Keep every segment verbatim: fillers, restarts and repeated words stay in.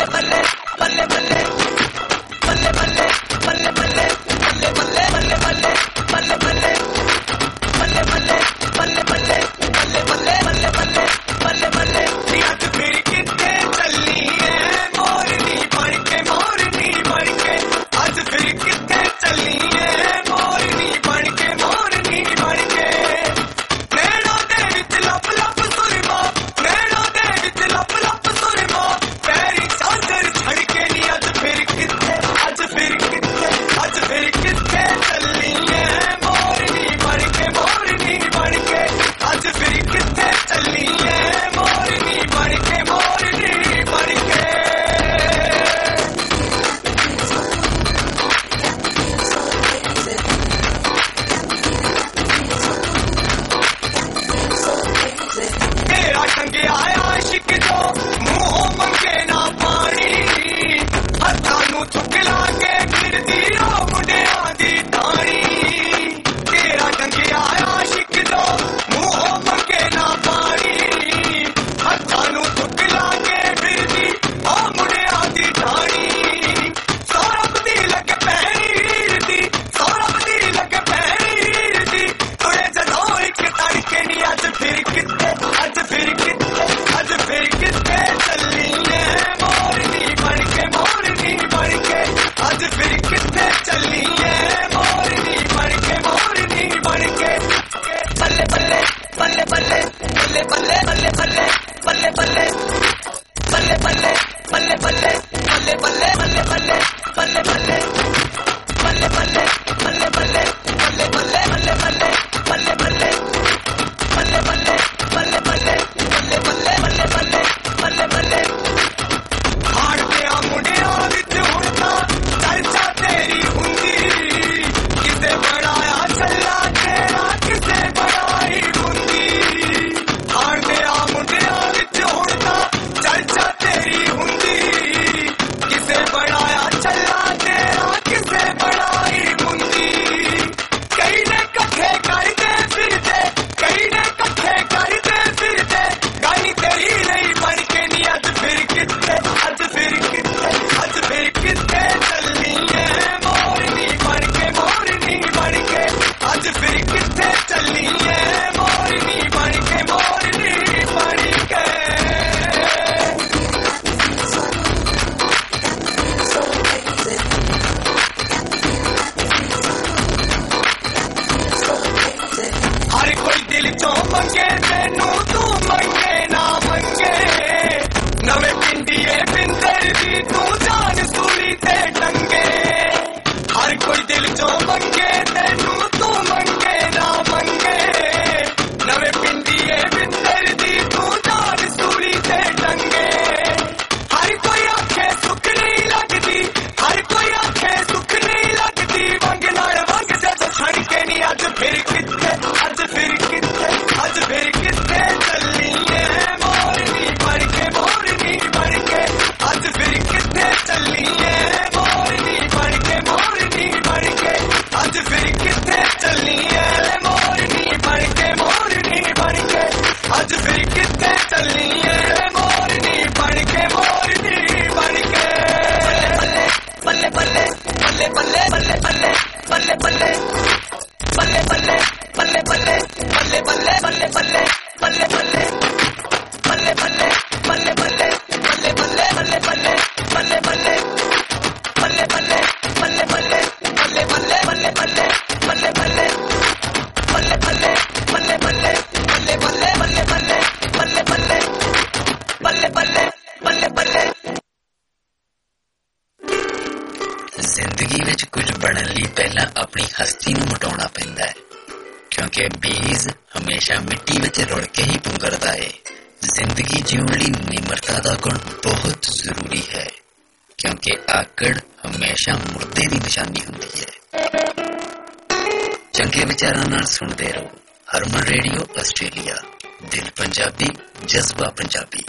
सुनते रहो Harman radio Australia दिल पंजाबी जज्बा पंजाबी।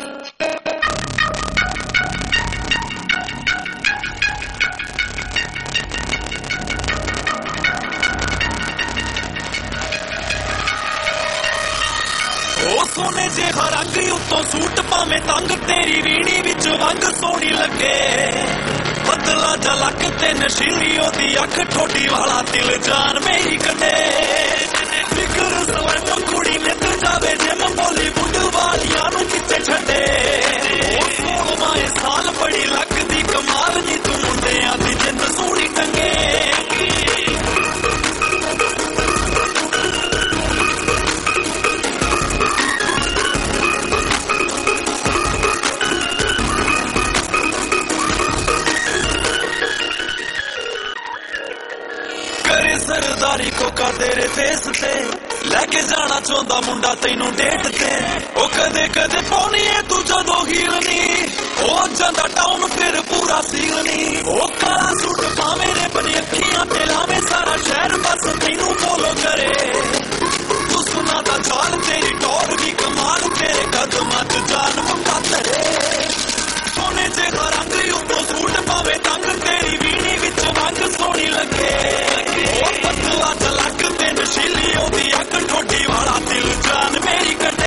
ओ सोने जेहा रंग उत्तों सूट भावें तंग तेरी वीणी विच वंग सोहनी लगे बदला झलक ते नशीली ओदी अख ठोडी वाला दिल जान मेरी कटे फिकर सलैम कुड़ी नित जावे जिम बॉलीवुड वालियां नूं किथे छड्डे सोलह साल बड़ी लगदी कमाल नी तू मुंडियां दी जिंद सोहनी टंगे सरदारी कोका तेरे फेस ते लैके जाना चाहता मुंडा तैनू डेट ते ओ कदे कदे पाउनी है तू जदों हीरनी ओ जांदा टाउन फिर पूरा सीरनी ओ काला सूट पावे रे बनी अखियां ते लावे सारा शहर बस तैनू फॉलो करे तू सुना दा चाल तेरी टौर भी कमाल तेरे कदमां च जान मुंडा तेरे सोने जे रंग उत्तों सूट पावे तंग तेरी वीणी विच वंग सोहनी लगे बदला झलक ते नशीली ओदी अख ठोडी वाला दिल जान मेरी कटे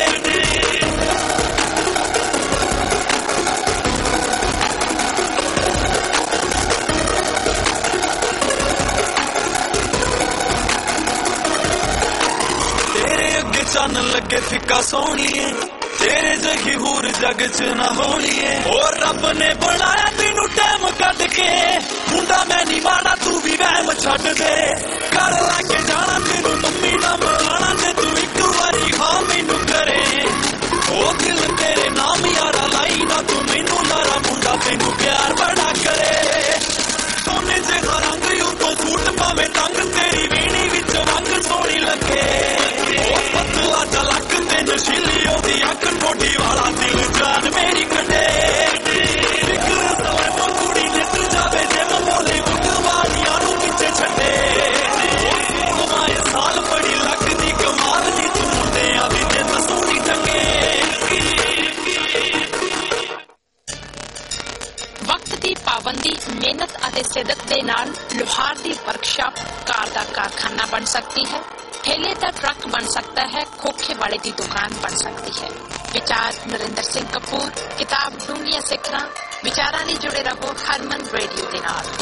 तेरे अगे चन लगे फिक्का सोहणीए तेरे जगी हूर जग च ना होनी है और रब ने बनाया तेनू टाइम कट के मुंडा मैं नहीं माड़ा तू भी वहम छड्ड दे कर लाके जाना तेनू मम्मी ना बुलाना ते तू एक बारी हाँ मैनू करे ओ दिल तेरे नाम यारा लाई ना तू मैनू लारा मुंडा तेनू प्यार बड़ा करे सोने जे रंग उत्तों सूट पावे तंग तेरी वीणी विच वंग सोहनी लगे ओ बदला झलक ते नशीली ओदी अख ठोडी वाला दिल जान मेरी कटे फिकर सलैम कुड़ी नित जावे जिम बॉलीवुड वालियां नूं किथे छड्डे सोलह साल बड़ी लगदी कमाल नी तू मुंडियां दी जिंद सोहनी टंगे वक्त की पाबंदी मेहनत ਅਤੇ ਸਿਦਕ ਦੇ ਨਾਲ ਲੋਹਾਰ ਦੀ ਵਰਕਸ਼ਾਪ ਕਾਰ ਦਾ ਕਾਰਖਾਨਾ बन सकती है ठेले का ट्रक बन सकता है खोखे वाले की दुकान बन सकती है विचार नरेंद्र सिंह कपूर किताब डूंगिया सिखरा विचारां ਲਈ जुड़े रहो हरमन रेडियो ਦੇ ਨਾਲ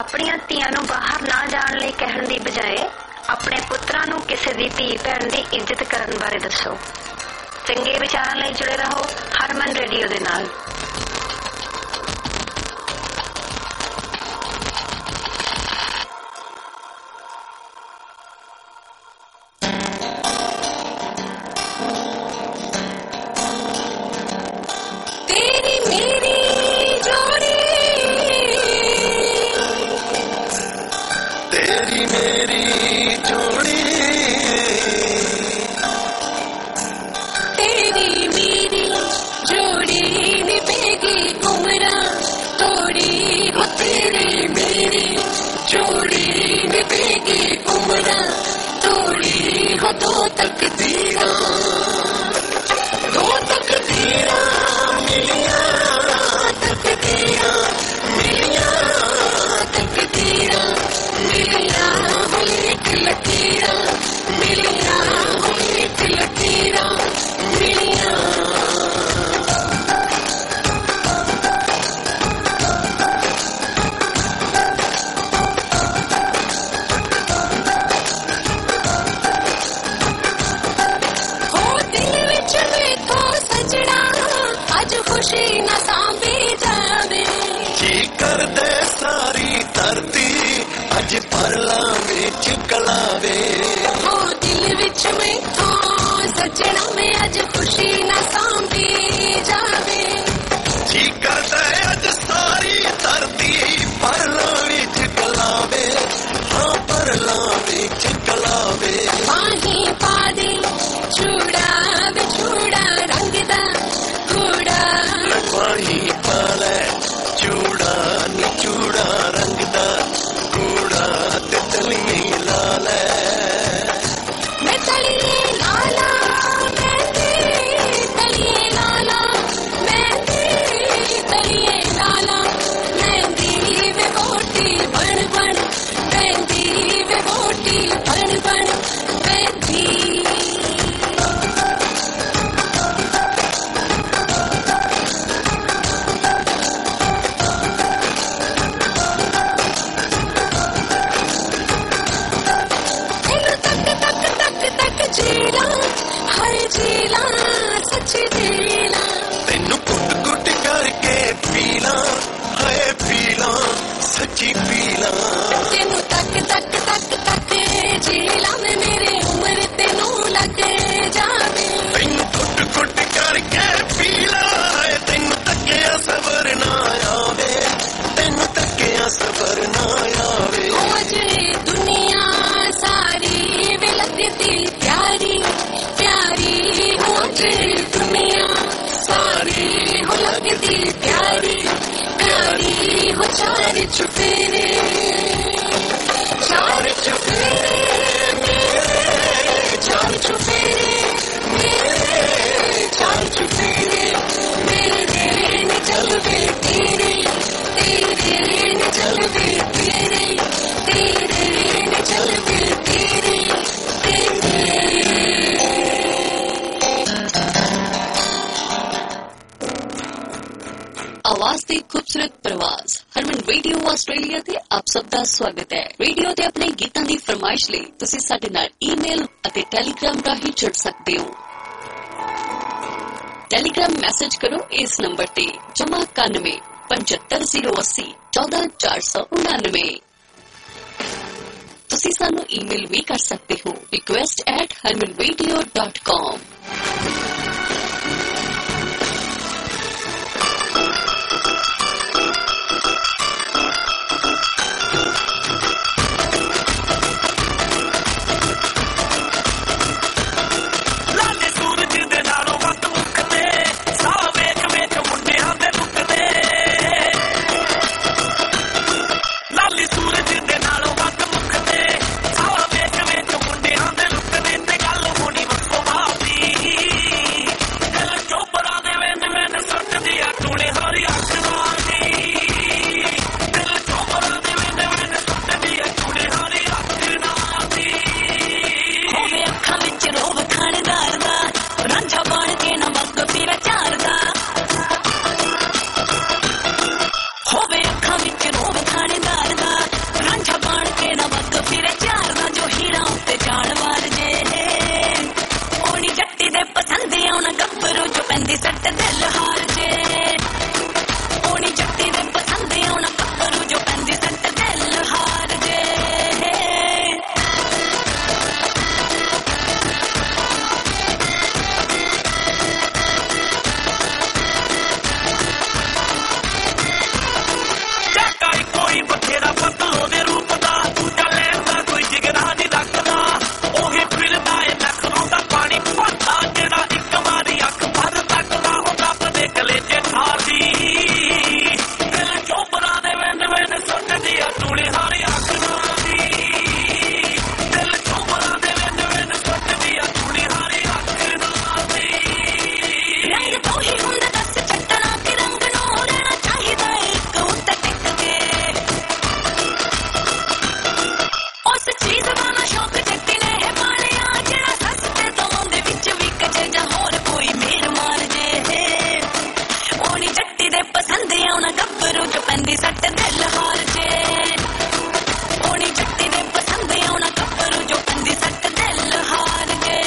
ਆਪਣੀਆਂ ਧੀਆਂ ਨੂੰ ਬਾਹਰ ਨਾ ਜਾਣ ਲਈ ਕਹਿਣ ਦੀ ਬਜਾਏ ਆਪਣੇ ਪੁੱਤਰਾਂ ਨੂੰ ਕਿਸੇ ਦੀ ਧੀ ਭੈਣ ਦੀ ਇੱਜ਼ਤ ਕਰਨ ਬਾਰੇ ਦੱਸੋ। ਚੰਗੇ ਵਿਚਾਰਾਂ ਲਈ ਜੁੜੇ ਰਹੋ ਹਰਮਨ ਰੇਡੀਓ ਦੇ ਨਾਲ। दो तकदीरा दो तकदीरा मिलिया तकदीरा मिलिया तकदीरा मिलिया एक लकीरा मिलिया एक लकीरा मिलिया। खुशी न सांभी जावे जी कर दे सारी धरती अज परला विच कलावे हो दिल विच में तो सजना में अज खुशी न सांभी जावे जी कर दे अज सारी धरती परला विच कलावे हाँ परला विच कलावे माही पा दे चूड़ा बिछूड़ा रंग दा माही पाले चूड़ा निचूड़ा रंग दा कूड़ा ते तलिए लाल मैं तलिए लाला मैं तलिए लाला मैं तलिए लाला मैं वे बोटी बन बन मैं वे बोटी बन बन मैं जीला सच जीला तेनू कुट कुट करके पीला हाय पीला सच्ची पीला तेनू तक तक तक तक जीला में मेरे उम्र तेनू लग जावे तेनू कुट कुट करके पीला हाय तेनू तकिया सबर ना आवे तेनू तकिया सबर ना आवे आज दुनिया सारी विलकती प्यारी प्यारी हो दुनिया सारी हो लगती प्यारी प्यारी हो चार चुफेरे चार चुफेरे मेरे चार चुफेरे मेरे चार चुफेरे मेरे न चलवे तेरे तेरे न चलवे तेरे तेरे न चलवे तेरे आवाज ਦੇ ਖੂਬਸੂਰਤ ਪ੍ਰਵਾਜ਼ ਹਰਮਨ ਰੇਡੀਓ ਆਸਟ੍ਰੇਲੀਆ ਤੇ ਆਪ ਸਭ ਦਾ ਸਵਾਗਤ ਹੈ। ਰੇਡੀਓ ਤੇ ਆਪਣੇ ਗੀਤਾਂ ਦੀ ਫਰਮਾਇਸ਼ ਲਈ ਤੁਸੀਂ ਸਾਡੇ ਨਾਲ ਈਮੇਲ ਅਤੇ ਟੈਲੀਗ੍ਰਾਮ ਰਾਹੀਂ ਜੁੜ ਸਕਦੇ ਹੋ। ਟੈਲੀਗ੍ਰਾਮ ਮੈਸੇਜ ਕਰੋ ਇਸ ਨੰਬਰ ਤੇ ਜਮਾ ਇਕਾਨਵੇਂ ਪਝੱਤਰ ਜ਼ੀਰੋ ਅੱਸੀ ਚੌਦਾਂ ਚਾਰ ਸੌ ਉਨਾਨਵੇਂ। ਤੁਸੀਂ ਸਾਨੂੰ ਈਮੇਲ ਵੀ ਕਰ ਸਕਦੇ ਹੋ request at Harman radio dot com. Be पसंद आना गब्बरू जो पैंदी सट दिल हार जे ओनी जट्टी दे पसंद आना गब्बरू जो पैंदी सट दिल हार जे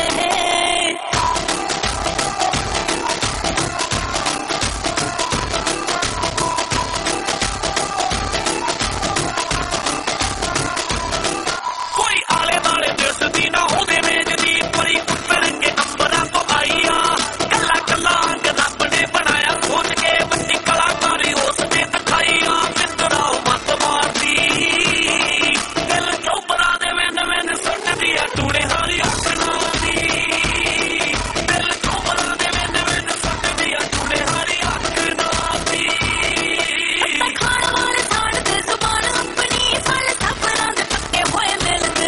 कोई आले दाले दिसदी ना होदे वेचदी परी पुत्तर के अंबरा तो आई आ कला कला अंग रब ने बनाया सोच के बड़ी कलाकारी उसने दिखाई आ मित्रा मत मारदी दिल चौबरा दे वेन वेन सुट दिया टूड़े हारी आखना दी दिल चौबरा दे वेन वेन सुट दिया टूड़े हारी आखना दी खाने वाले साड़ दे जुबान अपनी फल सफरा दे पक्के होए मिलदे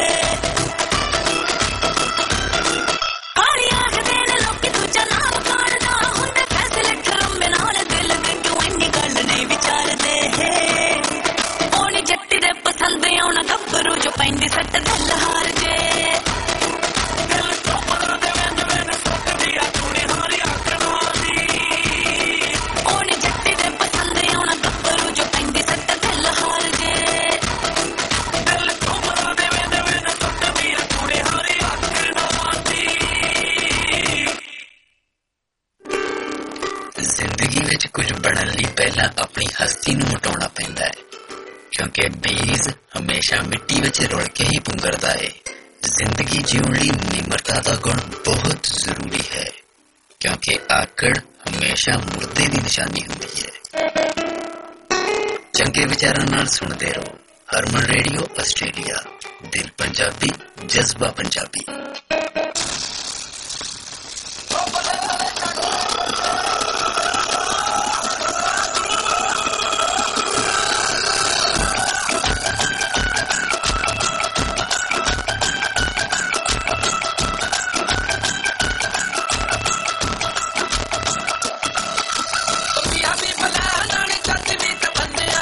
हारी आख देने लोकी दूजा नाम काढ़दा हुंदे फैसले ठरम्बे नाल दिल दे क्यों इन्नी गल नहीं विचारदे ओनी जट्टी दे पसंद आना गब्बरू जो पैंदी सट दिल हार जे दिल चौबरा दे वेन वेन सुट दिया टूड़े हारी आखना दी ओनी जट्टी दे पसंद आना गब्बरू जो पैंदी सट दिल हार जे दिल चौबरा दे वेन वेन सुट दिया टूड़े हारी आखना दी ਜ਼ਿੰਦਗੀ ਵਿੱਚ ਕੁਝ ਬਣਨ ਲਈ ਪਹਿਲਾਂ ਆਪਣੀ ਹਸਤੀ ਨੂੰ ਮਿਟਾਉਣਾ ਪੈਂਦਾ ਹੈ ਕਿਉਂਕਿ ਬੀਜ ਹਮੇਸ਼ਾ ਮਿੱਟੀ ਵਿੱਚ ਰੁਲ ਕੇ ਹੀ ਪੁੰਗਰਦਾ ਹੈ। ਜ਼ਿੰਦਗੀ ਜਿਉਣ ਲਈ ਨਿਮਰਤਾ ਦਾ ਗੁਣ ਬਹੁਤ ਜ਼ਰੂਰੀ ਹੈ ਕਿਉਂਕਿ ਆਕੜ ਹਮੇਸ਼ਾ ਮੁਰਦੇ ਦੀ ਨਿਸ਼ਾਨੀ ਹੁੰਦੀ ਹੈ। ਚੰਗੇ ਵਿਚਾਰਾਂ ਨਾਲ ਸੁਣਦੇ ਰਹੋ ਹਰਮਨ ਰੇਡੀਓ ਆਸਟ੍ਰੇਲੀਆ ਦਿਲ ਪੰਜਾਬੀ ਜਜ਼ਬਾ ਪੰਜਾਬੀ। ਪੰਜਾਬੀ ਬਲਾ ਨਾਲ ਚੱਜ ਵੀ ਤਾਂ ਬੰਦਿਆ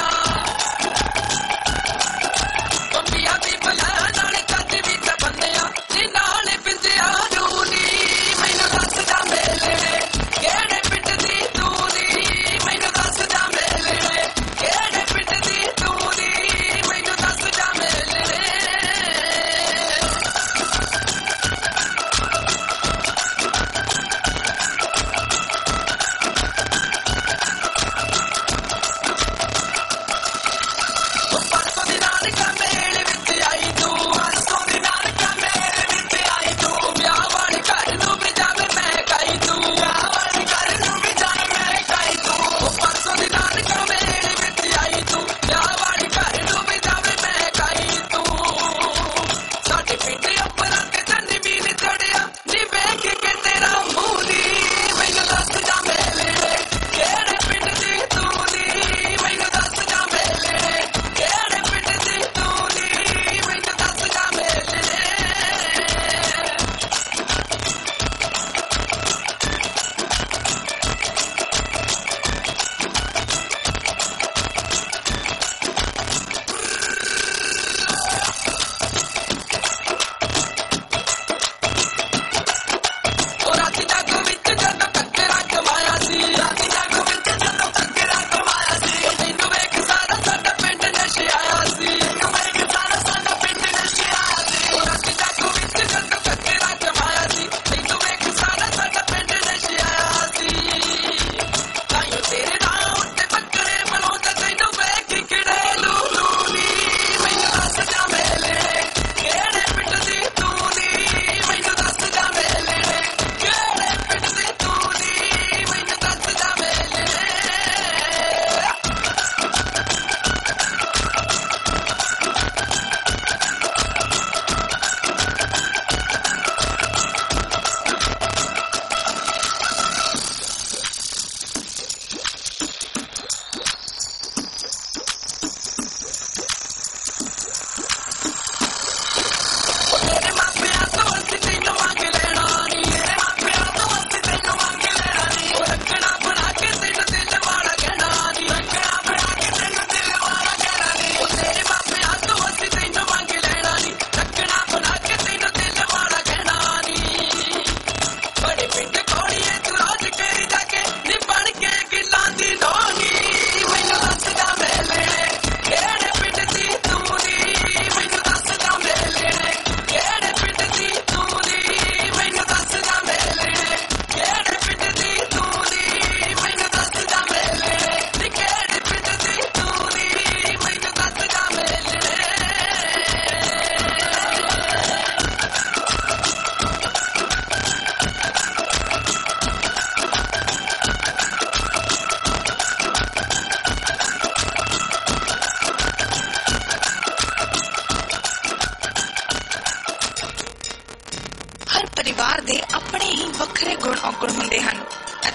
ਪੰਜਾਬੀ ਬਲਾ ਨਾਲ ਚੱਜ ਵੀ ਤਾਂ ਬੰਦਿਆ ਨੀ ਨਾਲ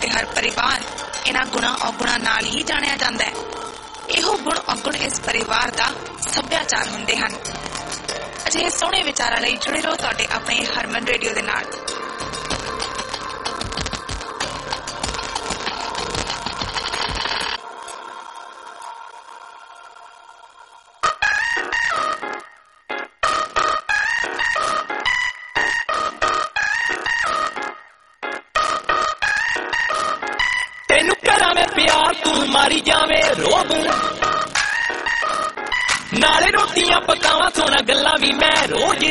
ਅਤੇ ਹਰ ਪਰਿਵਾਰ ਇਹਨਾਂ ਗੁਣਾਂ ਔਗੁਣਾਂ ਨਾਲ ਹੀ ਜਾਣਿਆ ਜਾਂਦਾ ਹੈ। ਇਹੋ ਗੁਣ ਔਗੁਣ ਇਸ ਪਰਿਵਾਰ ਦਾ ਸੱਭਿਆਚਾਰ ਹੁੰਦੇ ਹਨ। ਅਜਿਹੇ ਸੋਹਣੇ ਵਿਚਾਰਾਂ ਲਈ ਜੁੜੇ ਰਹੋ ਤੁਹਾਡੇ ਆਪਣੇ ਹਰਮਨ ਰੇਡੀਓ ਦੇ ਨਾਲ। ਤੈਨੂੰ ਕਰਾਂ ਮੈਂ ਪਿਆਰ ਤੂੰ ਮਾਰੀ ਜਾਵੇਂ ਰੋਬ, ਨਾਲੇ ਰੋਟੀਆਂ ਪਕਾਵਾਂ ਸੋਨਾ ਗੱਲਾਂ ਵੀ ਮੈਂ ਰੋਜ਼।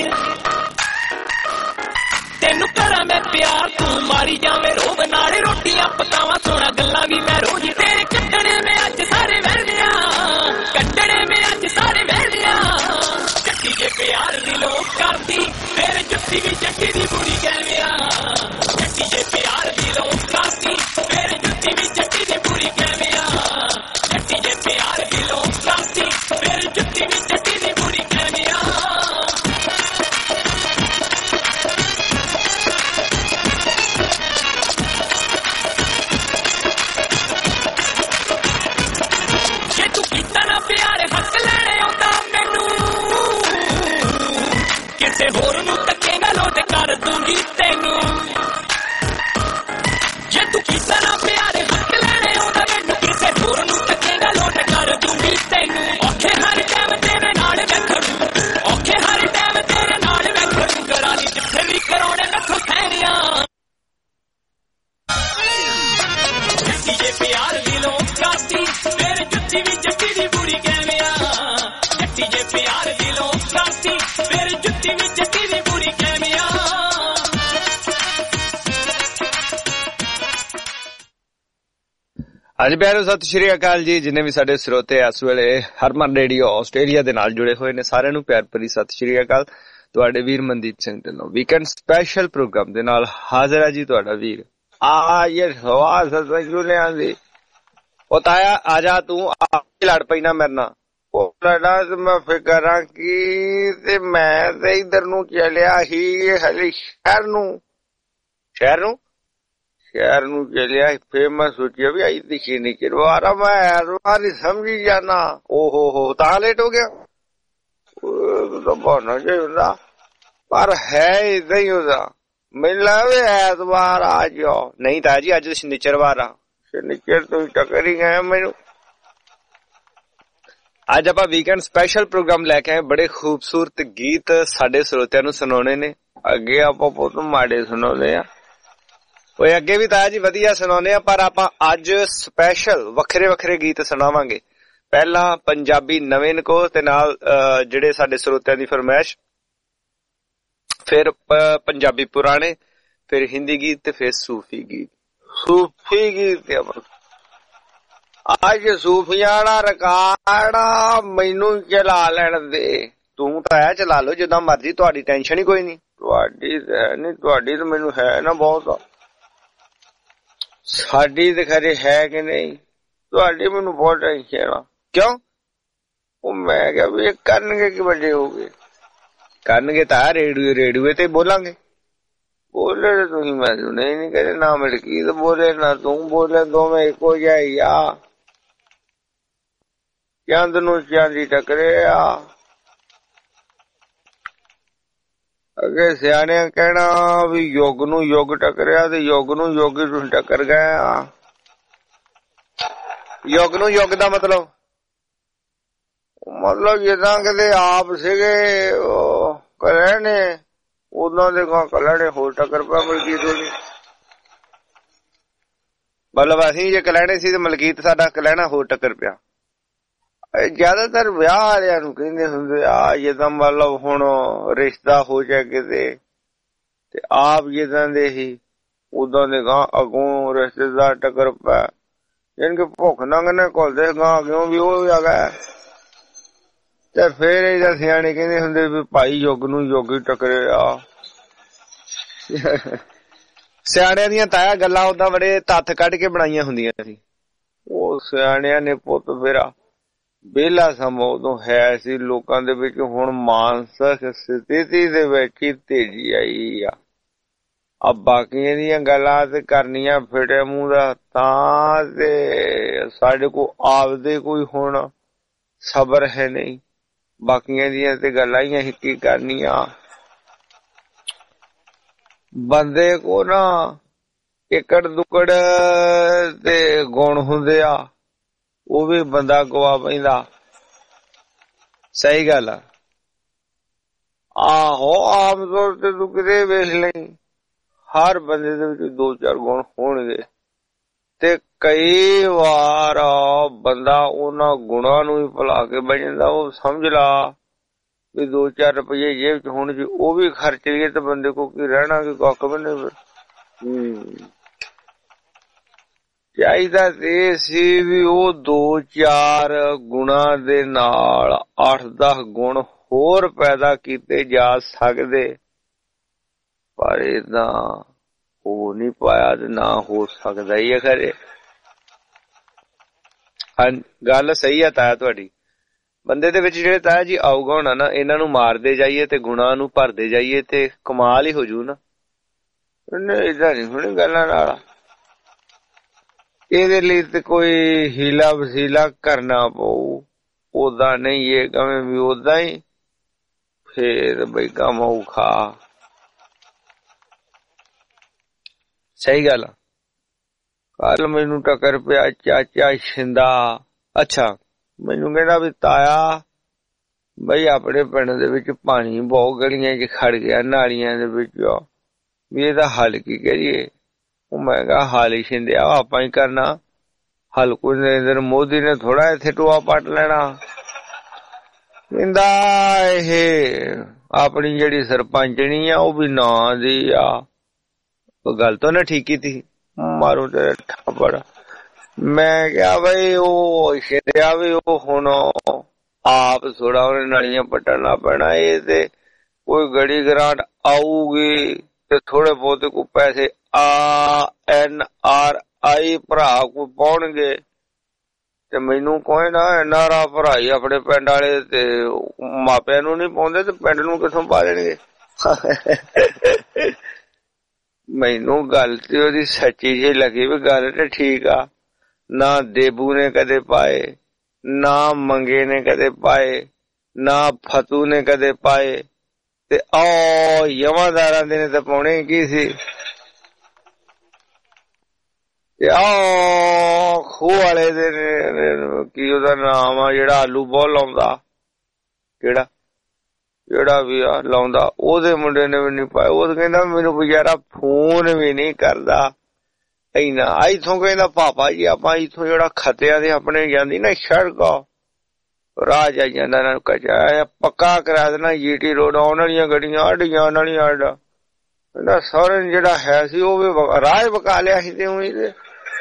ਤੈਨੂੰ ਕਰਾਂ ਮੈਂ ਪਿਆਰ ਤੂੰ ਮਾਰੀ ਜਾਵੇਂ ਰੋਬ, ਨਾਲੇ ਰੋਟੀਆਂ ਪਕਾਵਾਂ ਸੋਨਾ ਗੱਲਾਂ ਵੀ ਮੈਂ ਰੋਜ਼। ਤੇਰੇ ਕੱਟਣੇ ਮੈਂ ਅੱਜ ਸਾਰੇ ਵਹਿਲਿਆ, ਕੱਟਣੇ ਮੈਂ ਅੱਜ ਸਾਰੇ ਵਹਿਲਿਆ। ਚੱਟੀ ਜੇ ਪਿਆਰ ਦੀ ਲੋਕ ਕਰਦੀ ਤੇਰੇ ਜੁੱਤੀ ਵੀ ਚੱਟੀ ਦੀ ਬੁਰੀ ਕਹਿਵਿਆ। ਚੱਟੀ ਜੇ ਪਿਆਰ ਦੀ ਲੋਕ ਕਰਦੀ ਤੇਰੇ ਜੁੱਤੀ ਵੀ ਚੱਟੀ ਦੀ ਬੁਰੀ ਕਹਿਵਿਆ। ਚੱਟੀ ਜੇ ਪਿਆਰ ਦੀ ਲੋਕ ਕਰਦੀ ਤੇਰੇ ਜੁੱਤੀ ਵੀ ਚੱਟੀ ਦੀ ਬੁਰੀ ਕਹਿਵਿਆ। ਜੇ ਤੂੰ ਕੀਤਾ ਨਾ ਪਿਆਰ ਹੱਕ ਲੈਣੇ ਆਉਂਦਾ ਮੈਨੂੰ, ਕਿਸੇ ਹੋਰ ਨੂੰ ਤੱਕੇਗਾ ਲੋਟ ਕਰ ਦੂੰਗੀ ਤੈਨੂੰ। ਜੇ ਤੂੰ ਕੀਤਾ ਨਾ ਪਿਆਰ ਹੱਕ ਲੈਣੇ ਆਉਂਦਾ ਮੈਨੂੰ, ਕਿਸੇ ਹੋਰ ਨੂੰ ਤੱਕੇਗਾ ਲੋਟ ਕਰ ਦੂੰਗੀ ਤੈਨੂੰ। ਔਖੇ ਹਰ ਟਾਈਮ ਤੇਰੇ ਨਾਲ ਮੈਂ ਖੜੂ, ਔਖੇ ਹਰ ਟਾਈਮ ਤੇਰੇ ਨਾਲ ਮੈਂ ਖੜੂ। ਕਰਾਂ ਲਈ ਜਿੱਥੇ ਵੀ ਕਰਾਉਣੇ ਮੈਥੋਂ ਸਹਿਰੀਆਂ। ਜੱਟੀ ਜੇ ਪਿਆਰ ਦੀ ਲੋਕ ਕਰਦੀ ਤੇਰੇ ਜੁੱਤੀ ਵੀ ਜੱਟੀ ਦੀ ਬੁਰੀ ਕਹਿਵਿਆ। ਜੱਟੀ ਜੇ ਪਿਆਰ ਦੀ ਲੋਕ ਕਰਦੀ ਤੇਰੇ ਜੁੱਤੀ ਵੀ ਜੱਟੀ ਦੀ ਬੁਰੀ ਕਹਿਵਿਆ। ਹਾਂਜੀ ਪਿਆਰੋ, ਸਤਿ ਸ਼੍ਰੀ ਅਕਾਲ ਜੀ। ਜਿੰਨੇ ਵੀ ਸਾਡੇ ਸਰੋਤੇ ਇਸ ਵੇਲੇ ਹਰਮਨ ਰੇਡੀਓ ਆਸਟ੍ਰੇਲੀਆ ਦੇ ਨਾਲ ਜੁੜੇ ਹੋਏ ਨੇ, ਸਾਰਿਆਂ ਨੂੰ ਪਿਆਰ ਭਰੀ ਸਤਿ ਸ਼੍ਰੀ ਅਕਾਲ। ਤੁਹਾਡੇ ਵੀਰ Mandeep Singh Dhillon weekend special programme ਦੇ ਨਾਲ ਹਾਜ਼ਰ ਹੈ ਜੀ ਤੁਹਾਡਾ ਵੀਰ। ਆ ਇਹ ਹਵਾ ਸਤਿ ਲਿਆਂਦੀ ਉਹ ਤਾਇਆ ਆ ਜਾ, ਤੂੰ ਆ ਲੜ ਪਈ ਨਾ ਮੇਰੇ ਨਾਲ। ਉਹ ਲੜਾ ਤੇ ਮੈਂ ਫਿਕਰਾਂ ਕੀ, ਤੇ ਮੈਂ ਤੇ ਇਧਰ ਨੂੰ ਚੱਲਿਆ ਹੀ ਹਲੇ ਸ਼ਹਿਰ ਨੂੰ ਸ਼ਹਿਰ ਨੂੰ ਸ਼ਹਿਰ ਨੂੰ ਚੱਲਿਆ। ਫੇਰ ਮੈਂ ਸੋਚਿਆ ਵੀ ਆਈ ਦਿਖੀ ਨਹੀਂ ਚਰਵਾਰਾ, ਮੈਂ ਐਤਵਾਰ ਹੀ ਸਮਝੀ ਜਾਣਾ। ਓਹੋ ਹੋ ਤਾਂ ਲੇਟ ਹੋ ਗਿਆ, ਤਾਂ ਬਹਾਨਾ ਜਿਹਾ ਹੁੰਦਾ, ਪਰ ਹੈ ਏਦਾਂ ਹੀ ਹੁੰਦਾ। ਮੈਨੂੰ ਲੱਗਦਾ ਐਤਵਾਰ ਆ ਜਾਓ। ਨਹੀਂ ਤਾਂ ਜੀ ਅੱਜ ਸ਼ਨੀਚਰਵਾਰ ਆ, ਸ਼ਨੀਚਰ ਤੋਂ ਟੱਕਰ ਹੀ ਗਏ ਮੈਨੂੰ। ਅੱਜ ਆਪਾਂ ਵੀਕਐਂਡ ਸਪੈਸ਼ਲ ਪ੍ਰੋਗਰਾਮ ਲੈ ਕੇ ਆਏ। ਬੜੇ ਖੂਬਸੂਰਤ ਗੀਤ ਸਾਡੇ ਸਰੋਤਿਆਂ ਨੂੰ ਸੁਣਾਉਣੇ ਨੇ। ਅੱਗੇ ਆਪਾਂ ਬਹੁਤ ਮਾੜੇ ਸੁਣਾਉਂਦੇ ਆ, ਓਏ ਅੱਗੇ ਵੀ ਤਾਂ ਜੀ ਵਧੀਆ ਸੁਣਾਉਂਦੇ ਆ, ਪਰ ਆਪਾਂ ਅੱਜ ਸਪੈਸ਼ਲ ਵੱਖਰੇ ਵੱਖਰੇ ਗੀਤ ਸੁਣਾਵਾਂਗੇ। ਪਹਿਲਾਂ ਪੰਜਾਬੀ ਨਵੇਂ ਨਕੋ ਤੇ ਨਾਲ ਜਿਹੜੇ ਸਾਡੇ ਸਰੋਤਿਆਂ ਦੀ ਫਰਮਾਇਸ਼, ਫਿਰ ਪੰਜਾਬੀ ਪੁਰਾਣੇ, ਫਿਰ ਹਿੰਦੀ ਗੀਤ ਤੇ ਫਿਰ ਸੂਫੀ ਗੀਤ। ਸੂਫੀ ਗੀਤ ਅੱਜ ਸੂਫੀਆਂ ਵਾਲਾ ਰਿਕਾਰਡ ਮੈਨੂੰ ਚਲਾ ਲੈਣ ਦੇ। ਤੂੰ ਤਾਂ ਹੈ ਚਲਾ ਲਓ ਜਿੱਦਾਂ ਮਰਜੀ, ਤੁਹਾਡੀ ਟੈਨਸ਼ਨ ਹੀ ਕੋਈ ਨੀ। ਤੁਹਾਡੀ ਤਾਂ ਹੈ ਨੀ, ਤੁਹਾਡੀ ਤਾਂ ਮੈਨੂੰ ਹੈ ਨਾ ਬਹੁਤ। ਸਾਡੀ ਤੇ ਖਰੇ ਹੈ ਕਿ ਨਹੀਂ, ਤੁਹਾਡੀ ਮੈਨੂੰ ਬਹੁਤ ਟੈਨਸ਼ਨ ਆ। ਕਿਉਂ? ਉਹ ਮੈਂ ਕਿਹਾ ਵੀ ਇਹ ਕਰਨਗੇ ਕਿ ਵੱਡੇ ਹੋ ਗਏ। ਕਰਨਗੇ ਤਾਂ ਰੇਡੀਓ ਰੇਡੀਓ ਤੇ ਬੋਲਾਂਗੇ। ਬੋਲੇ ਤੇ ਤੁਸੀਂ ਮੈਂ ਸੁਣੇ ਨੀ ਕਦੇ, ਨਾ ਮਲਕੀਤ ਬੋਲੇ ਨਾ ਤੂੰ ਬੋਲੇ, ਦੋਵੇਂ ਇੱਕੋ ਜਿਹਾ ਹੀ ਆ। ਚੰਦ ਨੂੰ ਚਾਂਦੀ ਟਕਰੇ ਆ। ਅੱਗੇ ਸਿਆਣਿਆਂ ਕਹਿਣਾ ਵੀ ਯੁੱਗ ਨੂੰ ਯੁੱਗ ਟੱਕਰਿਆ ਤੇ ਯੁੱਗ ਨੂੰ ਯੁੱਗ ਨੂੰ ਟੱਕਰ ਗਿਆ। ਯੁੱਗ ਨੂੰ ਯੁੱਗ ਦਾ ਮਤਲਬ ਮਤਲਬ ਜਿੱਦਾਂ ਕਿਤੇ ਆਪ ਸੀਗੇ ਉਹ ਕਲਹਿਣੇ, ਉਹਨਾਂ ਦੇ ਗਾਂ ਕਲਹਿਣੇ ਹੋਰ ਟੱਕਰ ਪਿਆ ਮਲਕੀਤ ਹੋਣੀ। ਮਤਲਬ ਅਸੀਂ ਜੇ ਕਲਹਿਣੇ ਸੀ ਤੇ ਮਲਕੀਤ ਸਾਡਾ ਕਲਹਿਣਾ ਹੋਰ ਟੱਕਰ ਪਿਆ। ਜ਼ਿਆਦਾਤਰ ਵਿਆਹ ਵਾਲਿਆਂ ਨੂੰ ਕਹਿੰਦੇ ਹੁੰਦੇ ਆ, ਜਿੱਦਾਂ ਮਤਲਬ ਹੁਣ ਰਿਸ਼ਤਾ ਹੋ ਜਾਏ ਕਿਤੇ ਤੇ ਆਪ ਜਿੱਦਾਂ ਦੇ ਹੀ ਉਦਾਂ ਦੇ ਗਾਂ ਅੱਗੋਂ ਰਿਸ਼ਤੇਦਾਰ ਟੱਕਰ ਪਿਆ। ਜਾਣੀ ਕਿ ਭੁੱਖ ਨੰਗ ਨੇ ਘੁਲਦੇ ਗਾਂ ਅੱਗੋਂ ਵੀ ਉਹ ਆ ਗਿਆ। ਤੇ ਫੇਰ ਇਹਦਾ ਸਿਆਣੇ ਕਹਿੰਦੇ ਹੁੰਦੇ ਵੀ ਭਾਈ ਯੁੱਗ ਨੂੰ ਯੁੱਗ ਹੀ ਟੱਕਰੇ ਆ। ਸਿਆਣਿਆਂ ਦੀਆਂ ਤਾਇਆ ਗੱਲਾਂ ਓਦਾਂ ਬੜੇ ਤੱਥ ਕੱਢ ਕੇ ਬਣਾਈਆਂ ਹੁੰਦੀਆਂ ਸੀ। ਉਹ ਸਿਆਣਿਆਂ ਨੇ ਪੁੱਤ ਫੇਰਾ ਵਿਹਲਾ ਸਮਾਂ ਉਦੋਂ ਹੈ ਸੀ ਲੋਕਾਂ ਦੇ ਵਿੱਚ। ਹੁਣ ਮਾਨਸਿਕ ਸਥਿਤੀ ਦੇ ਵਿੱਚ ਹੀ ਤੇਜ਼ੀ ਆਈ ਆ। ਆ ਬਾਕੀਆਂ ਦੀਆਂ ਗੱਲਾਂ ਤੇ ਕਰਨੀਆਂ ਫਿਟੇ ਮੂੰਹ ਦਾ ਤਾਂ ਤੇ ਸਾਡੇ ਕੋਲ ਆਪਦੇ ਕੋਈ ਹੁਣ ਸਬਰ ਹੈ ਨਹੀਂ, ਬਾਕੀਆਂ ਦੀਆਂ ਤੇ ਗੱਲਾਂ ਹੀ ਅਸੀਂ ਕੀ ਕਰਨੀਆਂ। ਬੰਦੇ ਕੋ ਨਾ ਏਕੜ ਦੁਕੜ ਤੇ ਗੁਣ ਹੁੰਦੇ ਆ, ਉਹ ਵੀ ਬੰਦਾ ਗਵਾ ਪੈਂਦਾ। ਸਹੀ ਗੱਲ ਆ। ਆਹੋ ਆਮ ਤੌਰ ਤੇ ਤੂੰ ਕਿਤੇ ਵੇਖ ਲਈ ਹਰ ਬੰਦੇ ਦੇ ਵਿੱਚ ਦੋ ਚਾਰ ਗੁਣ ਹੋਣਗੇ ਤੇ ਕਈ ਵਾਰ ਬੰਦਾ ਉਹਨਾਂ ਗੁਣਾਂ ਨੂੰ ਹੀ ਭੁਲਾ ਕੇ ਬਹਿ ਜਾਂਦਾ। ਉਹ ਸਮਝ ਲਾ ਵੀ ਦੋ ਚਾਰ ਰੁਪਈਏ ਜੇਬ ਚ ਹੋਣ ਜੀ, ਉਹ ਵੀ ਖਰਚ ਲਈਏ ਤੇ ਬੰਦੇ ਕੋ ਕੀ ਰਹਿਣਾ ਕਿ ਕੱਖ ਵੀ ਨਹੀਂ। ਹਮ ਚਾਹੀਦਾ ਤੇ ਸੀ ਵੀ ਉਹ ਦੋ ਚਾਰ ਗੁਣਾਂ ਦੇ ਨਾਲ ਅੱਠ ਦਸ ਗੁਣ ਹੋਰ ਪੈਦਾ ਕੀਤੇ ਜਾ ਸਕਦੇ, ਪਰ ਏਦਾਂ ਹੋ ਨਹੀਂ ਪਾਇਆ ਤੇ ਨਾ ਹੋ ਸਕਦਾ ਹੀ ਹੈ ਖਰੇ। ਹਾਂ ਗੱਲ ਸਹੀ ਆ ਤਾਇਆ ਤੁਹਾਡੀ। ਬੰਦੇ ਦੇ ਵਿੱਚ ਜਿਹੜੇ ਤਾਇਆ ਜੀ ਅਵਗੁਣ ਆ ਨਾ, ਇਹਨਾਂ ਨੂੰ ਮਾਰਦੇ ਜਾਈਏ ਤੇ ਗੁਣਾਂ ਨੂੰ ਭਰਦੇ ਜਾਈਏ ਤੇ ਕਮਾਲ ਹੀ ਹੋ ਜੂ ਨਾ। ਏਦਾਂ ਨੀ ਹੋਣੀ ਗੱਲਾਂ ਨਾਲ। ਇਹਦੇ ਲਈ ਤੇ ਕੋਈ ਹੀਲਾ ਵਸੀਲਾ ਕਰਨਾ ਪਊ। ਓਦਾਂ ਨਹੀਂ ਇਹ ਕਵੇਂ ਵੀ ਓਦਾਂ ਹੀ ਫੇਰ ਬਈ ਕੰਮ ਔਖਾ। ਸਹੀ ਗੱਲ ਆ। ਕੱਲ ਮੈਨੂੰ ਟੱਕਰ ਪਿਆ ਚਾਚਾ ਸ਼ਿੰਦਾ। ਅੱਛਾ ਮੈਨੂੰ ਕਹਿੰਦਾ ਵੀ ਤਾਇਆ ਬਈ ਆਪਣੇ ਪਿੰਡ ਦੇ ਵਿੱਚ ਪਾਣੀ ਬਹੁਤ ਗਲੀਆਂ ਚ ਖੜ ਗਿਆ, ਨਾਲੀਆਂ ਦੇ ਵਿੱਚ, ਵੀ ਇਹਦਾ ਹੱਲ ਕੀ ਕਰੀਏ। ਉਹ ਮੈਂ ਕਿਹਾ ਹੱਲ ਹੀ ਸ਼ਿੰਦਿਆ ਆਪਾਂ ਹੀ ਕਰਨਾ, ਹੱਲ ਕੋਈ ਨਰਿੰਦਰ ਮੋਦੀ ਨੇ ਥੋੜਾ ਇੱਥੇ ਟੋਆ ਪੱਟ ਲੈਣਾ। ਕਹਿੰਦਾ ਇਹ ਆਪਣੀ ਜਿਹੜੀ ਸਰਪੰਚਣੀ ਆ ਉਹ ਵੀ ਨਾਂ ਦੀ ਆ। ਉਹ ਗੱਲ ਤਾਂ ਨਾ ਠੀਕ ਕੀਤੀ, ਮਾਰੂ ਤੇ ਠਾਪੜ। ਮੈਂ ਕਿਹਾ ਬਈ ਉਹ ਸ਼ਿੰਦਿਆ ਵੀ ਉਹ ਹੁਣ ਆਪ ਥੋੜਾ ਉਹਨੇ ਨਾਲੀਆਂ ਪੱਟਣ ਲੱਗ ਪੈਣਾ। ਇਹ ਤੇ ਕੋਈ ਗੜੀ ਗਰਾਂਟ ਆਊਗੀ ਤੇ ਥੋੜੇ ਬਹੁਤੇ ਕੋਈ ਪੈਸੇ ਆ ਐਨ ਆਰ ਆਈ ਭਰਾ ਕੋਈ ਪਾਉਣਗੇ ਤੇ ਮੈਨੂੰ ਕੋਈ ਨਾ ਐਨ ਆਰ ਆ ਭਰਾ ਹੀ ਆਪਣੇ ਪਿੰਡ ਵਾਲੇ ਤੇ ਮਾਪਿਆਂ ਨੂੰ ਨਹੀਂ ਪਾਉਂਦੇ ਤੇ ਪਿੰਡ ਨੂੰ ਕਿੱਥੋਂ ਪਾ ਦੇਣਗੇ। ਮੈਨੂੰ ਗੱਲ ਤੇ ਉਹਦੀ ਸੱਚੀ ਜਿਹੀ ਲੱਗੀ ਵੀ ਗੱਲ ਤੇ ਠੀਕ ਆ। ਨਾ ਦੇਬੂ ਨੇ ਕਦੇ ਪਾਏ, ਨਾ ਮੰਗੇ ਨੇ ਕਦੇ ਪਾਏ, ਨਾ ਫਤੂ ਨੇ ਕਦੇ ਪਾਏ, ਤੇ ਆ ਯਵਾਦਾਰਾਂ ਦੇ ਨੇ ਤਾਂ ਪਾਉਣੇ ਕੀ ਸੀ। ਤੇ ਆ ਖੂਹ ਵਾਲੇ ਦੇ ਕੀ ਉਹਦਾ ਨਾਮ ਆ ਜਿਹੜਾ ਆਲੂ ਬਹੁਤ ਲਾਉਂਦਾ, ਕਿਹੜਾ ਜਿਹੜਾ ਵੀ ਆ ਲਾਉਂਦਾ, ਉਹਦੇ ਮੁੰਡੇ ਨੇ ਵੀ ਨੀ ਪਾਏ। ਉਹ ਕਹਿੰਦਾ ਮੈਨੂੰ ਬਜ਼ਾਰਾ ਫੋਨ ਵੀ ਨੀ ਕਰਦਾ ਇੰਨਾ। ਇੱਥੋਂ ਕਹਿੰਦਾ ਪਾਪਾ ਜੀ ਆਪਾਂ ਇੱਥੋਂ ਜਿਹੜਾ ਖਤਿਆਂ ਦੇ ਆਪਣੇ ਜਾਂਦੀ ਨਾ ਸੜਕ ਰਾਹ ਜਾਈ ਜਾਂਦਾ, ਇਹਨਾਂ ਨੂੰ ਕਚਾ ਪੱਕਾ ਕਰਾ ਦੇਣਾ ਜੀ ਟੀ ਰੋਡ, ਆਉਣ ਵਾਲੀਆਂ ਗੱਡੀਆਂ ਆਡੀਆਂ ਆਉਣ ਵਾਲੀਆਂ ਆਡਾ। ਕਹਿੰਦਾ ਸਹੁਰੇ ਜਿਹੜਾ ਹੈ ਸੀ ਉਹ ਵੀ ਰਾਹ ਵਕਾ ਲਿਆ ਸੀ ਤੇ ਉਹੀ ਤੇ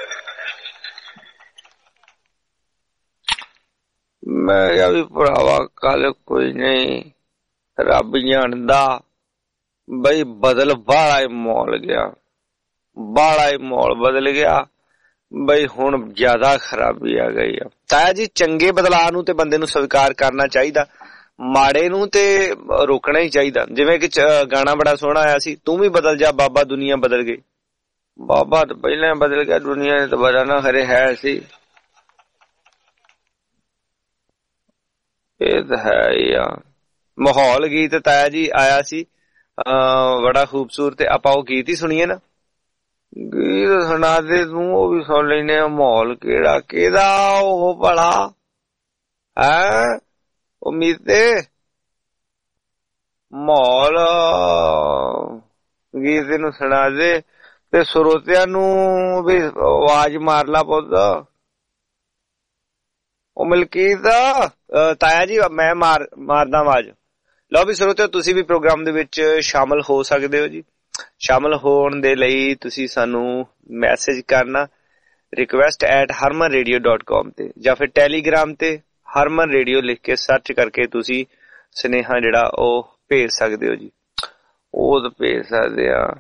ਮੈਂ ਕਿਹਾ ਵੀ ਭਰਾਵਾ ਕੱਲ ਕੋਈ ਨਹੀਂ, ਰੱਬ ਜਾਣਦਾ ਬਈ ਬਦਲ ਬਾਹਲਾ ਹੀ ਮੋਲ ਗਿਆ, ਬਾਹਲਾ ਹੀ ਮਾਹੌਲ ਬਦਲ ਗਿਆ ਬਈ ਹੁਣ ਜ਼ਿਆਦਾ ਖਰਾਬੀ ਆ ਗਈ ਆ। ਤਾਇਆ ਜੀ ਚੰਗੇ ਬਦਲਾਅ ਨੂੰ ਤੇ ਬੰਦੇ ਨੂੰ ਸਵੀਕਾਰ ਕਰਨਾ ਚਾਹੀਦਾ, ਮਾੜੇ ਨੂੰ ਤੇ ਰੋਕਣਾ ਹੀ ਚਾਹੀਦਾ। ਜਿਵੇਂ ਕਿ ਗਾਣਾ ਬੜਾ ਸੋਹਣਾ ਆਇਆ ਸੀ, ਤੂੰ ਵੀ ਬਦਲ ਜਾ ਬਾਬਾ ਦੁਨੀਆ ਬਦਲ ਗਈ। ਬਾਬਾ ਤਾਂ ਪਹਿਲਾਂ ਬਦਲ ਗਿਆ, ਦੁਨੀਆ ਨੇ ਤਾਂ ਬਦਲਣਾ ਖਰੇ ਹੈ ਸੀ। ਇਹ ਤਾਂ ਹੈ ਹੀ ਆ। ਮਾਹੌਲ ਗੀਤ ਤਾਇਆ ਜੀ ਆਇਆ ਸੀ ਅਹ ਬੜਾ ਖੂਬਸੂਰਤ, ਆਪਾਂ ਉਹ ਗੀਤ ਹੀ ਸੁਣੀਏ ਨਾ। ਗੀਤ ਸੁਣਾ ਦੇ ਤੂੰ, ਉਹ ਵੀ ਸੁਣ ਲੈਨੇ ਆ। ਮਾਹੌਲ ਕਿਹੜਾ ਕਿਹਦਾ ਉਹ ਭਲਾ ਹੈ ਉਮੀਦ ਤੇ ਮਾਹੌਲ ਗੀਤ ਨੂੰ ਸੁਣਾ ਦੇ ਤੇ ਸਰੋਤਿਆਂ ਨੂੰ ਵੀ ਆਵਾਜ਼ ਮਾਰ ਲਾ ਪੁੱਤ। ਉਹ ਮਲਕੀਤ ਤਾਇਆ ਜੀ ਮੈਂ ਮਾਰ ਮਾਰਦਾ ਆਵਾਜ਼। ਲਓ ਵੀ ਸਰੋਤਿਓ ਤੁਸੀਂ ਵੀ ਪ੍ਰੋਗਰਾਮ ਦੇ ਵਿੱਚ ਸ਼ਾਮਲ ਹੋ ਸਕਦੇ ਹੋ ਜੀ। ਸ਼ਾਮਲ ਹੋਣ ਦੇ ਲਈ ਤੁਸੀਂ ਸਾਨੂੰ ਮੈਸੇਜ ਕਰਨਾ request at Harman radio dot com ਤੇ, ਜਾਂ ਫਿਰ ਟੈਲੀਗ੍ਰਾਮ ਤੇ ਹਰਮਨ ਰੇਡੀਓ ਲਿਖ ਕੇ ਸਰਚ ਕਰਕੇ ਤੁਸੀਂ ਸੁਨੇਹਾ ਜਿਹੜਾ ਉਹ ਭੇਜ ਸਕਦੇ ਹੋ ਜੀ। ਉਹ ਤਾਂ ਭੇਜ ਸਕਦੇ ਆ।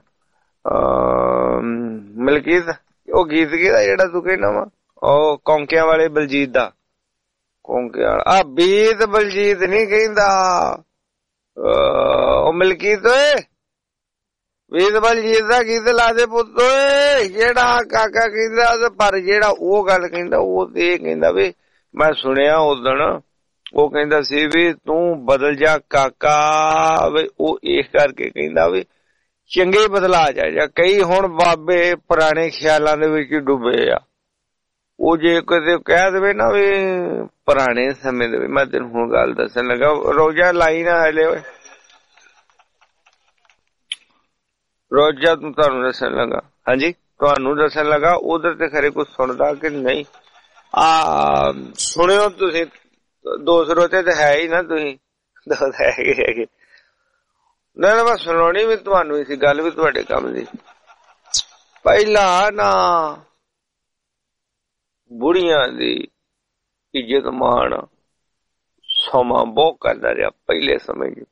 ਮਲਕੀਤ ਉਹ ਗੀਤ ਕਿਹਦਾ ਜਿਹੜਾ ਤੂੰ ਕਹਿਣਾ ਵਾ, ਉਹ ਕੌਂਕਿਆਂ ਵਾਲੇ ਬਲਜੀਤ ਦਾ। ਕੌਂਕਿਆਂ ਆ ਬੀਤ ਬਲਜੀਤ ਨੀ ਕਹਿੰਦਾ ਉਹ ਮਲਕੀਤ ਓਏ ਵੀਰਬਲ ਜੀ ਦਾ ਗੀਤ ਲਾ ਦੇ ਪੁੱਤ ਓਏ, ਜਿਹੜਾ ਕਾਕਾ ਕਹਿੰਦਾ ਪਰ ਜਿਹੜਾ ਉਹ ਗੱਲ ਕਹਿੰਦਾ ਉਹ ਤੇ ਇਹ ਕਹਿੰਦਾ ਵੀ ਮੈਂ ਸੁਣਿਆ ਉਦਣ ਉਹ ਕਹਿੰਦਾ ਸੀ ਵੀ ਤੂੰ ਬਦਲ ਜਾ ਕਾਕਾ, ਵੀ ਉਹ ਇਸ ਕਰਕੇ ਕਹਿੰਦਾ ਵੀ ਚੰਗੇ ਬਦਲਾ ਜਾ ਜਾ। ਕਈ ਹੁਣ ਬਾਬੇ ਪੁਰਾਣੇ ਖਿਆਲਾਂ ਦੇ ਵਿੱਚ ਡੁੱਬੇ ਆ, ਉਹ ਜੇ ਕਦੇ ਕਹਿ ਦੇਵੇ ਨਾ ਵੀ ਪੁਰਾਣੇ ਸਮੇਂ ਦੇ, ਮੈਂ ਤੈਨੂੰ ਹੁਣ ਗੱਲ ਦੱਸਣ ਲੱਗਾ, ਰੋਜ਼ਾ ਲਾਈ ਨਾ ਹਲੇ ਓਏ, ਰੋਜ਼ਾ ਤੂੰ ਤੁਹਾਨੂੰ ਦੱਸਣ ਲੱਗਾ। ਹਾਂਜੀ ਤੁਹਾਨੂੰ ਦੱਸਣ ਲੱਗਾ, ਉਧਰ ਤੇ ਖਰੇ ਕੁਛ ਸੁਣਦਾ ਕਿ ਨਹੀਂ। ਆ ਸੁਣਿਓ ਤੁਸੀਂ, ਦੋ ਸਰੋਤੇ ਤੇ ਹੈ ਹੀ ਨਾ, ਤੁਸੀਂ ਦੋ ਹੈਗੇ ਹੈਗੇ ਨਾ ਨਾ, ਮੈਂ ਸੁਣਾਉਣੀ ਵੀ ਤੁਹਾਨੂੰ ਇਸ ਗੱਲ ਵੀ ਤੁਹਾਡੇ ਕੰਮ ਦੀ। ਪਹਿਲਾਂ ਨਾ ਬੁੜੀਆਂ ਦੀ ਇੱਜ਼ਤ ਮਾਣ ਸਮਾਂ ਬਹੁਤ ਕਰਦਾ ਰਿਹਾ ਪਹਿਲੇ ਸਮੇਂ ਚ,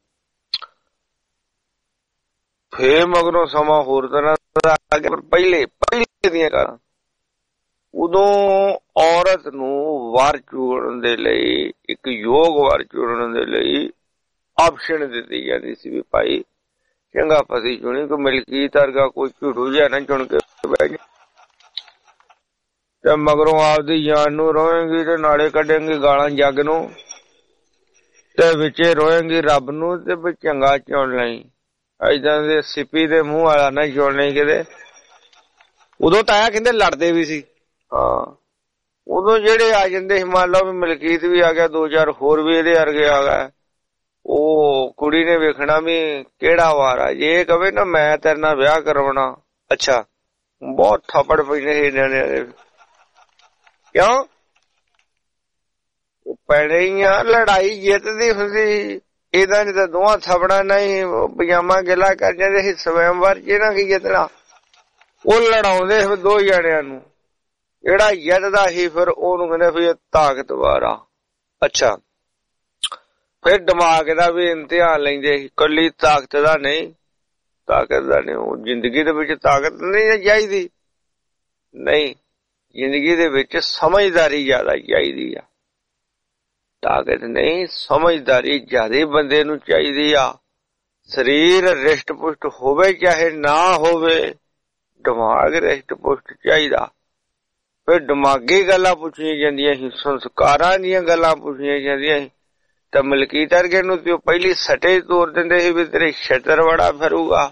ਫੇਰ ਮਗਰੋਂ ਸਮਾਂ ਹੋਰ ਤਰ੍ਹਾਂ ਦਾ ਆ ਗਿਆ। ਪਰ ਪਹਿਲੇ ਪਹਿਲੇ ਦੀਆਂ ਗੱਲਾਂ, ਉਦੋਂ ਔਰਤ ਨੂੰ ਵਰ ਚੁਣਨ ਦੇ ਲਈ, ਇੱਕ ਯੋਗ ਵਰ ਚੁਣਨ ਦੇ ਲਈ ਆਪਸ਼ਨ ਦਿੱਤੀ ਜਾਂਦੀ ਸੀ ਵੀ ਭਾਈ ਚੰਗਾ ਪਤੀ ਚੁਣੀ, ਕੋਈ ਮਲਕੀਤ ਵਰਗਾ ਕੋਈ ਝੂਠੂ ਜਿਹਾ ਨਾ ਚੁਣ ਕੇ ਬਹਿ ਜਾ, ਤੇ ਮਗਰੋਂ ਆਪਦੀ ਜਾਨ ਨੂੰ ਰੋਏਂਗੀ ਤੇ ਨਾਲੇ ਕੱਢੇਂਗੀ ਗਾਲਾਂ ਜੱਗ ਨੂੰ, ਤੇ ਵਿੱਚੇ ਰੋਏਂਗੀ ਰੱਬ ਨੂੰ, ਤੇ ਵੀ ਚੰਗਾ ਚੁਣ ਲਈ। ਏਦਾਂ ਦੇ ਸਿੱਪੀ ਦੇ ਮੂੰਹ ਵਾਲਾ ਨਾ ਚੁਣ ਲਈ ਕਿਤੇ। ਉਦੋਂ ਤਾਂ ਕਹਿੰਦੇ ਲੜਦੇ ਵੀ ਸੀ, ਹਾਂ ਉਦੋਂ ਜਿਹੜੇ ਆ ਜਾਂਦੇ ਸੀ, ਮੰਨ ਲਓ ਵੀ ਮਲਕੀਤ ਵੀ ਆ ਗਿਆ, ਦੋ ਚਾਰ ਹੋਰ ਵੀ ਇਹਦੇ ਵਰਗੇ ਆ ਗਏ, ਉਹ ਕੁੜੀ ਨੇ ਵੇਖਣਾ ਵੀ ਕਿਹੜਾ ਵਾਰ ਆ। ਜੇ ਕਵੇ ਨਾ ਮੈਂ ਤੇਰੇ ਨਾਲ ਵਿਆਹ ਕਰਵਾਉਣਾ, ਅੱਛਾ ਬਹੁਤ ਥੱਪੜ ਪੈਂਦੇ ਸੀ ਨਿਆਣਿਆਂ ਦੇ, ਕਿਉਂ ਉਹ ਪੈਣੇ ਹੀ ਆ। ਲੜਾਈ ਜਿੱਤਦੀ ਹੁੰਦੀ, ਇਹਦਾ ਨੀ ਤਾਂ ਦੋਹਾਂ ਥੱਪੜਾਂ ਨਹੀਂ ਪਜਾਮਾ ਗਿੱਲਾ ਕਰ ਜਾਂਦੇ ਸੀ ਸਵੈਮਵਰ ਚ, ਨਾ ਕੀ ਜਿੱਤਣਾ, ਉਹ ਲੜਾਉਂਦੇ ਸੀ ਦੋ ਜਣਿਆਂ ਨੂੰ, ਜਿਹੜਾ ਜਿੱਤਦਾ ਸੀ ਫਿਰ ਉਹਨੂੰ ਕਹਿੰਦੇ ਵੀ ਤਾਕਤਵਰ ਆ। ਅੱਛਾ ਫਿਰ ਦਿਮਾਗ ਦਾ ਵੀ ਇਮਤਿਹਾਨ ਲੈਂਦੇ ਸੀ, ਕੱਲੀ ਤਾਕਤ ਦਾ ਨਹੀਂ, ਤਾਕਤ ਦਾ ਨਹੀਂ, ਉਹ ਜ਼ਿੰਦਗੀ ਦੇ ਵਿੱਚ ਤਾਕਤ ਨਹੀਂ ਚਾਹੀਦੀ, ਨਹੀਂ ਜ਼ਿੰਦਗੀ ਦੇ ਵਿੱਚ ਸਮਝਦਾਰੀ ਜ਼ਿਆਦਾ ਚਾਹੀਦੀ ਆ, ਤਾਕਤ ਨਹੀਂ ਸਮਝਦਾਰੀ ਜ਼ਿਆਦਾ ਬੰਦੇ ਨੂੰ ਚਾਹੀਦੀ ਆ। ਸਰੀਰ ਰਿਸ਼ਟ ਪੁਸ਼ਟ ਹੋਵੇ ਚਾਹੇ ਨਾ ਹੋਵੇ, ਦਿਮਾਗ ਰਿਸ਼ਟ ਪੁਸ਼ਟ ਚਾਹੀਦਾ। ਫਿਰ ਦਿਮਾਗੀ ਗੱਲਾਂ ਪੁੱਛੀਆਂ ਜਾਂਦੀਆਂ ਸੀ, ਸੰਸਕਾਰਾਂ ਦੀਆਂ ਗੱਲਾਂ ਪੁੱਛੀਆਂ ਜਾਂਦੀਆਂ ਸੀ। ਤਾਂ ਮਲਕੀਤ ਵਰਗੇ ਨੂੰ ਤੇ ਪਹਿਲੀ ਸਟੇ ਤੋੜ ਦਿੰਦੇ ਸੀ ਵੀ ਤੇਰੇ ਛਤਰ ਬੜਾ ਫਿਰੂਗਾ।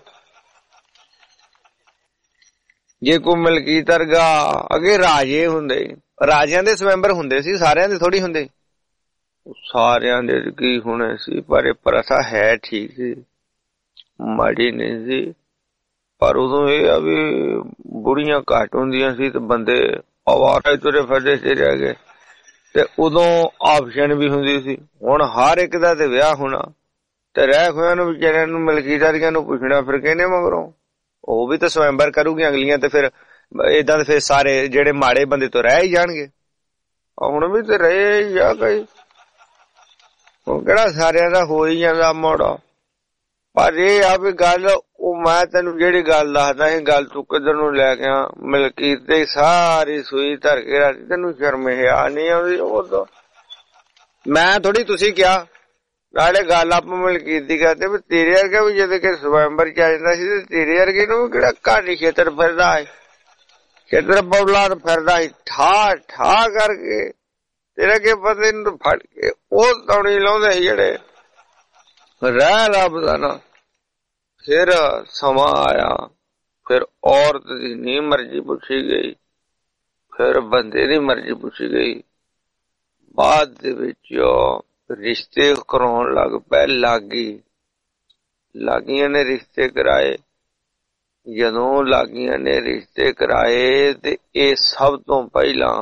ਜੇ ਕੋਈ ਮਲਕੀਤ ਵਰਗਾ, ਅੱਗੇ ਰਾਜੇ ਹੁੰਦੇ, ਰਾਜਿਆਂ ਦੇ ਸਵੈਂਬਰ ਹੁੰਦੇ ਸੀ, ਸਾਰਿਆਂ ਦੇ ਥੋੜੀ ਹੁੰਦੇ, ਸਾਰਿਆਂ ਦੇ ਕੀ ਹੋਣੇ ਸੀ, ਪਰ ਇਹ ਪ੍ਰਥਾ ਹੈ ਠੀਕ ਸੀ, ਮਾੜੀ ਨਹੀਂ ਸੀ। ਪਰ ਉਦੋਂ ਇਹ ਆ ਵੀ ਬੁੜੀਆਂ ਘੱਟ ਹੁੰਦੀਆਂ ਸੀ ਤੇ ਬੰਦੇ ਆਵਾਰਾ ਤੁਰੇ ਫਿਰਦੇ ਸੀ ਰਹਿ ਗਏ, ਤੇ ਉਦੋਂ ਆਪਸ਼ਨ ਵੀ ਹੁੰਦੀ ਸੀ। ਹੁਣ ਹਰ ਇੱਕ ਦਾ ਤੇ ਵਿਆਹ ਹੋਣਾ, ਤੇ ਰਹਿ ਖੋਇਆਂ ਨੂੰ ਵਿਚਾਰਿਆਂ ਨੂੰ ਮਲਕੀਤ ਵਰਗਿਆਂ ਨੂੰ ਪੁੱਛਣਾ ਫਿਰ ਕਹਿੰਦੇ ਮਗਰੋਂ ਉਹ ਵੀ ਤਾਂ ਸਵੈਂਬਰ ਕਰੂਗੀਆਂ ਅਗਲੀਆਂ, ਤੇ ਫਿਰ ਏਦਾਂ ਦੇ ਫਿਰ ਸਾਰੇ ਜਿਹੜੇ ਮਾੜੇ ਬੰਦੇ ਤੋਂ ਰਹਿ ਹੀ ਜਾਣਗੇ। ਹੁਣ ਵੀ ਤੇ ਰਹੇ ਹੀ ਆ ਕਈ, ਉਹ ਕਿਹੜਾ ਸਾਰਿਆਂ ਦਾ ਹੋ ਹੀ ਜਾਂਦਾ ਮੋੜਾ। ਪਰ ਇਹ ਆ ਵੀ ਗੱਲ, ਉਹ ਮੈਂ ਤੈਨੂੰ ਜਿਹੜੀ ਗੱਲ ਦੱਸਦਾ ਸੀ, ਗੱਲ ਤੂੰ ਕਿੱਧਰ ਨੂੰ ਲੈ ਗਿਆ, ਮਲਕੀਤ ਤੇ ਸਾਰੀ ਸੂਈ ਧਰ ਕੇ ਰਾਤੀ, ਤੈਨੂੰ ਸ਼ਰਮ ਹਿਆ ਨਹੀਂ ਆਉਂਦੀ। ਉਹ ਮੈਂ ਥੋੜੀ ਤੁਸੀਂ ਕਿਹਾ, ਨਾਲੇ ਗੱਲ ਆਪਾਂ ਮਲਕੀਤ ਦੀ ਕਰਦੇ ਵੀ ਤੇਰੇ ਵਰਗਾ ਵੀ ਜਦੋਂ ਕਿ ਸਵੈਂਬਰ ਚ ਆ ਜਾਂਦਾ ਸੀ, ਤੇ ਤੇਰੇ ਵਰਗੇ ਨੂੰ ਕਿਹੜਾ ਘੱਟ ਖੇਤਰ ਫਿਰਦਾ ਹੈ, ਖੇਤਰ ਬੌਲਾ ਫਿਰਦਾ ਸੀ ਠਾ ਠਾ ਕਰਕੇ, ਤੇਰੇ ਕੇ ਪਤੇ ਨੂੰ ਫੜ ਕੇ ਉਹ ਤੌੜੀ ਲਾਉਂਦੇ ਸੀ ਜਿਹੜੇ ਰਹਿ ਰੱਬ ਦਾ ਨਾ। ਫਿਰ ਸਮਾਂ ਆਇਆ, ਫਿਰ ਔਰਤ ਦੀ ਨਹੀਂ ਮਰਜ਼ੀ ਪੁੱਛੀ ਗਈ, ਫਿਰ ਬੰਦੇ ਦੀ ਮਰਜ਼ੀ ਪੁੱਛੀ ਗਈ। ਬਾਅਦ ਦੇ ਵਿੱਚ ਰਿਸ਼ਤੇ ਕਰਾਉਣ ਲੱਗ ਪਏ, ਲਾਗੀ ਲਾਗੀਆਂ ਨੇ ਰਿਸ਼ਤੇ ਕਰਾਏ। ਜਦੋਂ ਲਾਗੀਆਂ ਨੇ ਰਿਸ਼ਤੇ ਕਰਾਏ ਤੇ ਇਹ ਸਭ ਤੋਂ ਪਹਿਲਾਂ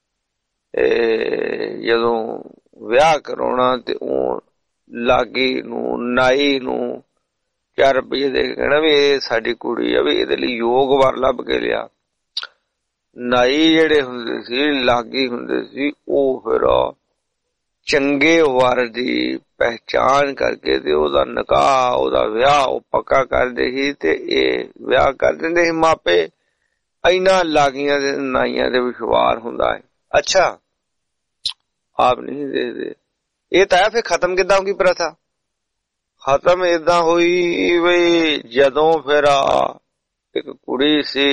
ਜਦੋਂ ਵਿਆਹ ਕਰਾਉਣਾ ਤੇ ਉਹ ਲਾਗੀ ਨੂੰ, ਨਾਈ ਨੂੰ ਚਾਰ ਰੁਪਈਏ ਦੇ ਕੇ ਕਹਿਣਾ ਵੀ ਇਹ ਸਾਡੀ ਕੁੜੀ ਆ, ਵੀ ਇਹਦੇ ਲਈ ਯੋਗ ਵਰ ਲੱਭ ਕੇ ਲਿਆ। ਨਾਈ ਜਿਹੜੇ ਹੁੰਦੇ ਸੀ, ਲਾਗੀ ਹੁੰਦੇ ਸੀ, ਉਹ ਫਿਰ ਚੰਗੇ ਵਰ ਦੀ ਪਹਿਚਾਣ ਕਰਕੇ ਤੇ ਉਹਦਾ ਨਿਕਾਹ, ਉਹਦਾ ਵਿਆਹ ਉਹ ਪੱਕਾ ਕਰਦੇ ਸੀ, ਤੇ ਇਹ ਵਿਆਹ ਕਰ ਦਿੰਦੇ ਸੀ ਮਾਪੇ। ਇਹਨਾਂ ਲਾਗੀਆਂ ਦੇ ਨਾਈਆਂ ਦੇ ਵਿਸ਼ਵਾਸ ਹੁੰਦਾ ਹੈ। ਅੱਛਾ ਆਪ ਨਹੀਂ ਦੇਖਦੇ। ਇਹ ਤਾਂ ਫਿਰ ਖਤਮ ਕਿੱਦਾਂ ਹੋਗੀ ਪ੍ਰਥਾ? ਖਤਮ ਏਦਾਂ ਹੋਈ ਵੀ ਜਦੋਂ ਫਿਰ ਇੱਕ ਕੁੜੀ ਸੀ,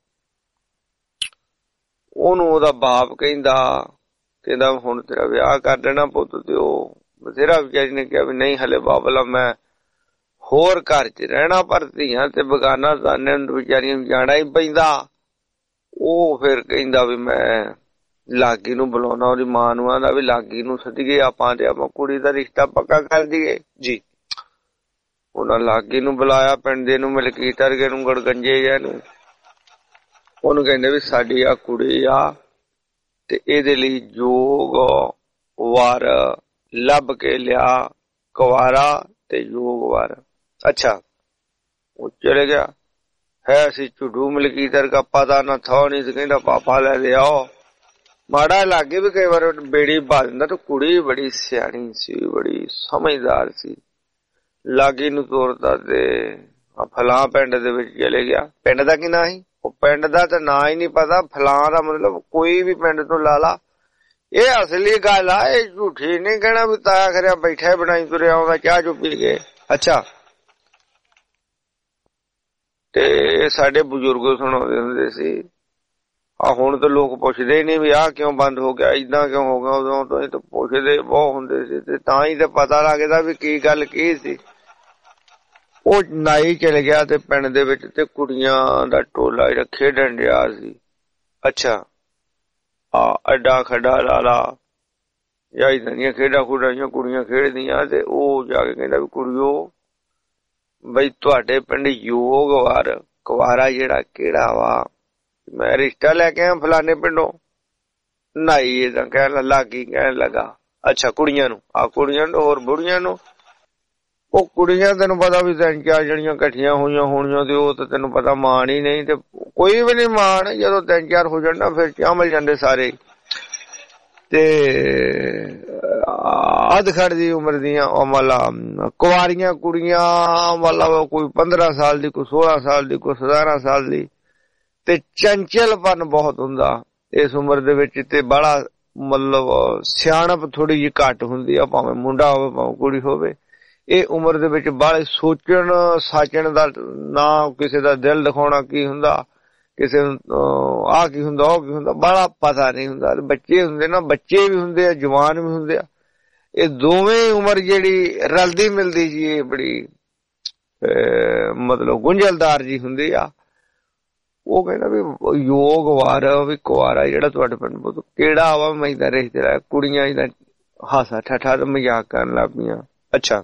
ਉਹਨੂੰ ਉਹਦਾ ਬਾਪ ਕਹਿੰਦਾ ਕਹਿੰਦਾ ਹੁਣ ਤੇਰਾ ਵਿਆਹ ਕਰ ਦੇਣਾ ਪੁੱਤ। ਤੇ ਉਹ ਬਥੇਰਾ ਵਿਚਾਰੀ ਨੇ ਕਿਹਾ ਵੀ ਨਹੀਂ ਹਲੇ ਬਾਬਲਾ ਮੈਂ ਹੋਰ ਘਰ ਚ ਰਹਿਣਾ, ਪਰ ਧੀਆਂ ਤੇ ਬਗਾਨਾ ਦਾਨੇ ਵਿਚਾਰੀਆਂ ਨੂੰ ਜਾਣਾ ਹੀ ਪੈਂਦਾ। ਉਹ ਫਿਰ ਕਹਿੰਦਾ ਵੀ ਮੈਂ ਲਾਗੀ ਨੂੰ ਬੁਲਾਉਣਾ, ਉਹਦੀ ਮਾਂ ਨੂੰ ਆਂਦਾ ਵੀ ਲਾਗੀ ਨੂੰ ਸੱਦੀਏ ਆਪਾਂ ਤੇ ਆਪਾਂ ਕੁੜੀ ਦਾ ਰਿਸ਼ਤਾ ਪੱਕਾ ਕਰ ਦਈਏ ਜੀ। ਉਹਨਾਂ ਲਾਗੀ ਨੂੰ ਬੁਲਾਇਆ, ਪਿੰਡ ਦੇ ਨੂੰ, ਮਲਕੀਤ ਵਰਗੇ ਨੂੰ, ਗੜਗੰਜੇ ਜਿਹਾ ਨੂੰ। ਉਹਨੂੰ ਕਹਿੰਦੇ ਵੀ ਸਾਡੀ ਆ ਕੁੜੀ ਆ ਤੇ ਇਹਦੇ ਲਈ ਯੋਗ ਵਾਰ ਲੱਭ ਕੇ ਲਿਆ, ਕੁਵਾਰਾ ਤੇ ਯੋਗ ਵਾਰ। ਅੱਛਾ, ਉਹ ਚਲੇ ਗਿਆ। ਹੈ ਸੀ ਝੁੱਡੂ ਮਲਕੀਤ ਵਰਗਾ, ਪਤਾ ਨਾ ਥਾ ਨਹੀਂ ਸੀ। ਕਹਿੰਦਾ ਪਾਪਾ ਲੈ ਲਿਆਓ। ਮਾੜਾ ਲਾਗੇ ਵੀ ਕਈ ਵਾਰ ਬੇੜੀ ਪਾ ਦਿੰਦਾ। ਤੇ ਕੁੜੀ ਬੜੀ ਸਿਆਣੀ ਸੀ, ਬੜੀ ਸਮਝਦਾਰ ਸੀ। ਲਾਗੀ ਨੂੰ ਤੋਰਦਾ ਤੇ ਫਲਾਂ ਪਿੰਡ ਦੇ ਵਿੱਚ ਚਲੇ ਗਿਆ। ਪਿੰਡ ਦਾ ਕੀ ਨਾਂ ਸੀ? ਉਹ ਪਿੰਡ ਦਾ ਤਾਂ ਨਾਂ ਹੀ ਨਹੀਂ ਪਤਾ। ਫਲਾਂ ਦਾ ਮਤਲਬ ਕੋਈ ਵੀ ਪਿੰਡ ਤੋਂ ਲਾ ਲਾ। ਇਹ ਅਸਲੀ ਗੱਲ ਆ, ਇਹ ਝੂਠੀ ਨਹੀਂ ਕਹਿਣਾ ਵੀ ਤਾਇਆ ਖਰਿਆ ਬੈਠਾ ਬਣਾਈ ਤੁਰਿਆ ਆਉਂਦਾ ਚਾਹ ਚੁ ਪੀ ਕੇ। ਅੱਛਾ, ਤੇ ਸਾਡੇ ਬਜ਼ੁਰਗ ਸੁਣਾਉਂਦੇ ਹੁੰਦੇ ਸੀ। ਆ ਹੁਣ ਤਾਂ ਲੋਕ ਪੁੱਛਦੇ ਹੀ ਨਹੀਂ ਵੀ ਆਹ ਕਿਉਂ ਬੰਦ ਹੋ ਗਿਆ, ਏਦਾਂ ਕਿਉਂ ਹੋ ਗਿਆ। ਉਦੋਂ ਤੋਂ ਇਹ ਤਾਂ ਪੁੱਛਦੇ ਬਹੁਤ ਹੁੰਦੇ ਸੀ, ਤੇ ਤਾਂ ਹੀ ਤਾਂ ਪਤਾ ਲੱਗਦਾ ਵੀ ਕੀ ਗੱਲ ਕੀ ਸੀ। ਉਹ ਨਾਈ ਚਲੇ ਗਿਆ ਤੇ ਪਿੰਡ ਦੇ ਵਿੱਚ ਤੇ ਕੁੜੀਆਂ ਦਾ ਟੋਲਾ ਜਿਹੜਾ ਖੇਡਣ ਡਿਆ ਸੀ। ਅੱਛਾ, ਆ ਅੱਡਾ ਖੱਡਾ ਲਾ ਲਾ ਜਾਂ ਏਦਾਂ ਦੀਆਂ ਖੇਡਾਂ ਖੂਡਾਂ ਦੀਆਂ ਕੁੜੀਆਂ ਖੇਡਦੀਆਂ। ਤੇ ਉਹ ਜਾ ਕੇ ਕਹਿੰਦਾ ਵੀ ਕੁੜੀਓ ਬਈ ਤੁਹਾਡੇ ਪਿੰਡ ਯੋਗ ਵਾਰ ਕੁਵਾਰਾ ਜਿਹੜਾ ਕਿਹੜਾ ਵਾ, ਮੈਂ ਰਿਸ਼ਤਾ ਲੈ ਕੇ ਆਇਆ ਫਲਾਣੇ ਪਿੰਡੋਂ। ਨਾਈ ਏਦਾਂ ਕਹਿਣ ਲੱਗੀ, ਕਹਿਣ ਲੱਗਾ ਅੱਛਾ ਕੁੜੀਆਂ ਨੂੰ, ਆ ਕੁੜੀਆਂ ਨੂੰ ਹੋਰ ਬੁੜੀਆਂ ਨੂੰ। ਉਹ ਕੁੜੀਆਂ ਤੈਨੂੰ ਪਤਾ ਵੀ ਤਿੰਨ ਚਾਰ ਜਿਹੜੀਆਂ ਇਕੱਠੀਆਂ ਹੋਈਆਂ ਹੋਣੀਆਂ ਤੇ ਉਹ ਤਾਂ ਤੈਨੂੰ ਪਤਾ ਮਾਣ ਹੀ ਨਹੀਂ, ਤੇ ਕੋਈ ਵੀ ਨੀ ਮਾਣ। ਜਦੋਂ ਤਿੰਨ ਚਾਰ ਹੋ ਜਾਣ ਨਾ ਫਿਰ ਚਾਹ ਮਿਲ ਜਾਂਦੇ ਸਾਰੇ। ਤੇ ਅੱਧ ਖੜ ਦੀ ਉਮਰ ਦੀਆਂ ਮਤਲਬ ਕੁਆਰੀਆਂ ਕੁੜੀਆਂ, ਮਤਲਬ ਕੋਈ ਪੰਦਰਾਂ ਸਾਲ ਦੀ, ਕੋਈ ਸੋਲਾਂ ਸਾਲ ਦੀ, ਕੋਈ ਸਤਾਰਾਂ ਸਾਲ ਦੀ। ਤੇ ਚੰਚਲਪਨ ਬਹੁਤ ਹੁੰਦਾ ਇਸ ਉਮਰ ਦੇ ਵਿੱਚ। ਤੇ ਬੜਾ ਮਤਲਬ ਸਿਆਣਪ ਥੋੜੀ ਜਿਹੀ ਘੱਟ ਹੁੰਦੀ ਆ, ਭਾਵੇਂ ਮੁੰਡਾ ਹੋਵੇ ਭਾਵੇਂ ਕੁੜੀ ਹੋਵੇ। ਇਹ ਉਮਰ ਦੇ ਵਿੱਚ ਬਾਹਲੇ ਸੋਚਣ ਸਾਚਣ ਦਾ ਨਾ, ਕਿਸੇ ਦਾ ਦਿਲ ਦਿਖਾਉਣਾ ਕੀ ਹੁੰਦਾ, ਕਿਸੇ ਨੂੰ ਆਹ ਕੀ ਹੁੰਦਾ ਉਹ ਕੀ ਹੁੰਦਾ ਬੜਾ ਪਤਾ ਨਹੀਂ ਹੁੰਦਾ। ਬੱਚੇ ਹੁੰਦੇ ਨਾ, ਬੱਚੇ ਵੀ ਹੁੰਦੇ ਆ, ਜਵਾਨ ਵੀ ਹੁੰਦੇ ਆ। ਇਹ ਦੋਵੇਂ ਉਮਰ ਜਿਹੜੀ ਰਲਦੀ ਮਿਲਦੀ ਜੀ, ਇਹ ਬੜੀ ਮਤਲਬ ਗੁੰਝਲਦਾਰ ਜੀ ਹੁੰਦੀ ਆ। ਉਹ ਕਹਿੰਦਾ ਵੀ ਯੋਗ ਵਾਰ ਵੀ ਕੁਆਰਾ ਜਿਹੜਾ ਤੁਹਾਡੇ ਪਿੰਡ ਕਿਹੜਾ ਵਾ, ਮੈਂ ਤਾਂ ਰਿਸ਼ਤੇ ਕੁੜੀਆਂ ਇਹਦਾ ਹਾਸਾ ਠੱਠਾ ਤੇ ਮਜ਼ਾਕ ਕਰਨ ਲੱਗ ਪਈਆਂ। ਅੱਛਾ,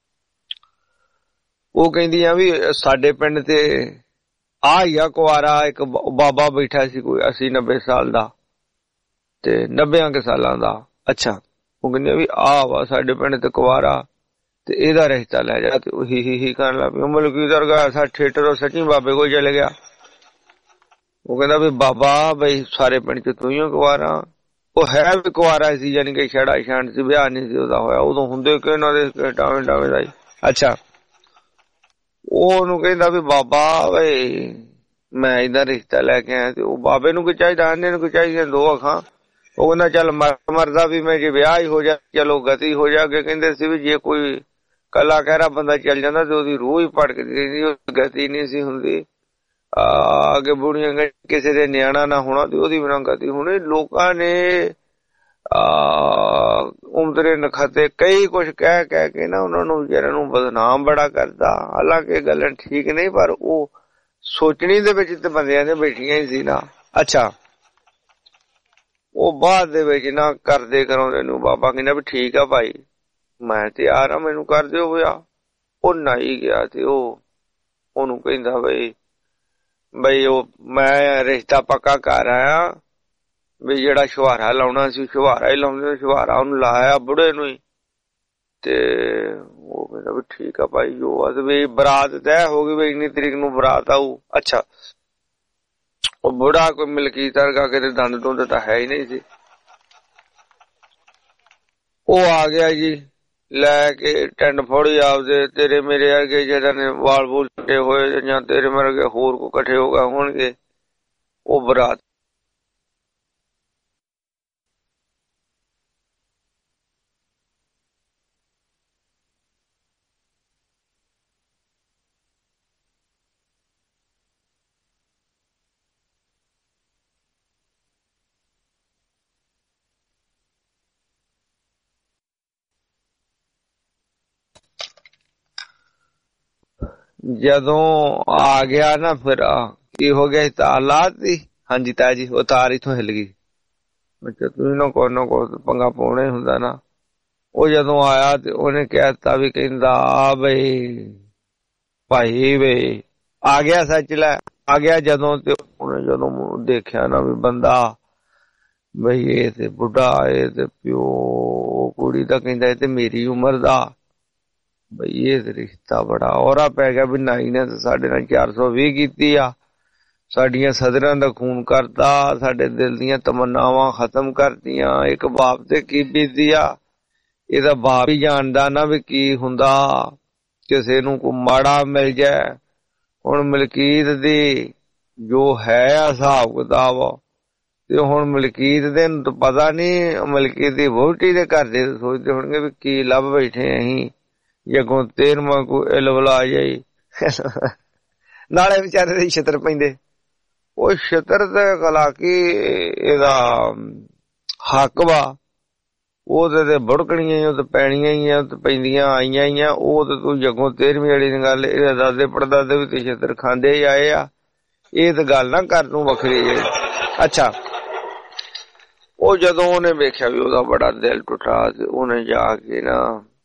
ਉਹ ਕਹਿੰਦੀਆਂ ਵੀ ਸਾਡੇ ਪਿੰਡ ਤੇ ਆ ਹੀ ਆ ਕੁਆਰਾ, ਇੱਕ ਬਾਬਾ ਬੈਠਾ ਸੀ ਕੋਈ ਅੱਸੀ ਨੱਬੇ ਸਾਲ ਦਾ ਤੇ ਨੱਬਿਆਂ ਕੇ ਸਾਲਾਂ ਦਾ। ਅੱਛਾ, ਉਹ ਕਹਿੰਦੀਆਂ ਵੀ ਆ ਵਾ ਸਾਡੇ ਪਿੰਡ ਤੇ ਕੁਆਰਾ ਤੇ ਇਹਦਾ ਰਿਸ਼ਤਾ ਲੈ ਜਾ। ਤੇ ਉਹ ਹੀ ਹੀ ਹੀ ਕਰਨ ਲੱਗ ਪਈ। ਮਲਕੀ ਦਰਗਾ ਸਾ ਥੀਏਟਰ ਸੱਚੀ ਬਾਬੇ ਕੋਲ ਚਲੇ ਗਿਆ। ਉਹ ਕਹਿੰਦਾ ਵੀ ਬਾਬਾ ਬਈ ਸਾਰੇ ਪਿੰਡ ਚ ਤੂੰ ਹੀ ਕੁਆਰਾ। ਉਹ ਹੈ ਵੀ ਕੁਆਰਾ ਸੀ, ਯਾਨੀ ਕਿ ਛੜਾ ਛਾਂਡ ਸੀ, ਵਿਆਹ ਨਹੀਂ ਸੀ ਉਹਦਾ ਹੋਇਆ। ਉਦੋਂ ਹੁੰਦੇ ਕਿ ਇਹਨਾਂ ਦੇ ਟਾਵੇਂ ਟਾਵੇਂ ਦਾ ਹੀ। ਅੱਛਾ, ਉਹਨੂੰ ਕਹਿੰਦਾ ਵੀ ਬਾਬਾ ਬਈ ਮੈਂ ਇਹਦਾ ਰਿਸ਼ਤਾ ਲੈ ਕੇ ਆਇਆ। ਤੇ ਉਹ ਬਾਬੇ ਨੂੰ ਕੋਈ ਚਾਹੀਦਾ, ਆਨੇ ਨੂੰ ਕੋਈ ਚਾਹੀਦਾ, ਦੋ ਅੱਖਾਂ। ਉਹ ਕਹਿੰਦਾ ਚੱਲ ਮਰ ਮਰਦਾ ਵੀ ਮੈਂ ਜੇ ਵਿਆਹ ਹੀ ਹੋ ਜਾ, ਚਲੋ ਗਤੀ ਹੋ ਜਾ। ਕੇ ਕਹਿੰਦੇ ਸੀ ਵੀ ਜੇ ਕੋਈ ਕੱਲਾ ਕਹਿਰਾ ਬੰਦਾ ਚੱਲ ਜਾਂਦਾ ਤੇ ਉਹਦੀ ਰੂਹ ਹੀ ਭੜਕਦੀ ਸੀ, ਗਤੀ ਨਹੀਂ ਸੀ ਹੁੰਦੀ। ਆ ਅੱਗੇ ਬੁੜੀਆਂ ਕਿਸੇ ਦੇ ਨਿਆਣਾ ਨਾ ਹੋਣਾ ਤੇ ਉਹਦੀ ਬਿਨਾਂ ਗਤੀ ਹੋਣੀ। ਲੋਕਾਂ ਨੇ ਆ ਉਮਦਰੇ ਨਖਾਤੇ ਕਈ ਕੁਛ ਕਹਿ ਕਹਿ ਕੇ ਨਾ ਉਹਨਾਂ ਨੂੰ ਵਿਚਾਰਿਆਂ ਨੂੰ ਬਦਨਾਮ ਬੜਾ ਕਰਦਾ। ਹਾਲਾਂਕਿ ਗੱਲਾਂ ਠੀਕ ਨਹੀਂ, ਪਰ ਉਹ ਸੋਚਣੀ ਦੇ ਵਿੱਚ ਤੇ ਬੰਦਿਆਂ ਦੇ ਬੈਠੀਆਂ ਹੀ ਸੀ ਨਾ। ਅੱਛਾ, ਉਹ ਬਾਅਦ ਦੇ ਵਿੱਚ ਨਾ ਕਰਦੇ ਕਰਾਉਂਦੇ ਨੂੰ ਬਾਬਾ ਕਹਿੰਦਾ ਵੀ ਠੀਕ ਆ ਭਾਈ ਮੈਂ ਤਿਆਰ ਆ, ਮੈਨੂੰ ਕਰ ਦਿਓ ਵਿਆਹ। ਉਹ ਨਾਈ ਗਿਆ ਤੇ ਉਹ ਉਹਨੂੰ ਕਹਿੰਦਾ ਬਈ ਬਈ ਉਹ ਮੈਂ ਰਿਸ਼ਤਾ ਪੱਕਾ ਕਰ ਆਇਆ ਵੀ ਜਿਹੜਾ ਛੁਹਾਰਾ ਲਾਉਣਾ ਸੀ ਛੁਹਾਰਾ ਹੀ ਲਾਉਂਦੇ, ਛੁਹਾਰਾ ਉਹਨੂੰ ਲਾਇਆ ਬੁੜੇ ਨੂੰ ਹੀ। ਤੇ ਉਹ ਕਹਿੰਦਾ ਵੀ ਠੀਕ ਆ ਭਾਈ ਜੋ ਆ। ਵੀ ਬਰਾਤ ਤੈਅ ਹੋ ਗਈ ਵੀ ਇੰਨੀ ਤਰੀਕ ਨੂੰ ਬਰਾਤ ਆਊ। ਅੱਛਾ, ਉਹ ਬੁੜਾ ਕੋਈ ਮਲਕੀਤ ਵਰਗਾ ਕਿਤੇ ਦੰਦ ਦੁੰਦ ਤਾਂ ਹੈ ਹੀ ਨਹੀਂ ਸੀ। ਉਹ ਆ ਗਿਆ ਜੀ ਲੈ ਕੇ ਟੈਂਡ ਫੋੜੀ ਆਪਦੇ। ਤੇਰੇ ਮੇਰੇ ਵਰਗੇ ਜਿਹਨਾਂ ਨੇ ਵਾਲ ਵੂਲ ਛੱਡੇ ਹੋਏ ਜਾਂ ਤੇਰੇ ਮੇਰੇ ਵਰਗੇ ਹੋਰ ਕੋ ਇਕੱਠੇ ਹੋ ਗਏ ਹੋਣਗੇ। ਉਹ ਬਰਾਤ ਜਦੋਂ ਆ ਗਿਆ ਨਾ ਫਿਰ ਕੀ ਹੋ ਗਿਆ, ਤਾਰ ਲਾਤੀ। ਹਾਂਜੀ ਤਾਇਆ ਜੀ, ਉਹ ਤਾਰ ਇਥੋਂ ਹਿੱਲ ਗਈ। ਅੱਛਾ ਤੁਸੀਂ ਨਾ ਕੋਈ ਨਾ ਕੋਈ ਪੰਗਾ ਪਾਉਣਾ ਹੀ ਹੁੰਦਾ ਨਾ। ਉਹ ਜਦੋਂ ਆਇਆ ਤੇ ਉਹਨੇ ਕਹਿ ਦਿੱਤਾ ਵੀ ਕਹਿੰਦਾ ਬਈ ਭਾਈ ਬਈ ਆ ਗਿਆ, ਸੱਚ ਲੈ ਆ ਗਿਆ ਜਦੋਂ। ਤੇ ਉਹਨੇ ਜਦੋਂ ਦੇਖਿਆ ਨਾ ਵੀ ਬੰਦਾ ਬਈ ਇਹ ਤੇ ਬੁੱਢਾ, ਇਹ ਤੇ ਪਿਓ, ਕੁੜੀ ਦਾ ਕਹਿੰਦਾ ਇਹ ਤੇ ਮੇਰੀ ਉਮਰ ਦਾ। ਬਈ ਇਹ ਤੇ ਰਿਸ਼ਤਾ ਬੜਾ ਔਰਾ ਪੈ ਗਿਆ ਵੀ ਨਾਈ ਨੇ ਤੇ ਸਾਡੇ ਨਾਲ ਚਾਰ ਸੌ ਵੀਹ ਕੀਤੀ ਆ, ਸਾਡੀਆਂ ਸਦਰਾਂ ਦਾ ਖੂਨ ਕਰਤਾ, ਸਾਡੇ ਦਿਲ ਦੀਆਂ ਤਮੰਨਾਵਾਂ ਖਤਮ ਕਰਤੀਆਂ। ਇੱਕ ਬਾਪ ਤੇ ਕੀ ਬੀਤੀ ਆ, ਇਹਦਾ ਬਾਪ ਹੀ ਜਾਣਦਾ ਨਾ ਵੀ ਕੀ ਹੁੰਦਾ ਕਿਸੇ ਨੂੰ ਕੋਈ ਮਾੜਾ ਮਿਲ ਜਾਏ। ਹੁਣ ਮਲਕੀਤ ਦੀ ਜੋ ਹੈ ਹਿਸਾਬ ਕਿਤਾਬ, ਤੇ ਹੁਣ ਮਲਕੀਤ ਦੇ ਨੂੰ ਤਾਂ ਪਤਾ ਨੀ, ਮਲਕੀਤ ਦੀ ਵਹੁਟੀ ਦੇ ਘਰ ਦੇ ਸੋਚਦੇ ਹੋਣਗੇ ਵੀ ਕੀ ਲੱਭ ਬੈਠੇ ਅਸੀਂ, ਜਗੋਂ ਤੇਰਵਾਂ ਕੋਈ ਇਲਵਲਾ ਜਾਈ। ਨਾਲੇ ਵਿਚਾਰੇ ਦੇ ਛਿੱਤਰ ਪੈਂਦੇ। ਉਹ ਛਿੱਤਰ ਤੇ ਕਲਾਕੀ ਇਹਦਾ ਹੱਕ ਵਾ, ਉਹਦੇ ਤੇ ਬੁੜਕਣੀਆਂ ਹੀ, ਉਹ ਤੇ ਪੈਣੀਆਂ ਹੀ ਆ, ਤੇ ਪੈਂਦੀਆਂ ਆਈਆਂ ਹੀ ਆ। ਉਹ ਤੇ ਤੂੰ ਜਗੋਂ ਤੇਰਵੀਂ ਵਾਲੀ ਦੀ ਗੱਲ, ਇਹਦੇ ਦਾਦੇ ਪੜਦਾਦੇ ਵੀ ਤੇ ਛਿੱਤਰ ਖਾਂਦੇ ਹੀ ਆਏ ਆ। ਇਹ ਤੇ ਗੱਲ ਨਾ ਕਰ ਤੂੰ ਵੱਖਰੀ ਜੇ। ਅੱਛਾ ਉਹ ਜਦੋਂ ਉਹਨੇ ਵੇਖਿਆ ਵੀ ਉਹਦਾ ਬੜਾ ਦਿਲ ਟੁੱਟਾ, ਤੇ ਉਹਨੇ ਜਾ ਕੇ ਨਾ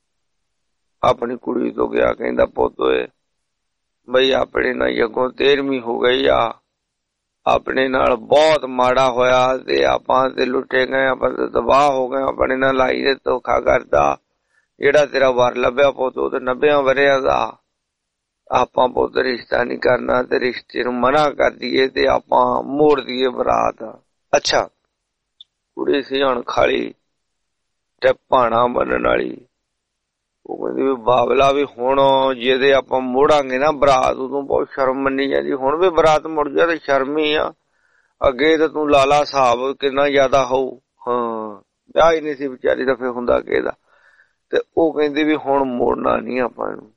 ਆਪਣੀ ਕੁੜੀ ਤੋਂ ਗਿਆ, ਕਹਿੰਦਾ ਪੁੱਤ ਓਏ ਬਈ ਆਪਣੇ ਨਾਲ ਜਗੋਂ ਤੇਰਵੀਂ ਹੋ ਗਈ ਆ, ਆਪਣੇ ਨਾਲ ਬਹੁਤ ਮਾੜਾ ਹੋਇਆ, ਤੇ ਆਪਾਂ ਤੇ ਲੁੱਟੇ ਗਏ, ਆਪਾਂ ਤੇ ਤਬਾਹ ਹੋ ਗਏ, ਆਪਣੇ ਨਾਲ ਲਾਈ ਦੇ ਧੋਖਾ ਕਰਦਾ। ਜਿਹੜਾ ਤੇਰਾ ਵਰ ਲੱਭਿਆ ਪੁੱਤ ਉਹ ਤੇ ਨੱਬਿਆਂ ਵਰਿਆਂ ਦਾ, ਆਪਾਂ ਪੁੱਤ ਰਿਸ਼ਤਾ ਨੀ ਕਰਨਾ, ਤੇ ਰਿਸ਼ਤੇ ਨੂੰ ਮਨਾ ਕਰ ਦਈਏ ਤੇ ਆਪਾਂ ਮੋੜ ਦਈਏ ਬਰਾਤ। ਅੱਛਾ ਕੁੜੀ ਸੀ ਹੁਣ ਖਾਲੀ ਤੇ ਭਾਣਾ ਬਣਨ ਵਾਲੀ। ਉਹ ਕਹਿੰਦੀ ਵੀ ਬਾਬਲਾ ਵੀ ਹੁਣ ਜਿਹਦੇ ਆਪਾਂ ਮੋੜਾਂਗੇ ਨਾ ਬਰਾਤ, ਉਦੋਂ ਬਹੁਤ ਸ਼ਰਮ ਮੰਨੀ ਜਾਂਦੀ। ਹੁਣ ਵੀ ਬਰਾਤ ਮੁੜ ਜਾ ਤੇ ਸ਼ਰਮ ਹੀ ਆ, ਅੱਗੇ ਤੇ ਤੂੰ ਲਾਲਾ ਹਿਸਾਬ ਕਿੰਨਾ ਜ਼ਿਆਦਾ ਹੋਊ। ਹਾਂ ਵਿਆਹ ਹੀ ਨਹੀਂ ਸੀ ਵਿਚਾਰੀ ਦਾ ਫਿਰ ਹੁੰਦਾ ਕਿਹਦਾ। ਤੇ ਉਹ ਕਹਿੰਦੀ ਵੀ ਹੁਣ ਮੋੜਨਾ ਨੀ ਆਪਾਂ ਨੂੰ,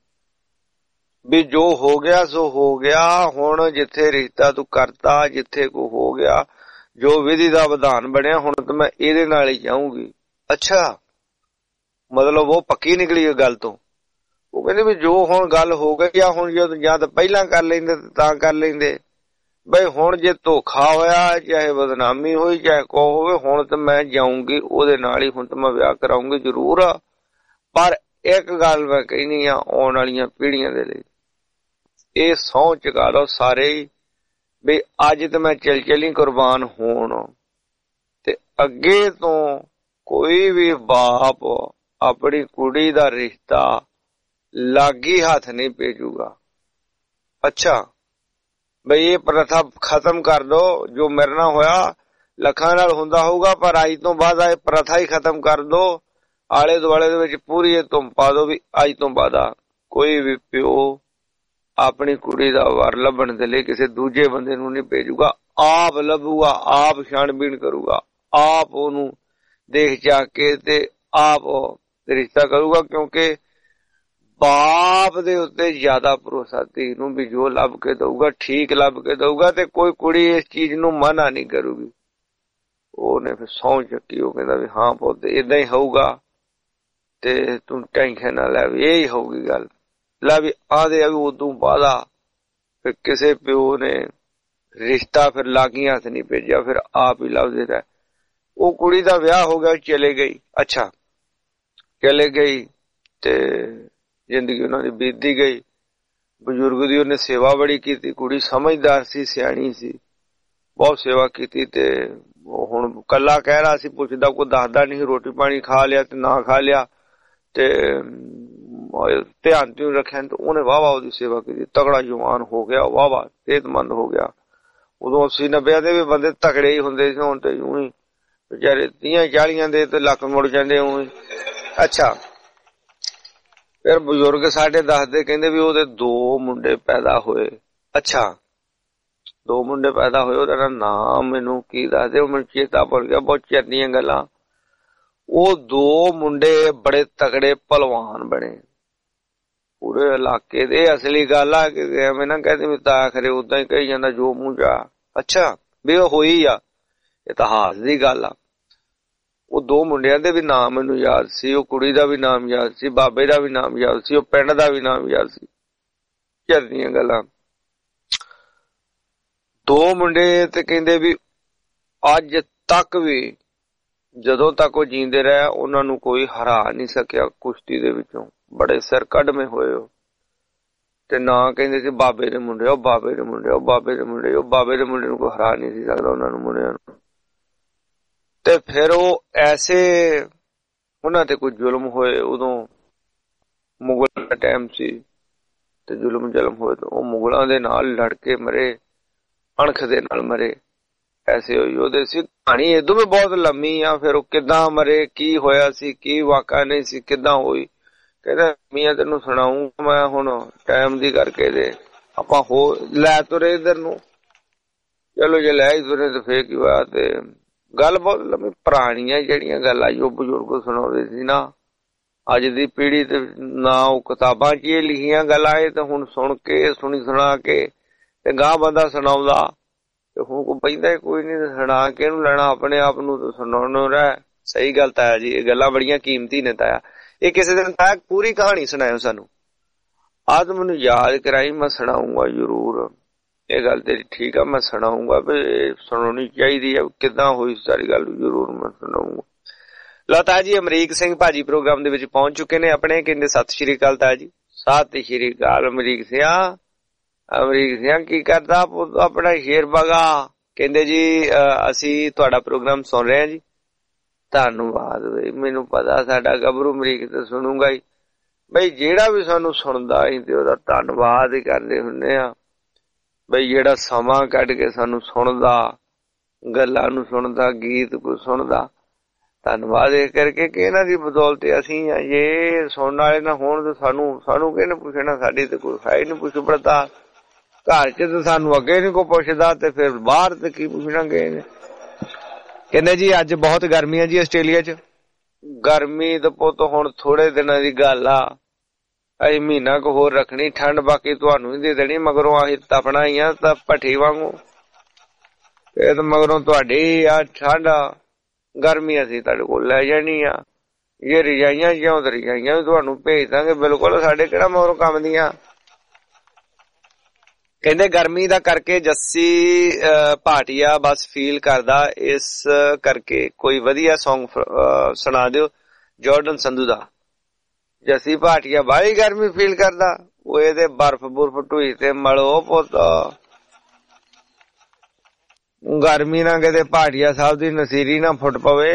ਵੀ ਜੋ ਹੋ ਗਿਆ ਸੋ ਹੋ ਗਿਆ। ਹੁਣ ਜਿੱਥੇ ਰਿਸ਼ਤਾ ਤੂੰ ਕਰਤਾ, ਜਿੱਥੇ ਕੋ ਹੋ ਗਿਆ, ਜੋ ਵਿਧੀ ਦਾ ਵਿਧਾਨ ਬਣਿਆ, ਹੁਣ ਤਾਂ ਮੈਂ ਇਹਦੇ ਨਾਲ ਹੀ ਜਾਊਂਗੀ। ਅੱਛਾ ਮਤਲਬ ਉਹ ਪੱਕੀ ਨਿਕਲੀ ਇਹ ਗੱਲ ਤੋਂ। ਉਹ ਕਹਿੰਦੇ ਵੀ ਜੋ ਹੁਣ ਗੱਲ ਹੋ ਗਈ ਆ, ਹੁਣ ਜਦੋਂ ਜਾਂ ਤਾਂ ਪਹਿਲਾਂ ਕਰ ਲੈਂਦੇ ਤਾਂ ਕਰ ਲੈਂਦੇ, ਬਈ ਹੁਣ ਜੇ ਧੋਖਾ ਹੋਇਆ, ਚਾਹੇ ਬਦਨਾਮੀ ਹੋਈ, ਚਾਹੇ ਕੋ ਹੋਵੇ, ਹੁਣ ਤਾਂ ਮੈਂ ਜਾਊਂਗੀ ਉਹਦੇ ਨਾਲ ਹੀ, ਹੁਣ ਤਾਂ ਮੈਂ ਵਿਆਹ ਕਰਾਉਂਗੀ ਜ਼ਰੂਰ। ਪਰ ਇੱਕ ਗੱਲ ਮੈਂ ਕਹਿਣੀ ਆ ਆਉਣ ਵਾਲੀਆਂ ਪੀੜ੍ਹੀਆਂ ਦੇ ਲਈ, ਇਹ ਸਹੁੰ ਚੁਕਾ ਲਓ ਸਾਰੇ ਹੀ ਵੀ ਅੱਜ ਤੇ ਮੈਂ ਚਲ ਚਲੀ ਕੁਰਬਾਨ ਹੋਣ, ਤੇ ਅੱਗੇ ਤੋਂ ਕੋਈ ਵੀ ਬਾਪ ਆਪਣੀ ਕੁੜੀ ਦਾ ਰਿਸ਼ਤਾ ਲਾਗੀ ਹੱਥ ਨਹੀਂ ਭੇਜੂਗਾ। ਅੱਛਾ ਬਈ ਇਹ ਪ੍ਰਥਾ ਖਤਮ ਕਰ ਦੋ। ਜੋ ਮੇਰੇ ਨਾਲ ਹੋਇਆ ਲੱਖਾਂ ਨਾਲ ਹੁੰਦਾ ਹੋਊਗਾ, ਪਰ ਅੱਜ ਤੋਂ ਬਾਅਦ ਇਹ ਪ੍ਰਥਾ ਹੀ ਖਤਮ ਕਰ ਦੋ। ਆਲੇ ਦੁਆਲੇ ਦੇ ਵਿੱਚ ਪੂਰੀ ਇਹ ਧੁੰਮ ਪਾ ਦੋ ਵੀ ਅੱਜ ਤੋਂ ਬਾਅਦ ਕੋਈ ਵੀ ਪਿਓ ਆਪਣੀ ਕੁੜੀ ਦਾ ਵਰ ਲੱਭਣ ਦੇ ਲਈ ਕਿਸੇ ਦੂਜੇ ਬੰਦੇ ਨੂੰ ਨਹੀਂ ਭੇਜੂਗਾ, ਆਪ ਲੱਭੂਗਾ, ਆਪ ਛਾਣਬੀਣ ਕਰੂਗਾ, ਆਪ ਉਹਨੂੰ ਦੇਖ ਜਾ ਕੇ ਤੇ ਆਪ ਰਿਸ਼ਤਾ ਕਰੂਗਾ। ਕਿਉਂਕਿ ਬਾਪ ਦੇ ਉੱਤੇ ਜ਼ਿਆਦਾ ਭਰੋਸਾ ਧੀ ਨੂੰ ਵੀ ਜੋ ਲੱਭ ਕੇ ਦਊਗਾ ਠੀਕ ਲੱਭ ਕੇ ਦਊਗਾ, ਤੇ ਕੋਈ ਕੁੜੀ ਇਸ ਚੀਜ਼ ਨੂੰ ਮਨਾ ਨਹੀਂ ਕਰੂਗੀ। ਉਹਨੇ ਫਿਰ ਸਹੁੰ ਚੱਕੀ, ਉਹ ਕਹਿੰਦਾ ਵੀ ਹਾਂ ਪੁੱਤ ਏਦਾਂ ਹੀ ਹੋਊਗਾ, ਤੇ ਤੂੰ ਟੈਨਸ਼ਨ ਨਾ ਲੈ ਵੀ ਇਹੀ ਹੋਊਗੀ ਗੱਲ। ਲੈ ਵੀ ਆਦੇ ਵੀ ਉਦੋਂ ਬਾਅਦ ਫਿਰ ਕਿਸੇ ਪਿਓ ਨੇ ਰਿਸ਼ਤਾ ਫਿਰ ਲਾਗੀਆਂ ਹੱਥ ਨਹੀਂ ਭੇਜਿਆ, ਫਿਰ ਆਪ ਹੀ ਲੱਭਦੇ ਰਹੇ। ਉਹ ਕੁੜੀ ਦਾ ਵਿਆਹ ਹੋ ਗਿਆ, ਚਲੇ ਗਈ। ਅੱਛਾ ਚਲੇ ਗਈ ਤੇ ਜ਼ਿੰਦਗੀ ਉਹਨਾਂ ਦੀ ਬੀਤਦੀ ਗਈ। ਬਜ਼ੁਰਗ ਦੀ ਉਹਨੇ ਸੇਵਾ ਬੜੀ ਕੀਤੀ, ਕੁੜੀ ਸਮਝਦਾਰ ਸੀ, ਸਿਆਣੀ ਸੀ, ਬਹੁਤ ਸੇਵਾ ਕੀਤੀ। ਤੇ ਹੁਣ ਕੱਲਾ ਕਹਿ ਰਿਹਾ ਸੀ, ਪੁੱਛਦਾ ਕੋਈ ਦੱਸਦਾ ਨਹੀਂ, ਰੋਟੀ ਪਾਣੀ ਖਾ ਲਿਆ ਤੇ ਨਾ ਖਾ ਲਿਆ, ਤੇ ਧਿਆਨ ਧਿਆਨ ਰੱਖਿਆ। ਤੇ ਉਹਨੇ ਵਾਹ ਵਾਹ ਉਹਦੀ ਸੇਵਾ ਕੀਤੀ, ਤਗੜਾ ਜਵਾਨ ਹੋ ਗਿਆ, ਵਾਹ ਵਾਹ ਸਿਹਤਮੰਦ ਹੋ ਗਿਆ। ਉਦੋਂ ਅੱਸੀ ਨੱਬਿਆਂ ਦੇ ਵੀ ਬੰਦੇ ਤਕੜੇ ਹੀ ਹੁੰਦੇ ਸੀ, ਹੁਣ ਤੇ ਊਂ ਹੀ ਵਿਚਾਰੇ ਤੀਆਂ ਚਾਲੀਆਂ ਦੇ ਤੇ ਲੱਕ ਮੁੜ ਜਾਂਦੇ ਊਂ ਹੀ। ਅੱਛਾ ਫਿਰ ਬਜ਼ੁਰਗ ਸਾਡੇ ਦੱਸਦੇ, ਕਹਿੰਦੇ ਵੀ ਉਹਦੇ ਦੋ ਮੁੰਡੇ ਪੈਦਾ ਹੋਏ। ਅੱਛਾ ਦੋ ਮੁੰਡੇ ਪੈਦਾ ਹੋਏ, ਉਹਦਾ ਨਾਮ ਮੈਨੂੰ ਕੀ ਦੱਸਦੇ, ਉਹ ਮੈਨੂੰ ਚੇਤਾ ਭੁੱਲ ਗਿਆ, ਬਹੁਤ ਚਿਰ ਦੀਆਂ ਗੱਲਾਂ। ਉਹ ਦੋ ਮੁੰਡੇ ਬੜੇ ਤਕੜੇ ਭਲਵਾਨ ਬਣੇ ਪੂਰੇ ਇਲਾਕੇ ਦੇ। ਅਸਲੀ ਗੱਲ ਆ ਕਿ ਐਵੇਂ ਨਾ ਕਹਿੰਦੇ ਵੀ ਤਾਂ ਆਖਰੇ ਉਦਾਂ ਹੀ ਕਹੀ ਜਾਂਦਾ ਜੋ ਮੂੰਹ ਜਾ। ਅੱਛਾ ਵੀ ਉਹ ਹੋਈ ਆ, ਇਤਿਹਾਸ ਦੀ ਗੱਲ ਆ। ਉਹ ਦੋ ਮੁੰਡਿਆਂ ਦੇ ਵੀ ਨਾਮ ਮੈਨੂੰ ਯਾਦ ਸੀ, ਉਹ ਕੁੜੀ ਦਾ ਵੀ ਨਾਮ ਯਾਦ ਸੀ, ਬਾਬੇ ਦਾ ਵੀ ਨਾਮ ਯਾਦ ਸੀ, ਉਹ ਪਿੰਡ ਦਾ ਵੀ ਨਾਮ ਯਾਦ ਸੀ। ਪਿਕਚਰ ਦੀਆਂ ਗੱਲਾਂ। ਦੋ ਮੁੰਡੇ ਤੇ ਕਹਿੰਦੇ ਵੀ ਅੱਜ ਤੱਕ ਵੀ ਜਦੋਂ ਤੱਕ ਉਹ ਜੀਂਦੇ ਰਹੇ ਉਹਨਾਂ ਨੂੰ ਕੋਈ ਹਰਾ ਨਹੀਂ ਸਕਿਆ ਕੁਸ਼ਤੀ ਦੇ ਵਿੱਚੋਂ, ਬੜੇ ਸਿਰ ਕੱਢਵੇਂ ਹੋਏ ਉਹ। ਤੇ ਨਾ ਕਹਿੰਦੇ ਸੀ ਬਾਬੇ ਦੇ ਮੁੰਡੇ, ਉਹ ਬਾਬੇ ਦੇ ਮੁੰਡੇ, ਉਹ ਬਾਬੇ ਦੇ ਮੁੰਡੇ, ਉਹ ਬਾਬੇ ਦੇ ਮੁੰਡੇ ਨੂੰ ਕੋਈ ਹਰਾ ਨਹੀਂ ਸੀ ਸਕਦਾ ਉਹਨਾਂ ਨੂੰ ਮੁੰਡਿਆਂ ਨੂੰ। ਤੇ ਫਿਰ ਉਹ ਐਸੇ ਉਹਨਾਂ ਤੇ ਕੋਈ ਜ਼ੁਲਮ ਹੋਏ, ਉਦੋਂ ਮੁਗਲ ਦਾ ਟਾਈਮ ਸੀ ਤੇ ਜ਼ੁਲਮ ਜ਼ਲਮ ਹੋਏ ਤਾਂ ਉਹ ਮੁਗਲਾਂ ਦੇ ਨਾਲ ਲੜ ਕੇ ਮਰੇ, ਅਣਖ ਦੇ ਨਾਲ ਮਰੇ। ਐਸੇ ਹੋਈ ਉਹਦੇ ਸੀ ਕਹਾਣੀ ਇਦੋਂ ਵੀ ਬਹੁਤ ਲੰਮੀ ਆ। ਫਿਰ ਉਹ ਕਿੱਦਾਂ ਮਰੇ, ਕੀ ਹੋਇਆ ਸੀ, ਕੀ ਵਾਕਾ ਨਹੀਂ ਸੀ, ਕਿੱਦਾਂ ਹੋਈ, ਕਹਿੰਦਾ ਮੀਆਂ ਤੈਨੂੰ ਸੁਣਾਊਂ ਮੈਂ ਹੁਣ ਟਾਈਮ ਦੀ ਕਰਕੇ। ਦੇ ਆਪਾਂ ਹੋ ਲੈ ਤੁਰੇ ਇੱਧਰ ਨੂੰ, ਚਲੋ ਜੇ ਲੈ ਹੀ ਤੁਰੇ ਤੇ ਫੇਰ ਕੀ ਹੋਇਆ। ਤੇ ਗੱਲ ਬਹੁਤ ਲੰਮੀ, ਪੁਰਾਣੀਆਂ ਜਿਹੜੀਆਂ ਗੱਲਾਂ ਜੋ ਬਜ਼ੁਰਗ ਸੁਣਾਉਂਦੇ ਸੀ ਨਾ, ਅੱਜ ਦੀ ਪੀੜ੍ਹੀ ਤੇ ਨਾ ਉਹ ਕਿਤਾਬਾਂ 'ਚ ਇਹ ਲਿਖੀਆਂ ਗੱਲਾਂ, ਇਹ ਤਾਂ ਹੁਣ ਸੁਣ ਕੇ ਸੁਣੀ ਸੁਣਾ ਕੇ ਤੇ ਗਾਂ ਬੰਦਾ ਸੁਣਾਉਂਦਾ ਤੇ ਹੁਣ ਕੋ ਪੈਂਦਾ ਕੋਈ ਨੀ ਸੁਣਾ ਕੇ ਇਹਨੂੰ ਲੈਣਾ, ਆਪਣੇ ਆਪ ਨੂੰ ਤਾਂ ਸੁਣਾਉਣ ਨੂੰ ਰਹਿ। ਸਹੀ ਗੱਲ ਤਾਇਆ ਜੀ, ਇਹ ਗੱਲਾਂ ਬੜੀਆਂ ਕੀਮਤੀ ਨੇ ਤਾਇਆ। ਇਹ ਕਿਸੇ ਦਿਨ ਤਾਇਆ ਪੂਰੀ ਕਹਾਣੀ ਸੁਣਾਇਓ ਸਾਨੂੰ, ਆਦ ਮੈਨੂੰ ਯਾਦ ਕਰਾਈ, ਮੈਂ ਸੁਣਾਊਂਗਾ ਜ਼ਰੂਰ। ਇਹ ਗੱਲ ਤੇਰੀ ਠੀਕ ਆ, ਮੈਂ ਸੁਣਾਊਂਗਾ ਵੀ ਸੁਣਾਉਣੀ ਚਾਹੀਦੀ ਆ, ਕਿੱਦਾਂ ਹੋਈ ਸਾਰੀ ਗੱਲ ਜ਼ਰੂਰ ਮੈਂ ਸੁਣਾਊਂਗਾ। ਲਓ ਤਾਇਆ ਜੀ ਅਮਰੀਕ ਸਿੰਘ ਭਾਜੀ ਪ੍ਰੋਗਰਾਮ ਦੇ ਵਿੱਚ ਪਹੁੰਚ ਚੁੱਕੇ ਨੇ ਆਪਣੇ, ਕਹਿੰਦੇ ਸਤਿ ਸ਼੍ਰੀ ਅਕਾਲ ਤਾਇਆ ਜੀ। ਸਤਿ ਸ਼੍ਰੀ ਅਕਾਲ ਅਮਰੀਕ ਸਿੰਘ। ਅਮਰੀਕ ਸਿੰਘ ਕੀ ਕਰਦਾ ਆਪਣਾ ਸ਼ੇਰ ਬਗਾ? ਕਹਿੰਦੇ ਜੀ ਅਸੀਂ ਤੁਹਾਡਾ ਪ੍ਰੋਗਰਾਮ ਸੁਣ ਰਹੇ ਹਾਂ ਜੀ। ਧੰਨਵਾਦ ਬਈ, ਮੈਨੂੰ ਪਤਾ ਸਾਡਾ ਗੱਭਰੂ ਅਮਰੀਕ ਤੇ ਸੁਣੂਗਾ ਹੀ ਬਈ। ਜਿਹੜਾ ਵੀ ਸਾਨੂੰ ਸੁਣਦਾ ਅਸੀਂ ਤੇ ਉਹਦਾ ਧੰਨਵਾਦ ਹੀ ਕਰਦੇ ਹੁੰਦੇ ਆ ਬਈ, ਜਿਹੜਾ ਸਮਾਂ ਕੱਢ ਕੇ ਸਾਨੂੰ ਸੁਣਦਾ, ਗੱਲਾਂ ਨੂੰ ਸੁਣਦਾ, ਗੀਤ ਕੋ ਸੁਣਦਾ। ਧੰਨਵਾਦ ਇਹ ਕਰਕੇ ਕਿ ਇਹਨਾਂ ਦੀ ਬਦੌਲਤ ਅਸੀਂ ਜੇ ਸੁਣਨ ਵਾਲੇ ਨਾ ਹੋਣ ਤੇ ਸਾਨੂੰ ਸਾਨੂੰ ਕਿਹਨੇ ਪੁੱਛਣਾ, ਸਾਡੀ ਤੇ ਕੋਈ ਹੈ ਹੀ ਨਹੀਂ ਪੁੱਛ ਪੜਤਾ। ਘਰ ਚ ਤਾਂ ਸਾਨੂੰ ਅੱਗੇ ਨੀ ਕੋਈ ਪੁੱਛਦਾ ਤੇ ਫਿਰ ਬਾਹਰ ਤੇ ਕੀ ਪੁੱਛਣਾ ਗਏ ਨੇ। ਕਹਿੰਦੇ ਜੀ ਅੱਜ ਬਹੁਤ ਗਰਮੀ ਆ ਜੀ ਆਸਟ੍ਰੇਲੀਆ ਚ। ਗਰਮੀ ਤਾਂ ਪੁੱਤ ਹੁਣ ਥੋੜੇ ਦਿਨਾਂ ਦੀ ਗੱਲ ਆ, ਅਸੀਂ ਮਹੀਨਾ ਕੁ ਹੋਰ ਰੱਖਣੀ ਠੰਡ, ਬਾਕੀ ਤੁਹਾਨੂੰ ਹੀ ਦੇ ਦੇਣੀ। ਮਗਰੋਂ ਅਸੀਂ ਤਪਣਾ ਹੀ ਆ ਤਾਂ ਭੱਠੀ ਵਾਂਗੂ, ਇਹ ਤਾਂ ਮਗਰੋਂ ਤੁਹਾਡੀ ਆ ਠੰਡ ਗਰਮੀ ਅਸੀਂ ਤੁਹਾਡੇ ਕੋਲ ਲੈ ਜਾਣੀ ਆ। ਇਹ ਰਜਾਈਆਂ ਜਿਉਂ ਤੇ ਰਜਾਈਆਂ ਵੀ ਤੁਹਾਨੂੰ ਭੇਜ ਦਾਂਗੇ ਬਿਲਕੁਲ, ਸਾਡੇ ਕਿਹੜਾ ਮਗਰੋਂ ਕੰਮ ਦੀਆਂ। ਕਹਿੰਦੇ ਗਰਮੀ ਦਾ ਕਰਕੇ ਜੱਸੀ ਭਾਟੀਆ ਬਸ ਫੀਲ ਕਰਦਾ, ਇਸ ਕਰਕੇ ਕੋਈ ਵਧੀਆ ਸੌਂਗ ਸੁਣਾ ਦਿਓ ਜਾਰਡਨ ਸੰਧੂ ਦਾ। ਜੱਸੀ ਭਾਟੀਆ ਬਾਹਲੀ ਗਰਮੀ ਫੀਲ ਕਰਦਾ, ਉਹ ਇਹਦੇ ਬਰਫ ਬੁਰਫ ਢੂਈ ਤੇ ਮਲੋ ਪੁੱਤ। ਗਰਮੀ ਨਾ ਕਿਤੇ ਭਾਟੀਆ ਸਾਹਿਬ ਦੀ ਨਸੀਰੀ ਨਾ ਫੁੱਟ ਪਵੇ।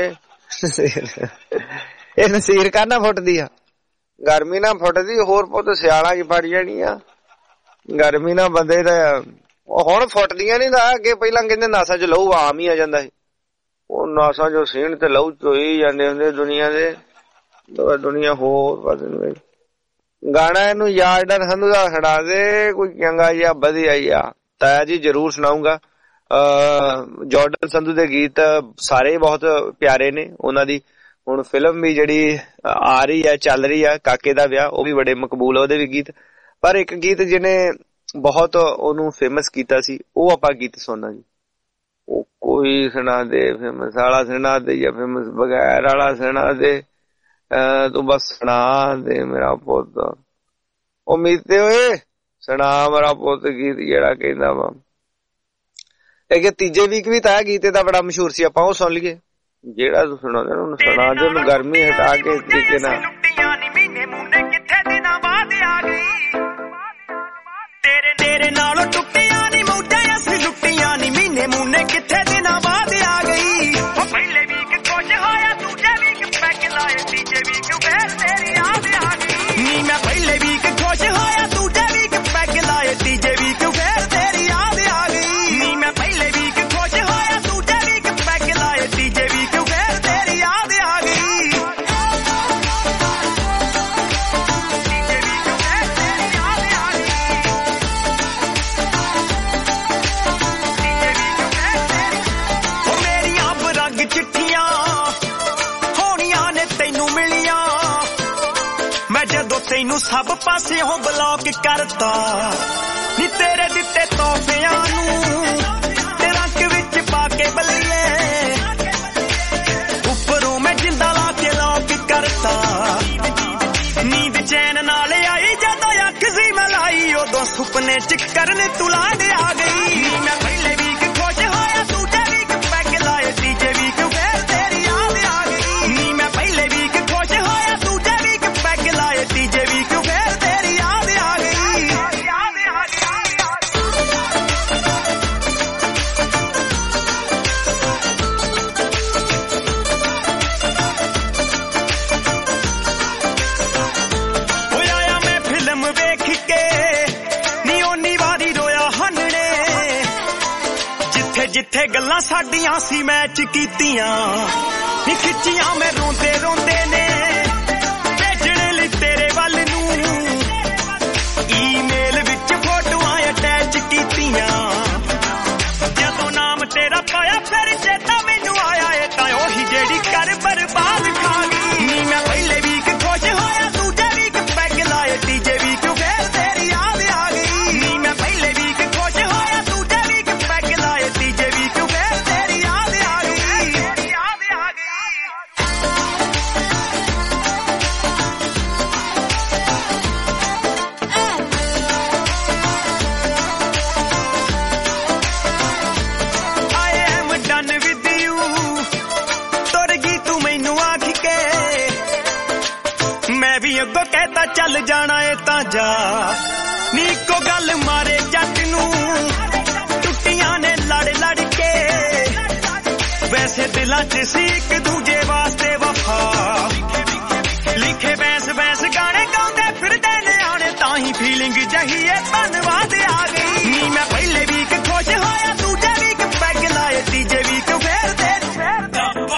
ਇਹ ਨਸੀਰ ਕਾਹਨਾ ਫੁੱਟਦੀ ਆ, ਗਰਮੀ ਨਾ ਫੁੱਟਦੀ ਹੋਰ ਪੁੱਤ ਸਿਆਲਾਂ ਚ ਫੜ ਜਾਣੀ ਆ। ਗਰਮੀ ਨਾਲ ਬੰਦੇ ਦਾ ਹੁਣ ਫੁੱਟਦੀਆਂ ਨੀ, ਤਾਂ ਅੱਗੇ ਪਹਿਲਾਂ ਕਹਿੰਦੇ ਨਾਸਾਂ ਚ ਲਹੂ ਆਮ ਹੀ ਆ ਜਾਂਦਾ ਸੀ। ਉਹ ਨਾਸਾਂ ਚੋਂ ਸੀਣ ਤੇ ਲਹੂ ਚੋਈ ਜਾਂਦੇ ਹੁੰਦੇ ਦੁਨੀਆ ਦੇ, ਦੁਨੀਆ ਹੋਰ ਪਾਸੇ। ਗਾਣਾ ਇਹਨੂੰ ਜਾਰਡਨ ਸੰਧੂ ਦਾ ਸੁਣਾ ਦੇ ਕੋਈ ਚੰਗਾ ਜਿਹਾ ਵਧੀਆ ਜਿਹਾ। ਤਾਇਆ ਜੀ ਜ਼ਰੂਰ ਸੁਣਾਊਂਗਾ। ਅਹ ਜਾਰਡਨ ਸੰਧੂ ਦੇ ਗੀਤ ਸਾਰੇ ਬਹੁਤ ਪਿਆਰੇ ਨੇ। ਉਹਨਾਂ ਦੀ ਹੁਣ ਫਿਲਮ ਵੀ ਜਿਹੜੀ ਆ ਰਹੀ ਹੈ, ਚੱਲ ਰਹੀ ਹੈ, ਕਾਕੇ ਦਾ ਵਿਆਹ, ਉਹ ਵੀ ਬੜੇ ਮਕਬੂਲ ਆ ਉਹਦੇ ਵੀ ਗੀਤ। ਪਰ ਇੱਕ ਗੀਤ ਜਿਹਨੇ ਬਹੁਤ ਉਹਨੂੰ ਫੇਮਸ ਕੀਤਾ ਸੀ, ਉਹ ਆਪਾਂ ਗੀਤ ਸੁਣਨਾ ਜੀ। ਉਹ ਕੋਈ ਸੁਣਾ ਦੇ, ਫੇਮਸ ਵਾਲਾ ਸੁਣਾ ਦੇ ਜਾਂ ਫੇਮਸ ਬਗੈਰ ਵਾਲਾ ਸੁਣਾ ਦੇ, ਤੂੰ ਬਸ ਸੁਣਾ ਦੇ ਮੇਰਾ ਪੁੱਤ। ਉਹ ਮੀਤੇ ਹੋਏ ਸੁਣਾ ਮੇਰਾ ਪੁੱਤ ਗੀਤ ਜਿਹੜਾ ਕਹਿੰਦਾ ਵਾ। ਇਹ ਤੀਜੇ ਵੀਕ ਵੀ ਤਾਂ ਗੀਤੇ ਦਾ ਬੜਾ ਮਸ਼ਹੂਰ ਸੀ, ਆਪਾਂ ਉਹ ਸੁਣ ਲਈਏ। ਜਿਹੜਾ ਤੂੰ ਸੁਣਾਉਂਦਾ ਉਹਨੂੰ ਸੁਣਾ ਦੇ, ਉਹਨੂੰ ਗਰਮੀ ਹਟਾ ਕੇ ਤਰੀਕੇ ਨਾਲ। ਤੇਰੇ ਤੇਰੇ ਨਾਲੋਂ ਟੁੱਟੀਆਂ ਨੀ ਮੋਢੇ ਅਸੀਂ ਲੁੱਟੀਆਂ ਨੀ, ਮਹੀਨੇ ਮੂਨੇ ਕਿੱਥੇ ਦਿਨਾਂ ਬਾਅਦ ਆ ਗਈ। ਉਹ ਪਹਿਲੇ ਵੀਕ ਕੁਝ ਹੋਇਆ, ਦੂਜੇ ਵੀਕ ਪੈਕ ਲਾਏ, ਤੀਜੇ ਵੀਕ ਫੇਰ ਤੇਰੀ ਯਾਦ ਆ ਗਈ। ਨੀ ਮੈਂ ਪਹਿਲੇ ਵੀਕ ਖੁਸ਼ ਹੋਇਆ, ਦੂਜੇ ਵੀਕ ਪੈਕ ਲਾਏ, ਤੀਜੇ ਵੀਕ ਫੇਰ ਤੇਰੀ ਯਾਦ ਆ ਗਈ। ਨੀ ਮੈਂ ਪਹਿਲੇ ਵੀਕ ਖੁਸ਼ ਹੋਇਆ, ਦੂਜੇ ਵੀਕ ਪੈਕ ਲਾਏ, ਤੀਜੇ ਵੀਕ ਫੇਰ ਤੇਰੀ ਯਾਦ ਆ ਗਈ। ਚਿੱਠੀਆਂ ਹੋਣੀਆਂ ਨੇ ਤੈਨੂੰ ਮਿਲੀਆਂ, ਮੈਂ ਜਦੋਂ ਤੈਨੂੰ ਸਭ ਪਾਸਿਓਂ ਬਲੌਕ ਕਰਤਾ। ਨੀ ਤੇਰੇ ਦਿੱਤੇ ਤੋਹਫਿਆਂ ਨੂੰ ਤੇ ਰੰਗ ਵਿੱਚ ਪਾ ਕੇ ਬੱਲੀਏ, ਉੱਪਰੋਂ ਮੈਂ ਜਿੰਦਾ ਲਾ ਕੇ ਲੌਕ ਕਰਤਾ। ਨੀਂਦ ਚੈਨ ਨਾਲ ਆਈ ਜਦੋਂ ਅੱਖ ਸੀ ਮਲਾਈ, ਉਦੋਂ ਸੁਪਨੇ ਚ ਕਰਨ ਤੂੰ ਲਾਡ ਆ ਗਈ ਮੈਂ ਪਹਿਲੇ ਵੀਕ ਖੁਸ਼ ਹੋਇਆ ਦੂਜੇ ਵੀਕ ਪੈਗ ਲਾਏ ਤੀਜੇ ਵੀਕ ਫੇਰ ਤੇਰੀ ਯਾਦ ਆ ਗਈ ਨੀ ਮੈਂ ਪਹਿਲੇ ਵੀਕ ਖੁਸ਼ ਹੋਇਆ ਦੂਜੇ ਵੀਕ ਪੈਗ ਲਾਏ ਤੀਜੇ ਵੀਕ ਫੇਰ ਤੇਰੀ ਯਾਦ ਆ ਗਈ ਯਾਦ ਆ ਹੋਇਆ ਮੈਂ ਫਿਲਮ ਵੇਖ ਕੇ ਨੀ ਓਨੀ ਵਾਰੀ ਰੋਇਆ ਹੰਨਣੇ ਜਿੱਥੇ ਜਿੱਥੇ ਗੱਲਾਂ ਸਾਡੀਆਂ ਸੀ ਮੈਚ ਕੀਤੀਆਂ ਨੀ ਖਿੱਚੀਆਂ ਮੈਂ ਰੋਂਦੇ ਰੋਂਦੇ ਨੇ ਭੇਜਣ ਲਈ ਤੇਰੇ ਵੱਲ ਨੂੰ ਈਮੇਲ ਵਿੱਚ ਫੋਟੋਆਂ ਅਟੈਚ ਕੀਤੀਆਂ ਜਦੋਂ ਨਾਮ ਤੇਰਾ ਪਾਇਆ ਫਿਰ ਚੇਤਾ ਮੈਨੂੰ ਆਇਆ ਇਹ ਤਾਂ ਉਹੀ ਜਿਹੜੀ ਕਰ ਬਰਬਾਦ ਖਾ ਗਈ ਨੀ ਮੈਂ ਪਹਿਲੇ ਵੀਕ ਖੁਸ਼ ਹੋਇਆ ਦੂਜੇ ਵੀਕ ਪੈਗ ਲਾਏ ਤੀਜੇ ਵੀਕ ਫੇਰ ਤੇਰੀ ਯਾਦ ਆ ਗਈ ਨੀ ਮੈਂ ਪਹਿਲੇ ਵੀਕ ਖੁਸ਼ ਹੋਇਆ ਦੂਜੇ ਵੀਕ ਪੈਗ ਲਾਏ ਤੀਜੇ ਵੀਕ ਫੇਰ ਤੇਰੀ ਯਾਦ ਆ ਗਈ ਯਾਦ ਆ ਗਈ I am done with you ਤੁਰ ਗਈ ਤੂੰ ਮੈਨੂੰ ਆਖ ਕੇ ਮੈਂ ਵੀ ਅੱਗੋਂ ਕਹਿਤਾ ਚੱਲ ਜਾਣਾ ਏ ਤਾਂ ਜਾ ਨੀ ਇੱਕੋ ਗੱਲ ਮਾਰੇ ਜੱਟ ਨੂੰ ਟੁੱਟੀਆਂ ਨੇ ਲੜ ਲੜ ਕੇ ਵੈਸੇ ਦਿਲਾਂ 'ਚ ਸੀ ਇੱਕ ਦੂਜੇ ਵਾਸਤੇ ਵਫਾ ਲਿਖੇ ਬੈਸ ਬੈਸ ਗਾਣੇ ਗਾਉਂਦੇ ਫਿਰਦੇ ਨੇ ਆਣੇ ਤਾਂ ਹੀ ਫੀਲਿੰਗ ਜਹੀ ਏ ਧੰਨਵਾਦ ਆ ਗਈ ਨੀ ਮੈਂ ਪਹਿਲੇ ਵੀਕ ਖੁਸ਼ ਹੋਇਆ ਦੂਜੇ ਵੀਕ ਪੈਗ ਲਾਏ ਤੀਜੇ ਵੀਕ ਫੇਰ ਤੇਰੀ ਫੇਰ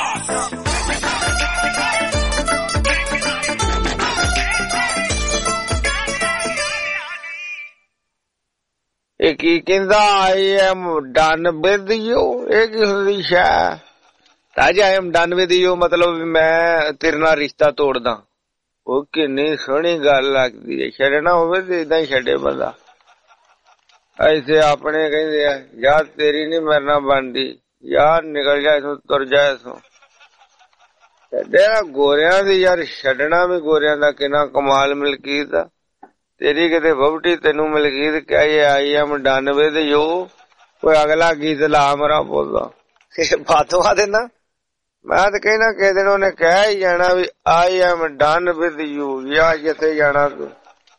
ਇਹ ਕੀ ਕਹਿੰਦਾ I am done with you ਇਹ ਕੀ ਹੁੰਦੀ ਸ਼ਾ ਤਾਜ I am done with you ਮਤਲਬ ਮੈਂ ਤੇਰੇ ਨਾਲ ਰਿਸ਼ਤਾ ਤੋੜਦਾ ਉਹ ਕਿੰਨੀ ਸੋਹਣੀ ਗੱਲ ਲੱਗਦੀ ਹੈ ਛੱਡਣਾ ਹੋਵੇ ਤੇ ਇਦਾਂ ਹੀ ਛੱਡੇ ਬੰਦਾ ਐਸੇ ਆਪਣੇ ਕਹਿੰਦੇ ਆ ਯਾਰ ਤੇਰੀ ਨਹੀਂ ਮੇਰੇ ਨਾਲ ਬਣਦੀ ਯਾਰ ਨਿਕਲ ਜਾ ਇਥੋਂ ਤੁਰ ਜਾ ਇਥੋਂ ਛੱਡਿਆ ਗੋਰਿਆਂ ਦੀ ਯਾਰ ਛੱਡਣਾ ਵੀ ਗੋਰਿਆਂ ਦਾ ਕਿੰਨਾ ਕਮਾਲ ਮਲਕੀਤ ਆ ਤੇਰੀ ਕਿਤੇ ਵਹੁਟੀ ਤੈਨੂੰ ਮਲਕੀਤ ਕਿਹਾ ਇਹ I am done with you ਕੋਈ ਅਗਲਾ ਗੀਤ ਲਾ ਮਰਾ ਬੋਲਦਾ ਬਾਤੋਂ ਦੇਣਾ ਮੈਂ ਤਾਂ ਕਹਿਣਾ ਕਿਸੇ ਦਿਨ ਉਹਨੇ ਕਹਿ ਹੀ ਜਾਣਾ ਵੀ I am done with you ਜਾਂ ਜਿੱਥੇ ਜਾਣਾ ਤੂੰ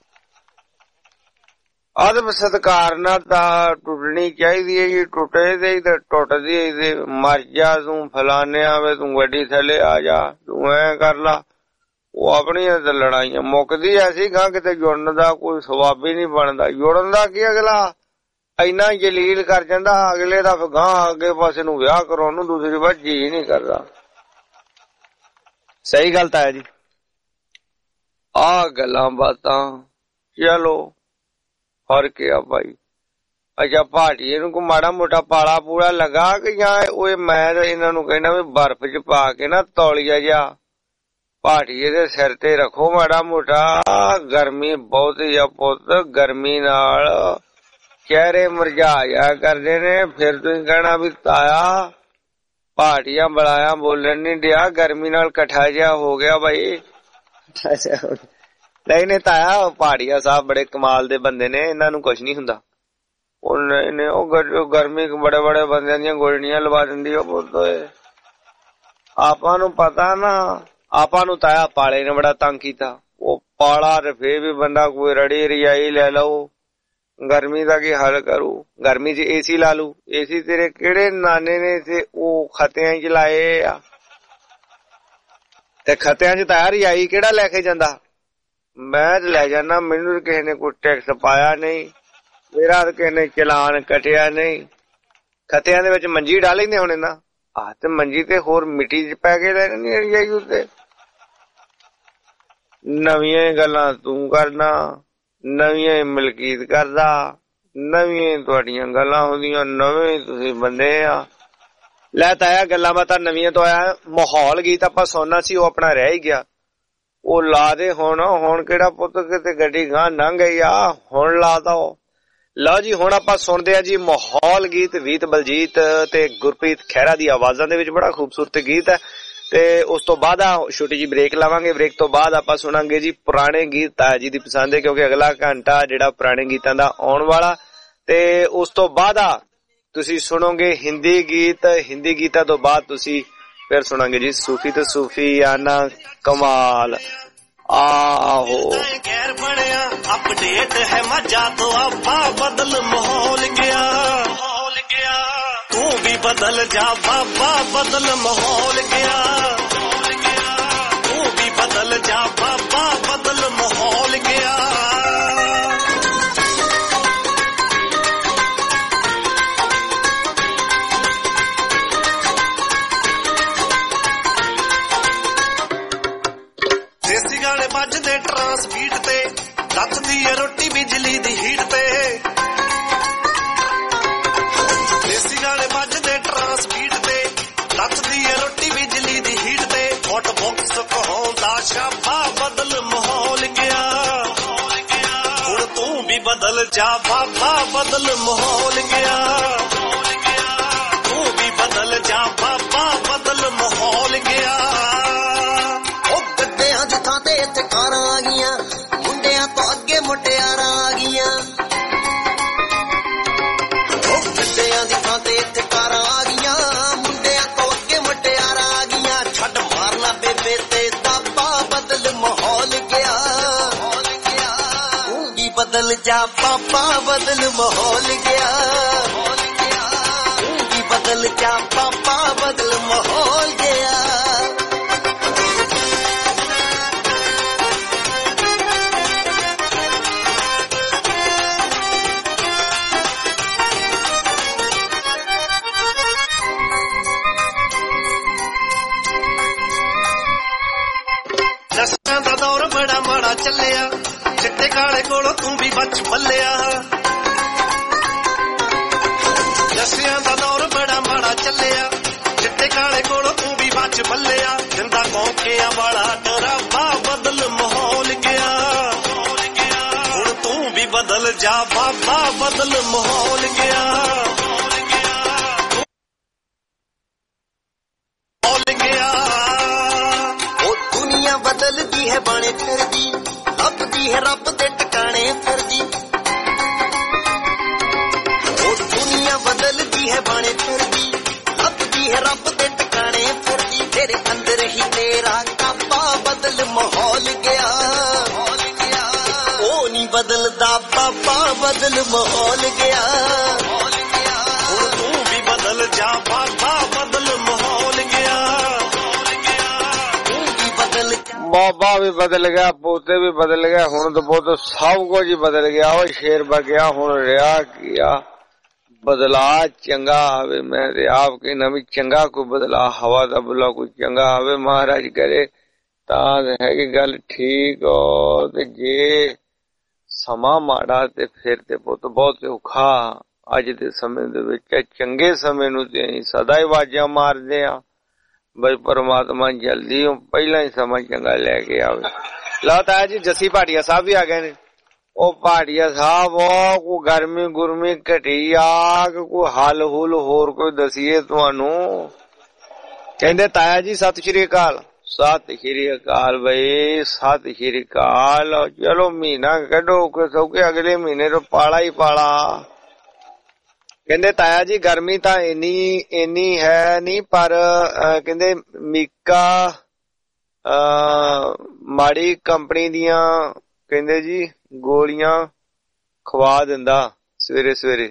ਆਦਮ ਸਤਿਕਾਰ ਨਾਲ ਤਾਂ ਟੁੱਟਣੀ ਚਾਹੀਦੀ ਹੈ ਜੀ ਟੁੱਟੇ ਤੇ ਤੇ ਟੁੱਟਦੀ ਤੇ ਮਰ ਜਾ ਤੂੰ ਫਲਾਣੇ ਆਵੇ ਤੂੰ ਗੱਡੀ ਥੱਲੇ ਆ ਜਾ ਤੂੰ ਐ ਕਰ ਲਾ ਉਹ ਆਪਣੀਆਂ ਤੇ ਲੜਾਈਆਂ ਮੁੱਕਦੀ ਐਸੀ ਗਾਂ ਕਿਤੇ ਜੁੜਨ ਦਾ ਕੋਈ ਸਵਾਬ ਹੀ ਨਹੀਂ ਬਣਦਾ ਜੁੜਨ ਦਾ ਕੀ ਅਗਲਾ ਇੰਨਾ ਜਲੀਲ ਕਰ ਜਾਂਦਾ ਅਗਲੇ ਦਾ ਗਾਂ ਅੱਗੇ ਪਾਸੇ ਨੂੰ ਵਿਆਹ ਕਰਾਉਣ ਨੂੰ ਦੂਸਰੀ ਵਾਰ ਜੀ ਨਹੀਂ ਕਰਦਾ ਸਹੀ ਗੱਲ ਤਾਂ ਹੈ ਜੀ ਆ ਗੱਲਾਂ ਬਾਤਾਂ ਚਲੋ ਫਰਕ ਆ ਭਾਈ ਅੱਛਾ ਭਾਟੀਏ ਨੂੰ ਕੋ ਮਾੜਾ ਮੋਟਾ ਪਾਲਾ ਪੂੜਾ ਲੱਗਾ ਕਿ ਜਾਂ ਉਹ ਮੈਂ ਇਹਨਾਂ ਨੂੰ ਕਹਿਣਾ ਵੀ ਬਰਫ਼ ਚ ਪਾ ਕੇ ਨਾ ਤੌਲੀਆ ਜਾ ਭਾਟੀਏ ਦੇ ਸਿਰ ਤੇ ਰੱਖੋ ਮਾੜਾ ਮੋਟਾ ਗਰਮੀ ਬਹੁਤ ਆ ਪੁੱਤ ਗਰਮੀ ਨਾਲ ਚਿਹਰੇ ਮੁਰਝਾ ਜਾ ਕਰਦੇ ਨੇ ਫਿਰ ਤੁਸੀਂ ਕਹਿਣਾ ਵੀ ਤਾਇਆ ਭਾਟੀਆਂ ਬੁਲਾਇਆ ਬੋਲਣ ਨੀ ਡਿਆ ਗਰਮੀ ਨਾਲ ਇਕੱਠਾ ਜਿਹਾ ਹੋ ਗਿਆ ਬਾਈ ਨਹੀਂ ਨਹੀਂ ਤਾਇਆ ਭਾਟੀਆ ਸਾਹਿਬ ਬੜੇ ਕਮਾਲ ਦੇ ਬੰਦੇ ਨੇ ਇਹਨਾਂ ਨੂੰ ਕੁਛ ਨੀ ਹੁੰਦਾ ਉਹ ਨਹੀਂ ਨਹੀਂ ਉਹ ਗਰਮੀ ਬੜੇ ਬੜੇ ਬੰਦਿਆਂ ਦੀਆਂ ਗੋਲੀਆਂ ਲਵਾ ਦਿੰਦੀ ਉਹ ਪੁੱਤ ਆਪਾਂ ਨੂੰ ਪਤਾ ਨਾ ਆਪਾਂ ਨੂੰ ਤਾਇਆ ਪਾਲੇ ਨੇ ਬੜਾ ਤੰਗ ਕੀਤਾ ਉਹ ਪਾਲਾ ਰਫੇ ਵੀ ਬੰਦਾ ਕੋਈ ਰੜੀ ਰਜਾਈ ਲੈ ਲਓ ਗਰਮੀ ਦਾ ਕੀ ਹੱਲ ਕਰੂ ਗਰਮੀ ਚ ਏਸੀ ਲਾ ਲੂ ਏਸੀ ਤੇਰੇ ਕਿਹੜੇ ਨਾਨੇ ਨੇ ਤੇ ਉਹ ਖਤਿਆਂ ਚ ਲਾਏ ਆ ਤੇ ਖਤਿਆਂ ਚ ਤਾਇਆ ਰਜਾਈ ਕਿਹੜਾ ਲੈ ਕੇ ਜਾਂਦਾ ਮੈਂ ਲੈ ਜਾਣਾ ਮੈਨੂੰ ਕਿਸੇ ਨੇ ਕੋਈ ਟੈਕਸ ਪਾਇਆ ਨਹੀਂ ਮੇਰਾ ਕਿਸੇ ਨੇ ਚਲਾਨ ਕੱਟਿਆ ਨਹੀਂ ਖਤਿਆਂ ਦੇ ਵਿੱਚ ਮੰਜੀ ਡਾਲ ਲੈਂਦੇ ਹੁਣ ਨਾ ਆਹ ਤੇ ਮੰਜੀ ਤੇ ਹੋਰ ਮਿੱਟੀ ਚ ਪੈ ਕੇ ਰਹਿਣੀ ਰਜਾਈ ਉੱਤੇ ਨਵੀਆਂ ਗੱਲਾਂ ਤੂੰ ਕਰਨਾ ਨਵੀਆਂ ਮਲਕੀਤ ਕਰਦਾ ਨਵੀਆਂ ਤੁਹਾਡੀਆਂ ਗੱਲਾਂ ਹੁੰਦੀਆਂ ਨਵੇਂ ਤੁਸੀਂ ਬੰਦੇ ਆ ਲੈ ਤਾਇਆ ਗੱਲਾਂ ਬਾਤਾਂ ਨਵੀਆਂ ਤੋਂ ਆਇਆ ਮਾਹੌਲ ਗੀਤ ਆਪਾਂ ਸੁਣਨਾ ਸੀ ਉਹ ਆਪਣਾ ਰਹਿ ਹੀ ਗਿਆ ਉਹ ਲਾ ਦੇ ਹੁਣ ਹੁਣ ਕਿਹੜਾ ਪੁੱਤ ਕਿਤੇ ਗੱਡੀ ਗਾਂ ਲੰਘ ਗਈ ਆ ਹੁਣ ਲਾ ਦੋ ਲਓ ਜੀ ਹੁਣ ਆਪਾਂ ਸੁਣਦੇ ਆ ਜੀ ਮਾਹੌਲ ਗੀਤ ਵੀਤ ਬਲਜੀਤ ਤੇ ਗੁਰਪ੍ਰੀਤ ਖਹਿਰਾ ਦੀ ਆਵਾਜ਼ਾਂ ਦੇ ਵਿੱਚ ਬੜਾ ਖੂਬਸੂਰਤ ਗੀਤ ਹੈ ਤੇ ਉਸ ਤੋਂ ਬਾਅਦ ਆ ਛੋਟੀ ਜੀ ਬ੍ਰੇਕ ਲਾਵਾਂਗੇ। ਬ੍ਰੇਕ ਤੋਂ ਬਾਅਦ ਆਪਾਂ ਸੁਣਾਂਗੇ ਜੀ ਪੁਰਾਣੇ ਗੀਤ ਤਾਇਆ ਜੀ ਦੀ ਪਸੰਦ ਹੈ, ਕਿਉਂਕਿ ਅਗਲਾ ਘੰਟਾ ਜਿਹੜਾ ਪੁਰਾਣੇ ਗੀਤਾਂ ਦਾ ਆਉਣ ਵਾਲਾ। ਤੇ ਉਸ ਤੋਂ ਬਾਅਦ ਆ ਤੁਸੀਂ ਸੁਣੋਗੇ ਹਿੰਦੀ ਗੀਤ। ਹਿੰਦੀ ਗੀਤਾਂ ਤੋਂ ਬਾਅਦ ਤੁਸੀਂ ਫਿਰ ਸੁਣਾਂਗੇ ਜੀ ਸੂਫੀ ਤੇ ਸੂਫੀਆਨਾ ਕਮਾਲ। ਆਹੋ ਗੈਰ ਬਣਿਆ ਅਪਡੇਟ ਹੈ ਮੱਝਾ ਤੋਂ ਆਪਾ ਬਦਲ ਮਾਹੌਲ ਗਿਆ ਮਾਹੌਲ ਗਿਆ ਤੂੰ ਵੀ ਬਦਲ ਜਾ ਬਾਬਾ ਬਦਲ ਮਾਹੌਲ ਗਿਆ ਤੂੰ ਵੀ ਬਦਲ ਜਾ ਬਾਬਾ ਬਦਲ ਮਾਹੌਲ ਗਿਆ। ਦੇਸੀ ਗਾਣੇ ਵੱਜਦੇ ਟਰਾਂਸਪੀਟ ਤੇ ਲੱਥਦੀ ਏ ਰੋਟੀ ਬਿਜਲੀ ਦੀ ਹੀਟ ਤੇ ਦੇਸੀ ਗਾਣੇ ਵੱਜਦੇ ਟਰਾਂਸਪੀਟ ਤੇ ਲੱਥਦੀ ਏ ਰੋਟੀ ਬਿਜਲੀ ਦੀ ਹੀਟ ਤੇ ਹੌਟ ਬਾਕਸ ਕਹਾਉਂਦਾ ਸ਼ਾਬਾ ਬਦਲ ਮਾਹੌਲ ਗਿਆ ਹੁਣ ਤੂੰ ਵੀ ਬਦਲ ਜਾ ਬਾਬਾ ਬਦਲ ਮਾਹੌਲ ਗਿਆ ਤੂੰ ਵੀ ਬਦਲ ਜਾ ਬਾਬਾ ਬਦਲ ਮਾਹੌਲ ਗਿਆ। ਥਾਂ ਤੇ ਇੱਥੇ ਕਾਰਾਂ ਆ ਗਈਆਂ ਮੁੰਡਿਆਂ ਤੋਂ ਅੱਗੇ ਮੁਟਿਆਰਾਂ ਆ ਗਈਆਂ ਉਹ ਗੱਡਿਆਂ ਦੀ ਥਾਂ ਤੇ ਇੱਥੇ ਕਾਰਾਂ ਆ ਗਈਆਂ ਮੁੰਡਿਆਂ ਤੋਂ ਅੱਗੇ ਮੁਟਿਆਰਾਂ ਆ ਗਈਆਂ ਛੱਡ ਮਾਰਨਾ ਬੇਬੇ ਤੇ ਦਾਬਾ ਬਦਲ ਮਾਹੌਲ ਗਿਆ ਤੂੰ ਵੀ ਬਦਲ ਜਾ ਪਾਪਾ ਬਦਲ ਮਾਹੌਲ ਗਿਆ ਤੂੰ ਵੀ ਬਦਲ ਜਾ ਪਾਪਾ ਬਦਲ ਮਾਹੌਲ ਗਿਆ। ਨਸ਼ਿਆਂ ਦਾ ਦੌਰ ਬੜਾ ਮਾੜਾ ਚੱਲਿਆ ਚਿੱਟੇ ਕਾਲੇ ਕੋਲੋਂ ਤੂੰ ਵੀ ਬਚ ਬੱਲਿਆ ਨਸ਼ਿਆਂ ਦਾ ਦੌਰ ਬੜਾ ਮਾੜਾ ਚੱਲਿਆ ਚਿੱਟੇ ਕਾਲੇ ਕੋਲੋਂ ਤੂੰ ਵੀ ਬਚ ਬੱਲਿਆ ਜਿੰਦਾ ਕੌਂਕਿਆਂ ਵਾਲਾ ਡਰਾਵਾ ਬਦਲ ਮਾਹੌਲ ਗਿਆ ਹੁਣ ਤੂੰ ਵੀ ਬਦਲ ਜਾ ਬਾਬਾ ਬਦਲ ਮਾਹੌਲ ਗਿਆ ਮਾਹੌਲ ਗਿਆ। ਬਦਲਦੀ ਹੈ ਬਾਣੇ ਫਿਰਦੀ ਲੱਭਦੀ ਹੈ ਰੱਬ ਦੇ ਟਿਕਾਣੇ ਫਿਰਦੀ ਉਹ ਦੁਨੀਆ ਬਦਲਦੀ ਹੈ ਬਾਣੇ ਫਿਰਦੀ ਲੱਭਦੀ ਹੈ ਰੱਬ ਦੇ ਟਿਕਾਣੇ ਫਿਰਦੀ ਤੇਰੇ ਅੰਦਰ ਹੀ ਤੇਰਾ ਕਾਪਾ ਬਦਲ ਮਾਹੌਲ ਗਿਆ ਉਹ ਨਹੀਂ ਬਦਲਦਾ ਬਾਬਾ ਬਦਲ ਮਾਹੌਲ ਗਿਆ ਹੁਣ ਤੂੰ ਵੀ ਬਦਲ ਜਾ ਬਾਬਾ ਬਦਲ ਮਾਹੌਲ ਗਿਆ ਬਾਬਾ ਵੀ ਬਦਲ ਗਿਆ ਪੋਤੇ ਵੀ ਬਦਲ ਗਿਆ ਹੁਣ ਤਾਂ ਬਹੁਤ ਸਭ ਕੁਝ ਹੀ ਬਦਲ ਗਿਆ। ਉਹ ਸ਼ੇਰ ਬਗਿਆ ਹੁਣ ਰਿਹਾ ਕੀਆ ਬਦਲਾ ਚੰਗਾ ਆਵੇ ਮੈਂ ਤੇ ਆਪ ਕੇ ਨਵੀਂ ਚੰਗਾ ਕੋਈ ਬਦਲਾ ਹਵਾ ਦਾ ਬੁਲਾ ਕੋਈ ਚੰਗਾ ਆਵੇ ਮਹਾਰਾਜ ਕਰੇ ਤਾਂ ਹੈਗੀ ਗੱਲ ਠੀਕ ਹੋ ਤੇ ਜੇ ਸਮਾਂ ਮਾੜਾ ਤੇ ਫਿਰ ਤੇ ਬਹੁਤ ਬਹੁਤ ਔਖਾ। ਅੱਜ ਦੇ ਸਮੇਂ ਦੇ ਵਿੱਚ ਚੰਗੇ ਸਮੇਂ ਨੂੰ ਤੇ ਅਸੀਂ ਸਦਾ ਹੀ ਆਵਾਜ਼ਾਂ ਮਾਰਦੇ ਆ ਬਈ ਪਰਮਾਤਮਾ ਜਲਦੀ ਪਹਿਲਾਂ ਹੀ ਸਮਾਂ ਚੰਗਾ ਲੈ ਕੇ ਆਵੇ। ਲਓ ਤਾਇਆ ਜੀ ਜੱਸੀ ਭਾਟੀਆ ਸਾਹਿਬ ਵੀ ਆ ਗਏ ਨੇ। ਉਹ ਭਾਟੀਆ ਸਾਹਿਬ ਉਹ ਕੋਈ ਗਰਮੀ ਗੁਰਮੀ ਘਟੀ ਆ ਕੋਈ ਹੱਲ ਹੁਲ ਹੋਰ ਕੋਈ ਦਸੀਏ ਤੁਹਾਨੂੰ। ਕਹਿੰਦੇ ਤਾਇਆ ਜੀ ਸਤਿ ਸ਼੍ਰੀ ਅਕਾਲ। ਸਤਿ ਸ਼੍ਰੀ ਅਕਾਲ ਬਈ ਸਤਿ ਸ਼੍ਰੀ ਅਕਾਲ। ਚਲੋ ਮਹੀਨਾ ਕੱਢੋ ਕਿ ਸੌਕੇ ਅਗਲੇ ਮਹੀਨੇ ਤੋਂ ਪਾਲਾ ਹੀ ਪਾਲਾ। ਕਹਿੰਦੇ ਤਾਇਆ ਜੀ ਗਰਮੀ ਤਾਂ ਇੰਨੀ ਇੰਨੀ ਹੈ ਨਹੀਂ ਪਰ ਕਹਿੰਦੇ ਮੀਕਾ ਮਾੜੀ ਕੰਪਨੀ ਦੀਆਂ ਕਹਿੰਦੇ ਜੀ ਗੋਲੀਆਂ ਖਵਾ ਦਿੰਦਾ ਸਵੇਰੇ ਸਵੇਰੇ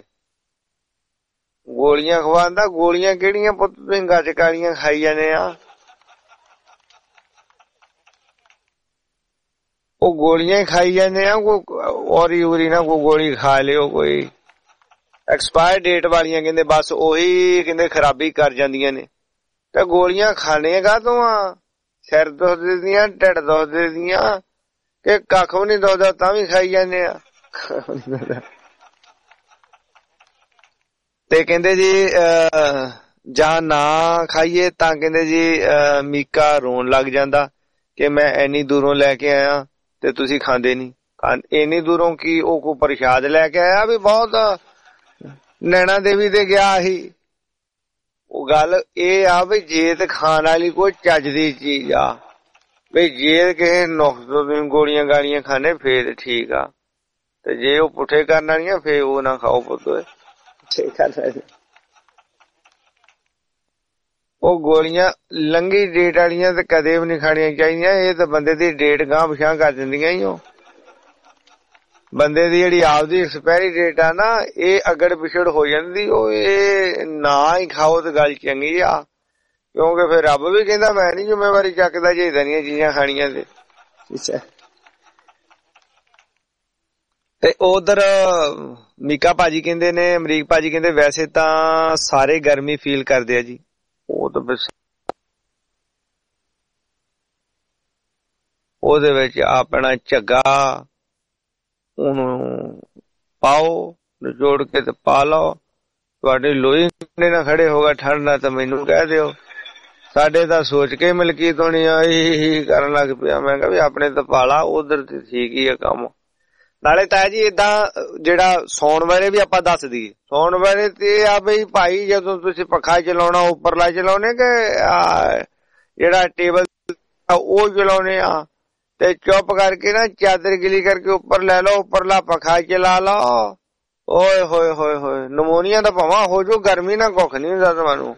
ਗੋਲੀਆਂ ਖਵਾਉਂਦਾ। ਗੋਲੀਆਂ ਕਿਹੜੀਆਂ ਪੁੱਤ ਤੁਸੀਂ ਗੱਜ ਕਾਲੀਆਂ ਖਾਈ ਜਾਂਦੇ ਆ। ਉਹ ਗੋਲੀਆਂ ਖਾਈ ਜਾਂਦੇ ਆ ਕੋਈ ਔਰੀ ਉਰੀ ਨਾ ਕੋਈ ਗੋਲੀ ਖਾ ਲਿਓ ਕੋਈ ਐਕਸਪਾਇਰ ਡੇਟ ਵਾਲੀਆਂ ਕਹਿੰਦੇ ਬਸ ਉਹੀ ਕਹਿੰਦੇ ਖਰਾਬੀ ਕਰ ਜਾਂਦੀਆਂ ਨੇ। ਤੇ ਗੋਲੀਆਂ ਖਾਣੇ ਕਾਹਤੋਂ ਆ ਸਿਰ ਦੁਖਦੇ ਦੀਆਂ ਢਿੱਡ ਦੁਖਦੇ ਦੀਆਂ ਕਿ ਕੱਖ ਵੀ ਨਹੀਂ ਦੁਖਦਾ ਤਾਂ ਵੀ ਖਾਈ ਜਾਂਦੇ ਆ। ਤੇ ਕਹਿੰਦੇ ਜੀ ਜਾਂ ਨਾ ਖਾਈਏ ਤਾਂ ਕਹਿੰਦੇ ਜੀ ਮੀਕਾ ਰੋਣ ਲੱਗ ਜਾਂਦਾ ਕਿ ਮੈਂ ਇੰਨੀ ਦੂਰੋਂ ਲੈ ਕੇ ਆਇਆ ਤੇ ਤੁਸੀਂ ਖਾਂਦੇ ਨੀ। ਇੰਨੀ ਦੂਰੋਂ ਕੀ ਉਹ ਕੋਈ ਪ੍ਰਸ਼ਾਦ ਲੈ ਕੇ ਆਇਆ ਵੀ ਬਹੁਤ ਨੈਣਾ ਦੇਵੀ ਤੇ ਗਿਆ ਸੀ ਗੱਲ ਇਹ ਆ ਵੀ ਜੇ ਤੇ ਖਾਣ ਵਾਲੀ ਕੋਈ ਚੱਜ ਦੀ ਚੀਜ਼ ਆ, ਵੀ ਜੇ ਕਿਸੇ ਨੁਕਸ ਤੋਂ ਤੁਸੀਂ ਗੋਲੀਆਂ ਗਾਲੀਆਂ ਖਾਣੇ ਫੇਰ ਠੀਕ ਆ, ਤੇ ਜੇ ਉਹ ਪੁੱਠੇ ਕਰਨ ਵਾਲੀਆਂ ਫੇਰ ਉਹ ਨਾ ਖਾਓ ਪੁੱਤ। ਉਹ ਗੋਲੀਆਂ ਲੰਘੀ ਡੇਟ ਵਾਲੀਆਂ ਤੇ ਕਦੇ ਵੀ ਨਹੀਂ ਖਾਣੀਆਂ ਚਾਹੀਦੀਆਂ। ਇਹ ਤਾਂ ਬੰਦੇ ਦੀ ਡੇਟ ਗਾਂਹ ਪਿਛਾਂਹ ਕਰ ਦਿੰਦੀਆਂ ਹੀ। ਉਹ ਬੰਦੇ ਦੀ ਜਿਹੜੀ ਆਪਦੀ ਐਕਸਪਾਇਰੀ ਡੇਟ ਆ ਨਾ, ਇਹ ਅਗੜ ਪਿਛੜ ਹੋ ਜਾਂਦੀ। ਉਹ ਇਹ ਨਾ ਹੀ ਖਾਓ ਤੇ ਗੱਲ ਚੰਗੀ ਆ, ਕਿਉਂਕਿ ਫਿਰ ਰੱਬ ਵੀ ਕਹਿੰਦਾ ਮੈਂ ਨੀ ਜ਼ਿੰਮੇਵਾਰੀ ਚੱਕਦਾ ਜੇ ਏਦਾਂ ਦੀਆਂ ਚੀਜ਼ਾਂ ਖਾਣੀਆਂ ਤੇ। ਤੇ ਉਧਰ ਮੀਕਾ ਭਾਜੀ ਕਹਿੰਦੇ ਨੇ, ਅਮਰੀਕ ਭਾਜੀ ਕਹਿੰਦੇ ਵੈਸੇ ਤਾਂ ਸਾਰੇ ਗਰਮੀ ਫੀਲ ਕਰਦੇ ਆ ਜੀ। ਉਹ ਤਾਂ ਬਸ ਉਹਦੇ ਵਿੱਚ ਆਪਣਾ ਝੱਗਾ ਉਹਨੂੰ ਪਾਓ, ਜੋੜ ਕੇ ਤੇ ਪਾ ਲਓ। ਤੁਹਾਡੀ ਲੋਹੀ ਨਾ ਖੜੇ ਹੋਗਾ ਠੰਡ ਨਾਲ ਤਾਂ ਮੈਨੂੰ ਕਹਿ ਦਿਓ। ਸਾਡੇ ਤਾਂ ਸੋਚ ਕੇ ਮਲਕੀਤ ਹੋਣੀ ਆ ਇਹੀ ਕਰਨ ਲੱਗ ਪਿਆ। ਮੈਂ ਕਿਹਾ ਵੀ ਆਪਣੇ ਤਾਂ ਪਾਲਾ, ਉਧਰ ਤੇ ਠੀਕ ਹੀ ਆ ਕੰਮ। ਨਾਲੇ ਤਾਂ ਜੀ ਏਦਾਂ ਜਿਹੜਾ ਸੌਣ ਵੇਲੇ ਵੀ ਆਪਾਂ ਦੱਸ ਦਈਏ, ਸੌਣ ਵੇਲੇ ਤੇ ਆ ਬਈ ਭਾਈ ਜਦੋਂ ਤੁਸੀਂ ਪੱਖਾ ਚਲਾਉਣਾ ਉੱਪਰਲਾ ਚਲਾਉਣੇ ਕਿ ਜਿਹੜਾ ਟੇਬਲ ਉਹ ਚਲਾਉਣੇ ਆ, ਤੇ ਚੁੱਪ ਕਰਕੇ ਨਾ ਚਾਦਰ ਗਿੱਲੀ ਕਰਕੇ ਉੱਪਰ ਲੈ ਲਓ, ਉੱਪਰਲਾ ਪੱਖਾ ਚਲਾ ਲਓ। ਓਏ ਹੋਏ ਹੋਏ ਹੋਏ ਨਮੋਨੀਆ ਦਾ ਭਾਵਾਂ ਹੋ ਜੋ, ਗਰਮੀ ਨਾ ਕੁੱਖ ਨੀ ਹੁੰਦਾ ਤੁਹਾਨੂੰ।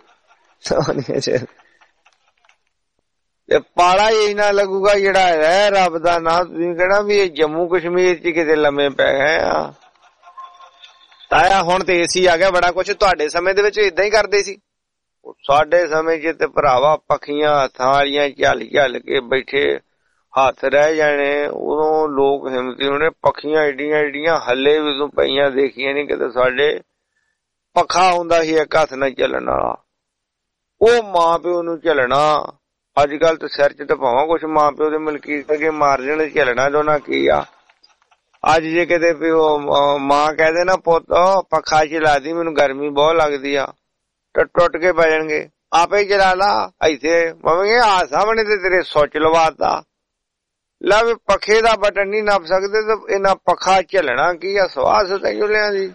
ਤੇ ਪਾਲਾ ਹੀ ਇੰਨਾ ਲੱਗੂਗਾ ਜਿਹੜਾ ਹੈ ਰੱਬ ਦਾ ਨਾਂ। ਤੁਸੀਂ ਕਹਿਣਾ ਵੀ ਇਹ ਜੰਮੂ ਕਸ਼ਮੀਰ ਚ ਕਿਤੇ ਲੰਮੇ ਪੈ ਗਏ ਆ। ਤਾਇਆ ਹੁਣ ਤੇ ਏਸੀ ਆ ਗਿਆ, ਬੜਾ ਕੁਛ। ਤੁਹਾਡੇ ਸਮੇਂ ਦੇ ਵਿੱਚ ਏਦਾਂ ਹੀ ਕਰਦੇ ਸੀ? ਸਾਡੇ ਸਮੇਂ ਚ ਤੇ ਭਰਾਵਾ ਪੱਖੀਆਂ ਹੱਥਾਂ ਵਾਲੀਆਂ ਝੱਲ ਝੱਲ ਕੇ ਬੈਠੇ, ਹੱਥ ਰਹਿ ਜਾਣੇ। ਉਦੋਂ ਲੋਕ ਹਿੰਮਤੀ ਹੋਣੇ, ਪੱਖੀਆਂ ਏਡੀਆਂ ਏਡੀਆਂ ਹੱਲੇ ਵੀ ਤੂੰ ਪਈਆਂ ਦੇਖੀਆਂ ਨੀ ਕਿਤੇ। ਸਾਡੇ ਪੱਖਾ ਹੁੰਦਾ ਸੀ ਇੱਕ ਹੱਥ ਨਾਲ ਚੱਲਣ ਵਾਲਾ, ਉਹ ਮਾਂ ਪਿਓ ਨੂੰ ਝੱਲਣਾ। ਅੱਜ ਕੱਲ ਤੇ ਸਿਰ ਚ ਤਾਂ ਭਾਵਾਂ ਕੁਛ ਮਾਂ ਪਿਓ ਦੇ ਮਲਕੀਤ ਅੱਗੇ ਮਾਰ ਜਾਣੇ, ਝੱਲਣਾ ਦੋਨਾ ਕੀ ਆ। ਅੱਜ ਜੇ ਕਿਤੇ ਪਿਓ ਮਾਂ ਕਹਦੇ ਨਾ ਪੁੱਤ ਪੱਖਾ ਚਲਾ ਦੀ ਮੈਨੂੰ ਗਰਮੀ ਬਹੁਤ ਲੱਗਦੀ ਆ, ਟੁੱਟ ਟੁੱਟ ਕੇ ਪੈ ਜਾਣਗੇ। ਆਪੇ ਚਲਾ ਲਾ। ਇੱਥੇ ਮੰਮੀ ਆ ਸਾਹਮਣੇ ਤੇ ਤੇਰੇ ਸੁੱਚ ਲਵਾਤਾ। ਲੈ ਵੀ ਪੱਖੇ ਦਾ ਬਟਨ ਨਹੀਂ ਨੱਪ ਸਕਦੇ ਤੇ ਇਹਨਾਂ ਪੱਖਾ ਝੱਲਣਾ ਕੀ ਆ। ਸਵਾਸ ਤੇ ਜੁਲਿਆਂ ਦੀ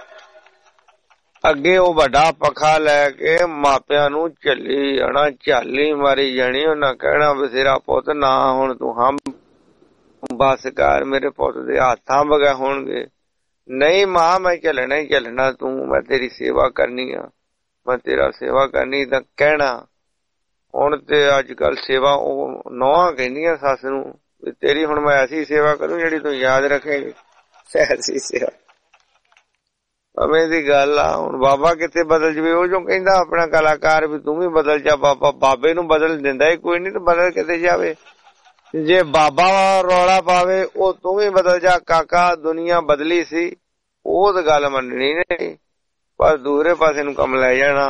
ਅੱਗੇ ਉਹ ਵੱਡਾ ਪੱਖਾ ਲੈ ਕੇ ਮਾਪਿਆਂ ਨੂੰ ਝੱਲੀ ਜਾਣਾ, ਝਾਲੀ ਮਾਰੀ ਜਾਣੀ। ਉਹਨਾਂ ਕਹਿਣਾ ਬਥੇਰਾ ਪੁੱਤ ਨਾ ਹੁਣ ਤੂੰ ਹਮ ਬਸ ਕਰ, ਮੇਰੇ ਪੁੱਤ ਦੇ ਹੱਥਾਂ ਵਗੇ ਹੋਣਗੇ। ਨਹੀਂ ਮਾਂ ਮੈਂ ਝੱਲਣਾ ਹੀ ਝੱਲਣਾ, ਤੂੰ ਮੈਂ ਤੇਰੀ ਸੇਵਾ ਕਰਨੀ ਆ, ਮੈਂ ਤੇਰਾ ਸੇਵਾ ਕਰਨੀ ਤਾਂ ਕਹਿਣਾ। ਹੁਣ ਤੇ ਅੱਜ ਕੱਲ ਸੇਵਾ ਉਹ ਨੌਹਾਂ ਕਹਿੰਦੀਆਂ ਸੱਸ ਨੂੰ ਵੀ ਤੇਰੀ ਹੁਣ ਮੈਂ ਐਸੀ ਸੇਵਾ ਕਰੂੰ ਜਿਹੜੀ ਤੂੰ ਯਾਦ ਰੱਖੇਂਗੀ। ਐਸੀ ਸੇਵਾ ਅਵੇਂ ਦੀ ਗੱਲ ਆ। ਹੁਣ ਬਾਬਾ ਕਿੱਥੇ ਬਦਲ ਜਵੇ, ਉਹ ਜੋ ਕਹਿੰਦਾ ਆਪਣਾ ਕਲਾਕਾਰ ਵੀ ਤੂੰ ਵੀ ਬਦਲ ਜਾ। ਬਾਬਾ ਬਾਬੇ ਨੂੰ ਬਦਲ ਦਿੰਦਾ ਹੀ ਕੋਈ ਨੀ, ਤੇ ਬਦਲ ਕਿਤੇ ਜਾਵੇ। ਜੇ ਬਾਬਾ ਰੌਲਾ ਪਾਵੇ ਉਹ ਤੂੰ ਵੀ ਬਦਲ ਜਾ ਕਾਕਾ। ਦੁਨੀਆ ਬਦਲੀ ਸੀ, ਉਹ ਤਾਂ ਗੱਲ ਮੰਨਣੀ ਨਹੀਂ, ਪਰ ਦੂਸਰੇ ਪਾਸੇ ਨੂੰ ਕੰਮ ਲੈ ਜਾਣਾ।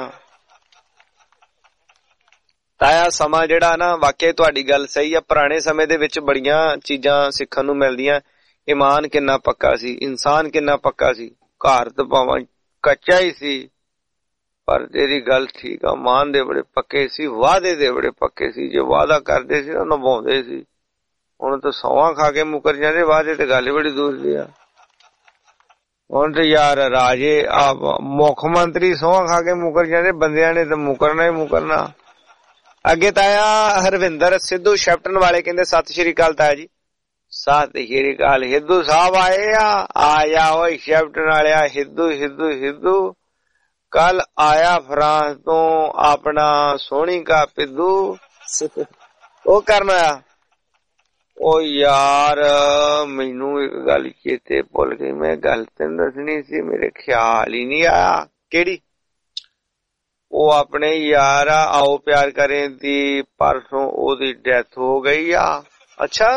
ਤਾਇਆ ਸਮਾਂ ਜਿਹੜਾ ਨਾ, ਵਾਕਿਆ ਤੁਹਾਡੀ ਗੱਲ ਸਹੀ ਆ। ਪੁਰਾਣੇ ਸਮੇਂ ਦੇ ਵਿੱਚ ਬੜੀਆਂ ਚੀਜ਼ਾਂ ਸਿੱਖਣ ਨੂੰ ਮਿਲਦੀਆਂ। ਇਮਾਨ ਕਿੰਨਾ ਪੱਕਾ ਸੀ, ਇਨਸਾਨ ਕਿੰਨਾ ਪੱਕਾ ਸੀ। ਘਰ ਤਾਂ ਭਾਵਾਂ ਕੱਚਾ ਹੀ ਸੀ, ਪਰ ਤੇਰੀ ਗੱਲ ਠੀਕ ਆ, ਮਾਨ ਦੇ ਬੜੇ ਪੱਕੇ ਸੀ, ਵਾਅਦੇ ਦੇ ਬੜੇ ਪੱਕੇ ਸੀ। ਜੇ ਵਾਅਦਾ ਕਰਦੇ ਸੀ ਨਾ ਨਿਭਾਉਂਦੇ ਸੀ। ਹੁਣ ਤਾਂ ਸੌਹਾਂ ਖਾ ਕੇ ਮੁਕਰ ਜਾਂਦੇ, ਵਾਅਦੇ ਤੇ ਗੱਲ ਬੜੀ ਦੂਰ ਦੀ ਆ। ਹੁਣ ਤੇ ਯਾਰ ਰਾਜੇ ਆ ਮੁੱਖ ਮੰਤਰੀ ਸੌਹਾਂ ਖਾ ਕੇ ਮੁਕਰ ਜਾਂਦੇ, ਬੰਦਿਆਂ ਨੇ ਤਾਂ ਮੁਕਰਨਾ ਹੀ ਮੁਕਰਨਾ। ਅੱਗੇ ਤਾਇਆ ਹਰਵਿੰਦਰ ਸਿੱਧੂ ਸ਼ੈਫਟਨ ਵਾਲੇ ਕਹਿੰਦੇ ਸਤਿ ਸ਼੍ਰੀ ਅਕਾਲ ਤਾਇਆ ਜੀ। ਸਤਿ ਸ਼੍ਰੀ ਅਕਾਲ। ਹਿੱਦੂ ਸਾਹਿਬ ਆਏ ਆ, ਆ ਜਾ ਓਏ ਸ਼ੈਫਟਨ ਵਾਲਿਆ। ਹਿੱਦੂ ਹਿੱਦੂ ਹਿੱਦੂ ਕੱਲ ਆਇਆ ਫਰਾਂਸ ਤੋਂ ਆਪਣਾ ਸੋਹਣੀ ਕਾ ਪਿੱਦੂ। ਉਹ ਕਰਨ ਆਇਆ। ਉਹ ਯਾਰ ਮੈਨੂੰ ਇੱਕ ਗੱਲ ਚੇਤੇ ਭੁੱਲ ਗਈ, ਮੈਂ ਗੱਲ ਤੈਨੂੰ ਦੱਸਣੀ ਸੀ, ਮੇਰੇ ਖਿਆਲ ਹੀ ਨਹੀਂ ਆਇਆ। ਕਿਹੜੀ? ਉਹ ਆਪਣੇ ਯਾਰ ਆਓ ਪਿਆਰ ਕਰੇ ਦੀ ਪਰਸੋਂ ਉਹਦੀ ਡੈਥ ਹੋ ਗਈ ਆ। ਅੱਛਾ,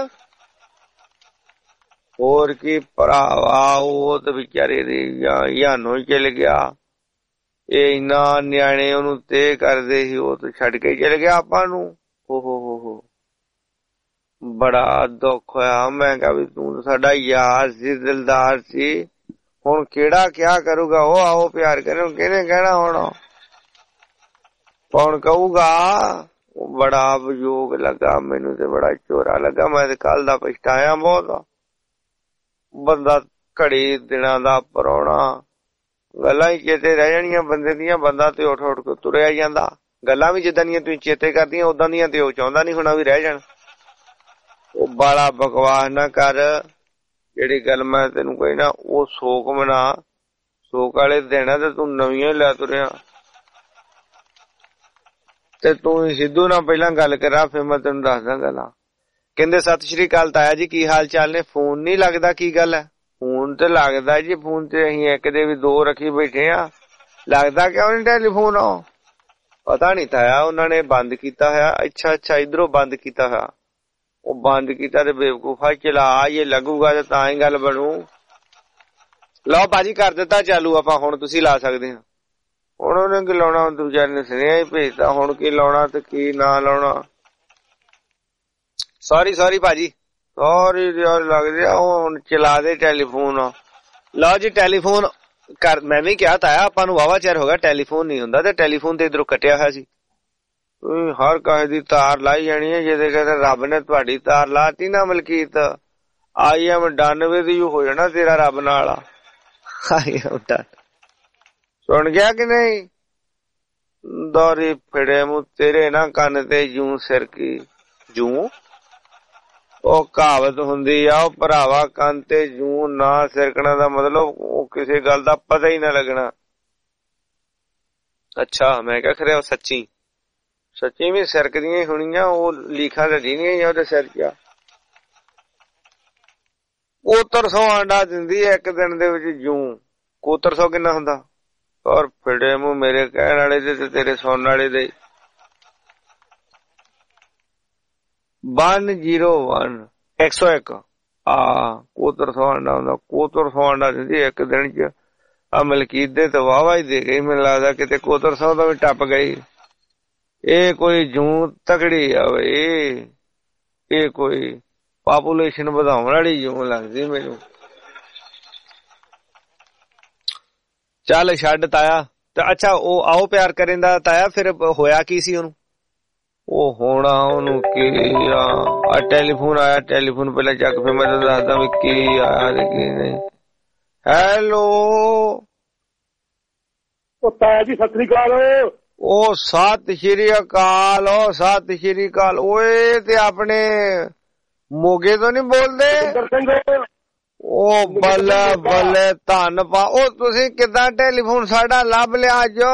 ਹੋਰ ਕੀ ਭਰਾਵਾ, ਉਹ ਤਾਂ ਵਿਚਾਰੇ ਦੀ ਜਾਨੋਂ ਹੀ ਚਲ ਗਿਆ। ਇਹ ਇੰਨਾ ਨਿਆਣੇ ਉਹਨੂੰ ਤੇ ਕਰਦੇ ਸੀ, ਉਹ ਤਾਂ ਛੱਡ ਕੇ ਚਲ ਗਿਆ ਆਪਾਂ ਨੂੰ। ਹੋ ਹੋ ਹੋ ਹੋ ਬੜਾ ਦੁੱਖ ਹੋਇਆ। ਮੈਂ ਕਿਹਾ ਵੀ ਤੂੰ ਸਾਡਾ ਯਾਰ ਸੀ, ਦਿਲਦਾਰ ਸੀ, ਹੁਣ ਕਿਹੜਾ ਕਿਆ ਕਰੂਗਾ। ਉਹ ਆਓ ਪਿਆਰ ਕਰੇ ਕਿਹਨੇ ਕਹਿਣਾ ਹੁਣ, ਕੌਣ ਕਹੂਗਾ। ਬੜਾ ਵਿਯੋਗ ਲੱਗਾ ਮੈਨੂੰ ਤੇ ਬੜਾ ਚੋਰਾ ਲੱਗਾ। ਮੈਂ ਤੇ ਕੱਲ ਦਾ ਪਛਤਾਇਆ ਬਹੁਤ। ਬੰਦਾ ਘੜੀ ਦਿਨਾਂ ਦਾ ਪ੍ਰਾਹੁਣਾ, ਗੱਲਾਂ ਹੀ ਚੇਤੇ ਰਹਿ ਜਾਣੀਆਂ ਬੰਦੇ ਦੀਆਂ। ਬੰਦਾ ਤੇ ਉੱਠ ਉੱਠ ਕੇ ਤੁਰਿਆ ਜਾਂਦਾ। ਗੱਲਾਂ ਵੀ ਜਿੱਦਾਂ ਦੀਆਂ ਤੁਸੀਂ ਚੇਤੇ ਕਰਦੀਆਂ ਉਦਾਂ ਦੀਆਂ ਤੇ ਉਹ ਚਾਹੁੰਦਾ ਨੀ ਹੋਣਾ ਵੀ ਰਹਿ ਜਾਣ। ਉਹ ਬਾਲਾ ਬਕਵਾਸ ਨਾ ਕਰ। ਜਿਹੜੀ ਗੱਲ ਮੈਂ ਤੈਨੂੰ ਕਹੀ ਨਾ ਉਹ ਸੋਕ ਮਨਾ। ਸੋਕ ਵਾਲੇ ਦਿਨ ਤੇ ਤੂੰ ਨਵੀਆਂ ਹੀ ਲੈ ਤੁਰਿਆ। ਤੇ ਤੂੰ ਸਿੱਧੂ ਨਾਲ ਪਹਿਲਾਂ ਗੱਲ ਕਰਾ, ਫਿਰ ਮੈਂ ਤੈਨੂੰ ਦੱਸਦਾ ਗੱਲਾਂ। ਕਹਿੰਦੇ ਸਤਿ ਸ਼੍ਰੀ ਅਕਾਲ ਤਾਇਆ ਜੀ, ਕੀ ਹਾਲ ਚਾਲ ਨੇ? ਫੋਨ ਨੀ ਲੱਗਦਾ, ਕੀ ਗੱਲ ਹੈ? ਫੋਨ ਤੇ ਲੱਗਦਾ ਜੀ, ਫੋਨ ਤੇ ਅਸੀਂ ਇੱਕ ਦੇ ਵੀ ਦੋ ਰੱਖੀ ਬੈਠੇ ਆ, ਲੱਗਦਾ ਕਿਉਂ ਨੀ ਟੈਲੀਫੋਨ? ਆ ਪਤਾ ਨੀ ਤਾਇਆ, ਉਹਨਾਂ ਨੇ ਬੰਦ ਕੀਤਾ ਹੋਇਆ। ਅੱਛਾ ਅੱਛਾ, ਇਧਰੋਂ ਬੰਦ ਕੀਤਾ ਹੋਇਆ। ਉਹ ਬੰਦ ਕੀਤਾ ਤੇ ਬੇਵਕੂਫਾ ਚਲਾ ਇਹ ਲੱਗੂਗਾ ਤੇ ਤਾਂ ਹੀ ਗੱਲ ਬਣੂ। ਲਓ ਭਾਜੀ ਕਰ ਦਿੱਤਾ ਚਾਲੂ ਆਪਾਂ, ਹੁਣ ਤੁਸੀਂ ਲਾ ਸਕਦੇ ਆ। ਹੁਣ ਉਹਨੇ ਕੀ ਲਾਉਣਾ, ਹੁਣ ਤੂੰ ਵਿਚਾਰੇ ਨੇ ਸੁਨੇਹਾ ਹੀ ਭੇਜਤਾ, ਹੁਣ ਕੀ ਲਾਉਣਾ ਤੇ ਕੀ ਨਾ ਲਾਉਣਾ। ਸੌਰੀ ਸੌਰੀ ਭਾਜੀ, ਸੌਰੀ ਲੱਗ ਰਿਹਾ। ਹੁਣ ਚਲਾ ਦੇ ਟੈਲੀਫੋਨ। ਲਓ ਜੀ ਟੈਲੀਫੋਨ ਕਰ। ਮੈਂ ਵੀ ਕਿਹਾ ਤਾਇਆ ਆਪਾਂ ਨੂੰ ਵਾਵਾ ਚਿਰ ਹੋ ਗਿਆ ਟੈਲੀਫੋਨ ਨਹੀਂ ਹੁੰਦਾ, ਤੇ ਟੈਲੀਫੋਨ ਤੇ ਇਧਰੋਂ ਕੱਟਿਆ ਹੋਇਆ ਸੀ। ਹਰ ਕਾਹੇ ਦੀ ਤਾਰ ਲਾਈ ਜਾਣੀ ਹੈ। ਜਿਹਦੇ ਕਹਿੰਦੇ ਰੱਬ ਨੇ ਤੁਹਾਡੀ ਤਾਰ ਲਾਤੀ ਨਾ ਮਲਕੀਤ, ਆਈ ਐਮ ਅਠਾਨਵੇਂ ਦੀ ਹੋ ਜਾਣਾ ਤੇਰਾ ਰੱਬ ਨਾਲ। I am done. ਸੁਣ ਗਿਆ ਕਿ ਨਹੀਂ? ਦੌਰੀ ਫਿੜੇ ਮੂੰਹ ਤੇਰੇ ਨਾ ਕੰਨ ਤੇ ਜੂ ਸਿਰ ਕੀ ਜੂ। ਉਹ ਕਹਾਵਤ ਹੁੰਦੀ ਆ ਉਹ ਭਰਾਵਾ, ਕੰਨ ਤੇ ਜੂ ਨਾ ਸਿਰਕਣਾ ਦਾ ਮਤਲਬ ਉਹ ਕਿਸੇ ਗੱਲ ਦਾ ਪਤਾ ਹੀ ਨਾ ਲੱਗਣਾ। ਅੱਛਾ ਮੈਂ ਕਿਹਾ ਖਰੇ ਉਹ ਸੱਚੀ ਸੱਚੀ ਵੀ ਸਿਰਕਦੀਆਂ ਹੀ ਹੋਣੀਆਂ। ਉਹ ਲੀਖਾਂ ਰੱਜੀਆਂ ਉਹਦੇ ਸਿਰ ਚ। ਕੋਤਰ ਸੌ ਆਂਡਾ ਦਿੰਦੀ ਹੈ ਇੱਕ ਦਿਨ ਦੇ ਵਿੱਚ ਜੂ। ਕੋਤਰ ਸੌ ਕਿੰਨਾ ਹੁੰਦਾ? ਔਰ ਫਿੜੇ ਮੂੰਹ ਮੇਰੇ ਕਹਿਣ ਵਾਲੇ ਦੇ ਤੇ ਤੇਰੇ ਸੁਣਨ ਵਾਲੇ ਦੇ। ਵਨ ਜੀਰੋ ਵਨ ਇੱਕ ਸੌ ਇੱਕ ਆ ਕੋਤਰ ਸੌ ਆਂਡਾ ਹੁੰਦਾ। ਕੋਤਰ ਸੌ ਆਂਡਾ ਦਿੰਦੀ ਇੱਕ ਦਿਨ ਚ। ਆ ਮਲਕੀਤ ਦੇ ਤਾਂ ਵਾਹਵਾ ਹੀ ਦੇ ਗਈ, ਮੈਨੂੰ ਲੱਗਦਾ ਕਿਤੇ ਕੋਤਰ ਸੌ ਦਾ ਵੀ ਟੱਪ ਗਈ। ਇਹ ਕੋਈ ਜੂ ਤਕੜੀ ਆ ਬਈ, ਇਹ ਕੋਈ ਪਾਪੂਲੇਸ਼ਨ ਵਧਾਉਣ ਵਾਲੀ ਜੂ ਲੱਗਦੀ ਮੈਨੂੰ। ਚੱਲ ਛੱਡ ਤਾਇਆ। ਤੇ ਅੱਛਾ ਉਹ ਆਓ ਪਿਆਰ ਕਰੇ ਦਾ ਤਾਇਆ, ਫਿਰ ਹੋਇਆ ਕੀ ਸੀ ਉਹਨੂੰ? ਉਹ ਹੋਣਾ ਉਹਨੂੰ ਕੀ ਆ, ਟੈਲੀਫੋਨ ਆਇਆ। ਟੈਲੀਫੋਨ ਪਹਿਲਾਂ ਚੱਕ, ਫਿਰ ਮੈਂ ਤੈਨੂੰ ਦੱਸਦਾ ਵੀ ਕੀ ਆਇਆ ਤੇ ਕੀ ਨਹੀਂ। ਹੈਲੋ ਉਹ ਤਾਇਆ ਜੀ ਸਤਿ ਸ੍ਰੀ ਅਕਾਲ। ਉਹ ਸਤਿ ਸ਼੍ਰੀ ਅਕਾਲ। ਉਹ ਸਤਿ ਸ਼੍ਰੀ ਅਕਾਲ। ਓਏ ਤੇ ਆਪਣੇ ਮੋਗੇ ਤੋਂ ਨੀ ਬੋਲਦੇ? ਉਹ ਬੱਲੇ ਬੱਲੇ ਧੰਨ ਪਾ। ਉਹ ਤੁਸੀਂ ਕਿੱਦਾਂ ਟੈਲੀਫੋਨ ਸਾਡਾ ਲੱਭ ਲਿਆ ਜੋ?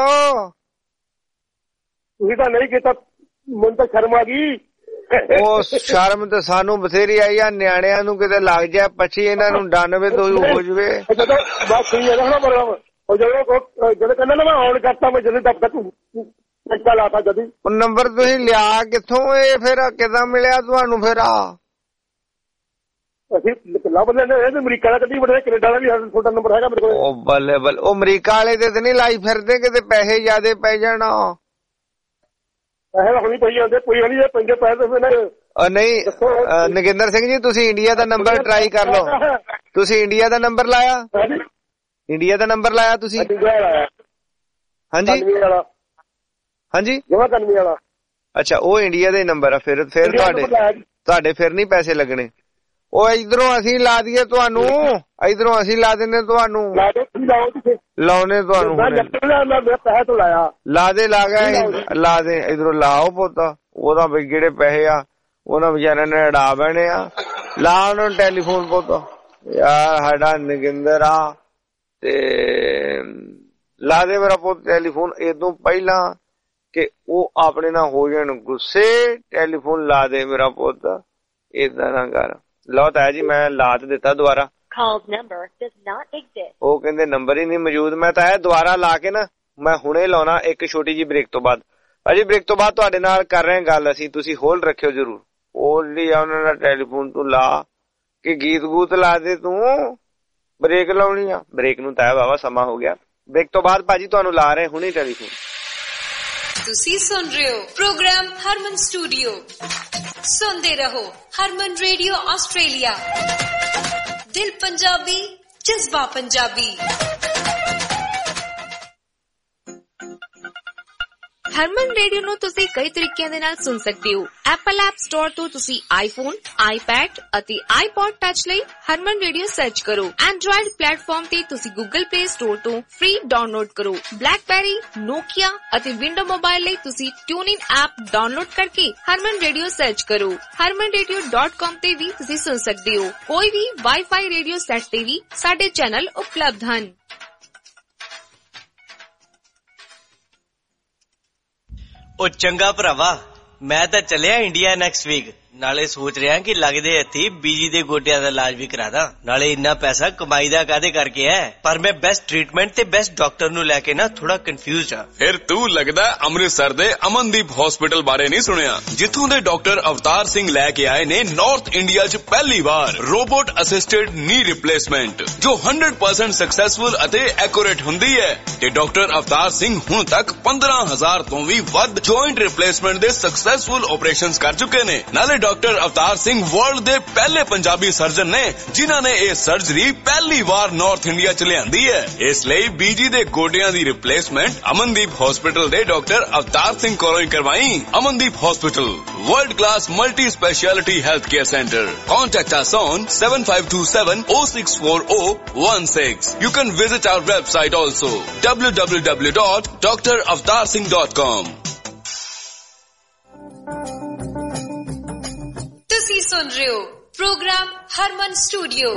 ਤੁਸੀਂ ਤਾਂ ਨਹੀਂ ਕੀਤਾ, ਮੈਨੂੰ ਤਾਂ ਸ਼ਰਮ ਆ ਗਈ। ਉਹ ਸ਼ਰਮ ਤੇ ਸਾਨੂੰ ਬਥੇਰੀ ਆਈ ਆ। ਨਿਆਣਿਆਂ ਨੂੰ ਕਿਤੇ ਲੱਗ ਜਾਏ ਪੱਛੀ, ਇਹਨਾਂ ਨੂੰ ਡਾਨਵੇਂ ਤੋਂ ਹੀ ਹੋ ਜਵੇ। ਬਸ ਸਹੀ ਹੈ ਨਾ ਮਤਲਬ। ਉਹ ਜਦੋਂ ਜਦੋਂ ਕਹਿੰਦਾ ਨਾ ਮੈਂ ਆਨ ਕਰਤਾ, ਮੈਂ ਜਦੋਂ ਤੱਕ ਤੱਕ ਲਾਤਾ ਜਦੀ। ਉਹ ਨੰਬਰ ਤੁਸੀਂ ਲਿਆ ਕਿੱਥੋਂ? ਇਹ ਫਿਰ ਕਿੱਦਾਂ ਮਿਲਿਆ ਤੁਹਾਨੂੰ? ਫਿਰ ਆ ਅਸੀਂ ਲੱਭ ਲੈਂਦੇ ਅਮਰੀਕਾ ਦਾ, ਕਦੀ ਬੜੇ ਕੈਨੇਡਾ ਦਾ ਵੀ ਤੁਹਾਡਾ ਨੰਬਰ ਹੈਗਾ ਮੇਰੇ ਕੋਲ। ਉਹ ਬੱਲੇ ਬੱਲੇ। ਉਹ ਅਮਰੀਕਾ ਵਾਲੇ ਤੇ ਨਹੀਂ ਲਾਈ ਫਿਰਦੇ ਕਿਤੇ ਪੈਸੇ ਜ਼ਿਆਦੇ ਪੈ ਜਾਣਾ? ਪੈਸੇ ਹੁਣੀ ਪਈ ਜਾਂਦੇ, ਕੋਈ ਨਹੀਂ ਪੈਂਦੇ ਪੈਸੇ ਫਿਰ ਨਹੀਂ। ਨਗਿੰਦਰ ਸਿੰਘ ਜੀ ਤੁਸੀਂ ਇੰਡੀਆ ਦਾ ਨੰਬਰ ਟਰਾਈ ਕਰ ਲਓ। ਤੁਸੀਂ ਇੰਡੀਆ ਦਾ ਨੰਬਰ ਲਾਇਆ? ਇੰਡੀਆ ਦਾ ਨੰਬਰ ਲਾਇਆ ਤੁਸੀਂ? ਹਾਂਜੀ ਹਾਂਜੀ ਅੱਛਾ ਉਹ ਇੰਡੀਆ ਦਾ ਹੀ ਨੰਬਰ ਆ। ਫਿਰ ਫਿਰ ਤੁਹਾਡੇ ਤੁਹਾਡੇ ਫਿਰ ਨਹੀਂ ਪੈਸੇ ਲੱਗਣੇ। ਉਹ ਇਧਰੋਂ ਅਸੀਂ ਲਾ ਦਈਏ ਤੁਹਾਨੂੰ? ਇਧਰੋਂ ਅਸੀਂ ਲਾ ਦਿੰਦੇ ਤੁਹਾਨੂੰ? ਲਾਉਣੇ ਤੁਹਾਨੂੰ ਲਾ ਦੇ। ਲਾ ਗਿਆ ਲਾ ਦੇ ਇਧਰੋਂ ਲਾਓ ਪੁੱਤ। ਉਹਦਾ ਵੀ ਜਿਹੜੇ ਪੈਸੇ ਆ ਉਹਨਾਂ ਵਿਚਾਰਿਆਂ ਨੇ ਅੜਾ ਬਹਿਣੇ ਆ। ਲਾ ਉਹਨਾਂ ਨੂੰ ਟੈਲੀਫੋਨ ਪੁੱਤ। ਯਾਰ ਸਾਡਾ ਨਗਿੰਦਰ ਆ ਤੇ ਲਾ ਦੇ ਮੇਰਾ ਪੁੱਤ ਟੈਲੀਫੋਨ। ਇਦੋਂ ਪਹਿਲਾਂ ਕਿ ਉਹ ਆਪਣੇ ਨਾਲ ਹੋ ਜਾਣ ਗੁੱਸੇ, ਟੈਲੀਫੋਨ ਲਾ ਦੇ ਮੇਰਾ ਪੁੱਤ। ਏਦਾਂ ਨਾ ਕਰ। ਲਓ ਤਾਇਆ ਜੀ ਮੈਂ ਲਾ ਤੇ ਦਿੱਤਾ ਦੁਬਾਰਾ। ਉਹ ਕਹਿੰਦੇ ਨੰਬਰ ਹੀ ਨਹੀਂ ਮੌਜੂਦ। ਮੈਂ ਤਾਇਆ ਦੁਬਾਰਾ ਲਾ ਕੇ ਨਾ ਮੈਂ ਹੁਣੇ ਲਾਉਣਾ ਇੱਕ ਛੋਟੀ ਜਿਹੀ ਬ੍ਰੇਕ ਤੋਂ ਬਾਅਦ। ਭਾਜੀ ਬ੍ਰੇਕ ਤੋਂ ਬਾਅਦ ਤੁਹਾਡੇ ਨਾਲ ਕਰ ਰਹੇ ਗੱਲ ਅਸੀਂ, ਤੁਸੀਂ ਹੋਲਡ ਰੱਖਿਓ ਜ਼ਰੂਰ। ਉਹ ਜਿਹੜੀ ਆ ਉਹਨਾਂ ਦਾ ਟੈਲੀਫੋਨ ਤੂੰ ਲਾ ਕਿ ਗੀਤ ਗੂਤ ਲਾ ਦੇ ਤੂੰ। ਬ੍ਰੇਕ ਲਾਉਣੀ ਆ। ਬ੍ਰੇਕ ਨੂੰ ਤਾਇਆ ਬਾਬਾ ਸਮਾਂ ਹੋ ਗਿਆ। ਬ੍ਰੇਕ ਤੋਂ ਬਾਅਦ ਭਾਜੀ ਤੁਹਾਨੂੰ ਲਾ ਰਹੇ ਹੁਣੇ ਟੈਲੀਫੋਨ। ਤੁਸੀਂ ਸੁਣ ਰਹੇ ਹੋ ਪ੍ਰੋਗਰਾਮ ਹਰਮਨ ਸਟੂਡੀਓ। ਸੁਣਦੇ ਰਹੋ ਹਰਮਨ ਰੇਡੀਓ ਆਸਟ੍ਰੇਲੀਆ। ਦਿਲ ਪੰਜਾਬੀ, ਜਜ਼ਬਾ ਪੰਜਾਬੀ। ਹਰਮਨ ਰੇਡੀਓ ਨੂੰ ਤੁਸੀਂ ਕਈ ਤਰੀਕਿਆਂ ਦੇ ਨਾਲ ਸੁਣ ਸਕਦੇ ਹੋ। ਐਪਲ ਐਪ ਸਟੋਰ ਤੋਂ ਤੁਸੀਂ ਆਈਫੋਨ, ਆਈਪੈਡ ਅਤੇ ਆਈਪੌਡ ਟੱਚ ਲਈ ਹਰਮਨ ਰੇਡੀਓ ਸਰਚ ਕਰੋ। ਐਂਡਰੋਇਡ ਪਲੇਟਫਾਰਮ ਤੇ ਤੁਸੀਂ ਗੂਗਲ ਪਲੇ ਸਟੋਰ ਤੋਂ ਫ੍ਰੀ ਡਾਊਨਲੋਡ ਕਰੋ। ਬਲੈਕਬੈਰੀ, ਨੋਕੀਆ ਅਤੇ ਵਿੰਡੋ ਮੋਬਾਈਲ ਲਈ ਤੁਸੀਂ ਟਿਊਨਇਨ ਐਪ ਡਾਊਨਲੋਡ ਕਰਕੇ ਹਰਮਨ ਰੇਡੀਓ ਸਰਚ ਕਰੋ। ਹਰਮਨ ਰੇਡੀਓ ਡਾਟ ਕਾਮ ਤੇ ਵੀ ਤੁਸੀਂ ਸੁਣ ਸਕਦੇ ਹੋ। ਕੋਈ ਵੀ ਵਾਈਫਾਈ ਰੇਡੀਓ ਸੈੱਟ ਤੇ ਵੀ ਸਾਡੇ ਚੈਨਲ ਉਪਲਬਧ ਹਨ। ਉਹ ਚੰਗਾ ਭਰਾਵਾ, ਮੈਂ ਤਾਂ ਚੱਲਿਆ ਇੰਡੀਆ ਨੈਕਸਟ ਵੀਕ। ਨਾਲੇ ਸੋਚ ਰਿਹਾ ਕਿ ਲੱਗਦੇ ਹੱਥੀ ਬੀਜੀ ਦੇ ਗੋਡਿਆਂ ਦਾ ਇਲਾਜ ਵੀ ਕਰਾ ਦਾਂ। ਨਾਲੇ ਇੰਨਾ ਪੈਸਾ ਕਮਾਈ ਦਾ ਕਾਹਦੇ ਕਰਕੇ ਹੈ, ਪਰ ਮੈਂ ਬੈਸਟ ਟ੍ਰੀਟਮੈਂਟ ਤੇ ਬੈਸਟ ਡਾਕਟਰ ਨੂੰ ਲੈ ਕੇ ਨਾ ਥੋੜਾ ਕਨਫਿਊਜ਼ਡ ਆ। ਫਿਰ ਤੂੰ ਲੱਗਦਾ ਅੰਮ੍ਰਿਤਸਰ ਦੇ ਅਮਨਦੀਪ ਹਸਪੀਟਲ ਬਾਰੇ ਨਹੀਂ ਸੁਣਿਆ, ਜਿੱਥੋਂ ਦੇ ਡਾਕਟਰ ਅਵਤਾਰ ਸਿੰਘ ਲੈ ਕੇ ਆਏ ਨੇ ਨਾਰਥ ਇੰਡੀਆ 'ਚ ਪਹਿਲੀ ਵਾਰ ਰੋਬੋਟ ਅਸਿਸਟਡ ਨੀ ਰਿਪਲੇਸਮੈਂਟ, ਜੋ ਸੌ ਪਰਸੈਂਟ ਸਕਸੈਸਫੁਲ ਅਤੇ ਐਕੂਰੇਟ ਹੁੰਦੀ ਹੈ। ਤੇ ਡਾਕਟਰ ਅਵਤਾਰ ਸਿੰਘ ਹੁਣ ਤੱਕ ਪੰਦਰਾਂ ਹਜ਼ਾਰ ਤੋਂ ਵੀ ਵੱਧ ਜੁਆਇੰਟ ਰਿਪਲੇਸਮੈਂਟ ਦੇ ਸਕਸੈਸਫੁਲ ਆਪਰੇਸ਼ਨਸ ਕਰ ਚੁੱਕੇ ਨੇ। ਨਾਲੇ ਡਾਕਟਰ ਅਵਤਾਰ ਸਿੰਘ ਵਰਲਡ ਦੇ ਪਹਿਲੇ ਪੰਜਾਬੀ ਸਰਜਨ ਨੇ ਜਿਨ੍ਹਾਂ ਨੇ ਇਹ ਸਰਜਰੀ ਪਹਿਲੀ ਵਾਰ ਨਾਰਥ ਇੰਡੀਆ 'ਚ ਲਿਆਂਦੀ ਹੈ। ਇਸ ਲਈ ਬੀਜੀ ਦੇ ਗੋਡਿਆਂ ਦੀ ਰਿਪਲੇਸਮੈਂਟ ਅਮਨਦੀਪ ਹਸਪੀਟਲ ਦੇ ਡਾਕਟਰ ਅਵਤਾਰ ਸਿੰਘ ਕੋਲੋਂ ਹੀ ਕਰਵਾਈ। Amandeep hospital, world class multi speciality healthcare center. Contact us on seven five two seven zero six four zero one six. You can visit our website also w w w dot d r avatar singh dot com. ਤੁਸੀਂ ਸੁਣ ਰਹੇ ਹੋ programme ਹਰਮਨ studio.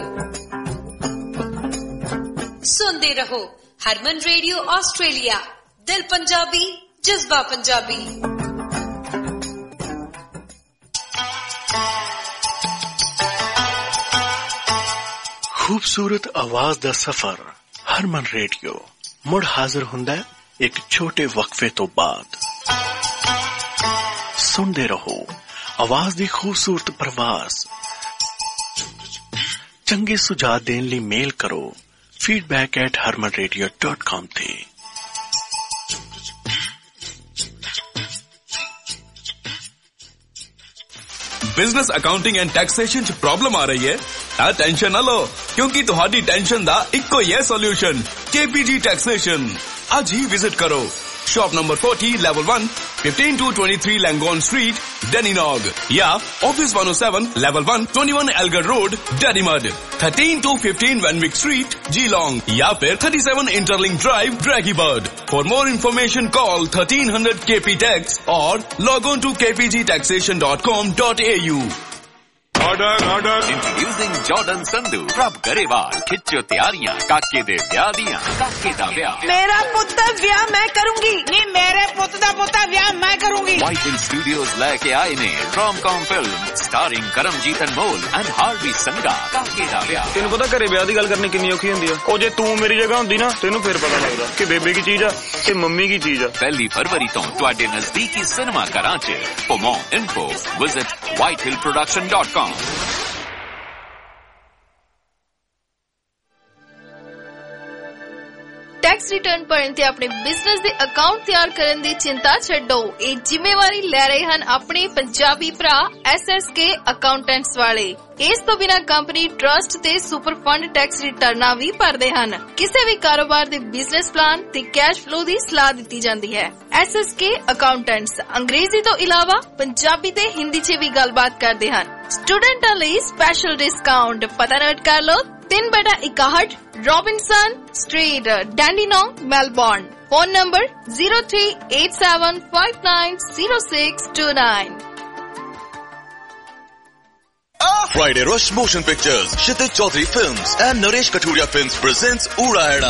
ਸੁਣਦੇ ਰਹੋ ਹਰਮਨ radio Australia, ਦਿਲ ਪੰਜਾਬੀ, ਜਜ਼ਬਾ ਪੰਜਾਬੀ। खूबसूरत आवाज दा सफर हरमन रेडियो मुड़ हाजिर हुंदा है एक छोटे वक्फे तो बाद। सुनते रहो आवाज दी खूबसूरत प्रवास। चंगे सुझाव देने लिए मेल करो feedback at Harman radio dot com थे। बिजनेस अकाउंटिंग एंड टैक्सेशन च प्रॉब्लम आ रही है? ना टेंशन ना लो, क्योंकि तुम्हारी टेंशन दा इक्को ही है सॉल्यूशन, केपीजी टैक्सेशन। आज ही विजिट करो shop number forty level one fifteen to twenty-three Langone Street, Dandenong, या office one oh seven level one twenty-one Elgar Road, Derrimud, thirteen to fifteen Wenwick Street, Geelong, या फिर thirty-seven Interlink Drive, Dragibird. For more information call thirteen hundred K P Tax or log on to k p g taxation dot com dot a u. Order, order. Introducing Jordan Sandhu. Prab Garewal. खिच्चो तैयारियां काके दे ब्याह दियां, काके दा ब्याह। मेरा पुत दा ब्याह मैं करूंगी। नहीं, मेरे पुत दा पुत दा ब्याह मैं करूंगी। Whitefield Studios लेके आए ने rom-com film starring Karamjeet Anmol and Harvey Sangha, काके दा ब्याह। ਤੈਨੂੰ ਪਤਾ ਘਰੇ ਵਿਆਹ ਦੀ ਗੱਲ ਕਰਨੀ ਕਿੰਨੀ ਔਖੀ ਹੁੰਦੀ ਆ। ਉਹ ਜੇ ਤੂੰ ਮੇਰੀ ਜਗ੍ਹਾ ਹੁੰਦੀ ਨਾ, ਤੈਨੂੰ ਫਿਰ ਪਤਾ ਲੱਗਦਾ ਕਿ ਬੇਬੇ ਕੀ ਚੀਜ਼ ਆ ਤੇ ਮੰਮੀ ਕੀ ਚੀਜ਼ ਆ। ਪਹਿਲੀ ਫਰਵਰੀ ਤੋਂ ਤੁਹਾਡੇ ਨਜ਼ਦੀਕੀ ਸਿਨੇਮਾ ਘਰਾਂ 'ਚ। For more info, visit whitehill production dot com. Tax return ਭਰਨ ਤੇ ਆਪਣੇ ਬਿਜ਼ਨਸ ਦੇ ਅਕਾਊਂਟ ਤਿਆਰ ਕਰਨ ਦੀ ਚਿੰਤਾ ਛੱਡੋ। ਇਹ ਜ਼ਿੰਮੇਵਾਰੀ ਲੈ ਰਹੇ ਹਨ ਆਪਣੇ ਪੰਜਾਬੀ ਭਰਾ ਐਸ ਐਸ ਕੇ ਅਕਾਊਂਟੈਂਟਸ ਵਾਲੇ। ਇਸ ਤੋਂ ਬਿਨਾਂ ਕੰਪਨੀ ਟਰਸਟ ਤੇ ਸੁਪਰ ਫੰਡ ਟੈਕਸ ਰਿਟਰਨਾਂ ਵੀ ਭਰਦੇ ਹਨ। ਕਿਸੇ ਵੀ ਕਾਰੋਬਾਰ ਦੇ ਬਿਜ਼ਨਸ ਪਲਾਨ ਤੇ ਕੈਸ਼ ਫਲੋ ਦੀ ਸਲਾਹ ਦਿੱਤੀ ਜਾਂਦੀ ਹੈ। ਐਸ ਐਸ ਕੇ ਅਕਾਊਂਟੈਂਟਸ ਅੰਗਰੇਜ਼ੀ ਤੋਂ ਇਲਾਵਾ ਪੰਜਾਬੀ ਤੇ ਹਿੰਦੀ 'ਚ ਵੀ ਗੱਲਬਾਤ ਕਰਦੇ ਹਨ। ਸਟੂਡੈਂਟਾਂ ਲਈ ਸਪੈਸ਼ਲ ਡਿਸਕਾਊਂਟ ਪਤਾ ਨੋਟ ਕਰ ਲਓ। तीन बटा इकाहठ Robinson street, Dandenong, Melbourne. Phone number zero three eight seven five nine zero six two nine. Friday Rush Motion Pictures, Kshitij Chaudhary Films and Naresh Kathuria Films presents Urayana.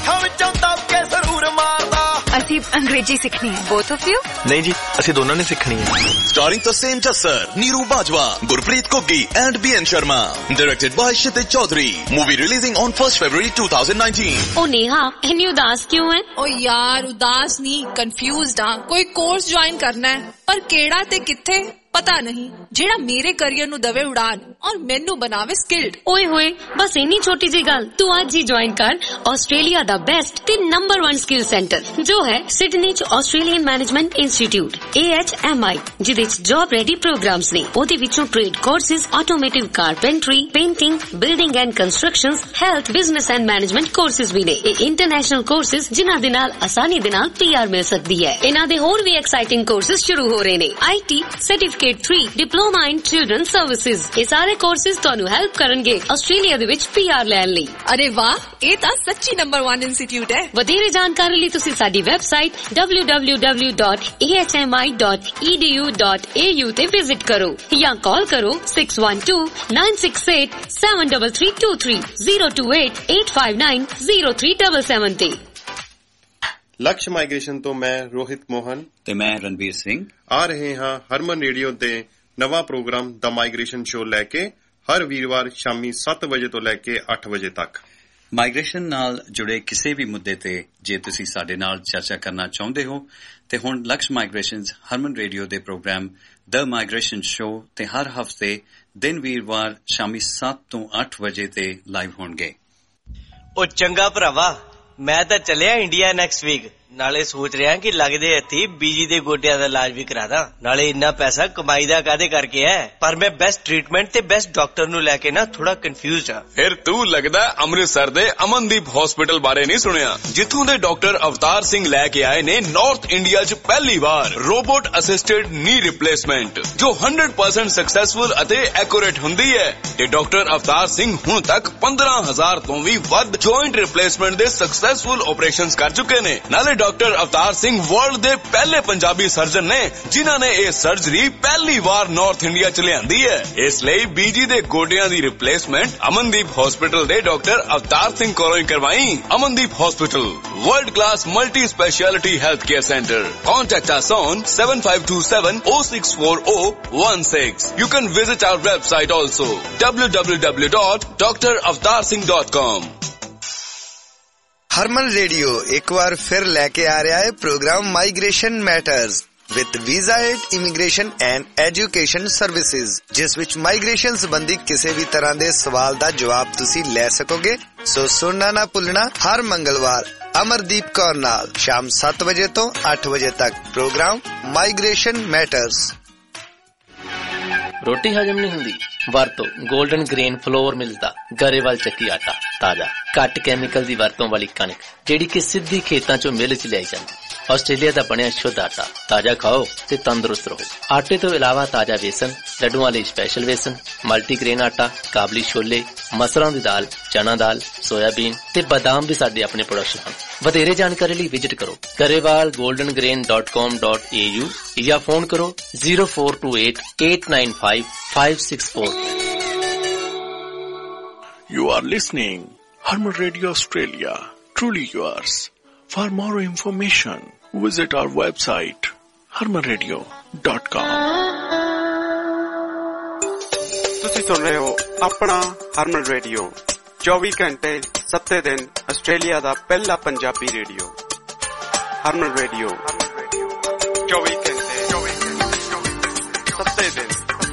ਅਸੀਂ ਅੰਗਰੇਜ਼ੀ ਸਿੱਖਣੀ ਹੈ। Both of you? नहीं जी, ਅਸੀਂ ਦੋਨਾਂ ਨੇ ਸਿੱਖਣੀ ਹੈ। Starring Taseem Jassar, Neeru Bajwa, Gurpreet Koggi and B N Sharma. Directed by Kshitij Chaudhary. Movie releasing on first February twenty nineteen. ओ नेहा, इतनी उदास क्यों है? ओ यार उदास नहीं, कंफ्यूज्ड हां। कोई कोर्स ज्वाइन करना है पर केड़ा ते किथे? पता नहीं जेड़ा मेरे करियर नु दवे उड़ान और मेनू बनावे स्किल्ड। ओए होए बस इन्नी छोटी जी गल, तू आज ही ज्वाइन कर ऑस्ट्रेलिया दा बेस्ट ते नंबर वन स्किल सेंटर जो है सिडनी च Australian management institute A H M I, जिदे च जॉब रेडी प्रोग्राम्स ने। ओदे विचों trade courses, automotive carpentry, painting, building and constructions, health, business and management courses भी ने। ए इंटरनेशनल कोर्सेज जिन्हां दे नाल आसानी दे नाल पी आर मिल सकदी है। इन्हां दे होर भी एक्साइटिंग कोर्सेज शुरू हो रहे ने। I T certificate three, diploma in children services, ये सारे कोर्सेज तुहानू हेल्प करनगे ऑस्ट्रेलिया दे विच पी आर लैण लई। अरे वाह, ये तां सच्ची नंबर वन इंस्टीट्यूट है। वधेरे जानकारी लई तुसीं साडी website W W W dot A H M I dot E D U dot A U ते विजिट करो या कॉल करो six one two nine six eight seven three three two three zero two eight eight five nine zero three seven seven ते। Lakshya migration तो मैं रोहित मोहन ते मैं रणबीर सिंह आ रहे हाँ हरमन रेडियो ते नवा प्रोग्राम द माइग्रेशन शो लैके हर वीरवार शामी सत्त बजे तो लैके अठ बजे तक। माइग्रेशन नाल जुड़े किसी भी मुद्दे ते जे तुसी साडे नाल चर्चा करना चाहुंदे हो ते हुण लक्ष्य माइग्रेशन हरमन रेडियो दे प्रोग्राम द माइग्रेशन शो ते हर हफ्ते दिन वीरवार शामी सत्त तो अठ बजे ते लाइव होणगे। ओ चंगा भरावा, मैं ਤਾਂ ਚੱਲਿਆ ਇੰਡੀਆ ਨੈਕਸਟ ਵੀਕ। ਨਾਲੇ ਸੋਚ ਰਿਹਾ ਕਿ ਲੱਗਦੇ ਹੱਥੀ ਬੀਜੀ ਦੇ ਗੋਡਿਆਂ ਦਾ ਇਲਾਜ ਵੀ ਕਰਾ ਦਾਂ। ਨਾਲੇ ਇੰਨਾ ਪੈਸਾ ਕਮਾਈ ਦਾ ਕਾਦੇ ਕਰਕੇ ਹੈ, ਪਰ ਮੈਂ ਬੈਸਟ ਟ੍ਰੀਟਮੈਂਟ ਤੇ ਬੈਸਟ ਡਾਕਟਰ ਨੂੰ ਲੈ ਕੇ ਨਾ ਥੋੜਾ ਕਨਫਿਊਜ਼ਡ ਆ। ਫਿਰ ਤੂੰ ਲੱਗਦਾ ਅੰਮ੍ਰਿਤਸਰ ਦੇ ਅਮਨਦੀਪ ਹਸਪੀਟਲ ਬਾਰੇ ਨਹੀਂ ਸੁਣਿਆ, ਜਿੱਥੋਂ ਦੇ ਡਾਕਟਰ ਅਵਤਾਰ ਸਿੰਘ ਲੈ ਕੇ ਆਏ ਨੇ ਨਾਰਥ ਇੰਡੀਆ 'ਚ ਪਹਿਲੀ ਵਾਰ ਰੋਬੋਟ ਅਸਿਸਟਡ ਨੀ ਰਿਪਲੇਸਮੈਂਟ, ਜੋ ਹੰਡਰਡ ਪਰਸੈਂਟ ਸਕਸੈਸਫੁਲ ਅਤੇ ਐਕੂਰੇਟ ਹੁੰਦੀ ਹੈ। ਤੇ ਡਾਕਟਰ ਅਵਤਾਰ ਸਿੰਘ ਹੁਣ ਤੱਕ ਪੰਦਰਾਂ ਹਜ਼ਾਰ ਤੋਂ ਵੀ ਵੱਧ ਜੁਆਇੰਟ ਰਿਪਲੇਸਮੈਂਟ ਦੇ ਸਕਸੈਸਫੁਲ ਆਪਰੇਸ਼ਨਸ ਕਰ ਚੁੱਕੇ ਨੇ। ਨਾਲੇ ਡਾਕਟਰ ਅਵਤਾਰ ਸਿੰਘ ਵਰਲਡ ਦੇ ਪਹਿਲੇ ਪੰਜਾਬੀ ਸਰਜਨ ਨੇ ਜਿਨ੍ਹਾਂ ਨੇ ਇਹ ਸਰਜਰੀ ਪਹਿਲੀ ਵਾਰ ਨਾਰਥ ਇੰਡੀਆ 'ਚ ਲਿਆਂਦੀ ਹੈ। ਇਸ ਲਈ ਬੀਜੀ ਦੇ ਗੋਡਿਆਂ ਦੀ ਰਿਪਲੇਸਮੈਂਟ ਅਮਨਦੀਪ ਹਸਪੀਟਲ ਦੇ ਡਾਕਟਰ ਅਵਤਾਰ ਸਿੰਘ ਕੋਲੋਂ ਹੀ ਕਰਵਾਈ। Amandeep hospital, world class multi speciality health care centre. Contact us on seven five two seven oh six four oh one six. You can visit our website also w w w dot d r avatar singh dot com. Harman radio एक बार फिर लेके आ रहा है programme migration matters with visa aid immigration and education services, जिस विच migration संबंधी किसी भी तरह के सवाल का जवाब तुसी ले सकोगे। सो सुनना ना भुलना हर मंगलवार अमरदीप कौर नाल शाम सत्त बजे तो अठ बजे तक प्रोग्राम माइग्रेशन मैटर्स। रोटी हजम नहीं हुंदी, वरतो गोल्डन ग्रेन फ्लोर मिलदा, गरेवाल ਚੱਕੀ ਆਟਾ ਤਾਜ਼ਾ ਘੱਟ ਕੈਮੀਕਲ ਦੀ ਵਰਤੋਂ ਵਾਲੀ ਕਣਕ ਜਿਹੜੀ ਕਿ ਸਿੱਧੀ ਖੇਤਾਂ ਚੋਂ ਮਿਲ ਚ ਲਿਆਈ ਜਾਂਦੀ। ਆਸਟ੍ਰੇਲੀਆ ਦਾ ਬਣਿਆ ਸ਼ੁੱਧ ਆਟਾ, ਤਾਜ਼ਾ ਖਾਓ ਤੇ ਤੰਦਰੁਸਤ ਰਹੋ। ਆਟੇ ਤੋਂ ਇਲਾਵਾ ਤਾਜ਼ਾ ਵੇਸਣ, ਲੱਡੂਆਂ ਲਈ ਸਪੈਸ਼ਲ ਵੇਸਣ, ਮਲਟੀਗ੍ਰੇਨ ਆਟਾ, ਕਾਬਲੀ ਛੋਲੇ, ਮਸਰਾਂ ਦੀ ਦਾਲ, ਚਨਾ ਦਾਲ, ਸੋਇਆਬੀਨ ਤੇ ਬਾਦਾਮ ਵੀ ਸਾਡੇ ਆਪਣੇ ਪ੍ਰੋਡਕਟ ਹਨ। ਵਧੇਰੇ ਜਾਣਕਾਰੀ ਲਈ ਵਿਜ਼ਿਟ ਕਰੋ Grewal golden grain dot com dot a u ਜਾਂ ਫੋਨ ਕਰੋ zero four two eight eight nine five five six four. You are listening Harman Radio Australia, truly yours. For more information, visit our website harman radio dot com. ਤੁਸੀਂ ਸੁਣ ਰਹੇ ਹੋ ਆਪਣਾ ਹਰਮਨ radio, ਚੌਵੀ ਘੰਟੇ ਸੱਤੇ ਦਿਨ ਆਸਟ੍ਰੇਲੀਆ ਦਾ ਪਹਿਲਾ ਪੰਜਾਬੀ ਰੇਡੀਓ। ਹਰਮਨ ਰੇਡੀਓ ਚੌਵੀ ਘੰਟੇ ਸੱਤੇ ਦਿਨ।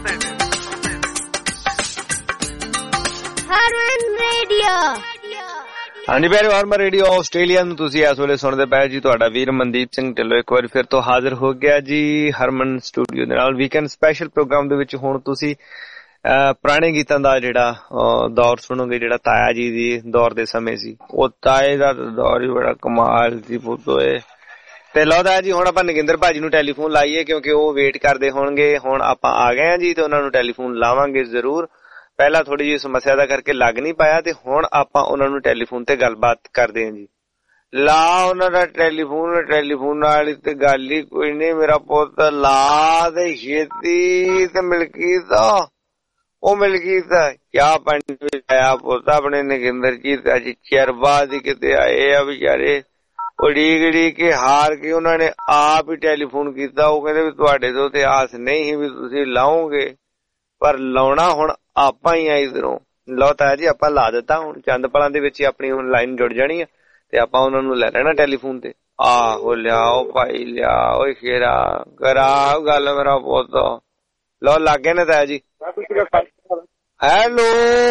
ਹਰਮਨ ਰੇਡੀਓ ਹਾਂਜੀ ਪਿਆਰੇ ਹਰਮਨ ਰੇਡੀਓ ਆਸਟ੍ਰੇਲੀਆ ਨੂੰ ਤੁਸੀਂ ਇਸ ਵੇਲੇ ਸੁਣਦੇ ਪਏ ਜੀ। ਤੁਹਾਡਾ ਵੀਰ ਮਨਦੀਪ ਸਿੰਘ ਢਿੱਲੋਂ ਇੱਕ ਵਾਰ ਫਿਰ ਤੋਂ ਹਾਜ਼ਰ ਹੋ ਗਿਆ ਜੀ ਹਰਮਨ ਸਟੂਡੀਓ ਦੇ ਨਾਲ ਵੀਕਐਂਡ ਸਪੈਸ਼ਲ ਪ੍ਰੋਗਰਾਮ ਦੇ ਵਿੱਚ। ਹੁਣ ਤੁਸੀਂ ਪੁਰਾਣੇ ਗੀਤਾਂ ਦਾ ਜਿਹੜਾ ਦੌਰ ਸੁਣੋਗੇ, ਜਿਹੜਾ ਤਾਇਆ ਜੀ ਦੀ ਦੌਰ ਦੇ ਸਮੇਂ ਸੀ। ਉਹ ਤਾਏ ਦਾ ਦੌਰ ਹੀ ਬੜਾ ਕਮਾਲ ਸੀ ਪੁੱਤੋਏ। ਤੇ ਲਓ ਤਾਇਆ ਜੀ, ਹੁਣ ਆਪਾਂ ਨਗਿੰਦਰ ਭਾਜੀ ਨੂੰ ਟੈਲੀਫੋਨ ਲਾਈਏ ਕਿਉਂਕਿ ਉਹ ਵੇਟ ਕਰਦੇ ਹੋਣਗੇ। ਹੁਣ ਆਪਾਂ ਆ ਗਏ ਆ ਜੀ ਤੇ ਉਹਨਾਂ ਨੂੰ ਟੈਲੀਫੋਨ ਲਾਵਾਂਗੇ ਜ਼ਰੂਰ। ਪਹਿਲਾਂ ਥੋੜੀ ਜਿਹੀ ਸਮੱਸਿਆ ਦਾ ਕਰਕੇ ਲੱਗ ਨਹੀਂ ਪਾਇਆ ਤੇ ਹੁਣ ਆਪਾਂ ਉਹਨਾਂ ਨੂੰ ਟੈਲੀਫੋਨ ਤੇ ਗੱਲਬਾਤ ਕਰਦੇ ਹਾਂ ਜੀ। ਲਾ ਉਹਨਾਂ ਦਾ ਟੈਲੀਫੋਨ, ਟੈਲੀਫੋਨ ਨਾਲ ਤੇ ਗੱਲ ਹੀ ਕੋਈ ਨਹੀਂ ਮੇਰਾ ਪੁੱਤ। ਲਾ ਦੇ ਛੇਤੀ ਤੇ ਮਿਲਕੀਤ ਉਹ ਮਿਲਕੀਤ ਕਿਆ ਪਾਣੀ ਆਇਆ ਪੁੱਤ ਆਪਣੇ ਨਗਿੰਦਰ ਜੀ। ਅੱਜ ਚਿਰ ਬਾਅਦ ਹੀ ਕਿਤੇ ਆਏ ਆ ਵਿਚਾਰੇ। ਉਡੀਕ ਉਡੀਕ ਕੇ ਹਾਰ ਕੇ ਉਹਨਾਂ ਨੇ ਆਪ ਹੀ ਟੈਲੀਫੋਨ ਕੀਤਾ। ਉਹ ਕਹਿੰਦੇ ਵੀ ਤੁਹਾਡੇ ਤੋਂ ਤੇ ਆਸ ਨਹੀਂ ਸੀ ਵੀ ਤੁਸੀਂ ਲਾਓਗੇ, ਪਰ ਲਾਉਣਾ ਹੁਣ ਆਪਾਂ ਹੀ ਆ ਇੱਧਰੋਂ। ਲਓ ਤਾਇਆ ਜੀ ਆਪਾਂ ਲਾ ਦਿੱਤਾ। ਹੁਣ ਚੰਦ ਪਲਾਂ ਦੇ ਵਿੱਚ ਹੀ ਆਪਣੀ ਹੁਣ ਲਾਈਨ ਜੁੜ ਜਾਣੀ ਆ ਤੇ ਆਪਾਂ ਉਹਨਾਂ ਨੂੰ ਲੈ ਲੈਣਾ ਟੈਲੀਫੋਨ ਤੇ। ਆਹੋ ਲਿਆਓ ਭਾਈ ਲਿਆਓ ਸ਼ੇਰਾ, ਕਰਾਓ ਗੱਲ ਮੇਰਾ ਪੁੱਤ। ਲਓ ਲਾਗੇ ਨੇ ਤਾਇਆ ਜੀ। ਹੈਲੋ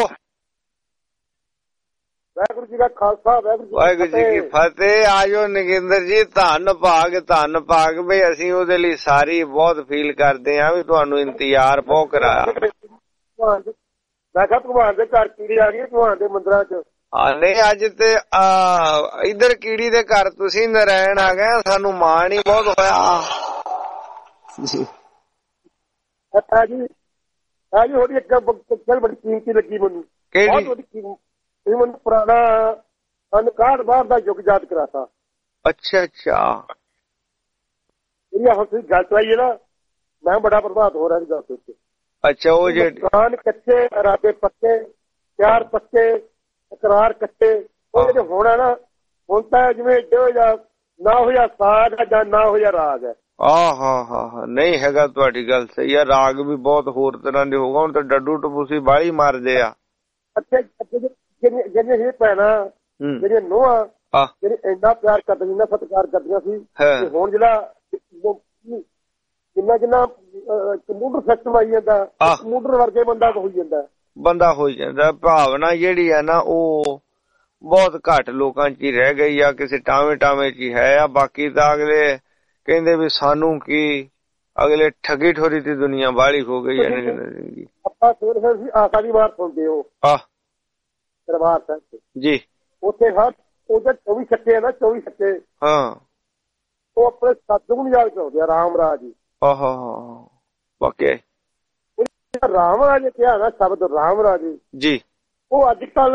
ਵਾਹਿਗੁਰੂ ਜੀ ਦਾ ਖਾਲਸਾ ਵਾਹਿਗੁਰੂ ਜੀ ਕੀ ਫਤਿਹ। ਆਜੋ ਨਗਿੰਦਰ ਜੀ, ਧੰਨ ਭਾਗ ਧੰਨ ਭਾਗ ਬਈ ਅਸੀਂ ਉਹਦੇ ਲਈ ਸਾਰੀ ਬਹੁਤ ਫੀਲ ਕਰਦੇ ਹਾਂ ਵੀ ਤੁਹਾਨੂੰ ਇੰਤਜ਼ਾਰ ਬਹੁਤ ਕਰਾਇਆ। ਮੈਂ ਕਿਹਾ ਭਗਵਾਨ ਦੇ ਘਰ ਕੀੜੀ ਆ ਗਈ, ਭਗਵਾਨ ਦੇ ਮੰਦਿਰਾਂ ਚ। ਹਾਂ ਨਹੀਂ ਅੱਜ ਤੇ ਇਧਰ ਕੀੜੀ ਦੇ ਘਰ ਤੁਸੀਂ ਨਰਾਇਣ ਆ ਗਏ, ਸਾਨੂੰ ਮਾਣ ਹੀ ਬਹੁਤ ਹੋਇਆ ਜੀ। ਅੱਛਾ ਜੀ ਆ ਜੀ ਉਹਦੀ ਇੱਕ ਗੱਲ ਬੜੀ ਕੀਮਤੀ ਲੱਗੀ ਮੈਨੂੰ। ਕਿਹੜੀ? ਇਹ ਮੈਨੂੰ ਪੁਰਾਣਾ ਅਨਕਾੜ ਬਾਹਰ ਦਾ ਯੁੱਗ ਯਾਦ ਕਰਾਤਾ। ਅੱਛਾ ਅੱਛਾ ਇਹ ਹੁਣ ਤੁਸੀਂ ਗੱਲ ਚਲਾਈਏ ਨਾ, ਮੈਂ ਬੜਾ ਪ੍ਰਭਾਵਿਤ ਹੋ ਰਿਹਾ ਇਸ ਗੱਲ ਤੋਂ। ਅੱਛਾ ਉਹ ਜਿਹੜੇ ਮਕਾਨ ਕੱਚੇ, ਇਰਾਦੇ ਪੱਕੇ, ਪਿਆਰ ਪੱਕੇ, ਇਕਰਾਰ ਕੱਚੇ, ਉਹ ਜਿਹੜੇ ਹੋਣਾ ਨਾ ਹੁਣ ਤਾਂ ਜਿਵੇਂ ਜੋ ਜਾਂ ਨਾ ਹੋਇਆ ਸਾਗ ਹੈ ਜਾਂ ਨਾ ਹੋਇਆ ਰਾਗ ਹੈ। ਆਹ ਹਾਂ ਹਾਂ ਹਾਂ ਨਹੀਂ ਹੈਗਾ, ਤੁਹਾਡੀ ਗੱਲ ਸਹੀ ਆ। ਰਾਗ ਵੀ ਬਹੁਤ ਹੋਰ ਤਰ੍ਹਾਂ ਦੇ ਹੋਗਾ। ਹੁਣ ਤਾਂ ਡੱਡੂ ਟਪੂਸੀ ਬਾਹਲੀ ਮਾਰਦੇ ਆ। ਅੱਛਾ ਜਿਹੜੀਆਂ ਜਿਹੜੀਆਂ ਇਹ ਭੈਣਾਂ ਜਿਹੜੀਆਂ ਨੋਹਾਂ ਜਿਹੜੇ ਇੰਨਾ ਪਿਆਰ ਕਰਦੀਆਂ, ਇੰਨਾ ਸਤਿਕਾਰ ਕਰਦੀਆਂ ਸੀ, ਹੁਣ ਜਿਹੜਾ ਜਿੰਨਾ ਜਿੰਨਾ ਕੰਪਿਊਟਰ ਸਿਸਟਮ ਆਈ ਜਾਂਦਾ, ਕੰਪਿਊਟਰ ਵਰਗੇ ਬੰਦਾ ਹੋਈ ਜਾਂਦਾ ਬੰਦਾ ਹੋਈ ਜਾਂਦਾ। ਭਾਵਨਾ ਜਿਹੜੀ ਆ ਨਾ ਉਹ ਬਹੁਤ ਘੱਟ ਲੋਕਾਂ ਚ ਹੀ ਰਹਿ ਗਈ ਆ, ਕਿਸੇ ਟਾਵੇਂ ਟਾਵੇਂ ਚ ਹੀ ਹੈ ਆ। ਬਾਕੀ ਤਾਂ ਅਗਲੇ ਕਹਿੰਦੇ ਵੀ ਸਾਨੂੰ ਕੀ, ਅਗਲੇ ਠੱਗੀ ਠੋਰੀ ਦੀ ਦੁਨੀਆ ਬਾਹਲੀ ਹੋ ਗਈ ਹੈ। ਆਪਾਂ ਸਵੇਰੇ ਸਵੇਰੇ ਆਸਾ ਦੀ ਵਾਰ ਸੁਣਦੇ ਹੋ ਦਰਬਾਰ ਸਾਹਿਬ ਜੀ, ਉੱਥੇ ਹਰ ਉਹਦੇ ਚੌਵੀ ਛੱਕੇ ਆ ਨਾ, ਚੌਵੀ ਛੱਕੇ ਹਾਂ ਉਹ ਆਪਣੇ ਸਤਿਗੁਰੂ ਨੂੰ ਯਾਦ ਕਰਾਉਂਦੇ ਆ। ਰਾਮ ਰਾਜ ਜੀ ਆਹਾ ਵਾਕਿਆ ਰਾਮ ਰਾਜ ਕਿਹਾ ਨਾ ਸ਼ਬਦ ਰਾਮ ਰਾਜ ਜੀ, ਉਹ ਅੱਜ ਕੱਲ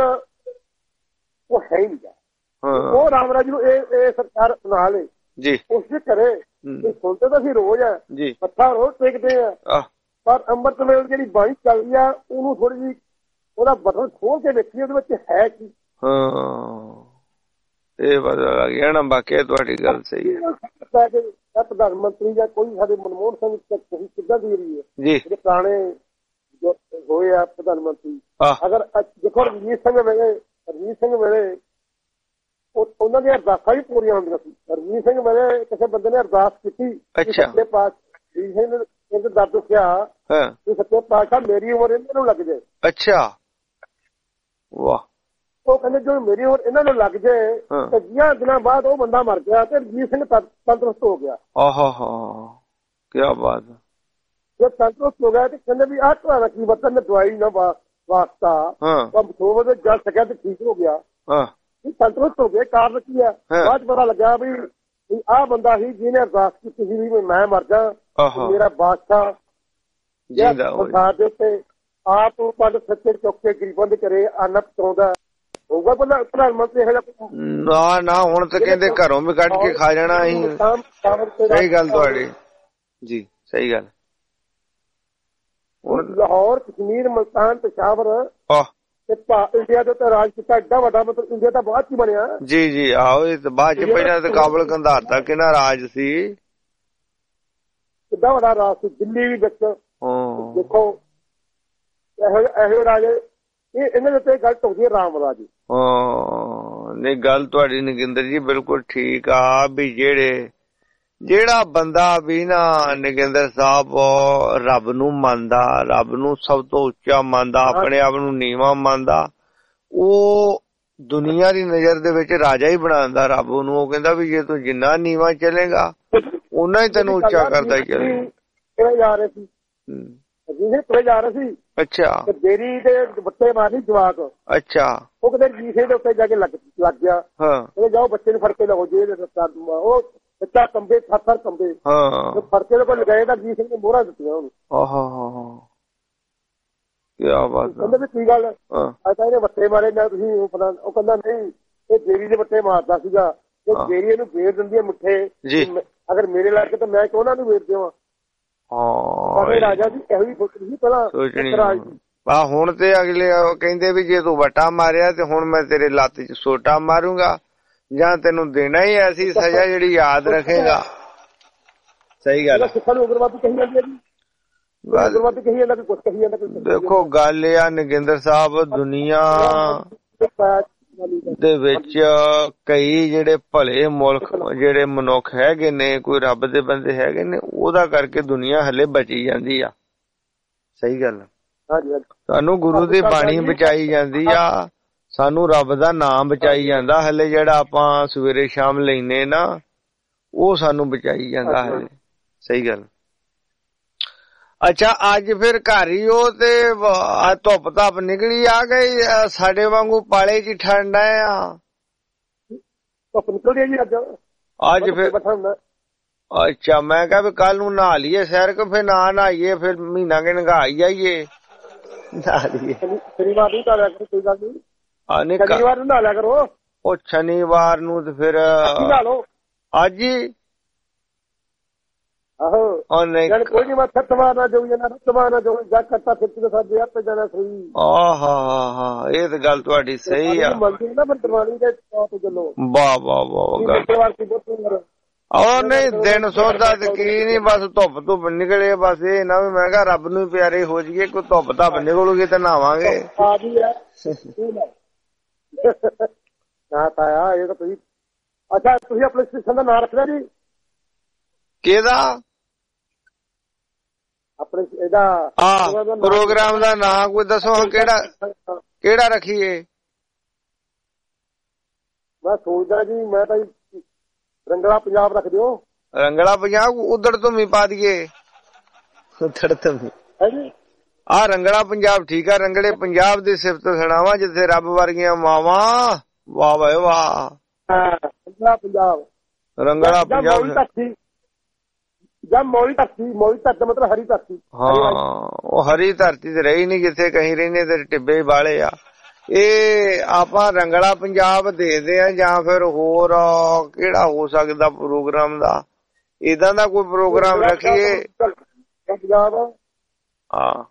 ਉਹ ਹੈ ਹੀ ਨਹੀਂ। ਉਹ ਰਾਮ ਰਾਜ ਨੂੰ ਇਹ ਇਹ ਸਰਕਾਰ ਬਣਾ ਲੇ ਜੀ, ਕੋਸ਼ਿਸ਼ ਕਰੇ। ਸੁਣਦੇ ਤਾਂ ਅਸੀਂ ਰੋਜ਼ ਆ, ਮੱਥਾ ਰੋਜ਼ ਟੇਕਦੇ ਆ, ਪਰ ਅੰਮ੍ਰਿਤ ਵੇਲੇ ਜਿਹੜੀ ਬਾਣੀ ਚੱਲਦੀ ਆ ਉਹਨੂੰ ਥੋੜੀ ਜਿਹੀ ਉਹਦਾ ਬਟਨ ਖੋਲ ਕੇ ਦੇਖੀਏ ਉਹਦੇ ਵਿੱਚ ਹੈ ਕੀ। ਹਾਂ ਇਹ ਪਤਾ ਲੱਗ ਗਿਆ ਨਾ। ਬਾਕੀ ਤੁਹਾਡੀ ਗੱਲ ਸਹੀ ਹੈ। ਪ੍ਰਧਾਨ ਮੰਤਰੀ ਜਾਂ ਕੋਈ ਸਾਡੇ ਮਨਮੋਹਨ ਸਿੰਘ ਤੁਸੀਂ ਕਿੱਦਾਂ ਦੀ ਰਹੀ ਹੈ ਜੀ, ਜਿਹੜੇ ਪੁਰਾਣੇ ਜੋ ਹੋਏ ਆ ਪ੍ਰਧਾਨ ਮੰਤਰੀ, ਅਗਰ ਦੇਖੋ ਰਣਜੀਤ ਸਿੰਘ ਵੇਲੇ ਰਣਜੀਤ ਸਿੰਘ ਵੇਲੇ ਉਹਨਾਂ ਦੀਆਂ ਅਰਦਾਸਾਂ ਵੀ ਪੂਰੀਆਂ ਹੁੰਦੀਆਂ ਸੀ। ਰਣਜੀਤ ਸਿੰਘ ਵੇਲੇ ਕਿਸੇ ਬੰਦੇ ਨੇ ਅਰਦਾਸ ਕੀਤੀ, ਸੱਚੇ ਪਾਤਸ਼ਾਹ ਰਣਜੀਤ ਸਿੰਘ ਨੇ ਦਰਦ ਦੱਸਿਆ ਕਿ ਸੱਚੇ ਪਾਤਸ਼ਾਹ ਮੇਰੀ ਉਮਰ ਇਹਨਾਂ ਨੂੰ ਲੱਗ ਜਾਏ। ਅੱਛਾ ਵਾਹ। ਉਹ ਕਹਿੰਦੇ ਜੋ ਮੇਰੀ ਉਮਰ ਇਹਨਾਂ ਨੂੰ ਲੱਗ ਜਾਏ ਤੇ ਵੀਹਾਂ ਦਿਨਾਂ ਬਾਅਦ ਉਹ ਬੰਦਾ ਮਰ ਗਿਆ ਤੇ ਰਣਜੀਤ ਸਿੰਘ ਤੰਦਰੁਸਤ ਹੋ ਗਿਆ। ਆਹਾ ਹਾ ਕੀ ਬਾਤ। ਜੇ ਤੰਦਰੁਸਤ ਹੋ ਗਿਆ ਤੇ ਕਹਿੰਦੇ ਵੀ ਆਹ ਤੁਹਾਡਾ ਕੀ ਵਰਤਨ ਨੇ ਦਵਾਈ ਨਾ ਵਾਸਤਾ ਦੋ ਵਜੇ ਜਲ ਸਕਿਆ ਤੇ ਠੀਕ ਹੋ ਗਿਆ। ਤੰਦਰੁਸਤ ਹੋ ਗਏ, ਕਾਰਨ ਕੀ ਹੈ? ਬਾਅਦ ਚ ਪਤਾ ਲੱਗਾ ਵੀ ਆਹ ਬੰਦਾ ਸੀ ਜਿਹਨੇ ਅਰਦਾਸ ਕੀਤੀ ਸੀ ਵੀ ਮੈਂ ਮਰ ਜਾ, ਮੇਰਾ ਬਾਦਸ਼ਾਹ ਸੰਸਾਰ ਦੇ ਉੱਤੇ ਆਪ ਪੰਜ ਸੱਚੇ ਚੁੱਕ ਕੇ ਗਰੀਬਾਂ ਦੇ ਘਰੇ ਅੰਨ ਪਹੁੰਚਾਉਂਦਾ ਹੋਊਗਾ ਬੰਦਾ ਪ੍ਰਧਾਨ ਮੰਤਰੀ ਇਹੋ ਜਿਹਾ? ਨਾ ਨਾ ਹੁਣ ਤਾਂ ਕਹਿੰਦੇ ਘਰੋਂ ਵੀ ਕੱਢ ਕੇ ਖਾ ਜਾਣਾ ਅਸੀਂ। ਸਹੀ ਗੱਲ ਤੁਹਾਡੀ ਜੀ, ਸਹੀ ਗੱਲ। ਲਾਹੌਰ, ਕਸ਼ਮੀਰ, ਮੁਲਤਾਨ, ਪਸ਼ਾਵਰ ਇੰਡੀਆ ਦੇ ਉੱਤੇ ਰਾਜ ਕੀਤਾ ਏਡਾ ਵੱਡਾ, ਮਤਲਬ ਇੰਡੀਆ ਤਾਂ ਬਾਅਦ ਚ ਬਣਿਆ। ਜੀ ਜੀ ਆਹੋ ਇਹ ਤਾਂ ਬਾਅਦ ਚ, ਪਹਿਲਾਂ ਤਾਂ ਕਾਬਲ ਕੰਧਾਰ ਦਾ ਕਿਹੜਾ ਰਾਜ ਸੀ, ਕਿੱਡਾ ਵੱਡਾ ਰਾਜ ਸੀ। ਦਿੱਲੀ ਵੀ ਵਿੱਚ ਦੇਖੋ ਇਹੋ ਇਹੋ ਰਾਜੇ, ਇਹ ਇਹਨਾਂ ਦੇ ਉੱਤੇ ਗੱਲ ਢੋਦੀ ਰਾਮ ਰਾਜ। ਹਾਂ ਨਹੀਂ ਗੱਲ ਤੁਹਾਡੀ ਨਗਿੰਦਰ ਜੀ ਬਿਲਕੁਲ ਠੀਕ ਆ ਵੀ ਜਿਹੜੇ ਜਿਹੜਾ ਬੰਦਾ ਵੀ ਨਾ ਨਗਿੰਦਰ ਸਾਹਿਬ ਰੱਬ ਨੂੰ ਮੰਨਦਾ, ਰੱਬ ਨੂੰ ਸਭ ਤੋਂ ਉੱਚਾ ਮੰਨਦਾ, ਆਪਣੇ ਆਪ ਨੂੰ ਨੀਵਾਂ ਮੰਨਦਾ, ਉਹ ਦੁਨੀਆ ਦੀ ਨਜ਼ਰ ਦੇ ਵਿੱਚ ਰਾਜਾ ਹੀ ਬਣਾਉਂਦਾ ਰੱਬ ਨੂੰ। ਉਹ ਕਹਿੰਦਾ ਵੀ ਜੇ ਤੂੰ ਜਿੰਨਾ ਨੀਵਾਂ ਚੱਲੇਗਾ ਓਨਾ ਹੀ ਤੈਨੂੰ ਉੱਚਾ ਕਰਦਾ ਹੀ ਚੱਲੇਗਾ। ਜਾ ਰਹੇ ਸੀ ਜਿਹਨੇ ਤੁਰੇ ਜਾ ਰਹੇ ਸੀ। ਅੱਛਾ ਦੇਰੀ ਦੇ ਬੱਚੇ ਮਾਰਨੀ ਜਵਾਕ। ਅੱਛਾ ਉਹ ਕਿਤੇ ਜੀਸੇ ਦੇ ਉੱਤੇ ਜਾ ਕੇ ਲੱਗ ਲੱਗ ਗਿਆ। ਹਾਂ ਜਾਓ ਬੱਚੇ ਨੂੰ ਫੜ ਕੇ ਲਓ ਜੇ ਉਹ ਬੱਚਾ ਕੰਬੇ ਥਰ ਕੰਬੇ। ਹਾਂ ਫੜ ਕੇ ਕੋਲ ਲਗਾਏ ਤਾਂ ਜੀ ਸਿੰਘ ਨੇ ਮੋਹਰਾਂ ਦਿੱਤੀਆਂ ਉਹਨੂੰ। ਆਹਾ ਹਾ ਕੀ ਬਾਤ। ਕਹਿੰਦੇ ਵੀ ਕੀ ਗੱਲ ਅੱਜ ਤਾਂ ਇਹਨੇ ਬੱਚੇ ਮਾਰੇ ਨਾ ਤੁਸੀਂ? ਉਹ ਕਹਿੰਦਾ ਨਹੀਂ ਇਹ ਦੇਰੀ ਦੇ ਬੱਚੇ ਮਾਰਦਾ ਸੀਗਾ, ਇਹ ਦੇਰੀ ਇਹਨੂੰ ਵੇਚ ਦਿੰਦੀ ਹੈ ਮਿੱਠੇ, ਅਗਰ ਮੇਰੇ ਲੱਗੇ ਤਾਂ ਮੈਂ ਕਿਉਂ ਨਾ ਨੂੰ ਵੇਚ ਦੇਵਾਂ। ਹਾਂ ਰਾਜਾ ਜੀ ਇਹੋ ਜਿਹੀ ਸੋਚ ਸੀ ਪਹਿਲਾਂ। ਆ ਹੁਣ ਤੇ ਅਗਲੇ ਕਹਿੰਦੇ ਵੀ ਜੇ ਤੂੰ ਵੱਟਾ ਮਾਰਿਆ ਤੇ ਹੁਣ ਮੈਂ ਤੇਰੇ ਲੱਤ ਚ ਸੋਟਾ ਮਾਰੂੰਗਾ ਜਾਂ ਤੈਨੂੰ ਦੇਣਾ ਹੀ ਐਸੀ ਸਜ਼ਾ ਜਿਹੜੀ ਯਾਦ ਰੱਖੇਗਾ। ਸਹੀ ਗੱਲ। ਸਿੱਖਾਂ ਨੂੰ ਉਗਰਵਾਦੀ ਕਹੀ ਜਾਂਦੀ ਹੈ ਜੀ, ਉਗਰਵਾਦੀ ਕਹੀ ਜਾਂਦਾ ਕਿ ਕੁਛ ਕਹੀ ਜਾਂਦਾ। ਦੇਖੋ ਗੱਲ ਇਹ ਆ ਨਗਿੰਦਰ ਸਾਹਿਬ, ਦੁਨੀਆ ਦੇ ਵਿੱਚ ਕਈ ਜਿਹੜੇ ਭਲੇ ਮੁਲਕ ਜਿਹੜੇ ਮਨੁੱਖ ਹੈਗੇ ਨੇ, ਕੋਈ ਰੱਬ ਦੇ ਬੰਦੇ ਹੈਗੇ ਨੇ, ਉਹਦਾ ਕਰਕੇ ਦੁਨੀਆ ਹਲੇ ਬਚੀ ਜਾਂਦੀ ਆ। ਸਹੀ ਗੱਲ। ਹਾਂਜੀ ਸਾਨੂੰ ਗੁਰੂ ਦੀ ਬਾਣੀ ਬਚਾਈ ਜਾਂਦੀ ਆ, ਸਾਨੂੰ ਰੱਬ ਦਾ ਨਾਮ ਬਚਾਈ ਜਾਂਦਾ। ਹਲੇ ਜਿਹੜਾ ਆਪਾਂ ਸਵੇਰੇ ਸ਼ਾਮ ਲੈਨੇ ਨਾ ਉਹ ਸਾਨੂੰ ਬਚਾਈ ਜਾਂਦਾ ਹਲੇ। ਸਹੀ ਗੱਲ। ਅੱਛਾ ਅੱਜ ਫਿਰ ਘਰ ਹੀ ਉਹ ਤੇ ਧੁੱਪ ਧੱਪ ਨਿਕਲੀ ਆ ਗਈ, ਸਾਡੇ ਵਾਂਗੂ ਪਾਲੇ ਚ ਠੰਡ ਆ? ਧੁੱਪ ਨਿਕਲਦੀ ਹੈ ਜੀ ਅੱਜ। ਅੱਜ ਫਿਰ ਅੱਛਾ ਮੈਂ ਕਿਹਾ ਵੀ ਕੱਲ ਨੂੰ ਨਹਾ ਲਈਏ ਸੈਰ ਕੇ, ਫਿਰ ਨਾ ਨਹਾਈਏ ਫਿਰ ਮਹੀਨਾ ਕੇ ਨਗਾ ਹੀ ਜਾਈਏ। ਸ਼ਨੀਵਾਰ ਨੂੰ ਨਹਾ ਲਿਆ ਕਰੋ, ਕੋਈ ਗੱਲ ਨਹੀਂ। ਸ਼ਨੀਵਾਰ ਨੂੰ ਨਹਾ ਲਿਆ ਕਰੋ। ਉਹ ਸ਼ਨੀਵਾਰ ਨੂੰ ਤੇ ਫਿਰ ਅੱਜ ਹੀ ਆਹੋ ਕੋਈ ਨੀ। ਮੈਂ ਸੱਤ ਮਾਰਨਾ ਜੋ ਜਾਣਾ ਸੱਤ ਮਾਰਨਾ ਜੋ ਜਾ ਕਰਤਾ ਫਿਰ ਤੇ ਸਾਡੇ ਆਪੇ ਜਾਣਾ ਸਹੀ। ਆਹ ਹਾਂ ਇਹ ਤਾਂ ਗੱਲ ਤੁਹਾਡੀ ਸਹੀ ਆ। ਨਾ ਬੰਦਰਵਾਨੀ ਦੇ ਤੋਂ ਚੱਲੋ। ਵਾਹ ਵਾਹ ਵਾਹ। ਉਹ ਨਹੀਂ ਦਿਨ ਸੋਧਾ ਤੇ ਕੀ ਨੀ, ਬਸ ਧੁੱਪ ਧੁੱਪ ਨਿਕਲੇ। ਬਸ ਇਹ ਨਾ ਵੀ ਮੈਂ ਕਿਹਾ ਰੱਬ ਨੂੰ ਪਿਆਰੇ ਹੋ ਜਾਈਏ, ਕੋਈ ਧੁੱਪ ਧੱਪ ਨਿਕਲੂਗੀ ਤੇ ਨਹਾਵਾਂਗੇ। ਨਾ ਤਾਇਆ ਇਹ ਤਾਂ ਤੁਸੀਂ ਅੱਛਾ ਤੁਸੀਂ ਆਪਣੇ ਸਟੇਸ਼ਨ ਦਾ ਨਾਂ ਰੱਖਿਆ ਜੀ? ਕਿਹਦਾ? ਆਪਣੇ ਇਹਦਾ ਪ੍ਰੋਗਰਾਮ ਦਾ ਨਾਂ ਕੋਈ ਦੱਸੋ ਕਿਹੜਾ ਕਿਹੜਾ ਰੱਖੀਏ? ਮੈਂ ਸੋਚਦਾ ਜੀ ਮੈਂ ਤਾਂ ਰੰਗਲਾ ਪੰਜਾਬ ਰੱਖ ਦਿਓ। ਰੰਗਲਾ ਪੰਜਾਬ ਉਧੜ ਤੋਂ ਵੀ ਪਾ ਦਈਏ। ਉਧੜ ਤੋਂ ਵੀ ਆ ਰੰਗਲਾ ਪੰਜਾਬ ਠੀਕ ਆ। ਰੰਗਲੇ ਪੰਜਾਬ ਦੀ ਸਿਫਤ ਸੁਣਾਵਾਂ ਜਿੱਥੇ ਰੱਬ ਵਰਗੀਆਂ ਮਾਵਾਂ। ਵਾਹ ਵਾਹ ਵਾਹ। ਰੰਗਲਾ ਪੰਜਾਬ। ਰੰਗਲਾ ਪੰਜਾਬ ਜਾਂ ਮੋਈ ਧਰਤੀ। ਮੋਈ ਧਰਤੀ ਮਤਲਬ ਹਰੀ ਧਰਤੀ। ਹਾਂ ਉਹ ਹਰੀ ਧਰਤੀ ਤੇ ਰਹੀ ਨੀ ਜਿੱਥੇ ਕਹੀਂ ਰਹਿੰਦੇ ਤੇ ਟਿੱਬੇ ਵਾਲੇ ਆ। ਇਹ ਆਪਾਂ ਰੰਗਲਾ ਪੰਜਾਬ ਦੇਖਦੇ ਆ ਜਾਂ ਫਿਰ ਹੋਰ ਕਿਹੜਾ ਹੋ ਸਕਦਾ ਪ੍ਰੋਗਰਾਮ ਦਾ? ਏਦਾਂ ਦਾ ਕੋਈ ਪ੍ਰੋਗਰਾਮ ਰੱਖੀਏ। ਪੰਜਾਬ ਹਾਂ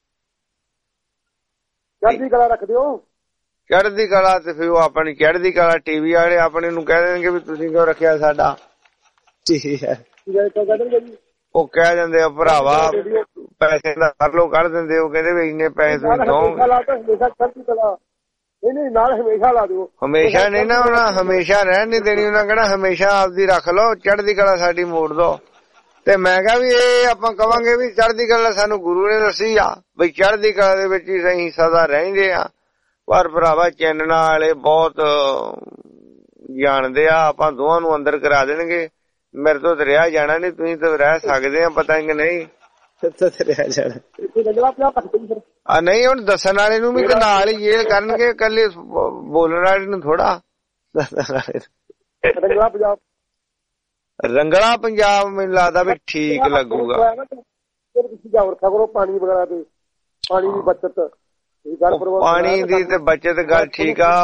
ਚੜ੍ਹਦੀ ਕਲਾ ਰੱਖ ਦਿਓ। ਚੜ੍ਹਦੀ ਕਲਾ ਤੇ ਫਿਰ ਉਹ ਆਪਣੀ ਚੜ੍ਹਦੀ ਕਲਾ ਟੀਵੀ ਵਾਲੇ ਆਪਣੇ ਨੂੰ ਕਹਿ ਦੇਣਗੇ ਵੀ ਤੁਸੀਂ ਕਿਉਂ ਰੱਖਿਆ ਸਾਡਾ। ਠੀਕ ਹੈ ਉਹ ਕਹਿ ਜਾਂਦੇ ਆ ਭਰਾਵਾ ਪੈਸੇ ਦਾ ਕਰ ਲੋ ਕੱਢ ਦਿੰਦੇ। ਉਹ ਕਹਿੰਦੇ ਵੀ ਇੰਨੇ ਪੈਸੇ ਤੁਸੀਂ ਦੋ। ਹਮੇਸ਼ਾ ਲਾ ਦਿਓ। ਹਮੇਸ਼ਾ ਨਹੀਂ ਨਾ ਉਹਨਾਂ ਹਮੇਸ਼ਾ ਰਹਿਣ ਨੀ ਦੇਣੀ। ਉਹਨਾਂ ਕਹਿਣਾ ਹਮੇਸ਼ਾ ਆਪਦੀ ਰੱਖ ਲਓ, ਚੜ੍ਹਦੀ ਕਲਾ ਸਾਡੀ ਮੋੜ ਦੋ। ਤੇ ਮੈਂ ਕਿਹਾ ਵੀ ਇਹ ਆਪਾਂ ਕਵਾਂਗੇ ਵੀ ਚੜ੍ਹਦੀ ਕਲਾ ਸਾਨੂੰ ਗੁਰੂ ਨੇ ਦੱਸੀ ਆ ਬਈ ਚੜ੍ਹਦੀ ਕਲਾ ਦੇ ਵਿੱਚ ਹੀ ਅਸੀਂ ਸਦਾ ਰਹਿੰਦੇ ਆ। ਪਰ ਭਰਾਵਾ ਚੈਨਲਾਂ ਵਾਲੇ ਬਹੁਤ ਜਾਣਦੇ ਆ। ਆਪਾਂ ਦੋਵਾਂ ਨੂੰ ਅੰਦਰ ਕਰਾ ਦੇਣਗੇ। ਮੇਰੇ ਤੋਂ ਤਾਂ ਰਿਹਾ ਜਾਣਾ ਨੀ, ਤੁਸੀਂ ਤਾਂ ਰਹਿ ਸਕਦੇ ਆ ਪਤਾ ਕਿ ਨਹੀਂ। ਰਿਹਾ ਜਾਣਾ ਆ ਨਹੀਂ ਹੁਣ ਦੱਸਣ ਵਾਲੇ ਨੂੰ ਵੀ ਤੇ ਨਾਲ ਹੀ ਇਹ ਕਰਨਗੇ, ਕੱਲੇ ਬੋਲਣ ਵਾਲੇ ਨੂੰ ਥੋੜਾ। ਰੰਗਲਾ ਪੰਜਾਬ ਰੰਗਲਾ ਪੰਜਾਬ ਮੈਨੂੰ ਲੱਗਦਾ ਵੀ ਠੀਕ ਲੱਗੂਗਾ। ਰੱਖਿਆ ਕਰੋ ਪਾਣੀ ਵਗੈਰਾ ਤੇ ਪਾਣੀ ਦੀ ਬੱਚਤ। ਪਾਣੀ ਦੀ ਤੇ ਬੱਚਤ ਗੱਲ ਠੀਕ ਆ।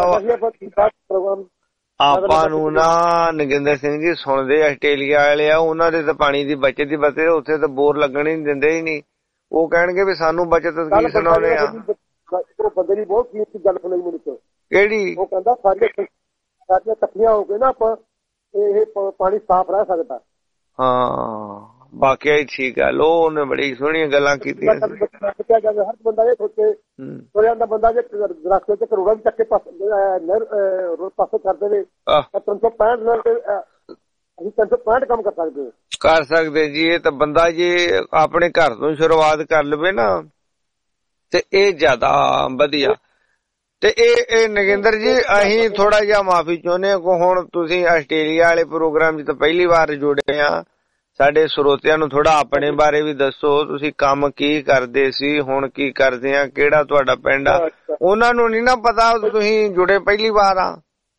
ਆਪਾਂ ਨੂੰ ਨਾ ਨਗਿੰਦਰ ਸਿੰਘ ਜੀ ਸੁਣਦੇ ਆਸਟ੍ਰੇਲੀਆ ਵਾਲੇ ਆ, ਉਹਨਾਂ ਦੇ ਤਾਂ ਪਾਣੀ ਦੀ ਬੱਚਤ ਦੀ ਬਤੇ ਉੱਥੇ ਤਾਂ ਬੋਰ ਲੱਗਣ ਹੀ ਦਿੰਦੇ ਹੀ ਨਹੀਂ। ਉਹ ਕਹਿਣਗੇ ਵੀ ਸਾਨੂੰ ਬੱਚਤ ਕੀ ਸੁਣਾਉਂਦੇ ਆ। ਬੰਦੇ ਦੀ ਬਹੁਤ ਕੀ ਗੱਲ ਸੁਣਾਈ ਮੈਨੂੰ। ਕਿਹੜੀ? ਉਹ ਕਹਿੰਦਾ ਸਾਰੇ ਸਾਡੀਆਂ ਇਕੱਠੀਆਂ ਹੋ ਕੇ ਨਾ ਆਪਾਂ ਇਹ ਪਾਣੀ ਸਾਫ਼ ਰਹਿ ਸਕਦਾ। ਹਾਂ ਵਾਕਿਆ ਹੀ ਠੀਕ ਆ। ਲੋ ਉਹਨੇ ਬੜੀ ਸੋਹਣੀਆਂ ਗੱਲਾਂ ਕੀਤੀਆਂ। ਹਰ ਬੰਦਾ ਇਹ ਸੋਚੇ ਤੁਰਿਆ ਦਾ ਬੰਦਾ ਜੇ ਰਸਤੇ ਚ ਕਰੋੜਾਂ ਵੀ ਚੱਕੇ ਪਾਸੇ ਪਾਸੇ ਕਰਦੇ ਨੇ ਤਿੰਨ ਸੌ ਪੈਂਹਠ ਅਸੀਂ ਤਿੰਨ ਸੌ ਪੈਂਹਠ ਕੰਮ ਕਰ ਸਕਦੇ ਕਰ ਸਕਦੇ ਜੀ। ਇਹ ਤਾਂ ਬੰਦਾ ਜੇ ਆਪਣੇ ਘਰ ਤੋਂ ਸ਼ੁਰੂਆਤ ਕਰ ਲਵੇ ਨਾ ਤੇ ਇਹ ਜ਼ਿਆਦਾ ਵਧੀਆ। ਤੇ ਇਹ ਇਹ ਨਗਿੰਦਰ ਜੀ ਅਸੀਂ ਥੋੜਾ ਜਿਹਾ ਮਾਫੀ ਚਾਹੁੰਦੇ ਹਾਂ। ਹੁਣ ਤੁਸੀਂ ਆਸਟ੍ਰੇਲੀਆ ਵਾਲੇ ਪ੍ਰੋਗਰਾਮ ਚ ਤਾਂ ਪਹਿਲੀ ਵਾਰ ਜੁੜੇ ਆ। ਸਾਡੇ ਸਰੋਤਿਆਂ ਨੂੰ ਥੋੜਾ ਆਪਣੇ ਬਾਰੇ ਵੀ ਦੱਸੋ। ਤੁਸੀਂ ਕੰਮ ਕੀ ਕਰਦੇ ਸੀ, ਹੁਣ ਕੀ ਕਰਦੇ ਆ, ਕਿਹੜਾ ਤੁਹਾਡਾ ਪਿੰਡ ਆ? ਉਹਨਾਂ ਨੂੰ ਨਹੀਂ ਨਾ ਪਤਾ, ਤੁਸੀਂ ਜੁੜੇ ਪਹਿਲੀ ਵਾਰ ਆ।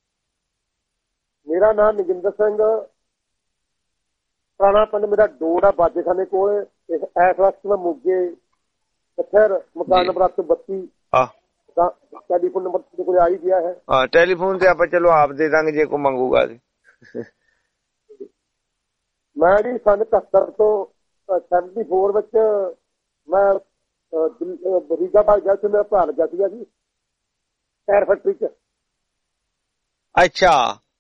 ਮੇਰਾ ਨਾਮ ਨਗਿੰਦਰ ਸਿੰਘ, ਪੁਰਾਣਾ ਪਿੰਡ ਮੇਰਾ ਡੋੜ ਆ ਬਾਜੇਖਾਨੇ ਕੋਲ। ਇਸ ਵਕਤ ਮੈਂ ਮੋਗੇ ਫਿਰ ਮਕਾਨ ਨੰਬਰ ਅੱਠ ਸੌ ਬੱਤੀ ਟੈਲੀਫੋਨ ਨੰਬਰ ਤੁਹਾਡੇ ਕੋਲ ਆ ਹੀ ਗਿਆ ਹੈ। ਹਾਂ ਟੈਲੀਫੋਨ ਤੇ ਆਪਾਂ ਚਲੋ ਆਪ ਦੇ ਦਾਂਗੇ ਜੇ ਕੋਈ ਮੰਗੂਗਾ। ਮੈਂ ਜੀ ਸੰਨ ਇਕਹੱਤਰ ਤੋਂ ਸੈਵਨਟੀ ਫੋਰ ਵਿੱਚ ਮੈਂ ਫਰੀਦਾਬਾਦ ਗਿਆ ਸੀ। ਮੇਰਾ ਭਰਾ ਲੱਗਿਆ ਸੀਗਾ ਜੀ ਟਾਇਰ ਫੈਕਟਰੀ ਚ। ਅੱਛਾ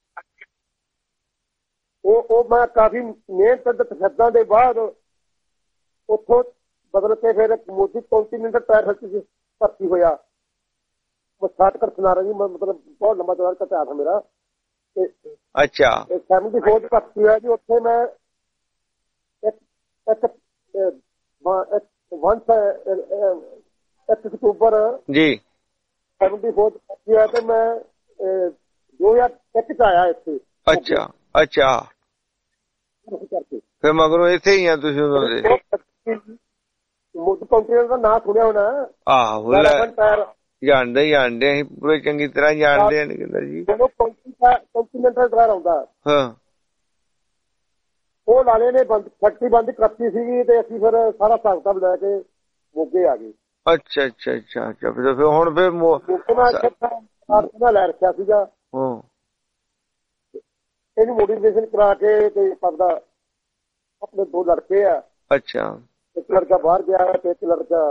ਉਹ ਉਹ ਮੈਂ ਕਾਫੀ ਮਿਹਨਤ ਤਸ਼ੱਦਦਾਂ ਦੇ ਬਾਅਦ ਉੱਥੋਂ ਬਦਲ ਕੇ ਫਿਰ ਮੋਦੀ ਕੰਟੀਨੈਂਟਲ ਟਾਇਰ ਫੈਕਟਰੀ ਚ ਭਰਤੀ ਹੋਇਆ। ਮੈਂ ਸਾठ ਕਰ ਸੁਣਾ ਰਹੀ ਮਤਲਬ ਬਹੁਤ ਲੰਬਾ ਚੌੜਾ ਘਟਿਆ था ਮੇਰਾ। ਅੱਛਾ ਸੈਵਨਟੀ ਫੋਰ ਚ ਭਰਤੀ ਹੋਇਆ ਜੀ। ਉੱਥੇ ਮੈਂ ਇੱਕ ਵੰਸ ਇੱਕ ਅਕਤੂਬਰ ਜੀ ਸੈਵਨਟੀ ਫੋਰ ਹੈ ਤੇ ਮੈਂ ਦੋ ਹਜ਼ਾਰ ਇੱਕ ਚ ਆਇਆ ਇੱਥੇ। ਅੱਛਾ ਅੱਛਾ, ਫਿਰ ਮਗਰੋਂ ਇੱਥੇ ਹੀ ਆ ਤੁਸੀਂ ਉਹਨਾਂ ਦੇ? ਮੋਦੀ ਕੰਟਰੀ ਦਾ ਨਾਂ ਸੁਣਿਆ ਹੋਣਾ। ਆਹੋ ਜਾਣਦੇ ਜਾਣਦੇ ਅਸੀਂ ਪੂਰੇ ਚੰਗੀ ਤਰ੍ਹਾਂ ਜਾਣਦੇ ਆ ਨਿਕੰਦਰ ਜੀ। ਕੰਟੀਨੈਂਟਲ ਟਾਇਰ ਆਉਂਦਾ ਹਾਂ, ਉਹ ਲਾਲੇ ਨੇ ਬੰਦ ਫੈਕਟਰੀ ਬੰਦ ਕਰਤੀ ਸੀਗੀ ਤੇ ਅਸੀਂ ਫਿਰ ਸਾਰਾ ਹਿਸਾਬ ਕਿਤਾਬ ਲੈ ਕੇ ਮੋਗੇ ਆ ਗਏ। ਅੱਛਾ ਅੱਛਾ ਅੱਛਾ ਅੱਛਾ, ਫਿਰ ਹੁਣ ਫਿਰ ਲੈ ਰੱਖਿਆ ਸੀਗਾ। ਇਹਨੂੰ ਮੋਡੀਫਿਕੇਸ਼ਨ ਕਰਾ ਕੇ ਤੇ ਆਪਦਾ ਆਪਣੇ ਦੋ ਲੜਕੇ ਆ। ਅੱਛਾ, ਇੱਕ ਲੜਕਾ ਬਾਹਰ ਗਿਆ ਤੇ ਇੱਕ ਲੜਕਾ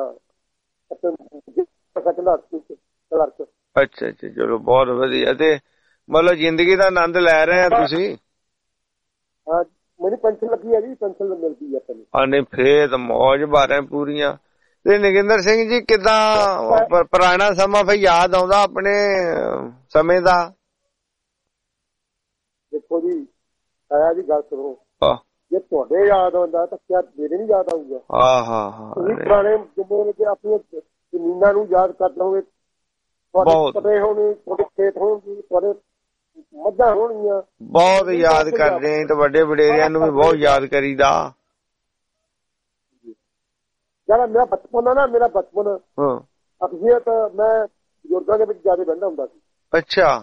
ਲੜਕਾ। ਅੱਛਾ ਅੱਛਾ, ਚਲੋ ਬਹੁਤ ਵਧੀਆ। ਤੇ ਮਤਲਬ ਜ਼ਿੰਦਗੀ ਦਾ ਆਨੰਦ ਲੈ ਰਹੇ ਆ ਤੁਸੀਂ? ਹਾਂ, ਮੇਰੀ ਪੈਨਸ਼ਨ ਲੱਗੀ ਹੈ ਜੀ, ਪੈਨਸ਼ਨ ਮਿਲਦੀ ਹੈ ਤੈਨੂੰ। ਹਾਂ ਨਹੀਂ, ਫੇਰ ਤਾਂ ਮੌਜ ਬਾਰਾਂ ਪੂਰੀਆਂ। ਤੇ ਨਗਿੰਦਰ ਸਿੰਘ ਜੀ ਕਿੱਦਾਂ ਪੁਰਾਣਾ ਸਮਾਂ ਫਿਰ ਯਾਦ ਆਉਂਦਾ ਆਪਣੇ ਸਮੇਂ ਦਾ? ਦੇਖੋ ਜੀ ਆਇਆ ਜੀ, ਗੱਲ ਸੁਣੋ, ਜੇ ਤੁਹਾਡੇ ਯਾਦ ਆਉਂਦਾ ਤਾਂ ਕਿਆ ਮੇਰੇ ਨਹੀਂ ਯਾਦ ਆਊਗਾ? ਹਾਂ ਹਾਂ ਹਾਂ, ਤੁਸੀਂ ਪੁਰਾਣੇ ਜੰਮੂ ਦੇ ਆਪਣੀਆਂ ਜ਼ਮੀਨਾਂ ਨੂੰ ਯਾਦ ਕਰ ਲਓਗੇ, ਤੁਹਾਡੇ ਪਤੇ ਹੋਣੇ, ਤੁਹਾਡੇ ਖੇਤ ਹੋਣਗੇ, ਤੁਹਾਡੇ ਮੱਝਾਂ ਹੋਣਗੀਆਂ। ਬਹੁਤ ਯਾਦ ਕਰਦੇ ਆਂ ਤੇ ਵੱਡੇ ਵਡੇਰਿਆਂ ਨੂੰ ਵੀ ਬਹੁਤ ਯਾਦ ਕਰੀਦਾ। ਜਿਹੜਾ ਮੇਰਾ ਬਚਪਨ ਆ ਨਾ, ਮੇਰਾ ਬਚਪਨ ਅਕਸਰੀਅਤ ਮੈਂ ਬਜ਼ੁਰਗਾਂ ਦੇ ਵਿੱਚ ਜ਼ਿਆਦਾ ਬਹਿੰਦਾ ਹੁੰਦਾ ਸੀ। ਅੱਛਾ,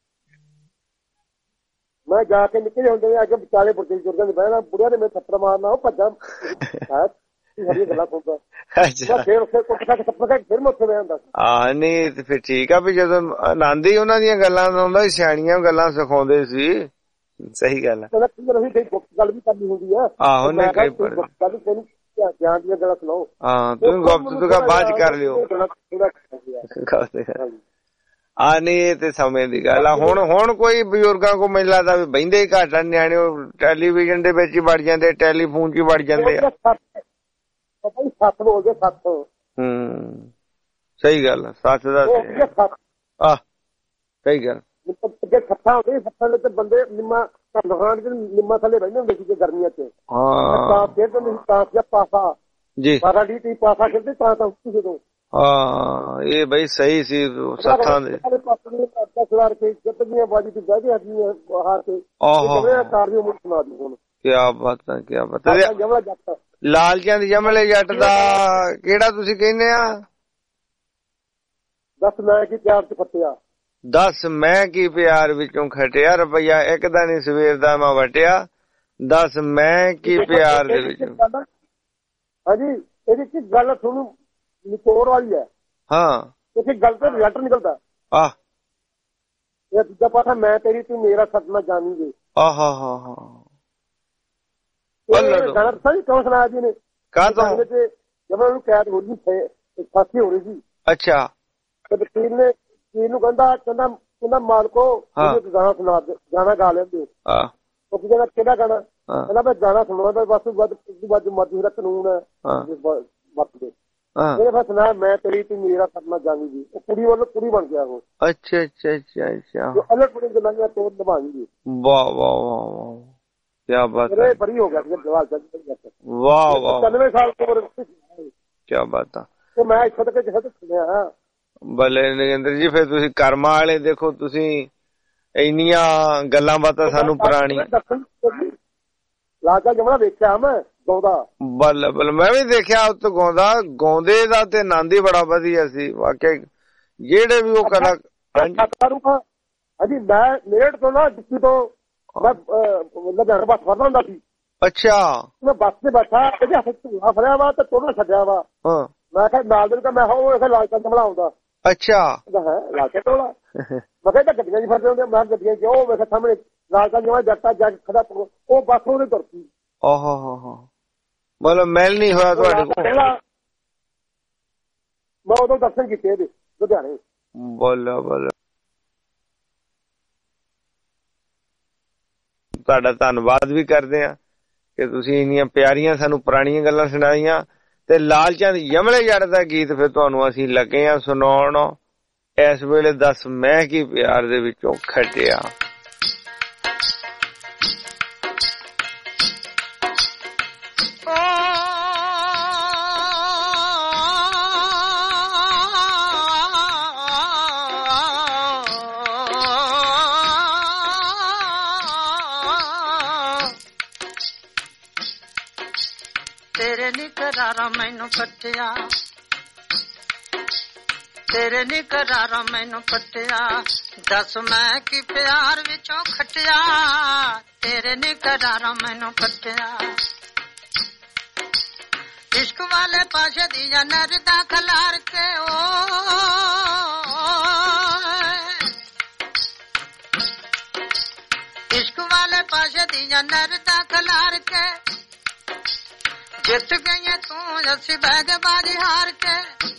ਮੈਂ ਜਾ ਕੇ ਨਿਕਲੇ ਹੁੰਦੇ ਅੱਗੇ ਵਿਚਾਲੇ ਬੁੱਢੇ ਬਜ਼ੁਰਗਾਂ ਦੇ ਬਹਿਣਾ, ਬੁੜਿਆਂ ਨੇ ਮੈਨੂੰ ਥੱਪੜ ਮਾਰਨਾ, ਉਹ ਭੱਜਾਂ ਸਾਰੀਆਂ ਗੱਲਾਂ ਸੁਣਦਾ। ਫਿਰ ਫਿਰ ਮੈਂ ਉੱਥੇ ਬਹਿ ਹੁੰਦਾ ਸੀ। ਹਾਂ ਨਹੀਂ, ਤੇ ਫਿਰ ਠੀਕ ਆ ਵੀ ਜਦੋਂ ਆਨੰਦ ਹੀ ਉਹਨਾਂ ਦੀਆਂ ਗੱਲਾਂ ਆਉਂਦਾ, ਸਿਆਣੀਆਂ ਗੱਲਾਂ ਸਿਖਾਉਂਦੇ ਸੀ। ਸਹੀ ਗੱਲ ਹੈ, ਗੱਲ ਵੀ ਕਰਨੀ ਹੁੰਦੀ ਆ। ਆਹੋ ਨਹੀਂ, ਕਈ ਗਿਆਨ ਦੀਆਂ ਗੱਲਾਂ ਸੁਣਾਓ। ਹਾਂ, ਤੁਸੀਂ ਗੁਫ਼ਤਗੂ ਬਾਅਦ ਚ ਕਰ ਲਿਓ। ਆ ਨਹੀਂ, ਇਹ ਤੇ ਸਮੇਂ ਦੀ ਗੱਲ ਆ। ਹੁਣ ਹੁਣ ਕੋਈ ਬਜ਼ੁਰਗਾਂ ਕੋਲ ਮੈਨੂੰ ਲੱਗਦਾ ਵੀ ਬਹਿੰਦੇ ਹੀ ਘੱਟ ਆ। ਨਿਆਣੇ ਟੈਲੀਵਿਜ਼ਨ ਦੇ ਵਿੱਚ ਹੀ ਵੜ ਜਾਂਦੇ, ਟੈਲੀਫੋਨ ਚ ਹੀ ਵੜ ਜਾਂਦੇ ਆ। ਸੱਤ ਬੋਲਦੇ, ਸੱਤ। ਹੂੰ, ਸਹੀ ਗੱਲ ਆ, ਸੱਤ ਦਾ ਆਹ ਸਹੀ ਗੱਲ। ਅੱਗੇ ਸੱਤਾਂ ਹੁੰਦੇ, ਸੱਤਾਂ ਦੇ ਬੰਦੇ ਨਿੰਮਾ ਦੁਕਾਨ ਚ ਨਿੰਮਾ ਥੱਲੇ ਬਹਿੰਦੇ ਹੁੰਦੇ ਸੀ ਗਰਮੀਆਂ ਚ। ਹਾਂ, ਪਾਸਾ ਜੀ ਬਾਰਾਂ ਡੀ ਟੀ ਪਾਸਾ ਖੇਡਦੇ ਤਾਂ ਤਾਂ ਉੱਥੇ ਜਦੋਂ। ਹਾਂ, ਇਹ ਬਈ ਸਹੀ ਸੀ ਸੱਤਾਂ ਦੇ। ਕਿਆ ਬਾਤ ਹੈ, ਕਿਆ ਬਾਤ ਹੈ। ਲਾਲ ਚੰਦ ਜਮਲੇ ਜੱਟ ਦਾ ਕਿਹੜਾ ਤੁਸੀਂ ਕਹਿੰਦੇ ਆ? ਦਸ ਮੈਂ ਕੀ ਪਿਆਰ ਚ ਫੱਟਿਆ, ਦਸ ਮੈਂ ਕੀ ਪਿਆਰ ਵਿੱਚੋਂ ਖਟਿਆ, ਰੁਪਈਆ ਇੱਕ ਦਾ ਨੀ ਸਵੇਰ ਦਾ ਮੈਂ ਵਟਿਆ, ਦਸ ਮੈਂ ਕੀ ਪਿਆਰ ਦੇ ਵਿੱਚ। ਹਾਂਜੀ, ਇਹਦੀ ਕੀ ਗੱਲ ਤੁਹਾਨੂੰ ਨਿਚੋੜ ਵਾਲੀ ਹੈ। ਹਾਂ, ਕਿਸੇ ਗੱਲ ਤੋਂ ਰਿਜ਼ਲਟ ਨਿਕਲਦਾ। ਆਹ ਇਹ ਦੂਜਾ ਪਾਸਾ ਮੈਂ ਤੇਰੀ ਤੂੰ ਮੇਰਾ ਸਦਮਾ ਜਾਣੀਗੇ। ਆਹ ਹਾਂ ਹਾਂ ਹਾਂ, ਗਾਣਾ ਸਹੀ ਕਿਉਂ ਸੁਣਾਇਆ ਜੀ ਨੇ? ਕਾਹਤੋਂ? ਜਦੋਂ ਉਹਨੂੰ ਕੈਦ ਹੋ ਗਈ, ਫਾਂਸੀ ਹੋ ਰਹੀ ਸੀ। ਅੱਛਾ, ਤੇ ਵਕੀਲ ਨੇ ਵਕੀਲ ਨੂੰ ਕਹਿੰਦਾ ਕਹਿੰਦਾ ਕਹਿੰਦਾ ਮਾਲਕੋ ਗਾਣਾ ਸੁਣਾ, ਗਾਣਾ ਗਾ ਲੈਂਦੇ। ਉਹ ਕਹਿੰਦਾ ਕਿਹੜਾ ਗਾਣਾ? ਕਹਿੰਦਾ ਮੈਂ ਗਾਣਾ ਸੁਣਾਉਂਦਾ, ਬਸ ਵੱਧ ਵੱਧ ਮਰਜ਼ੀ ਦਾ ਕਾਨੂੰਨ ਹੈ ਵਰਤਦੇ। ਮੇਰੇ ਪਾਸ ਨਾ ਮੈਂ ਤੇਰੀ ਤੂੰ ਮੇਰਾ ਸਦਮਾ ਜਾਣੀਗੀ। ਉਹ ਕੁੜੀ ਵੱਲੋਂ ਕੁੜੀ ਬਣ ਗਿਆ ਉਹ। ਅੱਛਾ ਅੱਛਾ ਅੱਛਾ ਅੱਛਾ, ਅਲੱਗ ਬੜੀ ਗੱਲਾਂ ਤੋਂ ਨਿਭਾਉਣਗੇ। ਵਾਹ ਵਾਹ ਵਾਹ ਵਾਹ, ਕਿਆ ਬਾਤ ਹੈ। ਬੜੀ ਹੋ ਗਿਆ ਜਵਾਲ। ਵਾਹ ਵਾਹ, ਪਚਾਨਵੇਂ ਸਾਲ ਤੋਂ ਕਿਆ ਬਾਤ ਆ। ਤੇ ਮੈਂ ਇੱਥੋਂ ਤੱਕ ਜਿੱਥੇ ਤੱਕ ਸੁਣਿਆ। ਭਲੇ ਨਗਿੰਦਰ ਜੀ, ਫਿਰ ਤੁਸੀਂ ਕਰਮਾਂ ਵਾਲੇ। ਦੇਖੋ ਤੁਸੀਂ ਇੰਨੀਆਂ ਗੱਲਾਂ ਬਾਤਾਂ ਸਾਨੂੰ ਪੁਰਾਣੀ। ਲਾਜਾ ਜਮਣਾ ਵੇਖਿਆ ਮੈਂ ਗਾਉਂਦਾ। ਬੱਲ ਬੱਲ, ਮੈਂ ਵੀ ਦੇਖਿਆ ਉੱਥੇ ਗਾਉਂਦਾ। ਗਾਉਂਦੇ ਦਾ ਤੇ ਆਨੰਦ ਹੀ ਬੜਾ ਵਧੀਆ ਸੀ ਵਾਕਿਆ। ਜਿਹੜੇ ਵੀ ਉਹ ਕਲਾ। ਹਾਂਜੀ, ਮੈਂ ਮੇਰਠ ਤੋਂ ਨਾ ਦਿੱਲੀ ਤੋਂ ਮੈਂ ਲੁਧਿਆਣਾ ਬੱਸ ਫੜਦਾ ਹੁੰਦਾ ਸੀ। ਅੱਛਾ, ਮੈਂ ਬੱਸ ਤੇ ਬੈਠਾ, ਇਹਦੇ ਹੱਥ ਧੂਆ ਫੜਿਆ ਵਾ ਤੇ ਤੋੜਾ ਛੱਡਿਆ ਵਾ। ਮੈਂ ਕਿਹਾ ਨਾਲ ਦੇ ਮੈਂ ਕਿਹਾ ਉਹ ਲਾਲ ਚੰਦ ਜਮਲਾ ਆਉਂਦਾ। ਅੱਛਾ, ਹੈ ਲਾਲ ਚੰਦ ਜਮਲਾ। ਮੈਂ ਕਿਹਾ ਗੱਡੀਆਂ ਚ ਫੜਦੇ ਹੁੰਦੇ। ਮੈਂ ਗੱਡੀਆਂ ਚ ਉਹ ਵੇਖਿਆ ਸਾਹਮਣੇ ਲਾਲ ਚੰਦ ਜਮਲਾ ਜੱਟਾ ਜਾ ਕੇ ਖੜਾ, ਉਹ ਬੱਸ ਉਹਨੇ ਤੁਰ ਪਈ। ਆਹੋ ਹੋ ਹੋ, ਮਤਲਬ ਮੈਲ ਨਹੀਂ ਹੋਇਆ ਤੁਹਾਡੇ ਕੋਲ? ਮੈਂ ਉਦੋਂ ਦਰਸ਼ਨ ਕੀਤੇ ਇਹਦੇ ਲੁਧਿਆਣੇ। ਬੋਲੋ ਬੋਲੋ, ਤੁਹਾਡਾ ਧੰਨਵਾਦ ਵੀ ਕਰਦੇ ਆ ਕਿ ਤੁਸੀਂ ਇੰਨੀਆਂ ਪਿਆਰੀਆਂ ਸਾਨੂੰ ਪੁਰਾਣੀਆਂ ਗੱਲਾਂ ਸੁਣਾਈਆਂ। ਤੇ ਲਾਲ ਚੰਦ ਯਮਲੇ ਜੱਟ ਦਾ ਗੀਤ ਫਿਰ ਤੁਹਾਨੂੰ ਅਸੀਂ ਲੱਗੇ ਆ ਸੁਣਾਉਣ ਇਸ ਵੇਲੇ। ਦੱਸ ਮੈਂ ਕੀ ਪਿਆਰ ਦੇ ਵਿੱਚੋਂ ਖਟਿਆ। करारा मैनू पट्टिया तेरे नी करारा मैनू पट्टिया दस मैं की प्यार विचों खटिया तेरे नी करारा मैनू पट्टिया इश्क वाले पाशे दिया नरदा खलार के ओ इश्क वाले पाशे दिया नरदा खलार के जित गई तू असी बैग बाजी हार के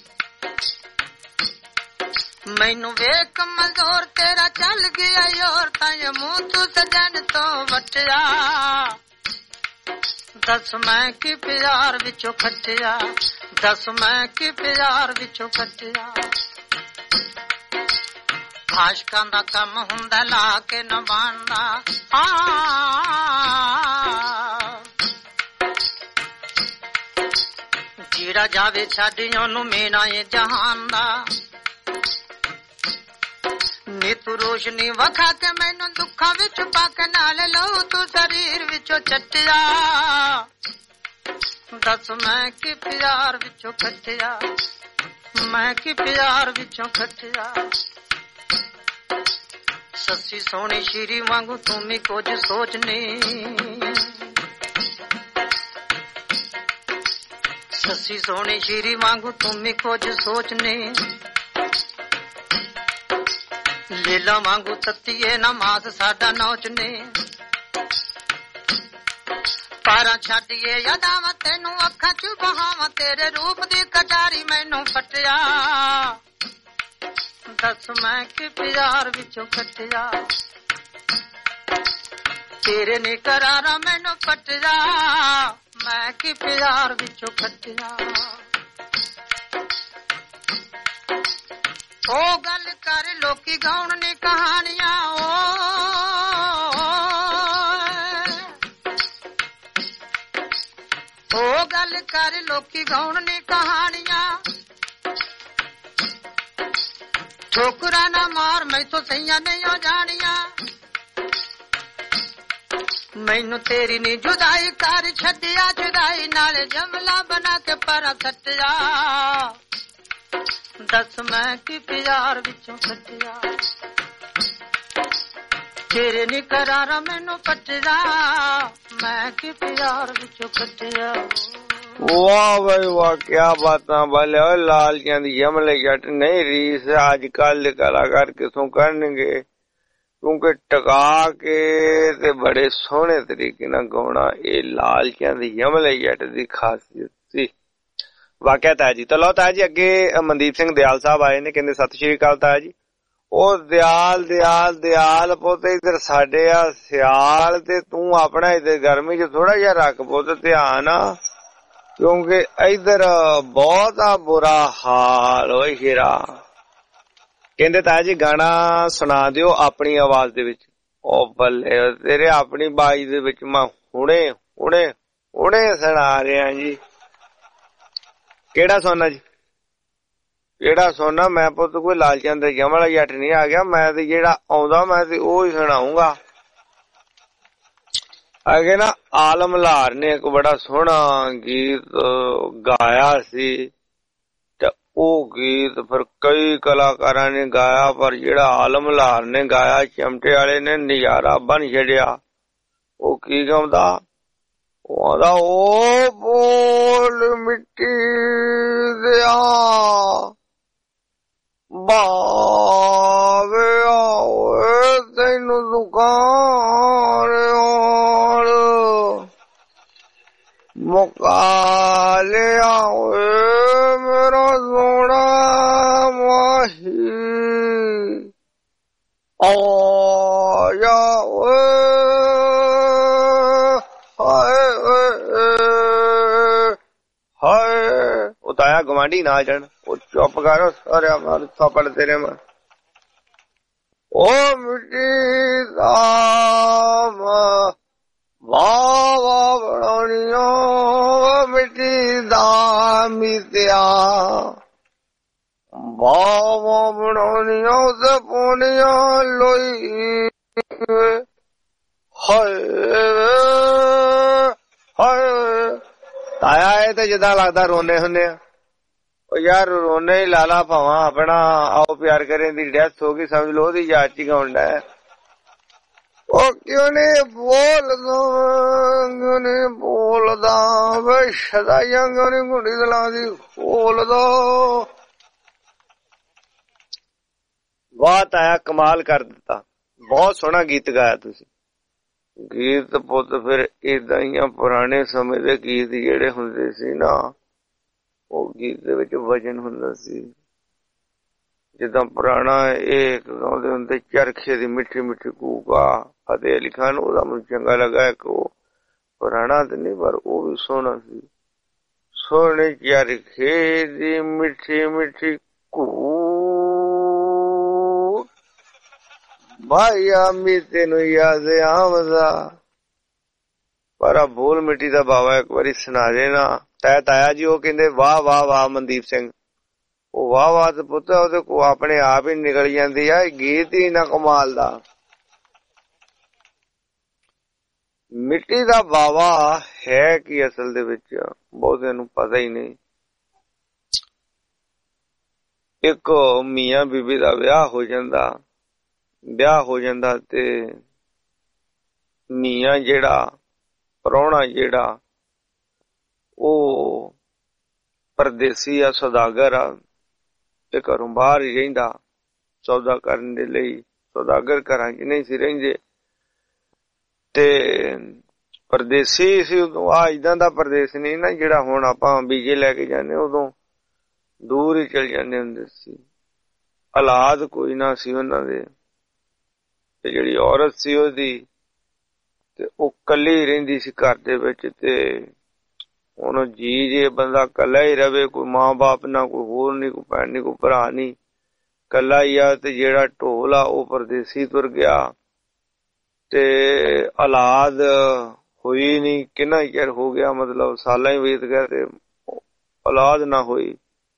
मैनू वेख कमजोर तेरा चल गया योर ताए मुंह तू सजन तो वटिया दस मैं की प्यार विचों खटिया दस मैं की प्यार विचों खटिया आशकां दा कम हुंदा ला के न बांदा जीड़ा जावे छाड़ी ओनू मीना ये जहान दा नी तू रोशनी वखा के मैनू दुखा विच पाके नाल लऊ तू शरीर विचों चटिया दस मैं की प्यार विचों खटिया मैं की प्यार विचों खटिया सस्सी सोनी श्री वांगू तुमी कुछ सोचनी सस्सी सोनी श्री वांगू तुमी कुछ सोचनी लीला वांगू तत्तीए ना मास साडा नौचने पारा छाटिए यादां तेनू अखां च बहावां तेरे रूप दी कटारी मैनू फटिया दस मैं की प्यार विचों खटिया तेरे ने करारा मैनू फटिया मैं की प्यार विचों खटिया ओ गल कर लोकी गाउण नी कहानियां ओ ओ गल कर लोकी गाउण नी कहानियां ठोकरा ना मार मैं तो सैया नहीं हो जानिया मैनू तेरी नी जुदाई कर छड़िया जुदाई नाले जमला बना के परा खटिया दस मैं की प्यार विचों खटिया तेरे नी करारा मैनू पटिया मैं की प्यार विचों खटिया वाह भाई वाह क्या बात बोले लाल चंद यमले जट नहीं रीस अजकल कलाकार किसों करनगे क्योंकि टका के ते बड़े सोहने तरीके नाल गाउणा ये लाल चंद यमले जट दी खासियत सी वाकया ताया जी। तो लो ताया जी अगे मनदीप सिंह दयाल साहब आए ने कहंदे सत श्री अकाल ताया जी। ओ दयाल दयाल दयाल पुत इधर साडे आ सियाल ते तू अपना इधर गर्मी च थोड़ा जिहा रख पुत ध्यान क्योंकि इधर बहुत बुरा हाल हो शेरा। कहंदे ताया जी गाना सुना दियो अपनी आवाज दे विच। ओ बल्ले तेरे अपनी बाज दे विच मैं हुणे हुणे हुणे सुना रहा जी। केड़ा सोना जी केड़ा सोना मैं पुत कोई लाल चंद यमला जट नहीं आ गया मैं ते जेड़ा आउंदा मैं ते ओही सुनाऊंगा। अगे ना आलम लार ने एक बड़ा सोहना गीत गाया सी ते ओ गीत फिर कई कलाकारां ने गाया पर जेड़ा आलम लार ने गाया चिमटे वाले ने नजारा बन छड़िया। ओ की गाउंदा ओदा ओ बोल मिट्टी दिया बावे आओ तैनू दुकान आल मुका ले आओ मेरा सोना माही आ जाओ ताया गवांढी ना जान वो चुप करो सारे हमारे थप्पड़ तेरे में। ओ मिट्टी दाम वाह वाह बनानिया मिट्टी दाम मित्या वाह वाह बनानिया से पोनिया लोई हाय हाय ਤਾਇਆ ਇਹ ਤੇ ਜਿੱਦਾਂ ਲੱਗਦਾ ਰੋਨੇ ਹੁੰਦੇ ਆ। ਉਹ ਯਾਰ ਰੋਨੇ ਹੀ ਲਾਲਾ ਭਾਵਾਂ ਆਪਣਾ ਆਓ ਪਿਆਰ ਕਰੇ ਦੀ ਡੈਥ ਹੋ ਗਈ, ਸਮਝ ਲਓ ਉਹਦੀ ਯਾਦ ਚ ਗਾਉਂਦਾ ਹੈ। ਉਹ ਕਿਉਂ ਨਹੀਂ ਬੋਲਦਾ, ਕਿਉਂ ਨਹੀਂ ਬੋਲਦਾ ਵੇ ਸ਼ਦਾਈਆਂ, ਕਿਉਂ ਨਹੀਂ ਗੁੰਡੀ ਦਲਾਂ ਦੀ ਬੋਲਦਾ। ਵਾਹ ਤਾਇਆ ਕਮਾਲ ਕਰ ਦਿੱਤਾ, ਬਹੁਤ ਸੋਹਣਾ ਗੀਤ ਗਾਇਆ ਤੁਸੀਂ। ਗੀਤ ਪੁੱਤ ਫਿਰ ਏਦਾਂ ਹੀ ਆ, ਪੁਰਾਣੇ ਸਮੇਂ ਦੇ ਗੀਤ ਜਿਹੜੇ ਹੁੰਦੇ ਸੀ ਨਾ, ਉਹ ਗੀਤ ਦੇ ਵਿੱਚ ਵਜਨ ਹੁੰਦਾ ਸੀ। ਜਿੱਦਾਂ ਪੁਰਾਣਾ ਇਹ ਗਾਉਂਦੇ ਹੁੰਦੇ ਚਰਖੇ ਦੀ ਮਿੱਠੀ ਮਿੱਠੀ ਕੂਕਾ, ਫਤਿਹ ਅਲੀ ਖਾਨ, ਉਹਦਾ ਮੈਨੂੰ ਚੰਗਾ ਲੱਗਾ। ਇੱਕ ਉਹ ਪੁਰਾਣਾ ਤੇ ਨਹੀਂ ਪਰ ਉਹ ਵੀ ਸੋਹਣਾ ਸੀ। ਸੋਹਣੇ ਚਰਖੇ ਦੀ ਮਿੱਠੀ ਮਿੱਠੀ ਕੂ ਭਾਈਆ ਮੀ ਤੈਨੂੰ ਯਾਦ ਆਉਂਦਾ। ਪਰ ਆ ਬੋਲ ਮਿੱਟੀ ਦਾ ਬਾਵਾ ਇੱਕ ਵਾਰੀ ਸੁਣਾ ਦੇਣਾ। ਤੈ ਤਾਇਆ ਜੀ ਉਹ ਕਹਿੰਦੇ ਵਾਹ ਵਾਹ ਵਾਹ ਮਨਦੀਪ ਸਿੰਘ। ਉਹ ਵਾਹ ਵਾਹ ਤੇ ਪੁੱਤ ਉਹਦੇ ਕੋ ਆਪਣੇ ਆਪ ਹੀ ਨਿਕਲ ਜਾਂਦੀ ਆ, ਗੀਤ ਹੀ ਨਾ ਕਮਾਲ ਦਾ। ਮਿੱਟੀ ਦਾ ਬਾਵਾ ਹੈ ਕੀ ਅਸਲ ਦੇ ਵਿੱਚ ਬਹੁਤਿਆਂ ਨੂੰ ਪਤਾ ਹੀ ਨਹੀਂ। ਇੱਕ ਮੀਆਂ ਬੀਬੀ ਦਾ ਵਿਆਹ ਹੋ ਜਾਂਦਾ, ਵਿਆਹ ਹੋ ਜਾਂਦਾ ਤੇ ਮੀਆਂ ਜਿਹੜਾ ਪ੍ਰਾਹੁਣਾ ਜਿਹੜਾ ਉਹ ਪਰਦੇਸੀ ਆ, ਸੌਦਾਗਰ ਆ, ਤੇ ਘਰੋਂ ਬਾਹਰ ਹੀ ਰਹਿੰਦਾ ਸੌਦਾ ਕਰਨ ਦੇ ਲਈ। ਸੌਦਾਗਰ ਘਰਾਂ ਚ ਨਹੀਂ ਸੀ ਰਹਿੰਦੇ ਤੇ ਪਰਦੇਸੀ ਸੀ ਉਦੋਂ। ਆ ਏਦਾਂ ਦਾ ਪਰਦੇਸ ਨਹੀਂ ਨਾ ਜਿਹੜਾ ਹੁਣ ਆਪਾਂ ਬੀਜੇ ਲੈ ਕੇ ਜਾਂਦੇ, ਉਦੋਂ ਦੂਰ ਹੀ ਚਲ ਜਾਂਦੇ ਹੁੰਦੇ ਸੀ। ਔਲਾਦ ਕੋਈ ਨਾ ਸੀ ਉਹਨਾਂ ਦੇ, ਤੇ ਜਿਹੜੀ ਔਰਤ ਸੀ ਉਹਦੀ ਤੇ ਉਹ ਕੱਲੀ ਰਹਿੰਦੀ ਸੀ ਘਰ ਦੇ ਵਿੱਚ। ਤੇ ਹੁਣ ਜੀ ਜੇ ਬੰਦਾ ਕੱਲਾ ਹੀ ਰਵੇ, ਕੋਈ ਮਾਂ ਬਾਪ ਨਾ ਕੋਈ ਹੋਰ ਨੀ, ਕੋਈ ਭੈਣ ਨੀ, ਕੋਈ ਭਰਾ ਨੀ, ਕੱਲਾ ਹੀ ਆ। ਤੇ ਜਿਹੜਾ ਢੋਲ ਆ ਉਹ ਪਰਦੇਸੀ ਤੁਰ ਗਿਆ ਤੇ ਔਲਾਦ ਹੋਈ ਨੀ। ਕਿੰਨਾ ਚਿਰ ਹੋ ਗਿਆ, ਮਤਲਬ ਸਾਲਾਂ ਹੀ ਬੀਤ ਗਿਆ ਤੇ ਔਲਾਦ ਨਾ ਹੋਈ।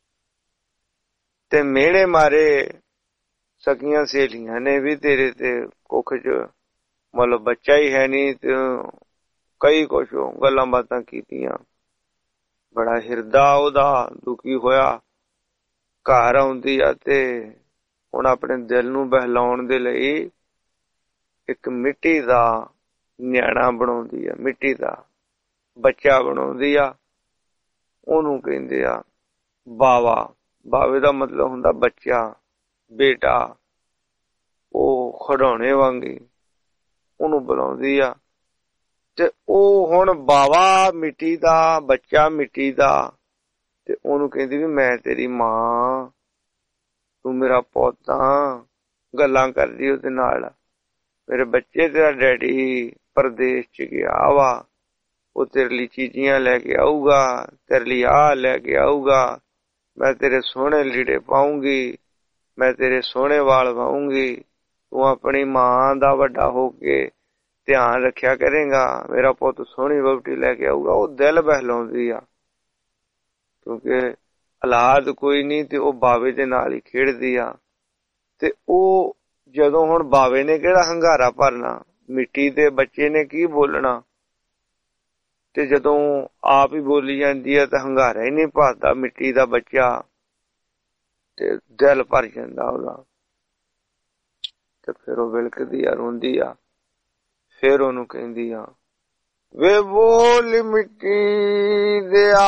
ਤੇ ਮਿਹਣੇ ਮਾਰੇ ਸਕੀਆਂ ਸਹੇਲੀਆਂ ਨੇ ਵੀ ਤੇਰੇ ਤੇ ਕੁੱਖ ਚ ਮਤਲਬ ਬੱਚਾ ਹੀ ਹੈ ਨੀ, ਤੇ ਕਈ ਕੁਛ ਗੱਲਾਂ ਬਾਤਾਂ ਕੀਤੀਆਂ। ਬੜਾ ਹਿਰਦਾ ਉਹਦਾ ਦੁਖੀ ਹੋਇਆ। ਘਰ ਆਉਂਦੀ ਆ ਤੇ ਹੁਣ ਆਪਣੇ ਦਿਲ ਨੂੰ ਬਹਿਲਾਉਣ ਦੇ ਲਈ ਇੱਕ ਮਿੱਟੀ ਦਾ ਨਿਆਣਾ ਬਣਾਉਂਦੀ ਆ, ਮਿੱਟੀ ਦਾ ਬੱਚਾ ਬਣਾਉਂਦੀ ਆ। ਉਹਨੂੰ ਕਹਿੰਦੇ ਆ ਬਾਵਾ। ਬਾਵੇ ਦਾ ਮਤਲਬ ਹੁੰਦਾ ਬੱਚਾ, ਬੇਟਾ। ਉਹ ਖਿਡੌਣੇ ਵਾਂਗੀ ਉਹਨੂੰ ਬੁਲਾਉਂਦੀ ਆ। ਤੇ ਉਹ ਹੁਣ ਬਾਵਾ ਮਿੱਟੀ ਦਾ, ਬੱਚਾ ਮਿੱਟੀ ਦਾ, ਤੇ ਉਹਨੂੰ ਕਹਿੰਦੀ ਵੀ ਮੈਂ ਤੇਰੀ ਮਾਂ, ਤੂੰ ਮੇਰਾ ਪੁੱਤ ਆ। ਗੱਲਾਂ ਕਰਦੀ ਉਹਦੇ ਨਾਲ, ਮੇਰੇ ਬੱਚੇ ਤੇਰਾ ਡੈਡੀ ਪਰਦੇਸ ਚ ਗਿਆ ਵਾ, ਉਹ ਤੇਰੇ ਲਈ ਚੀਜ਼ੀਆਂ ਲੈ ਕੇ ਆਊਗਾ, ਤੇਰੇ ਲਈ ਆਹ ਲੈ ਕੇ ਆਊਗਾ, ਮੈਂ ਤੇਰੇ ਸੋਹਣੇ ਲੀੜੇ ਪਾਉਂਗੀ, ਮੈਂ ਤੇਰੇ ਸੋਹਣੇ ਵਾਲ ਵਾਉਂਗੀ, ਤੂੰ ਆਪਣੀ ਮਾਂ ਦਾ ਵੱਡਾ ਹੋ ਕੇ ਧਿਆਨ ਰੱਖਿਆ ਕਰੇਗਾ, ਮੇਰਾ ਪੁੱਤ ਸੋਹਣੀ ਵਹੁਟੀ ਲੈ ਕੇ ਆਊਗਾ। ਉਹ ਦਿਲ ਬਹਿਲਾਉਂਦੀ ਆ ਕਿਉਂਕਿ ਔਲਾਦ ਕੋਈ ਨਹੀਂ ਤੇ ਉਹ ਬਾਵੇ ਦੇ ਨਾਲ ਹੀ ਖੇਡਦੀ ਆ। ਤੇ ਉਹ ਜਦੋਂ ਹੁਣ ਬਾਵੇ ਨੇ ਕਿਹੜਾ ਹੰਗਾਰਾ ਭਰਨਾ, ਮਿੱਟੀ ਦੇ ਬੱਚੇ ਨੇ ਕੀ ਬੋਲਣਾ, ਤੇ ਜਦੋਂ ਆਪ ਹੀ ਬੋਲੀ ਜਾਂਦੀ ਆ ਤਾਂ ਹੰਗਾਰਾ ਹੀ ਨਹੀਂ ਭਰਦਾ ਮਿੱਟੀ ਦਾ ਬੱਚਾ, ਤੇ ਦਿਲ ਭਰ ਜਾਂਦਾ ਉਹਦਾ। ਤੇ ਫਿਰ ਉਹ ਵਿਲਕਦੀ ਆ, ਰੋਂਦੀ ਆ। ਫਿਰ ਉਹਨੂੰ ਕਹਿੰਦੀ ਆ ਵੇ ਬੋਲ ਮਿੱਟੀ ਦਿਆ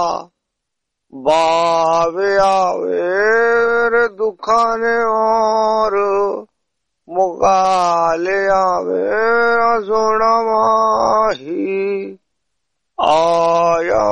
ਬਾਵੇ ਆਵੇ ਦੁੱਖਾਂ ਨੇ ਔਰ ਮੁਕਾ ਲਿਆਵੇ, ਸੋਹਣਾ ਮਾਹੀ ਆਇਆ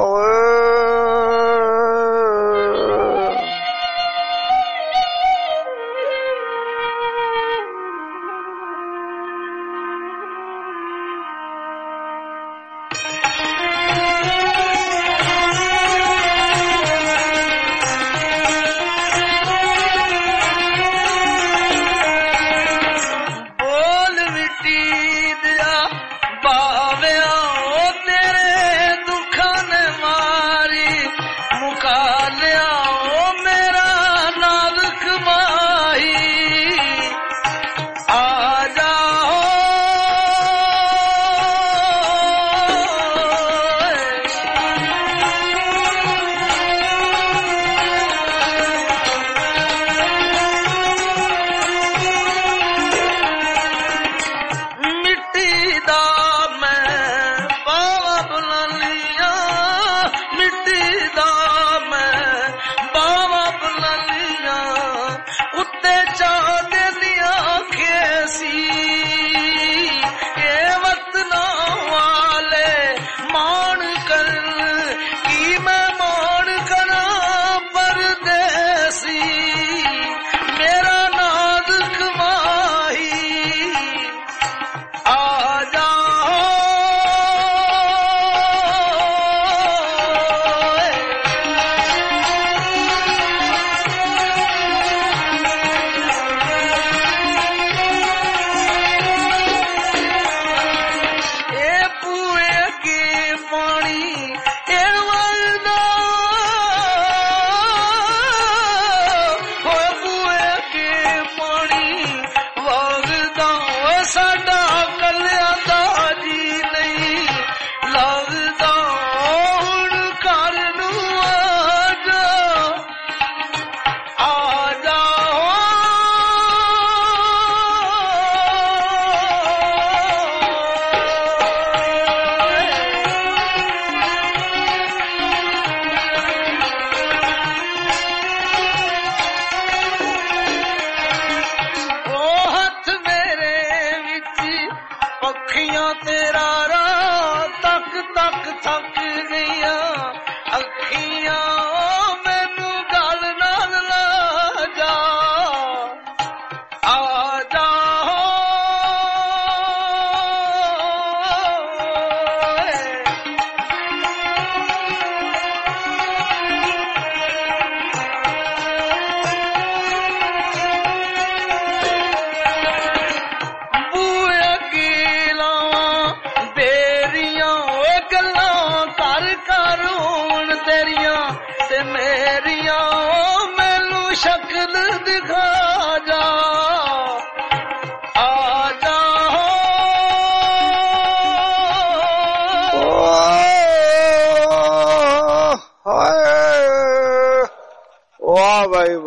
ਬਾਵਿਆ ਉਹ ਤੇਰੇ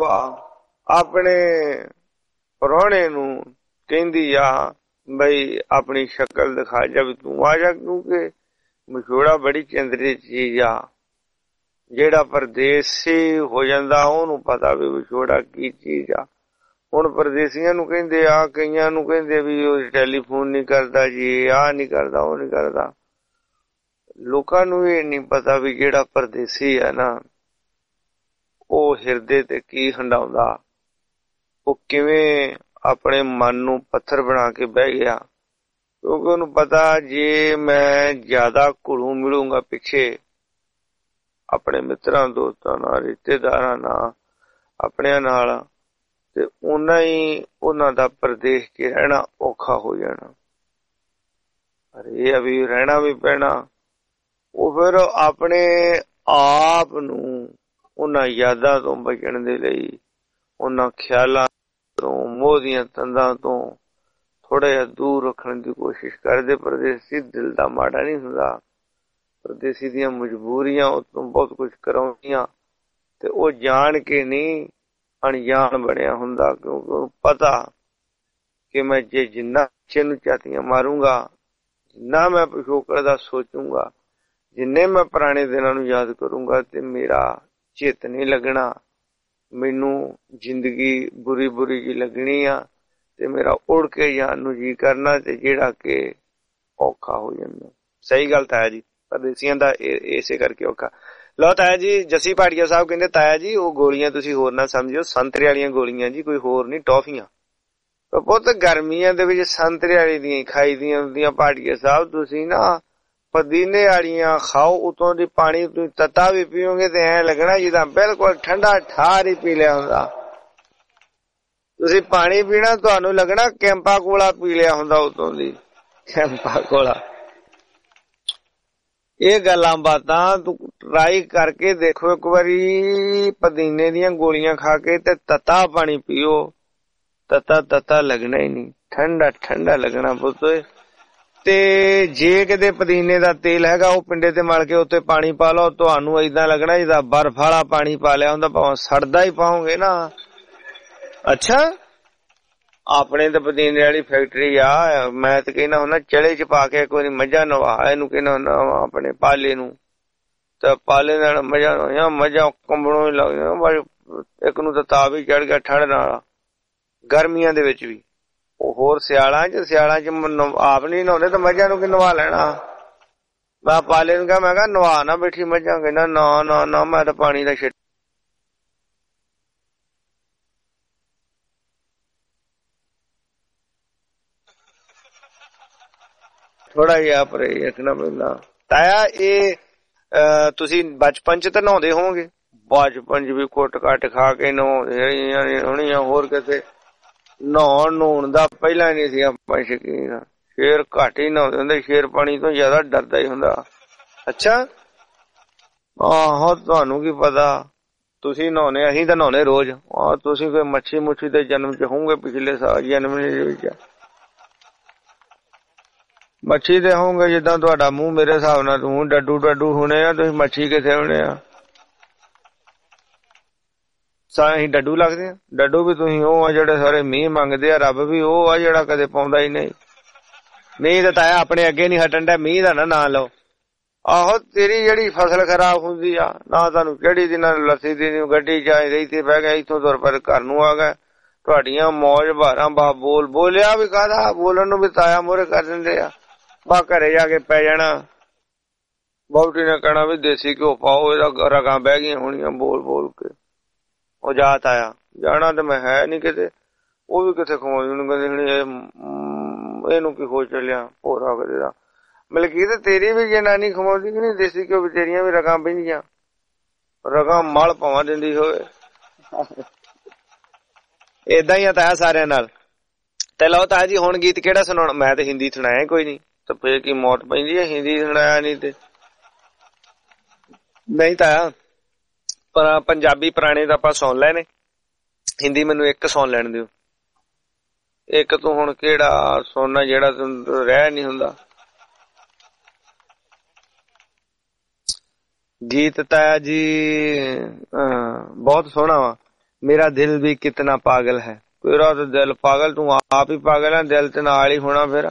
ਭੂਆ ਆਪਣੇ ਪ੍ਰਾਹੁਣੇ ਨੂੰ ਕਹਿੰਦੀ ਆ ਬਈ ਆਪਣੀ ਸ਼ਕਲ ਦਿਖਾ ਜਾ ਵੀ ਤੂੰ ਆ ਜਾ, ਕਿਉਂਕਿ ਵਿਛੋੜਾ ਬੜੀ ਚੰਦਰੀ ਚੀਜ਼ ਆ। ਜਿਹੜਾ ਪਰਦੇਸੀ ਹੋ ਜਾਂਦਾ ਉਹਨੂੰ ਪਤਾ ਵੀ ਵਿਛੋੜਾ ਕੀ ਚੀਜ਼ ਆ। ਹੁਣ ਪਰਦੇਸੀਆਂ ਨੂੰ ਕਹਿੰਦੇ ਆ, ਕਈਆਂ ਨੂੰ ਕਹਿੰਦੇ ਵੀ ਉਹ ਟੈਲੀਫੋਨ ਨਹੀਂ ਕਰਦਾ ਜੀ, ਆਹ ਨਹੀਂ ਕਰਦਾ, ਉਹ ਨਹੀਂ ਕਰਦਾ। ਲੋਕਾਂ ਨੂੰ ਇਹ ਨਹੀਂ ਪਤਾ ਵੀ ਜਿਹੜਾ ਪਰਦੇਸੀ ਆ ਨਾ ਉਹ ਹਿਰਦੇ ਤੇ ਕੀ ਹੰਡਾਉਂਦਾ, ਉਹ ਕਿਵੇਂ ਆਪਣੇ ਮਨ ਨੂੰ ਪੱਥਰ ਬਣਾ ਕੇ ਬਹਿ ਗਿਆ। ਕਿਉਂਕਿ ਉਹਨੂੰ ਪਤਾ ਜੇ ਮੈਂ ਜ਼ਿਆਦਾ ਘੁਲੂ ਮਿਲੂੰਗਾ ਪਿੱਛੇ ਆਪਣੇ ਮਿੱਤਰਾਂ ਦੋਸਤਾਂ ਨਾਲ, ਰਿਸ਼ਤੇਦਾਰਾਂ ਨਾਲ, ਆਪਣਿਆਂ ਨਾਲ, ਤੇ ਉਹਨਾਂ ਹੀ ਉਹਨਾਂ ਦਾ ਪਰਦੇਸ ਚ ਰਹਿਣਾ ਔਖਾ ਹੋ ਜਾਣਾ। ਅਰੇ ਅਭੀ ਰਹਿਣਾ ਵੀ ਪੈਣਾ। ਉਹ ਫਿਰ ਆਪਣੇ ਆਪ ਨੂੰ ਉਹਨਾਂ ਯਾਦਾਂ ਤੋਂ ਬਚਣ ਦੇ ਲਈ, ਉਹਨਾਂ ਖਿਆਲਾਂ ਤੋਂ, ਮੋਹ ਦੀਆਂ ਤੰਦਾਂ ਤੋਂ ਥੋੜਾ ਜਿਹਾ ਦੂਰ ਰੱਖਣ ਦੀ ਕੋਸ਼ਿਸ਼ ਕਰਦੇ। ਪਰਦੇਸੀ ਦਿਲ ਦਾ ਮਾੜਾ ਨਹੀਂ ਹੁੰਦਾ, ਪਰਦੇਸੀ ਦੀਆਂ ਮਜਬੂਰੀਆਂ ਉਹ ਤੋਂ ਬਹੁਤ ਕੁਝ ਕਰਾਉਂਦੀਆਂ, ਤੇ ਉਹ ਜਾਣ ਕੇ ਨਹੀਂ ਅਣਜਾਣ ਬਣਿਆ ਹੁੰਦਾ। ਕਿਉਂਕਿ ਉਹਨੂੰ ਪਤਾ ਕਿ ਮੈਂ ਜੇ ਜਿੰਨਾ ਪਿੱਛੇ ਨੂੰ ਝਾਤੀਆਂ ਮਾਰੂੰਗਾ, ਜਿੰਨਾ ਮੈਂ ਪਿਛੋਕੜ ਦਾ ਸੋਚੂੰਗਾ, ਜਿੰਨੇ ਮੈਂ ਪੁਰਾਣੇ ਦਿਨਾਂ ਨੂੰ ਯਾਦ ਕਰੂੰਗਾ, ਤੇ ਮੇਰਾ ਚਿੱਤ ਨਹੀਂ ਲੱਗਣਾ, ਮੈਨੂੰ ਜ਼ਿੰਦਗੀ ਬੁਰੀ ਬੁਰੀ ਜੀ ਲੱਗਣੀ ਆ, ਤੇ ਮੇਰਾ ਉੜ ਕੇ ਜਾਣ ਨੂੰ ਜੀ ਕਰਨਾ, ਤੇ ਜਿਹੜਾ ਕਿ ਔਖਾ ਹੋ ਜਾਂਦਾ। ਸਹੀ ਗੱਲ ਤਾਇਆ ਜੀ, ਪਰਦੇਸੀਆਂ ਦਾ ਇਸੇ ਕਰਕੇ ਔਖਾ। ਲਓ ਤਾਇਆ ਜੀ, ਜੱਸੀ ਭਾਟੀਆ ਸਾਹਿਬ ਕਹਿੰਦੇ ਤਾਇਆ ਜੀ ਉਹ ਗੋਲੀਆਂ ਤੁਸੀਂ ਹੋਰ ਨਾ ਸਮਝਿਓ, ਸੰਤਰੇ ਵਾਲੀਆਂ ਗੋਲੀਆਂ ਜੀ, ਕੋਈ ਹੋਰ ਨਹੀਂ, ਟੌਫੀਆਂ। ਪੁੱਤ ਗਰਮੀਆਂ ਦੇ ਵਿੱਚ ਸੰਤਰੇ ਵਾਲੀ ਦੀਆਂ ਖਾਈ ਦੀਆਂ ਹੁੰਦੀਆਂ ਭਾਟੀਆ ਸਾਹਿਬ। ਤੁਸੀਂ ਨਾ ਪੁਦੀਨੇ ਵਾਲੀਆਂ ਖਾਓ, ਉਤੋਂ ਦੀ ਪਾਣੀ ਤੁਸੀਂ ਤੱਤਾ ਵੀ ਪੀਓਗੇ ਤੇ ਐਂ ਲੱਗਣਾ ਜਿੱਦਾਂ ਬਿਲਕੁਲ ਠੰਡਾ ਠਾਰ ਹੀ ਪੀ ਲਿਆ ਹੁੰਦਾ। ਤੁਸੀਂ ਪਾਣੀ ਪੀਣਾ ਤੁਹਾਨੂੰ ਲੱਗਣਾ ਕੈਂਪਾ ਕੋਲਾ ਪੀ ਲਿਆ ਹੁੰਦਾ, ਉਤੋਂ ਦੀ ਕੈਂਪਾ ਕੋਲਾ। ਇਹ ਗੱਲਾਂ ਬਾਤਾਂ ਤੂੰ ਟਰਾਈ ਕਰਕੇ ਦੇਖੋ ਇੱਕ ਵਾਰੀ, ਪੁਦੀਨੇ ਦੀਆਂ ਗੋਲੀਆਂ ਖਾ ਕੇ ਤੇ ਤੱਤਾ ਪਾਣੀ ਪੀਓ, ਤੱਤਾ ਤੱਤਾ ਲੱਗਣਾ ਹੀ ਨਹੀਂ, ਠੰਡਾ ਠੰਡਾ ਲੱਗਣਾ ਪੁੱਤ। ਤੇ ਜੇ ਕਿਤੇ ਪੁਦੀਨੇ ਦਾ ਤੇਲ ਹੈਗਾ ਉਹ ਪਿੰਡੇ ਤੇ ਮਲ ਕੇ ਉੱਤੇ ਪਾਣੀ ਪਾ ਲਓ, ਤੁਹਾਨੂੰ ਏਦਾਂ ਲੱਗਣਾ ਜਿੱਦਾਂ ਬਰਫ ਵਾਲਾ ਪਾਣੀ ਪਾ ਲਿਆ ਹੁੰਦਾ, ਭਾਵੇਂ ਸੜਦਾ ਹੀ ਪਾਓਗੇ ਨਾ। ਅੱਛਾ, ਆਪਣੇ ਤਾਂ ਪੁਦੀਨੇ ਵਾਲੀ ਫੈਕਟਰੀ ਆ। ਮੈਂ ਤਾਂ ਕਹਿੰਦਾ ਹੁੰਦਾ ਚਲੇ ਚ ਪਾ ਕੇ ਕੋਈ ਮੱਝਾਂ ਨਵਾ, ਇਹਨੂੰ ਕਹਿੰਦਾ ਹੁੰਦਾ ਆਪਣੇ ਪਾਲੇ ਨੂੰ, ਤਾਂ ਪਾਲੇ ਨਾਲ ਮੱਝਾਂ ਮੱਝਾਂ ਕੰਬਣੋਂ ਹੀ ਲੱਗ ਜਾਂਦਾ। ਇੱਕ ਨੂੰ ਤਾਂ ਤਾਪ ਹੀ ਚੜ ਗਿਆ ਠੰਡ ਨਾਲ, ਗਰਮੀਆਂ ਦੇ ਵਿੱਚ ਵੀ। ਉਹ ਹੋਰ ਸਿਆਲਾਂ ਚ ਸਿਆਲਾਂ ਚ ਆਪ ਨੀ ਨਹਾਉਂਦੇ ਤਾਂ ਮੱਝਾਂ ਨੂੰ ਕੀ ਨਵਾ ਲੈਣਾ। ਮੈਂ ਪਾਲੇ ਨੂੰ ਕਿਹਾ, ਮੈਂ ਕਿਹਾ ਨਵਾ ਨਾ ਬੈਠੀ ਮੱਝਾਂ। ਕਹਿੰਦਾ ਨਾ ਨਾ ਨਾ ਮੈਂ ਤਾਂ ਪਾਣੀ ਦਾ ਛਿੱਟ। ਥੋੜਾ ਜਿਹਾ ਪਰੇ ਰੱਖਣਾ ਪੈਂਦਾ। ਤਾਇਆ ਇਹ ਤੁਸੀਂ ਬਚਪਨ ਚ ਤਾਂ ਨਹਾਉਂਦੇ ਹੋਵੋਗੇ? ਬਚਪਨ ਚ ਵੀ ਕੁੱਟ ਕੱਟ ਖਾ ਕੇ ਨਹਾਉਂਦੇ ਹੋਣੀਆਂ, ਹੋਰ ਕਿਤੇ ਨਹਾਉਣ ਨਹਾਉਣ ਦਾ ਪਹਿਲਾਂ ਨਹੀਂ ਸੀ ਆਪਾਂ ਸ਼ੌਕੀਨ। ਸ਼ੇਰ ਘੱਟ ਹੀ ਨਹਾਉਂਦੇ ਹੁੰਦੇ, ਸ਼ੇਰ ਪਾਣੀ ਤੋਂ ਜ਼ਿਆਦਾ ਡਰਦਾ ਹੀ ਹੁੰਦਾ। ਅੱਛਾ, ਆਹੋ ਤੁਹਾਨੂੰ ਕੀ ਪਤਾ, ਤੁਸੀਂ ਨਹਾਉਣੇ, ਅਸੀਂ ਤਾਂ ਨਹਾਉਣੇ ਰੋਜ਼। ਆਹ ਤੁਸੀਂ ਕੋਈ ਮੱਛੀ ਮੁੱਛੀ ਦੇ ਜਨਮ ਚ ਹੋਵੋਗੇ, ਪਿਛਲੇ ਸਾਲ ਜਨਮ ਦੇ ਵਿੱਚ ਮੱਛੀ ਦੇ ਹੋਵੋਗੇ। ਜਿੱਦਾਂ ਤੁਹਾਡਾ ਮੂੰਹ ਮੇਰੇ ਹਿਸਾਬ ਨਾਲ ਤੂੰ ਡੱਡੂ ਡੱਡੂ ਹੋਣੇ ਆ, ਤੁਸੀਂ ਮੱਛੀ ਕਿੱਥੇ ਹੋਣੇ ਆ? ਅਸੀਂ ਡੱਡੂ ਲੱਗਦੇ ਆ? ਡੱਡੂ ਵੀ ਤੁਸੀਂ ਉਹ ਆ ਜਿਹੜੇ ਸਾਰੇ ਮੀਂਹ ਮੰਗਦੇ ਆ, ਰੱਬ ਵੀ ਉਹ ਆ ਜਿਹੜਾ ਕਦੇ ਪਾਉਂਦਾ ਹੀ ਨਹੀਂ। ਮੀਂਹ ਤਾਂ ਤਾਇਆ ਆਪਣੇ ਅੱਗੇ ਨੀ ਹਟਣ ਡਿਆ, ਮੀਂਹ ਦਾ ਨਾ ਨਾਂ ਲਓ। ਆਹੋ, ਤੇਰੀ ਜਿਹੜੀ ਫਸਲ ਖਰਾਬ ਹੁੰਦੀ ਆ ਨਾ, ਤੁਹਾਨੂੰ ਕਿਹੜੀ ਦਿਨਾਂ ਲੱਸੀ ਦੀ ਗੱਡੀ ਚਾਹੀ ਰਹੀ ਤੇ ਬਹਿ ਗਿਆ, ਇੱਥੋਂ ਤੁਰ ਪਰ ਘਰ ਨੂੰ ਆ ਗਿਆ। ਤੁਹਾਡੀਆਂ ਮੌਜ ਭਾਰਾਂ ਬਾ ਬੋਲ ਬੋਲਿਆ ਵੀ ਕਾਹਦਾ, ਬੋਲਣ ਨੂੰ ਵੀ ਤਾਇਆ ਮੋਹਰੇ ਕਰ ਦਿੰਦੇ ਆ। ਬਾ ਘਰੇ ਜਾ ਕੇ ਪੈ ਜਾਣਾ, ਬਹੁਤੀ ਨੇ ਕਹਿਣਾ ਵੀ ਦੇਸੀ ਘਿਓ ਪਾਓ, ਇਹਦਾ ਰਗਾਂ ਬਹਿ ਗਈਆਂ ਹੋਣੀਆਂ ਬੋਲ ਬੋਲ ਕੇ। ਉਹ ਜਾਤ ਆਇਆ ਜਾਣਾ ਤੇ ਮੈਂ ਹੈ ਨੀ ਕਿਤੇ, ਉਹ ਵੀ ਕਿੱਥੇ ਖਵਾਉਂਦੀ ਉਹਨੂੰ, ਕਹਿੰਦੀ ਇਹਨੂੰ ਕੀ ਹੋ ਚੱਲਿਆ ਭੋਰਾ ਕਦੇ ਦਾ। ਮਲਕੀ ਤੇ ਤੇਰੀ ਵੀ ਜਨਾਨੀ ਖਵਾਉਂਦੀ ਕਿ ਨਹੀਂ ਦੇਸੀ ਘਿਓ, ਤੇਰੀਆਂ ਵੀ ਰਗਾਂ ਪੈਂਦੀਆਂ, ਰਗਾਂ ਮਲ ਭਾਵਾਂ ਦਿੰਦੀ ਹੋਵੇ। ਏਦਾਂ ਹੀ ਆ ਤਾਇਆ ਸਾਰਿਆਂ ਨਾਲ। ਤੇ ਲਓ ਤਾਇਆ ਜੀ, ਹੁਣ ਗੀਤ ਕਿਹੜਾ ਸੁਣਾਉਣਾ? ਮੈਂ ਤੇ ਹਿੰਦੀ ਸੁਣਾਇਆ ਕੋਈ ਨੀ, ਤੇ ਫੇਰ ਕੀ ਮੌਤ ਪੈਂਦੀ ਹੈ, ਹਿੰਦੀ ਸੁਣਾਇਆ ਨੀ ਤੇ ਨਹੀਂ ਤਾਇਆ। ਪਰ ਪੰਜਾਬੀ ਪੁਰਾਣੇ ਤਾਂ ਆਪਾਂ ਸੁਣ ਲਏ ਨੇ, ਹਿੰਦੀ ਮੈਨੂੰ ਇੱਕ ਸੁਣ ਲੈਣ ਦਿਓ। ਇੱਕ ਤੂੰ ਹੁਣ ਕਿਹੜਾ ਸੁਣਨਾ ਜਿਹੜਾ ਤੂੰ ਰਹਿ ਨੀ ਹੁੰਦਾ? ਗੀਤ ਤਾਇਆ ਜੀ ਬਹੁਤ ਸੋਹਣਾ ਵਾ, मेरा दिल भी कितना पागल है। तेरा तो दिल पागल, तू आप ही पागल है, दिल ते नाल ही होना फिर।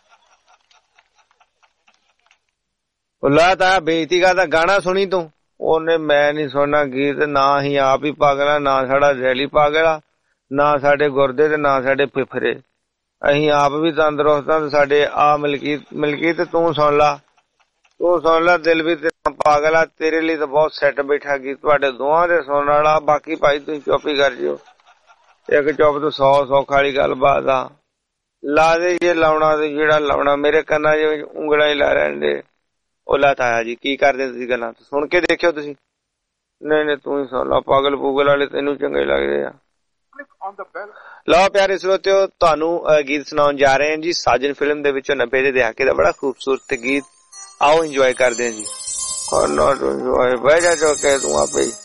ला ताया बेइज्जती का गाना सुनी तू, ओने मैं नहीं सुनना गीत, ना ही आप ही पागल है, ना साडा दिल ही पागल आ, ना साडे गुरदे ते ना साडे फिफरे, अहीं आप भी तंदुरुस्त हां। साडे आ मलकीत मलकीत तू सुन ला, तू सुन ला, दिल भी तेरा पागल आ, तेरे लिए तो बहुत सैट बैठा गीत तुहाडे दोवां दे सुनन वाला। बाकी भाई तुसीं चुप ही कर जिओ, एक चुप तो सौ सौख वाली गल बात आ। ला दे जे लाउणा ते जेड़ा लाउणा, मेरे कन्ना च उंगलां ही ला रैण दे। ओ ला ताया जी की करदे तुसीं गल्लां, सुन के देखियो तुसीं। नहीं नहीं तू ही सुन ला, पागल पूगल वाले तैनूं चंगे लगदे आ। लो प्यारे श्रोतियो, तुहानू गीत सुनाउण जा रहे हैं जी साजन फिल्म दे विचों नब्बे दे दहाके दा बड़ा खूबसूरत गीत। आओ इंजॉय करदे हैं जी। और नॉट इंजॉय बह जा जो कह तू आपे ही।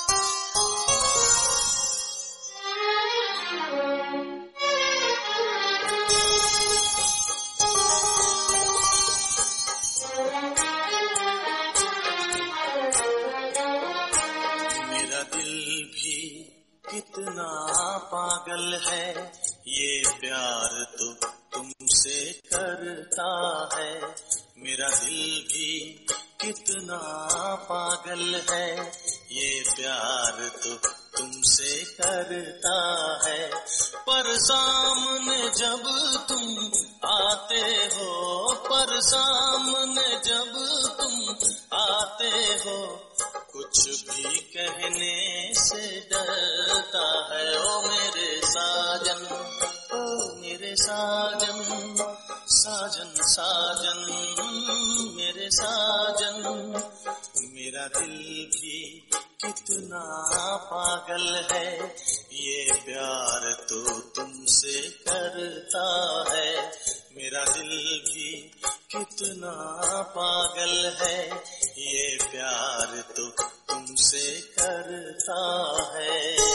मेरा दिल भी कितना पागल है, ये प्यार तो तुमसे करता है। मेरा दिल भी कितना पागल है, ये प्यार तो तुमसे करता है। पर सामने जब तुम आते हो, पर सामने जब तुम आते हो, कुछ भी कहने से डरता है। ओ मेरे साजन, ओ मेरे साजन, साजन साजन मेरे साजन। मेरा दिल भी कितना पागल है, ये प्यार तो तुमसे करता है। मेरा दिल भी कितना पागल है, ये प्यार तो तुमसे करता है।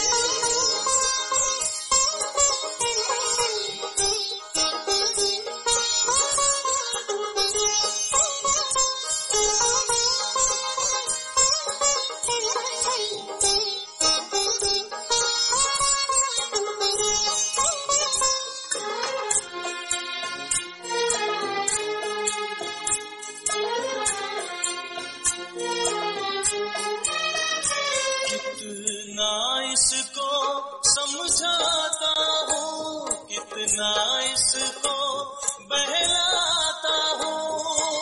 कितना इसको समझाता हूँ, कितना इसको बहलाता हूँ,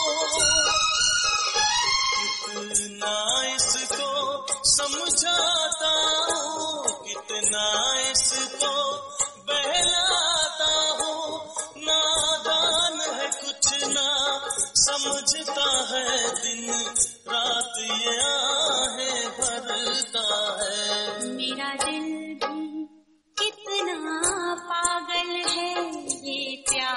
कितना इसको समझाता हूँ, कितना इसको बहलाता हूँ। नादान है कुछ ना समझता है, दिन रात ये आहें भरता है। मेरा दिल भी कितना पागल है, ये प्यार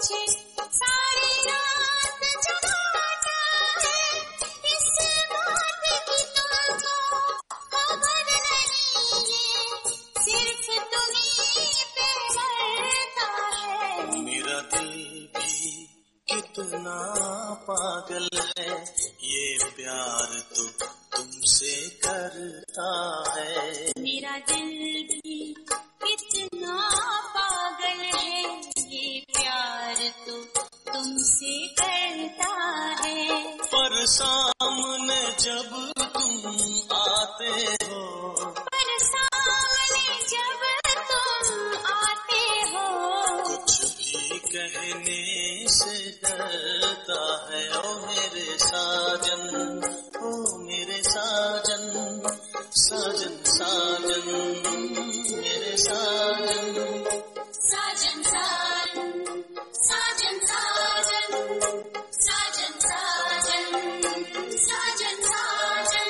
कितना पागल है ये प्यार तो तुमसे करता है। मेरा दिल भी कितना पागल है ये प्यार तो तुमसे करता है। पर सामने जब तुम आते हो, पर सामने जब तुम आते हो, कुछ भी कहने से डरता है। ओ मेरे साजन, ओ मेरे साजन, साजन साजन मेरे साजन, साजन साजन, साजन साजन, साजन साजन, साजन साजन।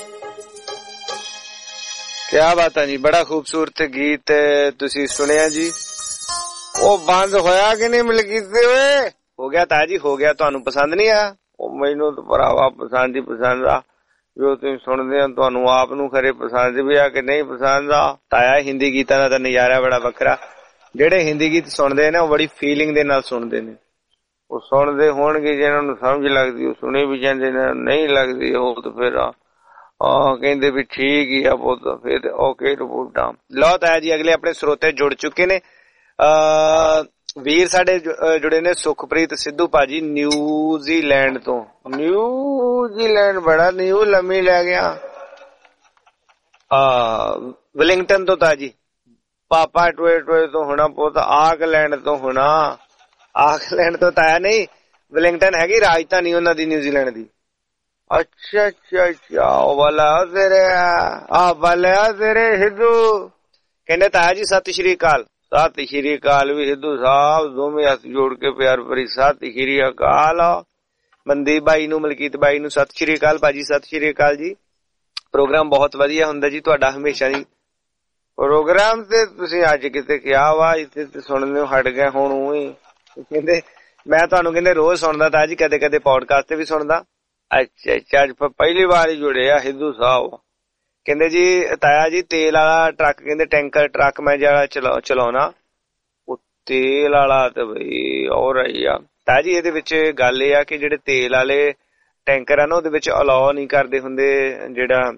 क्या बात है जी, बड़ा खूबसूरत गीत तुसी सुनिया जी। ਉਹ ਬੰਦ ਹੋਇਆ ਕਿ ਨਹੀਂ ਮਲਕੀਤ ਓਏ? ਹੋ ਗਿਆ ਤਾਜੀ, ਹੋ ਗਿਆ। ਤੁਹਾਨੂੰ ਪਸੰਦ ਨਹੀਂ ਆ? ਉਹ ਮੈਨੂੰ ਤਾਂ ਭਰਾਵਾ ਪਸੰਦ ਹੀ ਪਸੰਦ ਆ। ਜੋ ਤੁਸੀਂ ਸੁਣਦੇ ਹੋ ਤੁਹਾਨੂੰ ਆਪ ਨੂੰ ਖਰੇ ਪਸੰਦ ਵੀ ਆ ਕਿ ਨਹੀਂ ਪਸੰਦ ਆ। ਤਾਇਆ ਹਿੰਦੀ ਗੀਤਾਂ ਦਾ ਤਾਂ ਨਜ਼ਾਰਾ ਬੜਾ ਵੱਖਰਾ। ਜਿਹੜੇ ਹਿੰਦੀ ਗੀਤ ਸੁਣਦੇ ਨੇ ਉਹ ਬੜੀ ਫੀਲਿੰਗ ਦੇ ਨਾਲ ਸੁਣਦੇ ਨੇ। ਉਹ ਸੁਣਦੇ ਹੋਣਗੇ ਜਿਹਨਾਂ ਨੂੰ ਸਮਝ ਲੱਗਦੀ ਉਹ ਸੁਣੇ ਵੀ ਜਾਂਦੇ ਨੇ, ਨਹੀਂ ਲੱਗਦੀ ਉਹ ਤਾਂ ਫਿਰ ਆਹ ਕਹਿੰਦੇ ਵੀ ਠੀਕ ਹੀ ਆ ਪੁੱਤ, ਫਿਰ ਓਕੇ ਰਿਪੋਰਟਾਂ। ਲਓ ਤਾਇਆ ਜੀ ਅਗਲੇ ਆਪਣੇ ਸਰੋਤੇ ਜੁੜ ਚੁੱਕੇ ਨੇ। ਵੀਰ ਸਾਡੇ ਜੁੜੇ ਨੇ ਸੁਖਪ੍ਰੀਤ ਸਿੱਧੂ ਭਾਜੀ ਨਿਊਜ਼ੀਲੈਂਡ ਤੋਂ। ਨਿਊਜ਼ੀਲੈਂਡ ਬੜਾ ਨਿਊ ਲੰਮੀ ਲੈ ਗਿਆ। ਵੈਲਿੰਗਟਨ ਤੋਂ ਤਾਜੀ ਪਾਪਾ ਟੋਏ ਟੋਏ ਤੋਂ ਹੋਣਾ ਪੁੱਤ, ਆਕਲੈਂਡ ਤੋਂ ਹੋਣਾ। ਆਕਲੈਂਡ ਤੋਂ ਤਾਇਆ ਨਹੀਂ, ਵੈਲਿੰਗਟਨ ਹੈਗੀ ਰਾਜਧਾਨੀ ਉਹਨਾਂ ਦੀ ਨਿਊਜ਼ੀਲੈਂਡ ਦੀ। ਅੱਛਾ ਅੱਛਾ ਅੱਛਾ ਉਹ ਵਾਲਾ ਤੇਰੇ ਆ ਵਾਲਾ ਤੇਰੇ ਸਿੱਧੂ ਕਹਿੰਦੇ ਤਾਇਆ ਜੀ ਸਤਿ ਸ਼੍ਰੀ ਅਕਾਲ। ਸਤਿ ਸ਼੍ਰੀ ਅਕਾਲ ਵੀ ਸਿੱਧੂ ਸਾਹਿਬ, ਦੋਵੇਂ ਹੱਥ ਜੋੜ ਕੇ ਪਿਆਰ ਭਰੀ ਸਤਿ ਸ਼੍ਰੀ ਅਕਾਲ। ਮਨਦੀਪ ਬਾਈ ਨੂੰ, ਮਲਕੀਤ ਬਾਈ ਨੂੰ ਸਤਿ ਸ਼੍ਰੀ ਅਕਾਲ ਭਾਜੀ, ਸਤਿ ਸ਼੍ਰੀ ਅਕਾਲ ਜੀ। ਪ੍ਰੋਗਰਾਮ ਬਹੁਤ ਵਧੀਆ ਹੁੰਦਾ ਜੀ ਤੁਹਾਡਾ ਹਮੇਸ਼ਾ ਜੀ। ਪ੍ਰੋਗਰਾਮ ਤੇ ਤੁਸੀਂ ਅੱਜ ਕਿਤੇ ਕਿਹਾ ਵਾ, ਇੱਥੇ ਤੇ ਸੁਣਨੇ ਹਟ ਗਏ ਹੁਣ। ਉਹੀ ਕਹਿੰਦੇ ਮੈਂ ਤੁਹਾਨੂੰ ਕਹਿੰਦੇ ਰੋਜ਼ ਸੁਣਦਾ ਤਾਂ ਜੀ, ਕਦੇ ਕਦੇ ਪੌਡਕਾਸਟ ਤੇ ਵੀ ਸੁਣਦਾ। ਅੱਛਾ ਅੱਛਾ ਅੱਜ ਪਹਿਲੀ ਵਾਰ ਹੀ ਜੁੜੇ ਆ ਸਿੱਧੂ ਸਾਹਿਬ। ਕਹਿੰਦੇ ਜੀ ਤਾਇਆ ਜੀ ਤੇਲ ਵਾਲਾ ਟਰੱਕ, ਕਹਿੰਦੇ ਟੈਂਕਰ ਟਰੱਕ ਮੈਂ ਜਿਹੜਾ ਚਲਾਉਣਾ ਉਹ ਤੇਲ ਵਾਲਾ ਤੇ ਬਈ ਹੋ ਰਹੀ ਆ ਤਾਇਆ ਜੀ। ਇਹਦੇ ਵਿੱਚ ਗੱਲ ਇਹ ਆ ਕਿ ਜਿਹੜੇ ਤੇਲ ਵਾਲੇ ਟੈਂਕਰ ਆ ਨਾ ਉਹਦੇ ਵਿੱਚ ਅਲਾਓ ਨਹੀਂ ਕਰਦੇ ਹੁੰਦੇ ਜਿਹੜਾ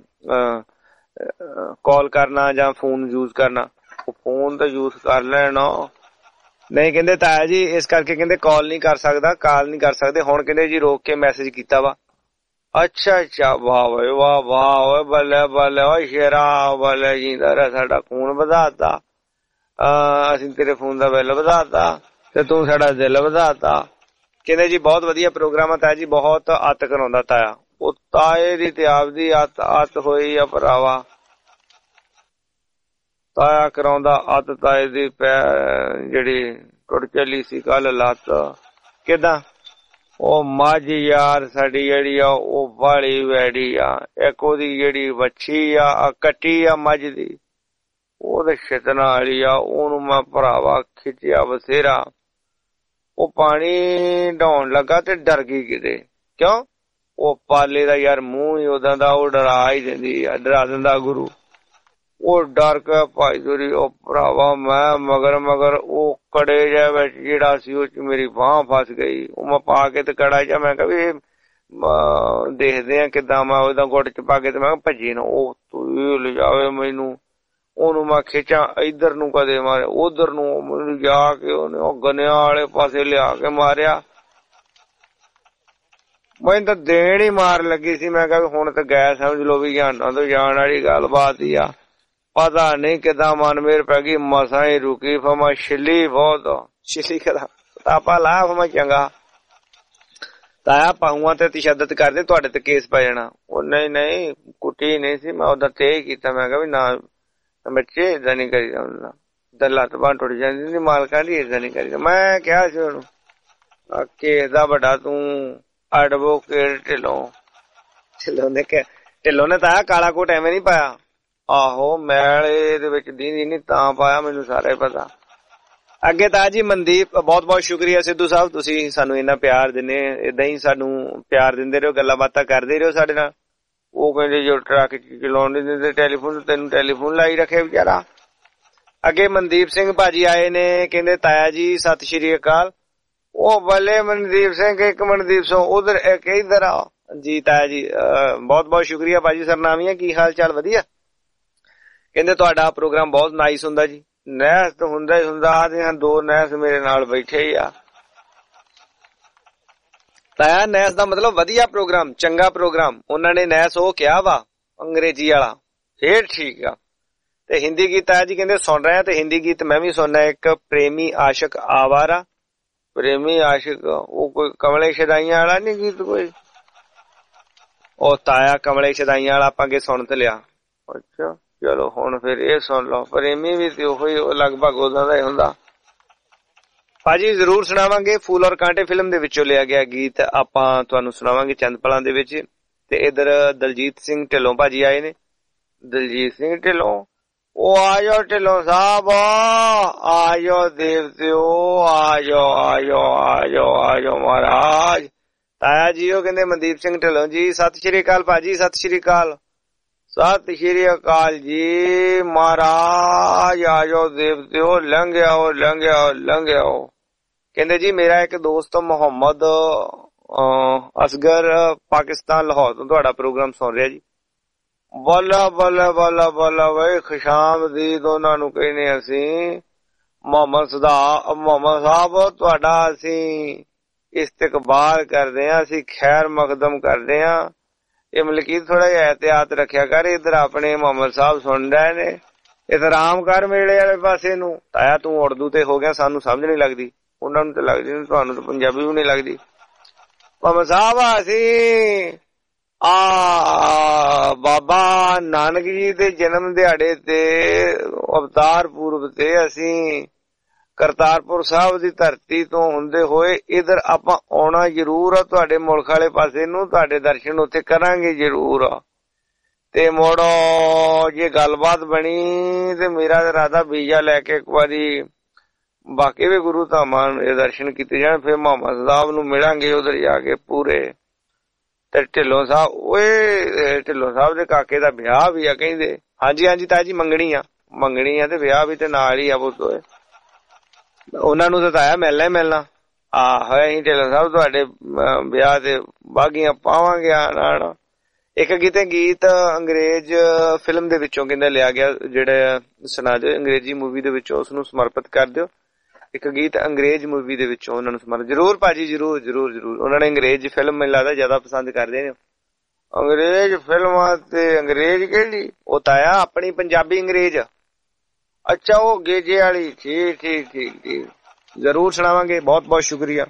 ਕਾਲ ਕਰਨਾ ਜਾਂ ਫੋਨ ਯੂਜ ਕਰਨਾ। ਉਹ ਫੋਨ ਤਾਂ ਯੂਜ ਕਰ ਲੈਣਾ ਨਹੀਂ ਕਹਿੰਦੇ ਤਾਇਆ ਜੀ, ਇਸ ਕਰਕੇ ਕਹਿੰਦੇ ਕਾਲ ਨਹੀਂ ਕਰ ਸਕਦਾ, ਕਾਲ ਨਹੀਂ ਕਰ ਸਕਦੇ। ਹੁਣ ਕਹਿੰਦੇ ਜੀ ਰੋਕ ਕੇ ਮੈਸੇਜ ਕੀਤਾ ਵਾ। ਅੱਛਾ ਅੱਛਾ ਵਾਹ ਓਏ ਵਾਹ ਵਾਹ ਓਏ ਬੱਲੇ ਬੱਲੇ ਓਏ ਸ਼ੇਰਾ ਬੱਲੇ ਜਿੰਦਾ ਰਹਿ, ਸਾਡਾ ਖੂਨ ਵਧਾਤਾ। ਅਸੀਂ ਤੇਰੇ ਫੋਨ ਦਾ ਬਿੱਲ ਵਧਾਤਾ ਤੇ ਤੂੰ ਸਾਡਾ ਦਿਲ ਵਧਾਤਾ। ਕਹਿੰਦੇ ਜੀ ਬਹੁਤ ਵਧੀਆ ਪ੍ਰੋਗਰਾਮ ਆ ਤਾਇਆ ਜੀ, ਬਹੁਤ ਅੱਤ ਕਰਾਉਂਦਾ ਤਾਇਆ। ਉਹ ਤਾਏ ਦੀ ਤੇ ਆਪਦੀ ਅੱਤ ਅੱਤ ਹੋਈ ਆ ਭਰਾਵਾ। ਤਾਇਆ ਕਰਾਉਂਦਾ ਅੱਤ, ਤਾਏ ਦੀ ਪੈ ਜਿਹੜੀ ਟੁੱਟ ਚੱਲੀ ਸੀ ਕੱਲ ਲੱਤ। ਕਿੱਦਾਂ ਉਹ ਮੱਝ ਯਾਰ ਸਾਡੀ ਜਿਹੜੀ ਆ ਉਹ ਵਾਲੀ ਵੈੜੀ ਆ। ਇੱਕ ਉਹਦੀ ਜਿਹੜੀ ਵੱਛੀ ਆ ਕੱਟੀ ਆ ਮੱਝ ਦੀ, ਉਹਦੇ ਛਿਤਨਾ ਵਾਲੀ ਆ, ਉਹਨੂੰ ਮੈਂ ਭਰਾਵਾ ਖਿੱਚਿਆ ਬਥੇਰਾ। ਉਹ ਪਾਣੀ ਢਾਉਣ ਲੱਗਾ ਤੇ ਡਰ ਗਈ ਕਿਤੇ। ਕਿਉਂ? ਉਹ ਪਾਲੇ ਦਾ ਯਾਰ ਮੂੰਹ ਹੀ ਉਦਾਂ ਦਾ, ਉਹ ਡਰਾ ਹੀ ਦਿੰਦੀ ਆ, ਡਰਾ ਦਿੰਦਾ ਗੁਰੂ। ਉਹ ਡਰ ਕੇ ਭਾਈ ਦੂਰੀ ਉਹ ਭਰਾਵਾ ਮੈਂ ਮਗਰ ਮਗਰ ਉਹ ਕੜੇ ਜਿਹਾ ਵਿੱਚ ਜਿਹੜਾ ਸੀ ਉਹ ਚ ਮੇਰੀ ਬਾਂਹ ਫਸ ਗਈ। ਉਹ ਮੈਂ ਪਾ ਕੇ ਤੇ ਕੜਾ ਜਾ ਮੈਂ ਕਿਹਾ ਵੀ ਦੇਖਦੇ ਆ ਕਿੱਦਾਂ ਮੈਂ ਉਹਦਾ ਗੁੱਟ ਚ ਪਾ ਕੇ ਤੇ ਮੈਂ ਕਿਹਾ ਭੱਜੀ ਨਾ ਉਹ ਤੂੰ ਲਿਜਾਵੇ ਮੈਨੂੰ। ਉਹਨੂੰ ਮੈਂ ਖਿੱਚਾਂ ਇੱਧਰ ਨੂੰ ਕਦੇ ਮਾਰੇ ਉਧਰ ਨੂੰ, ਮੈਨੂੰ ਜਾ ਕੇ ਉਹਨੇ ਉਹ ਗਨਿਆਂ ਵਾਲੇ ਪਾਸੇ ਲਿਆ ਕੇ ਮਾਰਿਆ। ਮੈਨੂੰ ਤਾਂ ਦੇਣ ਹੀ ਮਾਰ ਲੱਗੀ ਸੀ। ਮੈਂ ਕਿਹਾ ਹੁਣ ਤਾਂ ਗੈਸ ਸਮਝ ਲੋ ਵੀ ਜਾਨਾਂ ਤੋਂ ਜਾਣ ਵਾਲੀ ਗੱਲਬਾਤ ਹੀ ਆ। ਪਤਾ ਨਹੀਂ ਕਿੱਦਾਂ ਮਨ ਮੇਰ ਪੈ ਗਈ, ਮਸਾਂ ਹੀ ਰੁਕੀ। ਫਮਾ ਛਿੱਲੀ ਬਹੁਤ ਛਿੱਲੀ ਕਦਾ ਤਾਪਾ ਲਾ ਫਮਾ ਚੰਗਾ। ਤਾਇਆ ਪਾਹੂਆਂ ਤੇ ਤਸ਼ੱਦਦ ਕਰਦੇ ਤੁਹਾਡੇ ਤੇ ਕੇਸ ਪੈ ਜਾਣਾ। ਉਹ ਨਹੀਂ ਨਹੀਂ ਕੁੱਟੀ ਨਹੀਂ ਸੀ, ਮੈਂ ਉਹਦਾ ਤੇ ਕੀਤਾ। ਮੈਂ ਕਿਹਾ ਵੀ ਨਾ ਬੱਚੇ ਏਦਾਂ ਨੀ ਕਰੀਦਾ ਹੁੰਦਾ, ਤਾਂ ਲੱਤ ਬਾਂਹ ਟੁੱਟ ਜਾਂਦੀ ਸੀ ਮਾਲਕਾਂ ਦੀ, ਏਦਾਂ ਨੀ ਕਰੀਦਾ। ਮੈਂ ਕਿਹਾ ਸੀ ਉਹਨੂੰ ਕੇਸ ਦਾ ਵੱਡਾ ਤੂੰ ਐਡਵੋਕੇਟ ਢਿੱਲੋਂ। ਢਿੱਲੋਂ ਨੇ ਕਿਹਾ ਢਿੱਲੋਂ ਨੇ ਤਾਇਆ ਕਾਲਾ ਕੋਟ ਐਵੇਂ ਨੀ ਪਾਇਆ। ਆਹੋ ਮੈਲ ਇਹਦੇ ਵਿੱਚ ਦੀਂਦੀ ਨੀ ਤਾਂ ਪਾਇਆ, ਮੈਨੂੰ ਸਾਰਾ ਪਤਾ। ਅੱਗੇ ਤਾਂ ਜੀ ਮਨਦੀਪ, ਬਹੁਤ ਬਹੁਤ ਸ਼ੁਕਰੀਆ ਸਿੱਧੂ ਸਾਹਿਬ, ਤੁਸੀਂ ਸਾਨੂੰ ਇੰਨਾ ਪਿਆਰ ਦਿੰਦੇ, ਏਦਾਂ ਹੀ ਸਾਨੂੰ ਪਿਆਰ ਦਿੰਦੇ ਰਹੋ, ਗੱਲਾਂ ਬਾਤਾਂ ਕਰਦੇ ਰਹੋ ਸਾਡੇ ਨਾਲ। ਉਹ ਕਹਿੰਦੇ ਜੋ ਟਰੱਕ ਚਲਾਉਣ ਨਹੀਂ ਦਿੰਦੇ ਟੈਲੀਫੋਨ, ਤੈਨੂੰ ਟੈਲੀਫੋਨ ਲਾਈ ਰੱਖਿਆ ਵਿਚਾਰਾ। ਅੱਗੇ ਮਨਦੀਪ ਸਿੰਘ ਭਾਜੀ ਆਏ ਨੇ, ਕਹਿੰਦੇ ਤਾਇਆ ਜੀ ਸਤਿ ਸ਼੍ਰੀ ਅਕਾਲ। ਉਹ ਬੱਲੇ ਮਨਦੀਪ ਸਿੰਘ, ਇੱਕ ਮਨਦੀਪ ਸਿੰਘ ਉਧਰ ਇੱਕ ਇੱਧਰ ਆ ਜੀ। ਤਾਇਆ ਜੀ ਬਹੁਤ ਬਹੁਤ ਸ਼ੁਕਰੀਆ ਭਾਜੀ। ਸਰਨਾਮੀਆਂ, ਕੀ ਹਾਲ ਚਾਲ? ਵਧੀਆ। ਕਹਿੰਦੇ ਤੁਹਾਡਾ ਪ੍ਰੋਗਰਾਮ ਬਹੁਤ ਨਾਈਸ ਹੁੰਦਾ ਜੀ। ਨਹਿਸ ਤਾਂ ਹੁੰਦਾ ਹੀ ਹੁੰਦਾ, ਆਦੇ ਹਨ ਦੋ ਨਹਿਸ ਮੇਰੇ ਨਾਲ ਬੈਠੇ ਹੀ ਆ। ਤਾਇਆ ਨਹਿਸ ਦਾ ਮਤਲਬ ਵਧੀਆ ਪ੍ਰੋਗਰਾਮ, ਚੰਗਾ ਪ੍ਰੋਗਰਾਮ। ਉਹਨਾਂ ਨੇ ਨਹਿਸ ਉਹ ਕਿਹਾ ਵਾ ਅੰਗਰੇਜ਼ੀ ਵਾਲਾ, ਫੇਰ ਠੀਕ ਆ। ਤੇ ਹਿੰਦੀ ਗੀਤ ਤਾਇਆ ਜੀ ਕਹਿੰਦੇ ਸੁਣ ਰਹੇ ਆ, ਤੇ ਹਿੰਦੀ ਗੀਤ ਮੈਂ ਵੀ ਸੁਣਨਾ। ਇੱਕ ਪ੍ਰੇਮੀ ਆਸ਼ਕ ਆਵਾਰਾ, ਪ੍ਰੇਮੀ ਆਸ਼ਕ, ਉਹ ਕੋਈ ਕਮਲੇ ਸ਼ਦਾਈਆਂ ਵਾਲਾ ਨੀ ਗੀਤ ਕੋਈ? ਉਹ ਤਾਇਆ ਕਮਲੇ ਸ਼ਦਾਈਆਂ ਵਾਲਾ ਆਪਾਂ ਅੱਗੇ ਸੁਣ ਤੇ ਲਿਆ। ਅੱਛਾ ਚਲੋ ਹੁਣ ਫਿਰ ਇਹ ਸੁਣ ਲਓ। ਪ੍ਰੇਮੀ ਵੀ ਤੇ ਉਹੀ ਲਗਭਗ ਉਦਾਂ ਦਾ ਹੀ ਹੁੰਦਾ। ਭਾਜੀ ਜ਼ਰੂਰ ਸੁਣਾਵਾਂਗੇ। ਫੂਲ ਔਰ ਕਾਂਟੇ ਫਿਲਮ ਦੇ ਵਿੱਚੋਂ ਲਿਆ ਗਿਆ ਗੀਤ ਆਪਾਂ ਤੁਹਾਨੂੰ ਸੁਣਾਵਾਂਗੇ ਚੰਦਪਲਾਂ ਦੇ ਵਿੱਚ। ਤੇ ਇਧਰ ਦਲਜੀਤ ਸਿੰਘ ਢਿੱਲੋਂ ਭਾਜੀ ਆਏ ਨੇ। ਦਲਜੀਤ ਸਿੰਘ ਢਿੱਲੋਂ, ਉਹ ਆਜੋ ਢਿੱਲੋਂ ਸਾਹਿਬ, ਆਜੋ ਦੇਵਤਿਓ, ਆਜੋ ਆਜੋ ਆਜੋ ਆਜੋ ਮਹਾਰਾਜ। ਤਾਇਆ ਜੀ ਉਹ ਕਹਿੰਦੇ ਮਨਦੀਪ ਸਿੰਘ ਢਿੱਲੋਂ ਜੀ ਸਤਿ ਸ਼੍ਰੀ ਅਕਾਲ ਭਾਜੀ। ਸਤਿ ਸ਼੍ਰੀ ਅਕਾਲ, ਸਤਿ ਸ਼੍ਰੀ ਅਕਾਲ ਜੀ ਮਹਾਰਾਜ। ਆਜੋ ਦੇਵਤਿਓ, ਲੰਘ ਆਓ ਲੰਘ ਆਓ ਲੰਘ ਆਓ। ਕਹਿੰਦੇ ਜੀ ਮੇਰਾ ਇੱਕ ਦੋਸਤ ਮੁਹੰਮਦ ਅਸਗਰ ਪਾਕਿਸਤਾਨ ਲਾਹੌਰ ਤੋਂ ਤੁਹਾਡਾ ਪ੍ਰੋਗਰਾਮ ਸੁਣ ਰਿਹਾ ਜੀ। ਬੱਲਾ ਬੱਲਾ ਬੱਲਾ ਬੱਲਾ ਵੇ, ਖੁਸ਼ਾਮਦੀਦ ਉਹਨਾਂ ਨੂੰ ਕਹਿੰਦੇ ਅਸੀਂ। ਮੁਹੰਮਦ ਸਦਾ ਮੁਹੰਮਦ ਸਾਹਿਬ ਤੁਹਾਡਾ ਅਸੀਂ ਇਸਤਕਬਾਲ ਕਰਦੇ ਹਾਂ, ਅਸੀਂ ਖੈਰ ਮਕਦਮ ਕਰਦੇ ਹਾਂ। ਇਹ ਮਲਕੀਤ ਥੋੜਾ ਜਿਹਾ ਇਹਤਿਆਤ ਰੱਖਿਆ ਕਰ, ਇੱਧਰ ਆਪਣੇ ਮੁਹੰਮਦ ਸਾਹਿਬ ਸੁਣ ਰਹੇ ਨੇ, ਇਤਰਾਮ ਕਰ ਮੇਲੇ ਵਾਲੇ ਪਾਸੇ ਨੂੰ। ਤਾਇਆ ਤੂੰ ਉਰਦੂ ਤੇ ਹੋ ਗਿਆ, ਸਾਨੂੰ ਸਮਝ ਨੀ ਲੱਗਦੀ, ਉਹਨਾਂ ਨੂੰ ਤਾਂ ਲੱਗਦੀ ਨੀ, ਤੁਹਾਨੂੰ ਤਾਂ ਪੰਜਾਬੀ ਵੀ ਨੀ ਲੱਗਦੀ। ਮੁਹੰਮਦ ਸਾਹਿਬ ਅਸੀਂ ਆ ਬਾਬਾ ਨਾਨਕ ਜੀ ਦੇ ਜਨਮ ਦਿਹਾੜੇ ਤੇ ਅਵਤਾਰ ਪੂਰਬ ਤੇ ਅਸੀਂ ਕਰਤਾਰਪੁਰ ਸਾਹਿਬ ਦੀ ਧਰਤੀ ਤੋਂ ਹੁੰਦੇ ਹੋਏ ਇਧਰ ਆਪਾਂ ਆਉਣਾ ਜ਼ਰੂਰ ਆ, ਤੁਹਾਡੇ ਮੁਲਕ ਵਾਲੇ ਪਾਸੇ ਨੂੰ, ਤੁਹਾਡੇ ਦਰਸ਼ਨ ਉੱਥੇ ਕਰਾਂਗੇ ਜ਼ਰੂਰ। ਤੇ ਮੋੜੋ ਜੇ ਗੱਲਬਾਤ ਬਣੀ ਤੇ ਮੇਰਾ ਇਰਾਦਾ ਵੀਜ਼ਾ ਲੈ ਕੇ ਇੱਕ ਵਾਰੀ ਬਾਕੀ ਵੀ ਗੁਰੂ ਧਾਮਾਂ ਦੇ ਦਰਸ਼ਨ ਕੀਤੇ ਜਾਣ, ਫਿਰ ਮੁਹੰਮਦ ਸਾਹਿਬ ਨੂੰ ਮਿਲਾਂਗੇ ਉਧਰ ਜਾ ਕੇ ਪੂਰੇ। ਤੇ ਢਿੱਲੋਂ ਸਾਹਿਬ, ਓਏ ਢਿੱਲੋਂ ਸਾਹਿਬ ਦੇ ਕਾਕੇ ਦਾ ਵਿਆਹ ਵੀ ਆ ਕਹਿੰਦੇ। ਹਾਂਜੀ ਹਾਂਜੀ ਤਾਇਆ ਜੀ, ਮੰਗਣੀ ਆ ਮੰਗਣੀ ਆ ਤੇ ਵਿਆਹ ਵੀ ਤੇ ਨਾਲ ਹੀ ਆ ਪੁੱਤ। ਉਹਨਾਂ ਨੂੰ ਤਾਂ ਤਾਇਆ ਮਿਲਣਾ ਹੀ ਮਿਲਣਾ। ਆਹੋ ਅਸੀਂ ਢਿੱਲੋਂ ਸਾਹਿਬ ਤੁਹਾਡੇ ਵਿਆਹ ਤੇ ਬਾਗੀਆਂ ਪਾਵਾਂਗੇ ਨਾਲ। ਇੱਕ ਗੀਤੇ ਗੀਤ ਅੰਗਰੇਜ਼ ਫਿਲਮ ਦੇ ਵਿੱਚੋਂ ਕਹਿੰਦੇ ਲਿਆ ਗਿਆ, ਜਿਹੜਾ ਸੁਣਾ ਦਿਓ ਅੰਗਰੇਜ਼ੀ ਮੂਵੀ ਦੇ ਵਿੱਚੋਂ, ਉਸਨੂੰ ਸਮਰਪਿਤ ਕਰ ਦਿਓ। ਇੱਕ ਗੀਤ ਅੰਗਰੇਜ਼ ਮੂਵੀ ਦੇ ਵਿੱਚੋਂ ਉਹਨਾਂ ਨੂੰ ਸਮਰਪਿਤ। ਜ਼ਰੂਰ ਭਾਜੀ, ਜ਼ਰੂਰ ਜ਼ਰੂਰ ਜ਼ਰੂਰ। ਉਹਨਾਂ ਨੇ ਅੰਗਰੇਜ਼ ਫਿਲਮ ਮੈਨੂੰ ਲੱਗਦਾ ਜ਼ਿਆਦਾ ਪਸੰਦ ਕਰਦੇ ਨੇ। ਅੰਗਰੇਜ਼ ਫਿਲਮਾਂ ਤੇ ਅੰਗਰੇਜ਼ ਕਿਹੜੀ? ਉਹ ਤਾਇਆ ਆਪਣੀ ਪੰਜਾਬੀ ਅੰਗਰੇਜ਼। ਅੱਛਾ ਉਹ ਗੇਜੇ ਵਾਲੀ, ਠੀਕ ਠੀਕ ਠੀਕ ਠੀਕ, ਜ਼ਰੂਰ ਸੁਣਾਵਾਂਗੇ। ਬਹੁਤ ਬਹੁਤ ਸ਼ੁਕਰੀਆ।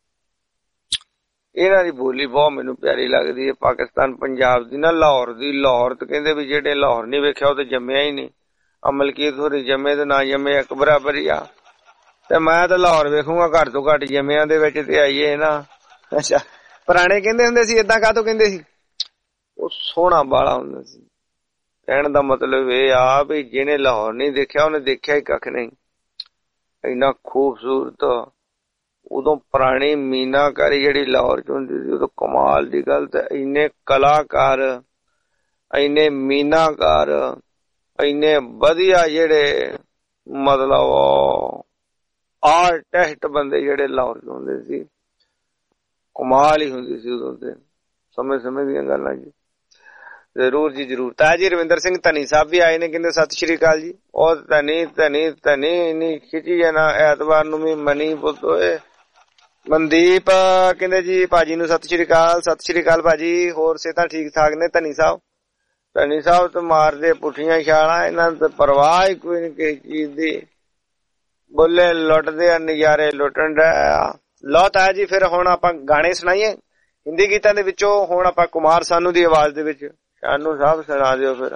ਇਹਨਾਂ ਦੀ ਬੋਲੀ ਬਹੁਤ ਮੈਨੂੰ ਪਿਆਰੀ ਲੱਗਦੀ ਹੈ, ਪਾਕਿਸਤਾਨ ਪੰਜਾਬ ਦੀ ਨਾ, ਲਾਹੌਰ ਦੀ। ਲਾਹੌਰ ਤੇ ਕਹਿੰਦੇ ਵੀ ਜਿਹੜੇ ਲਾਹੌਰ ਨੀ ਵੇਖਿਆ ਉਹ ਤੇ ਜੰਮਿਆ ਹੀ ਨਹੀਂ। ਅਮਲਕੀਤ ਹੋਰੀ ਜੰਮੇ ਤੇ ਨਾ ਜੰਮੇ ਇੱਕ ਬਰਾਬਰ ਹੀ ਆ। ਤੇ ਮੈਂ ਤਾਂ ਲਾਹੌਰ ਵੇਖੂਗਾ ਘੱਟ ਤੋਂ ਘੱਟ ਜੰਮਿਆਂ ਦੇ ਵਿੱਚ ਤੇ ਆਈਏ ਨਾ। ਅੱਛਾ ਪੁਰਾਣੇ ਕਹਿੰਦੇ ਹੁੰਦੇ ਸੀ ਏਦਾਂ ਕਾਹਤੋਂ ਕਹਿੰਦੇ ਸੀ? ਉਹ ਸੋਹਣਾ ਬਾਲਾ ਹੁੰਦਾ ਸੀ। ਕਹਿਣ ਦਾ ਮਤਲਬ ਇਹ ਆ ਵੀ ਜਿਹਨੇ ਲਾਹੌਰ ਨਹੀਂ ਦੇਖਿਆ ਉਹਨੇ ਦੇਖਿਆ ਹੀ ਕੱਖ ਨਹੀਂ। ਇੰਨਾ ਖੂਬਸੂਰਤ ਉਦੋਂ ਪੁਰਾਣੀ ਮੀਨਾਕਾਰੀ ਜਿਹੜੀ ਲਾਹੌਰ ਚ ਹੁੰਦੀ ਸੀ, ਉਦੋਂ ਕਮਾਲ ਦੀ ਗੱਲ। ਤੇ ਇੰਨੇ ਕਲਾਕਾਰ, ਇੰਨੇ ਮੀਨਾਕਾਰ, ਇੰਨੇ ਵਧੀਆ ਜਿਹੜੇ ਮਤਲਬ ਆਰਟਿਸਟ ਬੰਦੇ ਜਿਹੜੇ ਲਾਹੌਰ ਚ ਹੁੰਦੇ ਸੀ, ਕਮਾਲ ਹੀ ਹੁੰਦੀ ਸੀ ਉਦੋਂ ਤੇ। ਸਮੇਂ ਸਮੇਂ ਦੀਆਂ ਗੱਲਾਂ ਜੀ। ਜ਼ਰੂਰ ਜੀ ਜ਼ਰੂਰ। ਤਾਇਆ ਜੀ ਰਵਿੰਦਰ ਸਿੰਘ ਧਨੀ ਸਾਹਿਬ ਵੀ ਆਏ ਨੇ, ਕਹਿੰਦੇ ਸਤਿ ਸ਼੍ਰੀ ਅਕਾਲ ਜੀ। ਉਹ ਧਨੀ ਧਨੀ ਧਨੀ ਇੰਨੀ ਖਿੱਚੀ ਹੈ ਨਾ, ਐਤਵਾਰ ਨੂੰ ਵੀ ਮਨੀ ਪੁੱਤ ਹੋਏ। ਮਨਦੀਪ ਕਹਿੰਦੇ ਜੀ ਭਾਜੀ ਨੂੰ ਸਤਿ ਸ਼੍ਰੀ ਅਕਾਲ। ਸਤਿ ਸ਼੍ਰੀ ਅਕਾਲ ਭਾਜੀ, ਹੋਰ ਸਿਹਤਾਂ ਠੀਕ ਠਾਕ ਨੇ? ਧਨੀ ਸਾਹਿਬ ਧਨੀ ਸਾਹਿਬ ਤੇ ਮਾਰਦੇ ਪੁੱਠੀਆਂ ਛਾਲਾਂ, ਇਹਨਾਂ ਨੂੰ ਤਾਂ ਪਰਵਾਹ ਹੀ ਕੋਈ ਨੀ ਕਿਸੇ ਚੀਜ਼ ਦੀ। ਬੋਲੇ ਲੁੱਟਦੇ ਆ, ਨਜ਼ਾਰੇ ਲੁੱਟਣ ਡਿਆ। ਲਓ ਤਾਇਆ ਜੀ ਫਿਰ ਹੁਣ ਆਪਾਂ ਗਾਣੇ ਸੁਣਾਈਏ ਹਿੰਦੀ ਗੀਤਾਂ ਦੇ ਵਿੱਚੋਂ। ਹੁਣ ਆਪਾਂ ਕੁਮਾਰ ਸਾਨੂ ਦੀ ਆਵਾਜ਼ ਦੇ ਵਿੱਚ ਸਾਨੂ ਸਾਹਿਬ ਸੁਣਾ ਦਿਓ, ਫਿਰ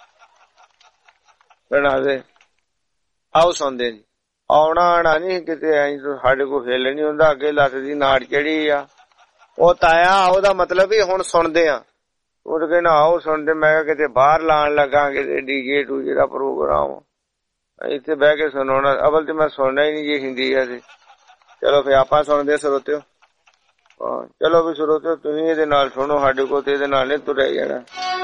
ਸੁਣਾ ਦੇ। ਆਓ ਸੁਣਦੇ ਜੀ। ਆਉਣਾ ਆਣਾ ਨੀ ਕਿਤੇ, ਐਂ ਸਾਡੇ ਕੋਲ ਹਿੱਲ ਨੀ ਹੁੰਦਾ, ਅੱਗੇ ਲੱਤ ਦੀ ਨਾੜ ਚੜੀ ਆ। ਉਹ ਤਾਇਆ ਉਹਦਾ ਮਤਲਬ ਵੀ ਹੁਣ ਸੁਣਦੇ ਆ। ਉਹ ਕਹਿੰਦਾ ਆਓ ਸੁਣਦੇ। ਮੈਂ ਕਿਹਾ ਕਿਤੇ ਬਾਹਰ ਲਾਉਣ ਲੱਗਾ ਕਿਤੇ ਡੀਜੇ ਟੂਜੇ ਦਾ ਪ੍ਰੋਗਰਾਮ। ਇੱਥੇ ਬਹਿ ਕੇ ਸੁਣਾਉਣਾ, ਅਵਲ ਤੇ ਮੈਂ ਸੁਣਨਾ ਹੀ ਨਹੀਂ ਜੀ ਹਿੰਦੀ ਹੈ। ਚਲੋ ਫਿਰ ਆਪਾਂ ਸੁਣਦੇ ਸਰੋਤਿਓ। ਹਾਂ ਚਲੋ ਵੀ ਸਰੋਤਿਓ ਤੁਸੀਂ ਇਹਦੇ ਨਾਲ ਸੁਣੋ, ਸਾਡੇ ਕੋਲ ਤੇ ਇਹਦੇ ਨਾਲ ਨਹੀਂ ਤੁਰਿਆ ਜਾਣਾ।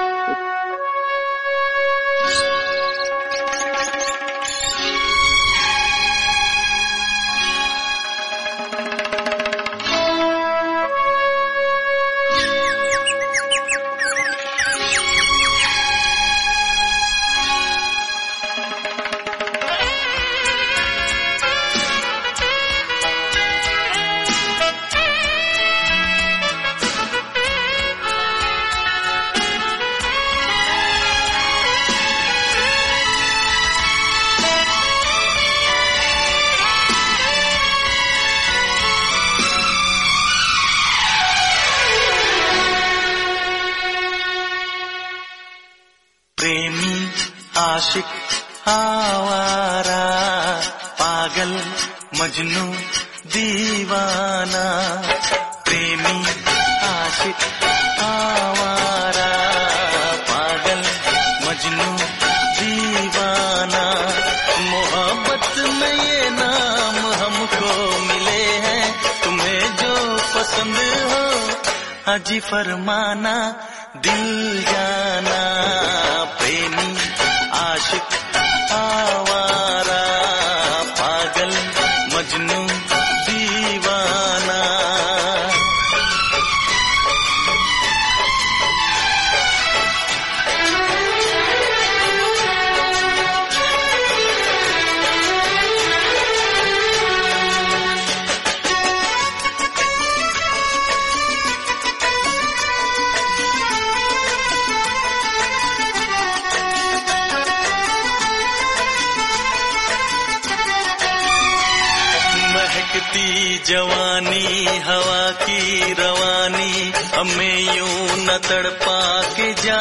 आशिक आवारा पागल मजनू दीवाना, प्रेमी आशिक आवारा पागल मजनू दीवाना, मोहब्बत में ये नाम हमको मिले हैं, तुम्हें जो पसंद हो हाजी फरमाना, दिल जाना। प्रेमी आशिक आवारा पागल मजनू दीवाना, जवानी हवा की रवानी, हमें यूं न तड़पा के जा,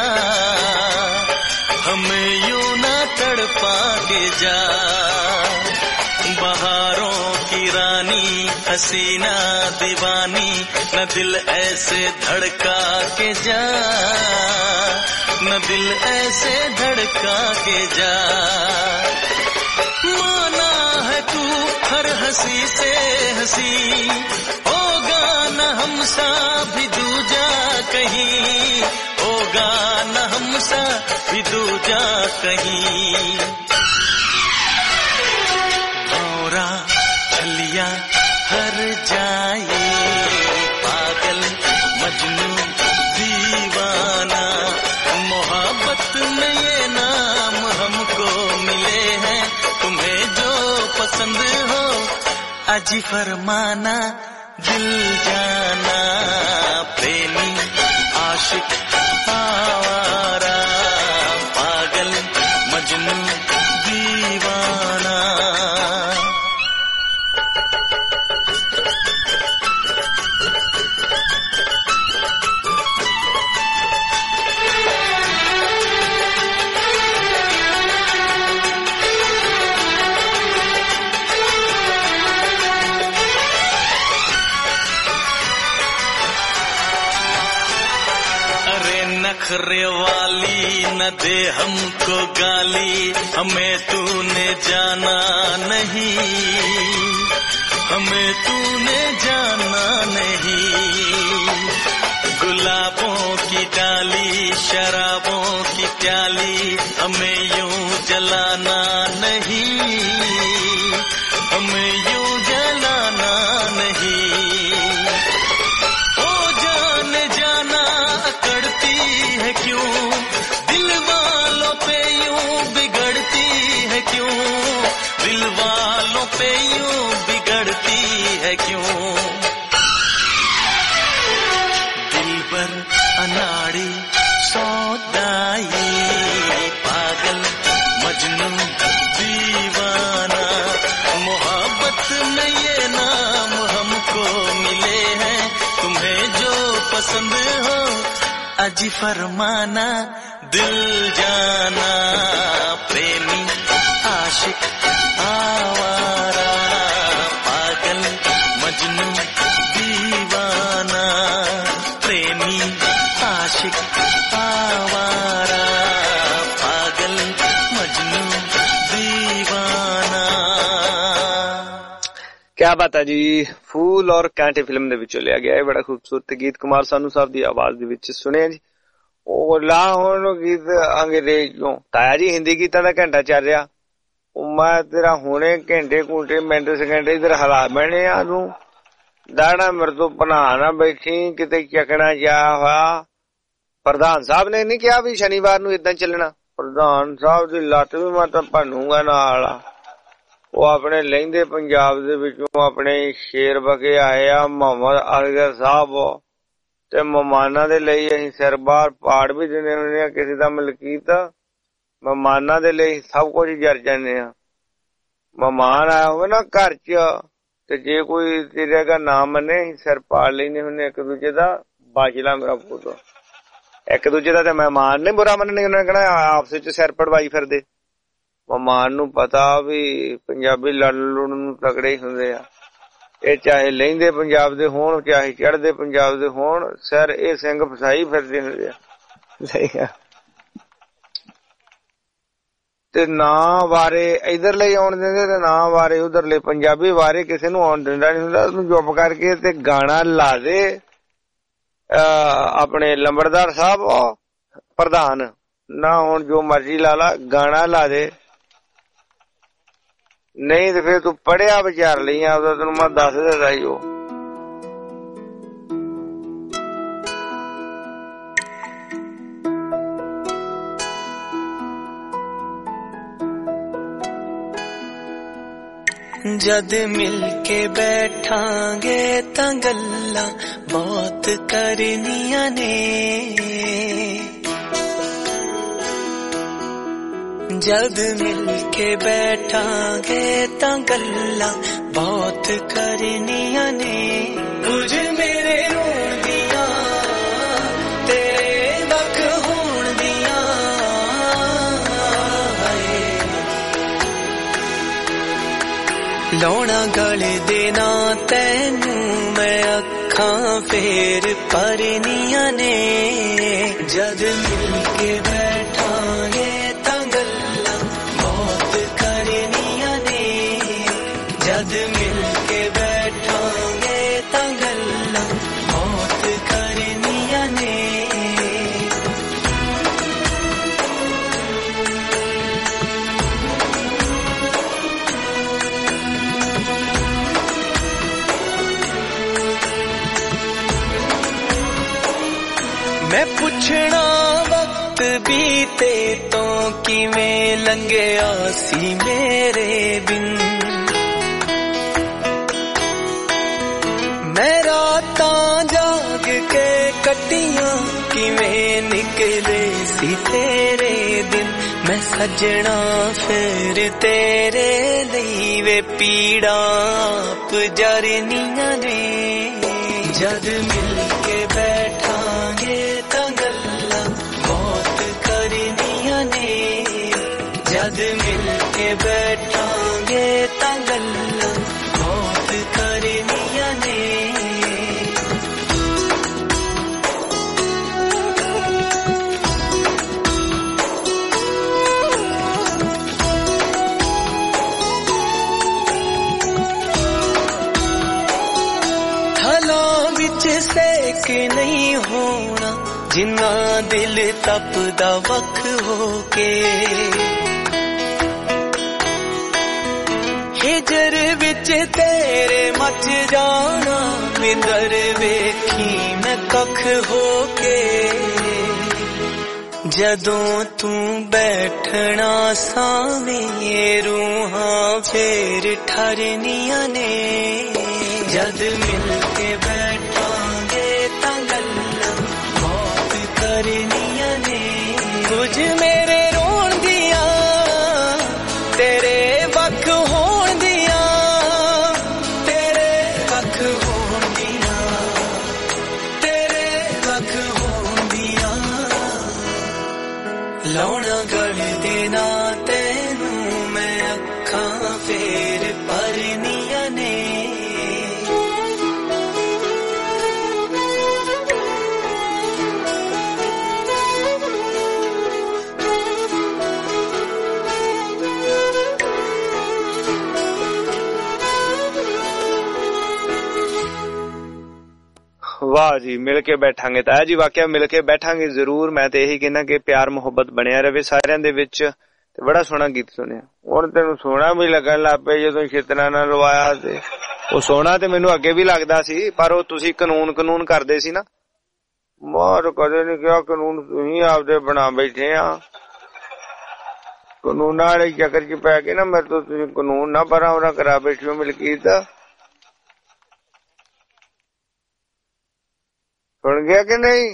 हमें यूं न तड़पा के जा, बहारों की रानी हसीना दीवानी, न दिल ऐसे धड़का के जा, न दिल ऐसे धड़का के जा, माना है तू हर हंसी से हंसी, होगा न हमसा भी दूजा कहीं, होगा न हमसा भी दूजा कहीं, भौरा छलिया हर जाए पागल मजनू दीवाना, मोहब्बत में ये नाम हमको मिले हैं, तुम्हें जो पसंद हो अजी फरमाना, दिल जाना। प्रेमी आशिक आवारा पागल मजनू दीवाना, नखरे वाली न दे हमको गाली, हमें तूने जाना नहीं, हमें तूने जाना नहीं, गुलाबों की डाली शराबों की प्याली, हमें यूं जलाना नहीं, हमें यूं जलाना नहीं, ओ जाने जाना अकड़ती है क्यों, दिल वालों पे यूं बिगड़ती है क्यों, दिल वालों पे यूं बिगड़ती है क्यों, दिलबर अनाड़ी सौदाई पागल मजनू दीवाना, मोहब्बत में ये नाम हमको मिले हैं, तुम्हें जो पसंद हो अजी फरमाना, दिल जाना। प्रेमी आशिक आवारा पागल मजनू दीवाना, प्रेमी आशिक आवारा पागल मजनू दीवाना। क्या बात है जी। फूल और कांटे फिल्म दे विचों लिया गया है बड़ा खूबसूरत गीत कुमार सानू साहब दी आवाज दे विच सुनिया जी। ओ ला हुण गीत अंग्रेजों ताया जी हिंदी गीतां दा घंटा चल रहा। मैं तेरा हुणे घंटे घूंटे मिंट सेकंड इधर हला बैठे आ तू दाड़ा मेरे तो बना ना बैठी किते चकना जा हुआ। प्रधान साहब ने नहीं कहा भी शनिवार नू इदां चलना। प्रधान साहब दी लत्त भी मैं तां भन्नूगा नाल। वो अपने लहिंदे पंजाब दे विचों अपने शेर बके आए आ मोहम्मद असगर साहब ते मेहमानां दे लई असीं सिर बाहर पाड़ भी दिंदे हुंदे आ। किसी दा मलकीत मेहमानां दे लई सब कुछ जर जाने आ। मेहमान आया होवे ना घर च ते जे कोई तेरे दा ना मने सिर पाड़ लैंदे हुंदे एक दूजे दा। बाजला मेरा पुत्त एक दूजे दा ते मेहमान ने बुरा मनने उन्हें कहना आपस विच सिर पड़वाई फिरदे। मेहमान नू पता भी पंजाबी लड़ लुड़ नू तगड़े ही हुंदे आ। ਇਹ ਚਾਹੇ ਲਹਿੰਦੇ ਪੰਜਾਬ ਦੇ ਹੋਣ ਚਾਹੇ ਚੜ੍ਹਦੇ ਪੰਜਾਬ ਦੇ ਹੋਣ ਸਿਰ ਇਹ ਸਿੰਘ ਫਸਾਈ ਫਿਰਦੇ ਹੁੰਦੇ ਆ। ਸਹੀ ਆ ਤੇ ਨਾ ਵਾਰੇ ਇਧਰਲੇ ਆਉਣ ਦਿੰਦੇ ਤੇ ਨਾ ਵਾਰੇ ਉਧਰਲੇ। ਪੰਜਾਬੀ ਵਾਰੇ ਕਿਸੇ ਨੂੰ ਆਉਣ ਦਿੰਦਾ ਨਹੀਂ ਹੁੰਦਾ। ਉਹਨੂੰ ਚੁੱਪ ਕਰਕੇ ਤੇ ਗਾਣਾ ਲਾ ਦੇ ਆਪਣੇ ਲੰਬੜਦਾਰ ਸਾਹਿਬ ਪ੍ਰਧਾਨ ਨਾ ਹੁਣ ਜੋ ਮਰਜ਼ੀ ਲਾ ਲਾ ਗਾਣਾ ਲਾ ਦੇ ਨਹੀਂ ਤੇ ਫੇਰ ਤੂੰ ਪੜਿਆ ਵਿਚਾਰ ਲਈ ਆਪਦਾ ਤੈਨੂੰ ਮੈਂ ਦੱਸ ਦਿੰਦਾ ਹੀ। ਉਹ जद मिल के बैठांगे तां गल्लां बहुत करनियां ने। जद मिल के बैठांगे तां गल्लां बहुत करनियां ने। कुछ मेरे रोण दियां तेरे वख होण दियां लौना गले दे ना तैनू मैं अखां फेर परनियां ने। जद मिल के बैठांगे तां गल्लां बहुत करनियां ने। जद मिल के बैठांगे तां गल्लां बहुत करनियां ने। मैं पुछना वक्त बीते तो किवें लंघिया सी मेरे बिन। मैं रातां जाग के कटियां किवें निकले सी तेरे दिन। मैं सजना फिर तेरे लिए वे पीड़ा आप जरनियां ने। जद मिल के बैठांगे तां गल्लां बहुत करनियां ने। जद मिल के बैठांगे तां गल्लां बहुत करनियां ने। सेक नहीं होना जिन्ना दिल तपदा वख होके। हिजर विच तेरे मच जाना विंदर वेखी मैं कख होके। जदों तू बैठना सामे रूहां फेर ठरनियां ने। जद मिल के बैठांगे तां गल्लां बहुत करनियां ने। कुछ मेरे रोण दियां तेरे वख होण दियां तेरे वख होण दियां तेरे वख होण दियां। लौना गल देना तैनू मैं अखां फेर परनियां ने। वाह जी, मिल के बैठांगे ताया जी, वाकया मिल के बैठांगे जरूर। मैं तो यही कहना कि प्यार मुहब्बत बनिया रहे सारियां दे विच। ते बड़ा सोहना गीत सुनिया, हुण तैनूं सोहना भी लगन लग पे जदों छितना ना लवाया। ते ਉਹ ਸੋਹਣਾ ਤੇ ਮੈਨੂੰ ਅੱਗੇ ਵੀ ਲੱਗਦਾ ਸੀ, ਪਰ ਉਹ ਤੁਸੀਂ ਕਾਨੂੰਨ ਕਾਨੂੰਨ ਕਰਦੇ ਸੀ ਨਾ। ਮਾਰ ਕਦੇ ਨਹੀਂ ਕਿਹਾ ਕਾਨੂੰਨ ਤੁਸੀਂ ਆਪਦੇ ਬਣਾ ਬੈਠੇ ਆ। ਕਾਨੂੰਨਾਂ ਵਾਲੇ ਚੱਕਰ ਚ ਪੈ ਕੇ ਨਾ ਮੇਰੇ ਤੋਂ ਤੁਸੀਂ ਕਾਨੂੰਨ ਨਾ ਪਰਾਂ ਉਹਨਾਂ ਕਰਾ ਬੈਠੇ ਹੋ। ਮਲਕੀਤ ਸੁਣ ਗਿਆ ਕਿ ਨਹੀਂ?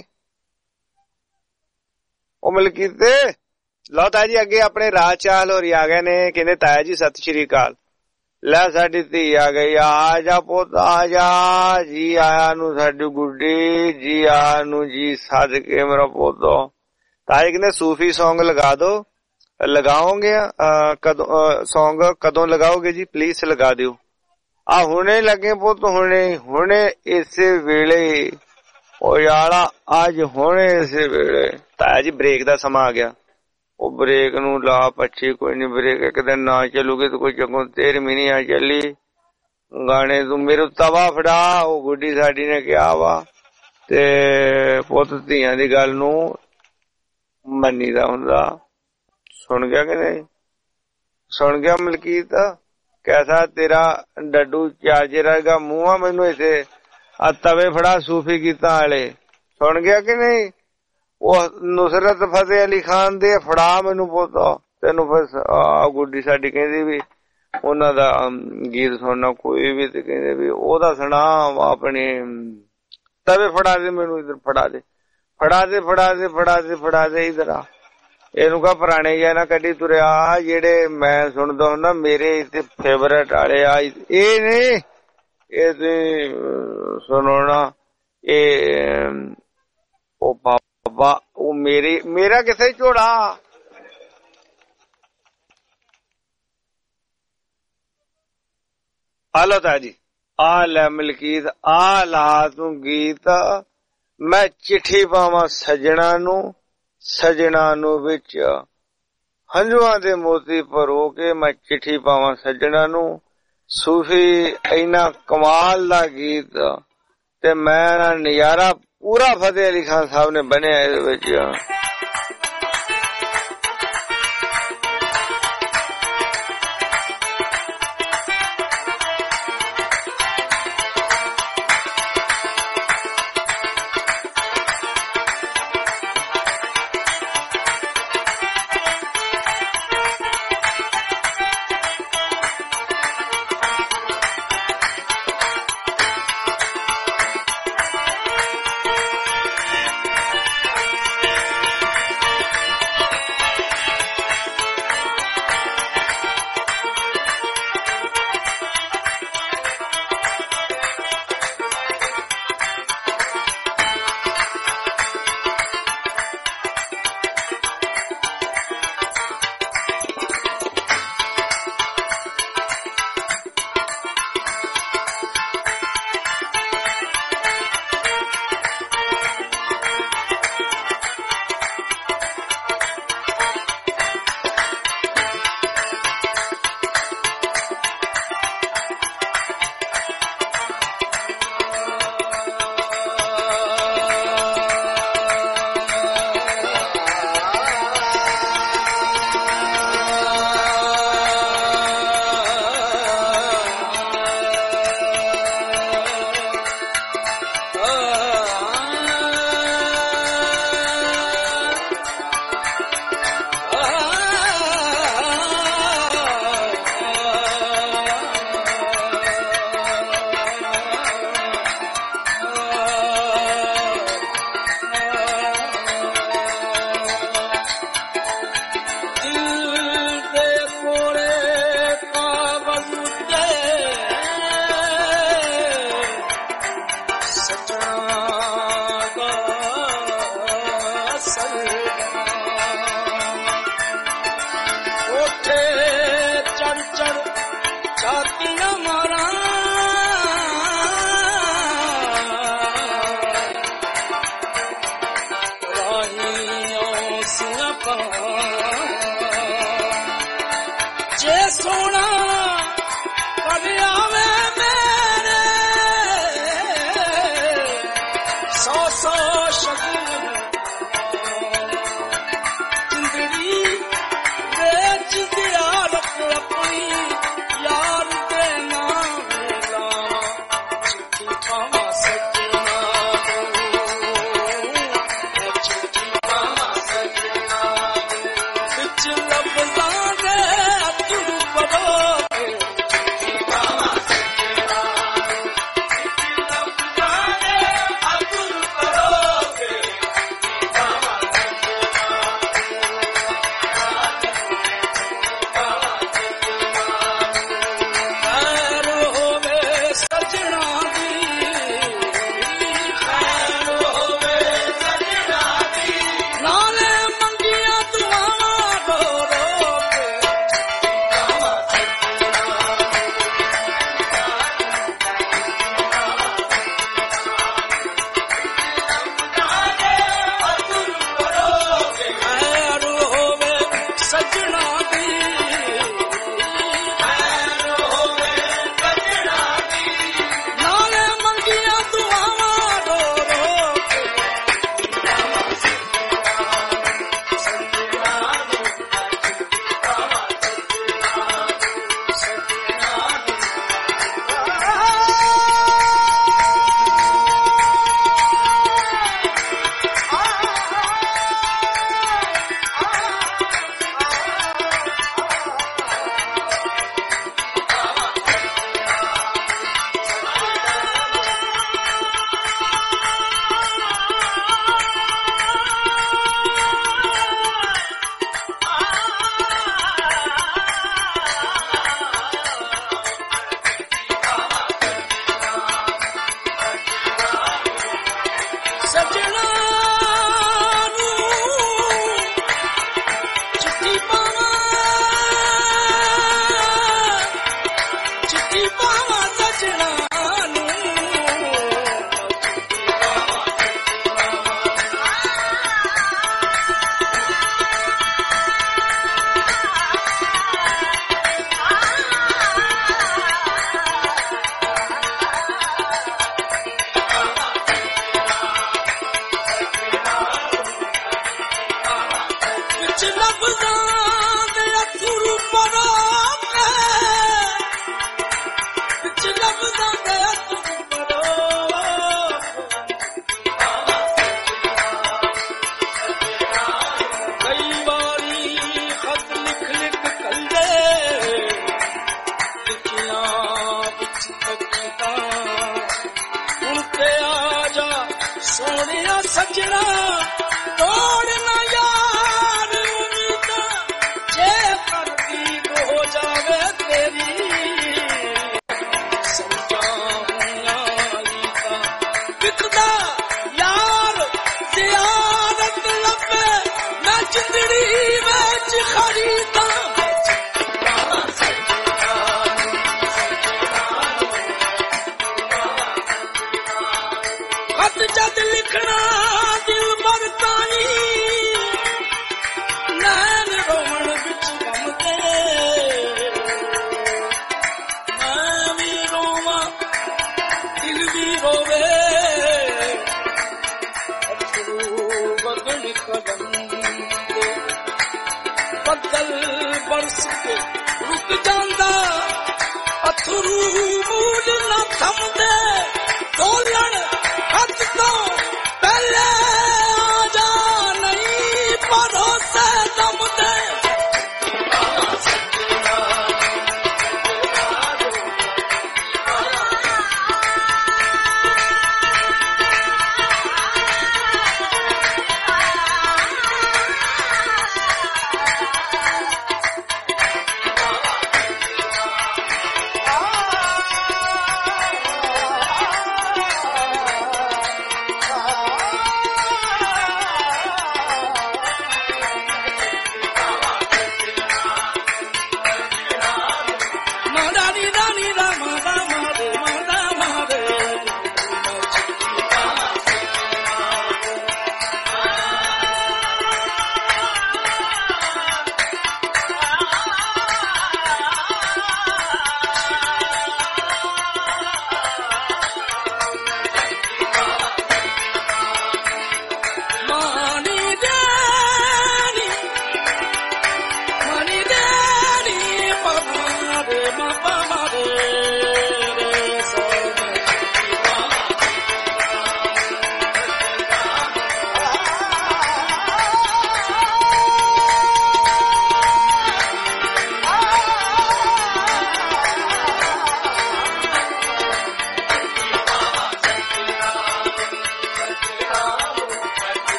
ਉਹ ਮਲਕੀਤ ਲਓ ਤਾਇਆ ਜੀ ਅੱਗੇ ਆਪਣੇ ਰਾਜ ਚਾਲ ਹੋਰੀ ਆ ਗਏ ਨੇ। ਕਹਿੰਦੇ ਤਾਇਆ ਜੀ ਸਤਿ ਸ਼੍ਰੀ ਅਕਾਲ। ਲੈ ਸਾਡੀ ਧੀ ਆ ਗਈ, ਆ ਜਾ ਪੁੱਤ ਆ ਜਾ। ਜੀ ਆਇਆ ਨੂੰ ਸਾਡੀ ਗੁੱਡੀ, ਜੀ ਆਇਆ ਨੂੰ ਜੀ ਸੱਦ ਕੇ ਮੇਰਾ ਪੁੱਤ। ਤਾਇਆ ਕਹਿੰਦੇ ਸੂਫੀ ਸੌਂਗ ਲਗਾ ਦੋ। ਲਗਾਓਗੇ ਕਦੋਂ ਸੌਂਗ? ਕਦੋਂ ਲਗਾਓਗੇ ਜੀ? ਪਲੀਜ਼ ਲਗਾ ਦਿਓ। ਆ ਹੁਣੇ ਲੱਗੇ ਪੁੱਤ, ਹੁਣੇ ਹੁਣੇ ਇਸੇ ਵੇਲੇ। ਉਹ ਯਾਰਾ ਅੱਜ ਹੁਣੇ ਇਸੇ ਵੇਲੇ। ਤਾਇਆ ਜੀ ਬ੍ਰੇਕ ਦਾ ਸਮਾਂ ਆ ਗਿਆ। ਉਹ ਬ੍ਰੇਕ ਨੂੰ ਲਾ ਪੱਛੀ, ਕੋਈ ਨੀ ਬ੍ਰੇਕ ਇੱਕ ਦਿਨ ਨਾ ਚੱਲੂਗੀ ਤੇ ਕੋਈ ਚੰਗੋਂ ਤੇਰਵੀਂ ਨਹੀਂ ਆ ਚੱਲੀ। ਗਾਣੇ ਤੂੰ ਮੇਰੇ ਤਵਾ ਫੜਾ, ਉਹ ਗੁੱਡੀ ਸਾਡੀ ਨੇ ਕਿਹਾ ਵਾ। ਤੇ ਪੁੱਤ ਧੀਆਂ ਦੀ ਗੱਲ ਨੂੰ ਮੰਨੀ ਦਾ ਹੁੰਦਾ। ਸੁਣ ਗਿਆ ਕਿ ਨਹੀਂ? ਸੁਣ ਗਿਆ ਮਲਕੀਤ? ਕੈਸਾ ਤੇਰਾ ਡੱਡੂ ਚਾਰਜਰ ਹੈਗਾ ਮੂੰਹਾਂ ਮੈਨੂੰ ਇੱਥੇ ਆ ਤਵੇ ਫੜਾ ਸੂਫੀ ਗੀਤਾਂ ਵਾਲੇ। ਸੁਣ ਗਿਆ ਕਿ ਨਹੀਂ? ਉਹ ਨੁਸਰਤ ਫਤਿਹ ਅਲੀ ਖਾਨ ਦੇ ਫੜਾ ਮੈਨੂੰ ਪੁੱਤ ਤੈਨੂੰ। ਫਿਰ ਆ ਗੁੱਡੀ ਸਾਡੀ ਕਹਿੰਦੀ ਵੀ ਉਹਨਾਂ ਦਾ ਗੀਤ ਸੁਣਨਾ ਕੋਈ ਵੀ, ਤੇ ਕਹਿੰਦੇ ਵੀ ਉਹਦਾ ਸੁਣਾ ਆਪਣੇ ਤਵੇ ਫੜਾ ਦੇ ਮੈਨੂੰ, ਇਧਰ ਫੜਾ ਦੇ ਫੜਾ ਦੇ ਫੜਾ ਦੇ ਫੜਾ ਦੇ ਫੜਾ ਦੇ ਇਧਰ ਆ। ਇਹਨੂੰ ਕਹ ਪੁਰਾਣੇ ਜਾਂ ਨਾ ਕੱਢੀ ਤੁਰਿਆ ਜਿਹੜੇ ਮੈਂ ਸੁਣਦਾ ਹੁੰਦਾ ਮੇਰੇ ਇੱਥੇ ਫੇਵਰੇਟ ਵਾਲੇ ਆ। ਇਹ ਨੇ ਇਹ ਤੁਸੀਂ ਸੁਣੋ ਨਾ। ਇਹ ਉਹ ਬਾਬਾ ਉਹ ਮੇਰੇ ਮੇਰਾ ਕਿੱਥੇ ਝੋੜਾ? ਹਾਲੋ ਤਾਇਆ ਜੀ ਆ ਲੈ ਮਲਕੀਤ ਆ ਲਾ ਤੂੰ ਗੀਤ। ਮੈਂ ਚਿੱਠੀ ਪਾਵਾਂ ਸੱਜਣਾ ਨੂੰ, ਸੱਜਣਾ ਨੂੰ ਵਿੱਚ ਹੰਝੂਆਂ ਦੇ ਮੋਤੀ ਭਰੋ ਕੇ। ਮੈਂ ਚਿੱਠੀ ਪਾਵਾਂ ਸੱਜਣਾ ਨੂੰ। ਸੂਫੀ ਇੰਨਾ ਕਮਾਲ ਦਾ ਗੀਤ ਤੇ ਮੈਂ ਨਜ਼ਾਰਾ ਪੂਰਾ ਫਤਿਹ ਅਲੀ ਖਾਨ ਸਾਹਿਬ ਨੇ ਬਣਿਆ ਇਹਦੇ ਵਿੱਚ। सौ सौ शगुन जिंदड़ी बेच दिया रख अपनी यार देना मिलावा चिट्ठी पावा सजना चिट्ठी पावा सजना बिच लफ्ज़ां दे अधूर पड़ो चिट्ठी पावा सजना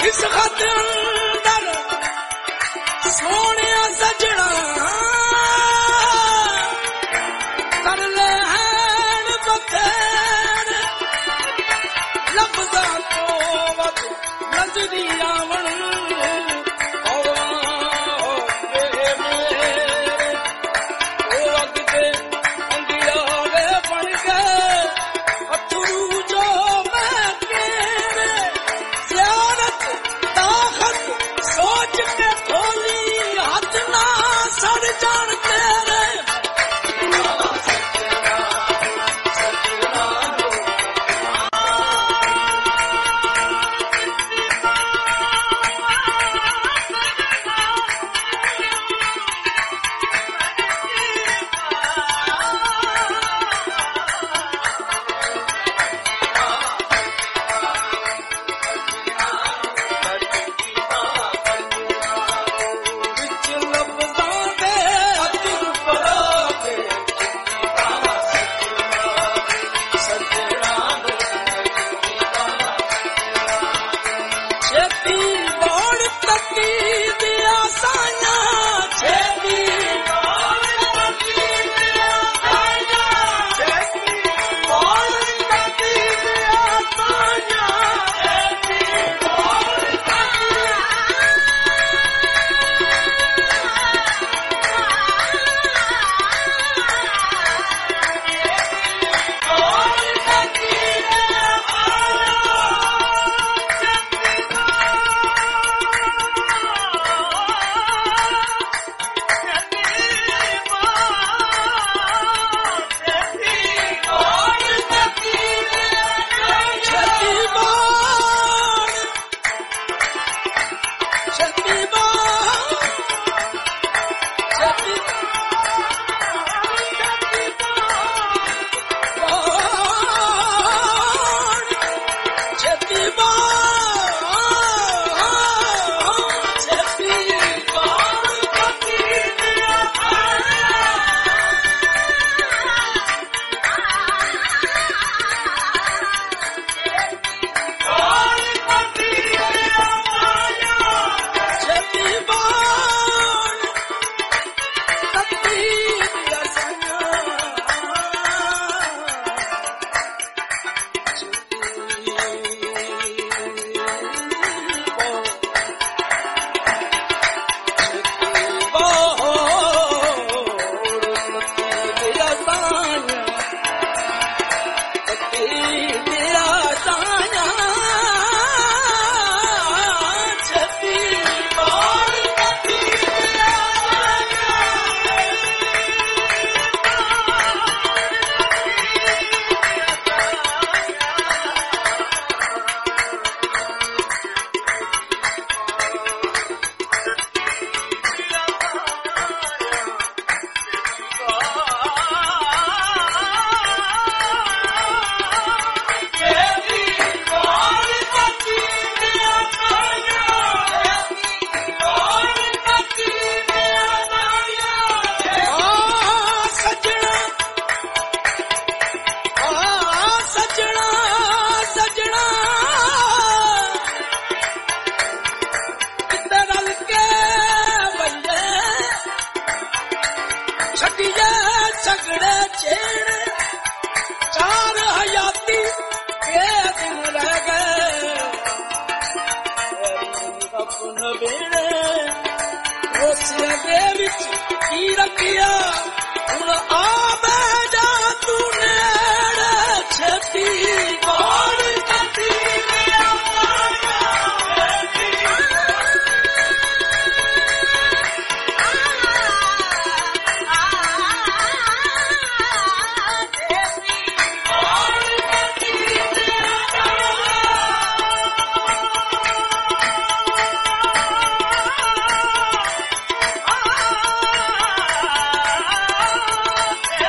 इस खत अंदर सोनिया सजना कर ले हैन बतेरे लफ्जां तो वध नजरी आवन Yeah.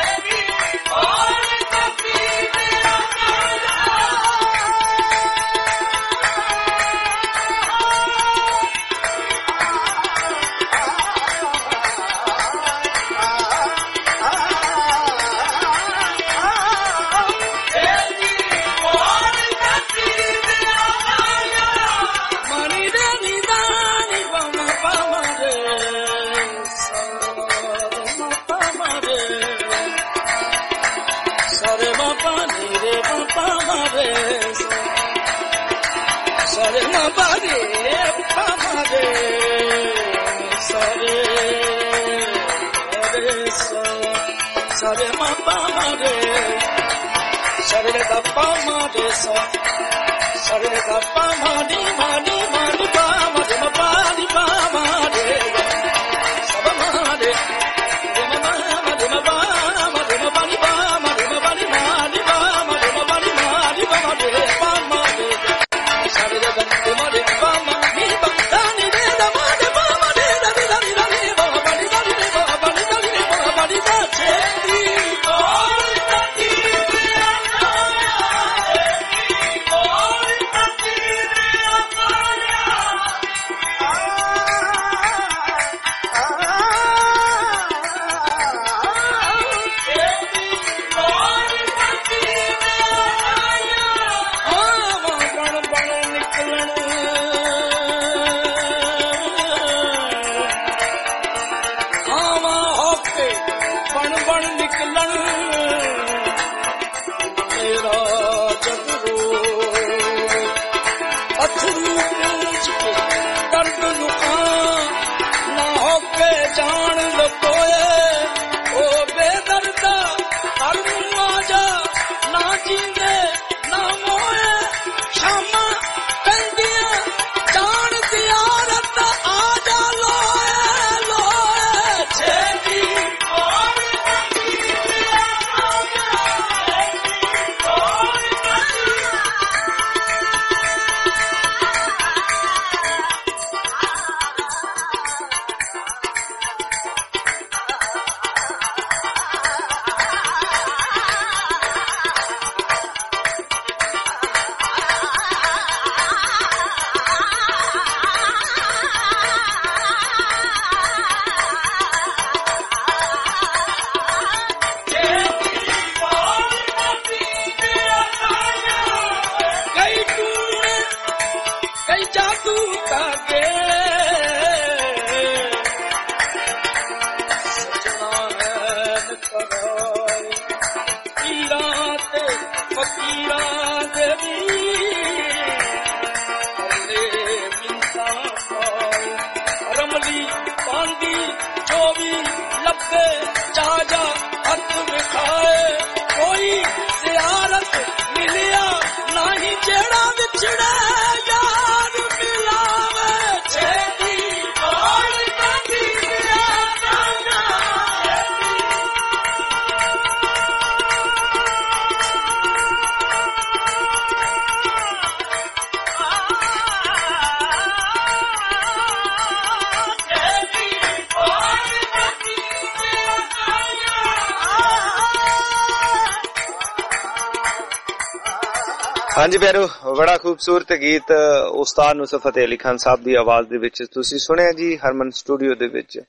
ਹਾਂਜੀ ਪਿਆਰੋ, ਬੜਾ ਖੂਬਸੂਰਤ ਗੀਤ ਉਸਤਾਦ ਨੂਸਰਤ ਫਤਿਹ ਅਲੀ ਖਾਨ ਸਾਹਿਬ ਦੀ ਆਵਾਜ਼ ਦੇ ਵਿੱਚ ਤੁਸੀਂ ਸੁਣਿਆ ਜੀ ਹਰਮਨ ਸਟੂਡੀਓ ਦੇ ਵਿੱਚ।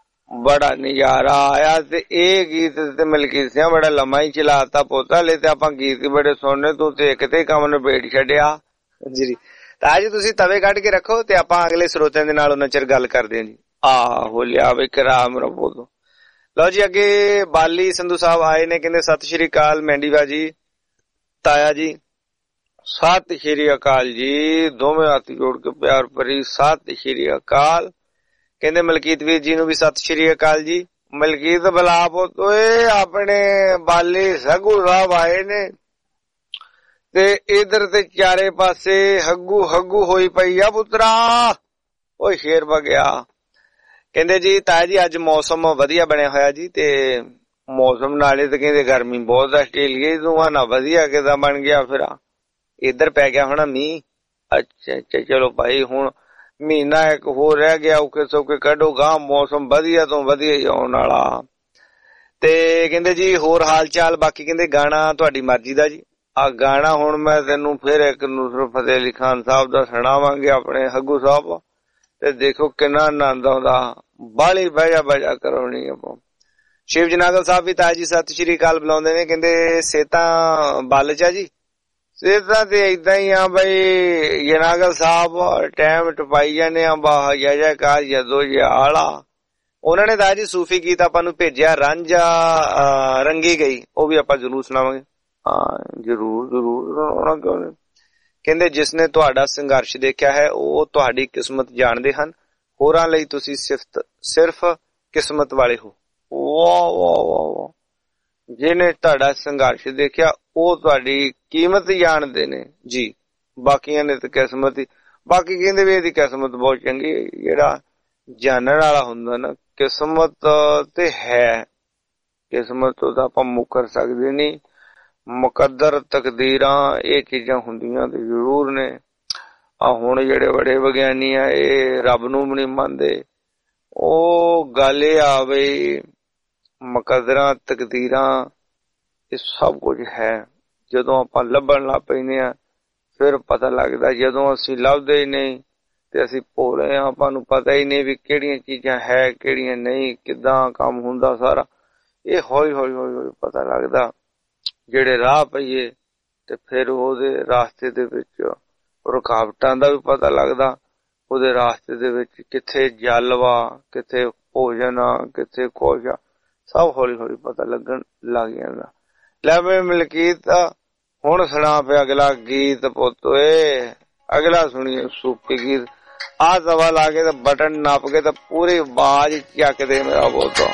ਬੜਾ ਨਜ਼ਾਰਾ ਆਇਆ ਤੇ ਇਹ ਗੀਤ ਤੇ ਮਲਕੀਤ ਸਿੰਘ ਬੜਾ ਲੰਮਾ ਹੀ ਚਲਾਤਾ ਪੋਤਾ ਲੈ ਤੇ ਆਪਾਂ ਗੀਤ ਬੜੇ ਸੁਣਨੇ ਤੂੰ ਤੇ ਇੱਕ ਤੇ ਕੰਮ ਨੂੰ ਬੇੜ ਛੱਡਿਆ ਜੀ। ਤਾਂ ਅੱਜ ਤੁਸੀਂ ਤਵੇ ਕੱਢ ਕੇ ਰੱਖੋ ਤੇ ਆਪਾਂ ਅਗਲੇ ਸਰੋਤਿਆਂ ਦੇ ਨਾਲ ਉਹਨਾਂ ਚਿਰ ਗੱਲ ਕਰਦੇ ਹਾਂ ਜੀ। ਆਹੋ ਲਿਆ ਵੇ ਕਰਾਮ ਰੱਬੋ ਤੋਂ। ਲਓ ਜੀ ਅੱਗੇ ਬਾਲੀ ਸੰਧੂ ਸਾਹਿਬ ਆਏ ਨੇ, ਕਹਿੰਦੇ ਸਤਿ ਸ਼੍ਰੀ ਅਕਾਲ ਮੈਂਡੀਵਾ ਜੀ, ਤਾਇਆ ਜੀ ਸਤਿ ਸ਼੍ਰੀ ਅਕਾਲ ਜੀ, ਦੋਵੇਂ ਹੱਥ ਜੋੜ ਕੇ ਪਿਆਰ ਭਰੀ ਸਤਿ ਸ਼੍ਰੀ ਅਕਾਲ। ਕਹਿੰਦੇ ਮਲਕੀਤ ਵੀਰ ਜੀ ਨੂੰ ਵੀ ਸਤਿ ਸ਼੍ਰੀ ਅਕਾਲ ਜੀ। ਮਲਕੀਤ ਬਲਾ ਪੋਤੋਏ ਆਪਣੇ ਬਾਲੀ ਸਗੂ ਸਾਹਿਬ ਆਏ ਨੇ ਤੇ ਇਧਰ ਤੇ ਚਾਰੇ ਪਾਸੇ ਹੱਗੂ ਹੱਗੂ ਹੋਈ ਪਈ ਆ ਪੁੱਤਰਾ, ਉਹ ਸ਼ੇਰ ਵਗਿਆ। ਕਹਿੰਦੇ ਜੀ ਤਾਇਆ ਜੀ ਅੱਜ ਮੌਸਮ ਵਧੀਆ ਬਣਿਆ ਹੋਇਆ ਜੀ ਤੇ ਮੌਸਮ ਨਾਲੇ ਤੇ ਕਹਿੰਦੇ ਗਰਮੀ ਬਹੁਤ ਆਸਟ੍ਰੇਲੀਆ ਦੋਵਾਂ ਨਾ ਵਧੀਆ ਕਿਦਾਂ ਬਣ ਗਿਆ, ਫਿਰ ਇੱਧਰ ਪੈ ਗਿਆ ਹੋਣਾ ਮੀਂਹ। ਅੱਛਾ ਅੱਛਾ ਚਲੋ ਭਾਈ ਹੁਣ ਮਹੀਨਾ ਇੱਕ ਹੋਰ ਰਹਿ ਗਿਆ, ਔਖੇ ਸੌਖੇ ਕੱਢੋ ਗਾਂ, ਮੌਸਮ ਵਧੀਆ ਤੋਂ ਵਧੀਆ ਹੀ ਆਉਣ ਵਾਲਾ। ਤੇ ਕਹਿੰਦੇ ਜੀ ਹੋਰ ਹਾਲ ਚਾਲ, ਬਾਕੀ ਕਹਿੰਦੇ ਗਾਣਾ ਤੁਹਾਡੀ ਮਰਜ਼ੀ ਦਾ ਜੀ। ਆ ਗਾਣਾ ਹੁਣ ਮੈਂ ਤੈਨੂੰ ਫਿਰ ਇੱਕ ਨੂਸਰਤ ਫਤਿਹ ਅਲੀ ਖਾਨ ਸਾਹਿਬ ਦਾ ਸੁਣਾਵਾਂਗੇ ਆਪਣੇ ਹੱਗੂ ਸਾਹਿਬ, ਤੇ ਦੇਖੋ ਕਿੰਨਾ ਆਨੰਦ ਆਉਂਦਾ, ਬਾਹਲੀ ਬਹਿਜਾ ਬਹਿਜਾ ਕਰਾਉਣੀ ਆਪਾਂ। ਸ਼ਿਵ ਜਨਾਗਲ ਸਾਹਿਬ ਵੀ ਤਾਇਆ ਜੀ ਸਤਿ ਸ਼੍ਰੀ ਅਕਾਲ ਬੁਲਾਉਂਦੇ ਨੇ, ਕਹਿੰਦੇ ਸੇਤਾਂ ਬਲ ਚ ਆ ਜੀ। ਸੇਤਾਂ ਤੇ ਏਦਾਂ ਹੀ ਆ ਬਈ ਜਨਾਗਲ ਸਾਹਿਬ, ਟਾਈਮ ਟਪਾਈ ਜਾਂਦੇ ਆ ਬਾਹ ਜੈ ਜੈਕਾਰ ਜਦੋ ਆਲਾ। ਉਹਨਾਂ ਨੇ ਤਾਇਆ ਜੀ ਸੂਫੀ ਗੀਤ ਆਪਾਂ ਨੂੰ ਭੇਜਿਆ ਰਾਂਝਾ ਰੰਗੀ ਗਈ, ਉਹ ਵੀ ਆਪਾਂ ਜ਼ਰੂਰ ਸੁਣਾਵਾਂਗੇ। ਹਾਂ ਜਰੂਰ ਜਰੂਰ ਸੁਣਾਉਣਾ ਕਿਉਂ ਨਹੀਂ। ਕਹਿੰਦੇ ਜਿਸਨੇ ਤੁਹਾਡਾ ਸੰਘਰਸ਼ ਦੇਖਿਆ ਹੈ ਉਹ ਤੁਹਾਡੀ ਕਿਸਮਤ ਜਾਣਦੇ ਹਨ, ਹੋਰਾਂ ਲਈ ਤੁਸੀਂ ਸਿਰਫ ਸਿਰਫ ਕਿਸਮਤ ਵਾਲੇ ਹੋ। ਵਾਹ ਵਾਹ ਵਾਹ ਵਾਹ। ਜਿਹਨੇ ਤੁਹਾਡਾ ਸੰਘਰਸ਼ ਦੇਖਿਆ ਉਹ ਤੁਹਾਡੀ ਕੀਮਤ ਜਾਣਦੇ ਨੇ ਜੀ, ਬਾਕੀਆਂ ਨੇ ਤਾਂ ਕਿਸਮਤ ਹੀ। ਬਾਕੀ ਕਹਿੰਦੇ ਵੀ ਇਹਦੀ ਕਿਸਮਤ ਬਹੁਤ ਚੰਗੀ। ਜਿਹੜਾ ਜਾਣਨ ਵਾਲਾ ਹੁੰਦਾ ਨਾ, ਕਿਸਮਤ ਤੇ ਹੈ, ਕਿਸਮਤ ਤੋਂ ਤਾਂ ਆਪਾਂ ਮੁੱਕਰ ਸਕਦੇ ਨਹੀਂ। ਮੁਕੱਦਰ ਤਕਦੀਰਾਂ ਇਹ ਚੀਜ਼ਾਂ ਹੁੰਦੀਆਂ ਤੇ ਜ਼ਰੂਰ ਨੇ। ਆ ਹੁਣ ਜਿਹੜੇ ਬੜੇ ਵਿਗਿਆਨੀ ਆ ਇਹ ਰੱਬ ਨੂੰ ਵੀ ਨਹੀਂ ਮੰਨਦੇ। ਉਹ ਗੱਲ ਇਹ ਆ ਬਈ ਮੁਕੱਦਰਾਂ ਤਕਦੀਰਾਂ ਇਹ ਸਭ ਕੁਝ ਹੈ। ਜਦੋਂ ਆਪਾਂ ਲੱਭਣ ਲੱਗ ਪੈਂਦੇ ਆ ਫਿਰ ਪਤਾ ਲੱਗਦਾ। ਜਦੋਂ ਅਸੀਂ ਲੱਭਦੇ ਹੀ ਨਹੀਂ ਤੇ ਅਸੀਂ ਭੋਲੇ ਆ, ਆਪਾਂ ਨੂੰ ਪਤਾ ਹੀ ਨਹੀਂ ਵੀ ਕਿਹੜੀਆਂ ਚੀਜ਼ਾਂ ਹੈ ਕਿਹੜੀਆਂ ਨਹੀਂ, ਕਿੱਦਾਂ ਕੰਮ ਹੁੰਦਾ ਸਾਰਾ। ਇਹ ਹੌਲੀ ਹੌਲੀ ਹੌਲੀ ਹੌਲੀ ਪਤਾ ਲੱਗਦਾ। ਜਿਹੜੇ ਰਾਹ ਪਈਏ ਤੇ ਫਿਰ ਉਹਦੇ ਰਾਸਤੇ ਦੇ ਵਿੱਚ ਰੁਕਾਵਟਾਂ ਦਾ ਵੀ ਪਤਾ ਲੱਗਦਾ। ਉਹਦੇ ਰਾਸਤੇ ਦੇ ਵਿੱਚ ਕਿੱਥੇ ਜਲ ਵਾ, ਕਿੱਥੇ ਭੋਜਨ ਆ, ਕਿੱਥੇ ਕੁਛ ਆ, ਸਭ ਹੌਲੀ ਹੌਲੀ ਪਤਾ ਲੱਗਣ ਲੱਗ ਜਾਂਦਾ। ਲੈ ਬਈ ਮਲਕੀਤ, ਹੁਣ ਸੁਣਾ ਪਿਆ ਅਗਲਾ ਗੀਤ ਪੁੱਤ ਓਏ। ਅਗਲਾ ਸੁਣੀਏ ਸੂਫੀ ਗੀਤ। ਆਹ ਸਵਾ ਲਾ ਕੇ ਤਾਂ ਬਟਨ ਨੱਪ ਕੇ ਤਾਂ ਪੂਰੀ ਆਵਾਜ਼ ਚੱਕਦੇ ਮੇਰਾ ਪੁੱਤ।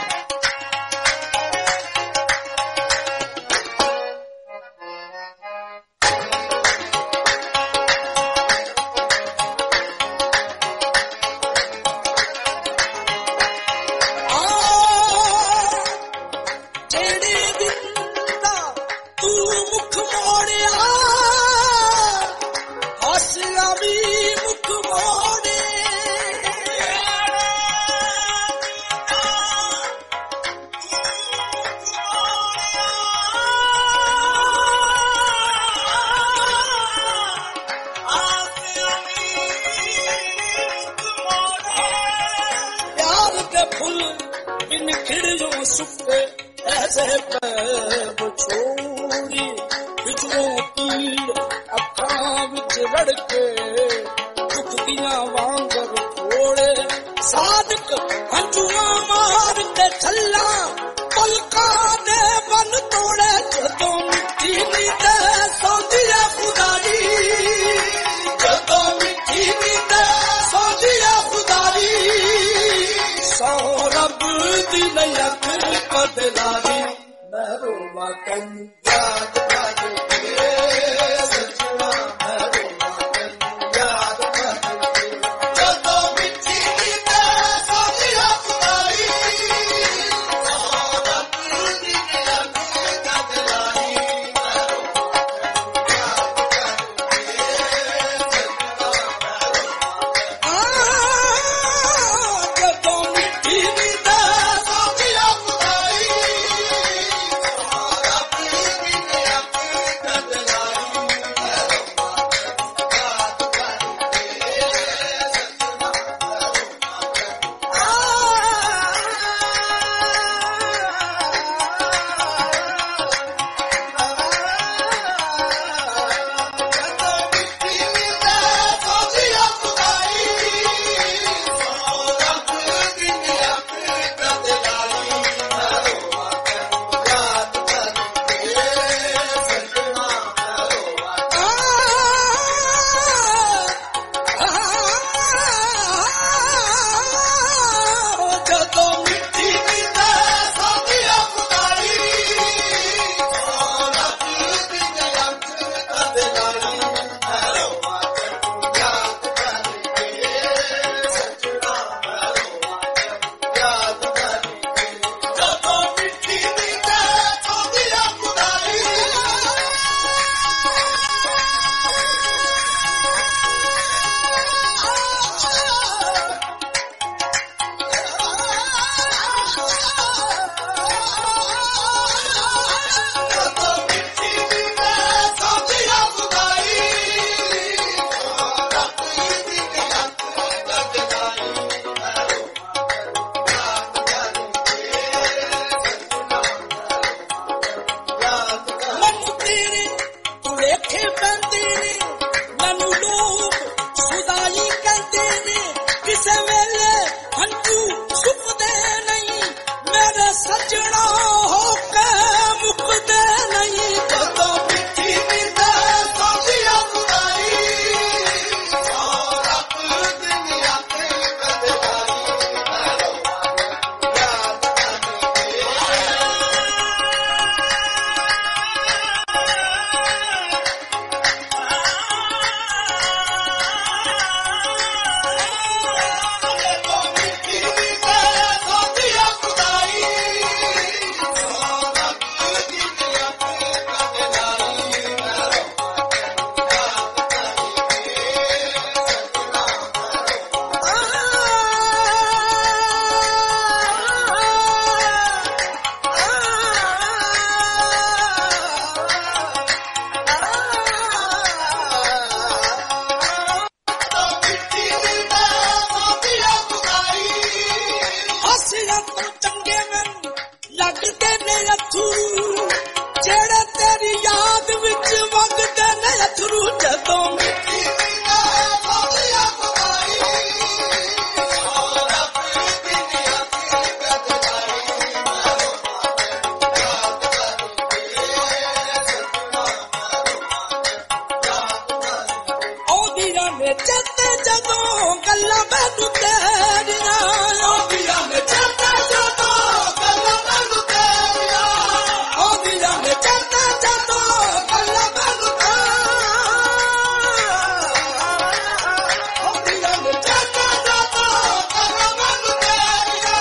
Thank you. ਗੱਲਾਂ ਮੈਨੂੰ ਤੇਰੀਆਂ ਆਉਂਦੀਆਂ ਨੇ ਚੇਤਾ ਜਦੋਂ ਗੱਲਾਂ ਮੈਨੂੰ ਤੇਰੀਆਂ ਆਉਂਦੀਆਂ ਨੇ ਚੇਤਾ ਜਦੋਂ ਗੱਲਾਂ ਮੈਨੂੰ ਆਉਂਦੀਆਂ ਨੇ ਚੇਤਾ ਜਦੋਂ ਗੱਲਾਂ ਮੈਨੂੰ ਤੇਰੀਆਂ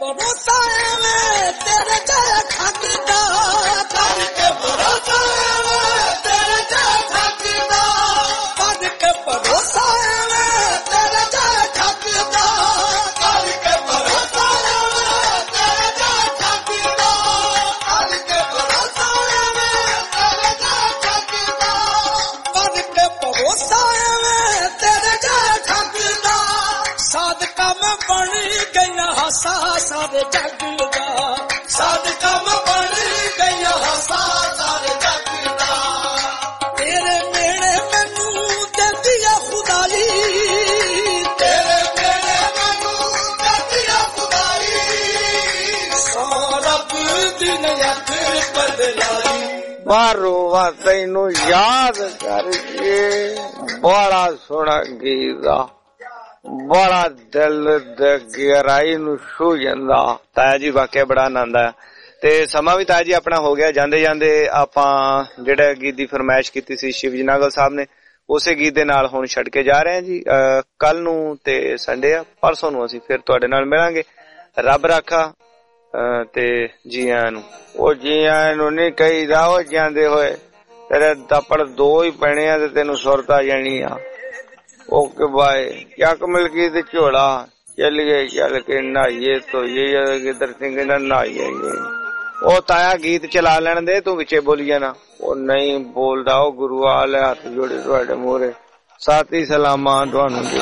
भरोसा मैं तेरे जय ठगदा करके भरोसा मैं तेरे जय ठगदा करके भरोसा मैं तेरे जय ठगदा करके भरोसा मैं तेरे जय ठगदा करके भरोसा मैं तेरे जय ठगदा करके भरोसा मैं तेरे जय ठगदा सादका मैं बनी गई हसा सारे जग दा सादका मैं बनी गई हसा सारे जग दा तेरे मेरे मैनू देती है खुदाई तेरे मेरे मैनू देती है खुदाई सो रब दी नियत बदलाई मारो वा तैनू याद करके बड़ा सोहना गीत आ बड़ा दिल दे गहराई नू छू जांदा ताया जी वाकई बड़ा आनंद आया ते समा भी ताया जी अपना हो गया जांदे जांदे आपां जेड़ा गीत दी फरमाइश कीती सी शिव जी नागल साहब ने उसे गीत दे नाल हुण छड़ के जा रहे हैं जी कल नू ते संडे आ परसों नू असीं फिर तुहाडे नाल मिलांगे रब राखा ते जी आयां नू ओ जी आयां नू नहीं कहीदा ओ जांदे होए तेरे दपड़ दो ही पैणे आ ते तैनू सुरत आ जानी आ ओके बाय क्या कमल की ते झोला चलिए चल के नहाइए तो ये किधर सिंह नहाइए ओ ताया गीत चला लेने दे तू विचे बोली जाना ओ नहीं बोलदा ओ गुरु आले हाथ जोड़े तुहाडे मोरे साथी सलामा तुहानू जी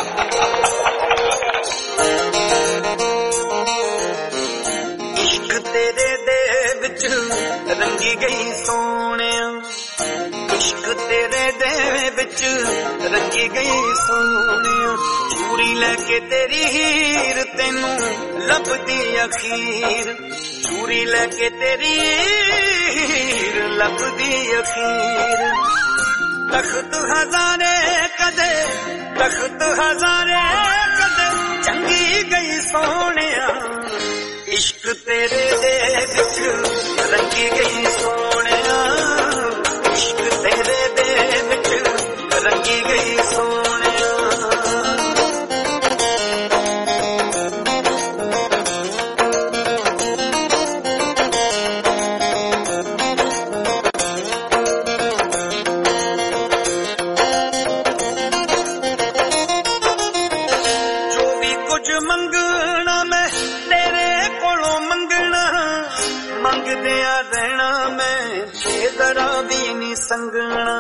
इश्क तेरे दे विच रंगी गई सोहणिया इश्क तेरे दे विच रंगी गई सोहणिया चूड़ी लेके तेरी हीर तेनू लभदी अखीर चूड़ी लेके तेरी हीर लभदी अखीर तख्त हजारे कदे तख्त हजारे कदे चंगी गई सोहणिया इश्क तेरे दे विच रंगी गई सोहणिया इश्क तेरे दे विच रंगी गई सोहणिया जो भी कुछ मंगना मैं तेरे कोलों मंगना मंगदिया रहना मैं जरा भी नहीं संगना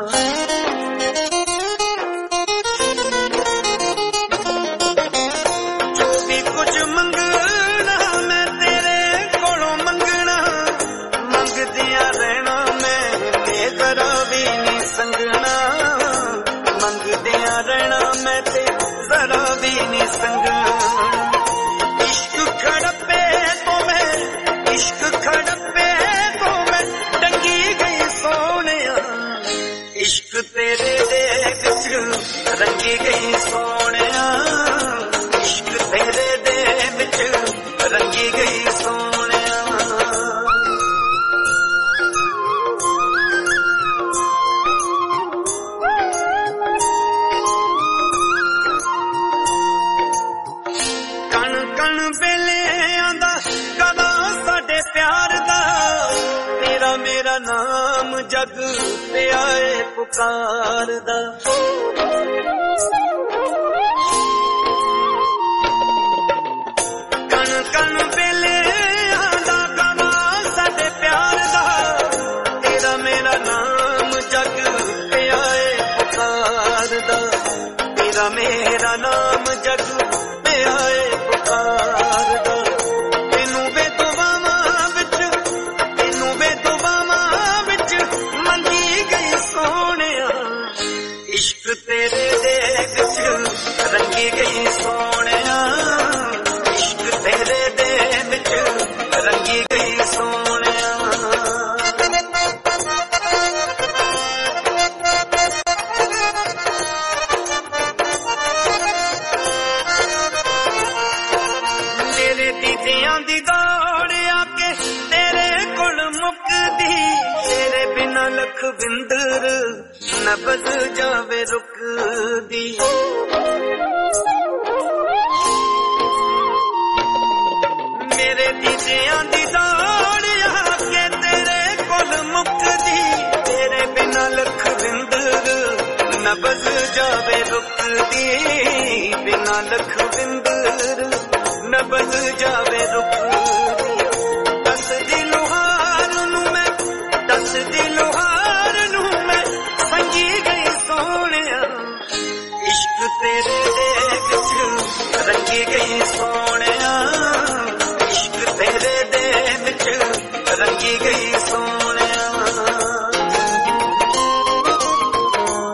जो भी कुछ मंगना मैं तेरे कोलों मंगना मंगदिया रहना मैं जरा भी नहीं संगना मंगदिया रहना मैं ते जरा भी नहीं संगना इश्क खड़पे तो मैं इश्क खड़पे तो मैं टंगी गई सोहणिया इश्क तेरे दे विच रंगी गई सोहणिया इश्क तेरे दे विच रंगी गई सोहणिया कण कण वेले आंदा कदा साडे प्यार दा तेरा मेरा नाम जग पे आए पुकार दा कण कण वेले आंदा कदा साडे प्यार दा तेरा मेरा नाम जग पे आए पुकार दा तेरा मेरा नाम जग पे आए पुकार दा तेनू बेदुआवां विच तेनू बेदुआवां विच मंगी गई सोहणिया इश्क तेरे दे विच रंगी गई सोहणिया इश्क तेरे दे विच रंगी गई सोहणिया मेरे दीदियां दी दौड़ आके तेरे कोल मुकदी तेरे बिना लखविंदर न बद जावे रुकदी ਜਾਵੇ ਰੁਕਦੀ ਬਿਨਾ ਲਖਵਿੰਦਰ ਨਬਜ਼ ਜਾਵੇ ਰੁਕਦੀ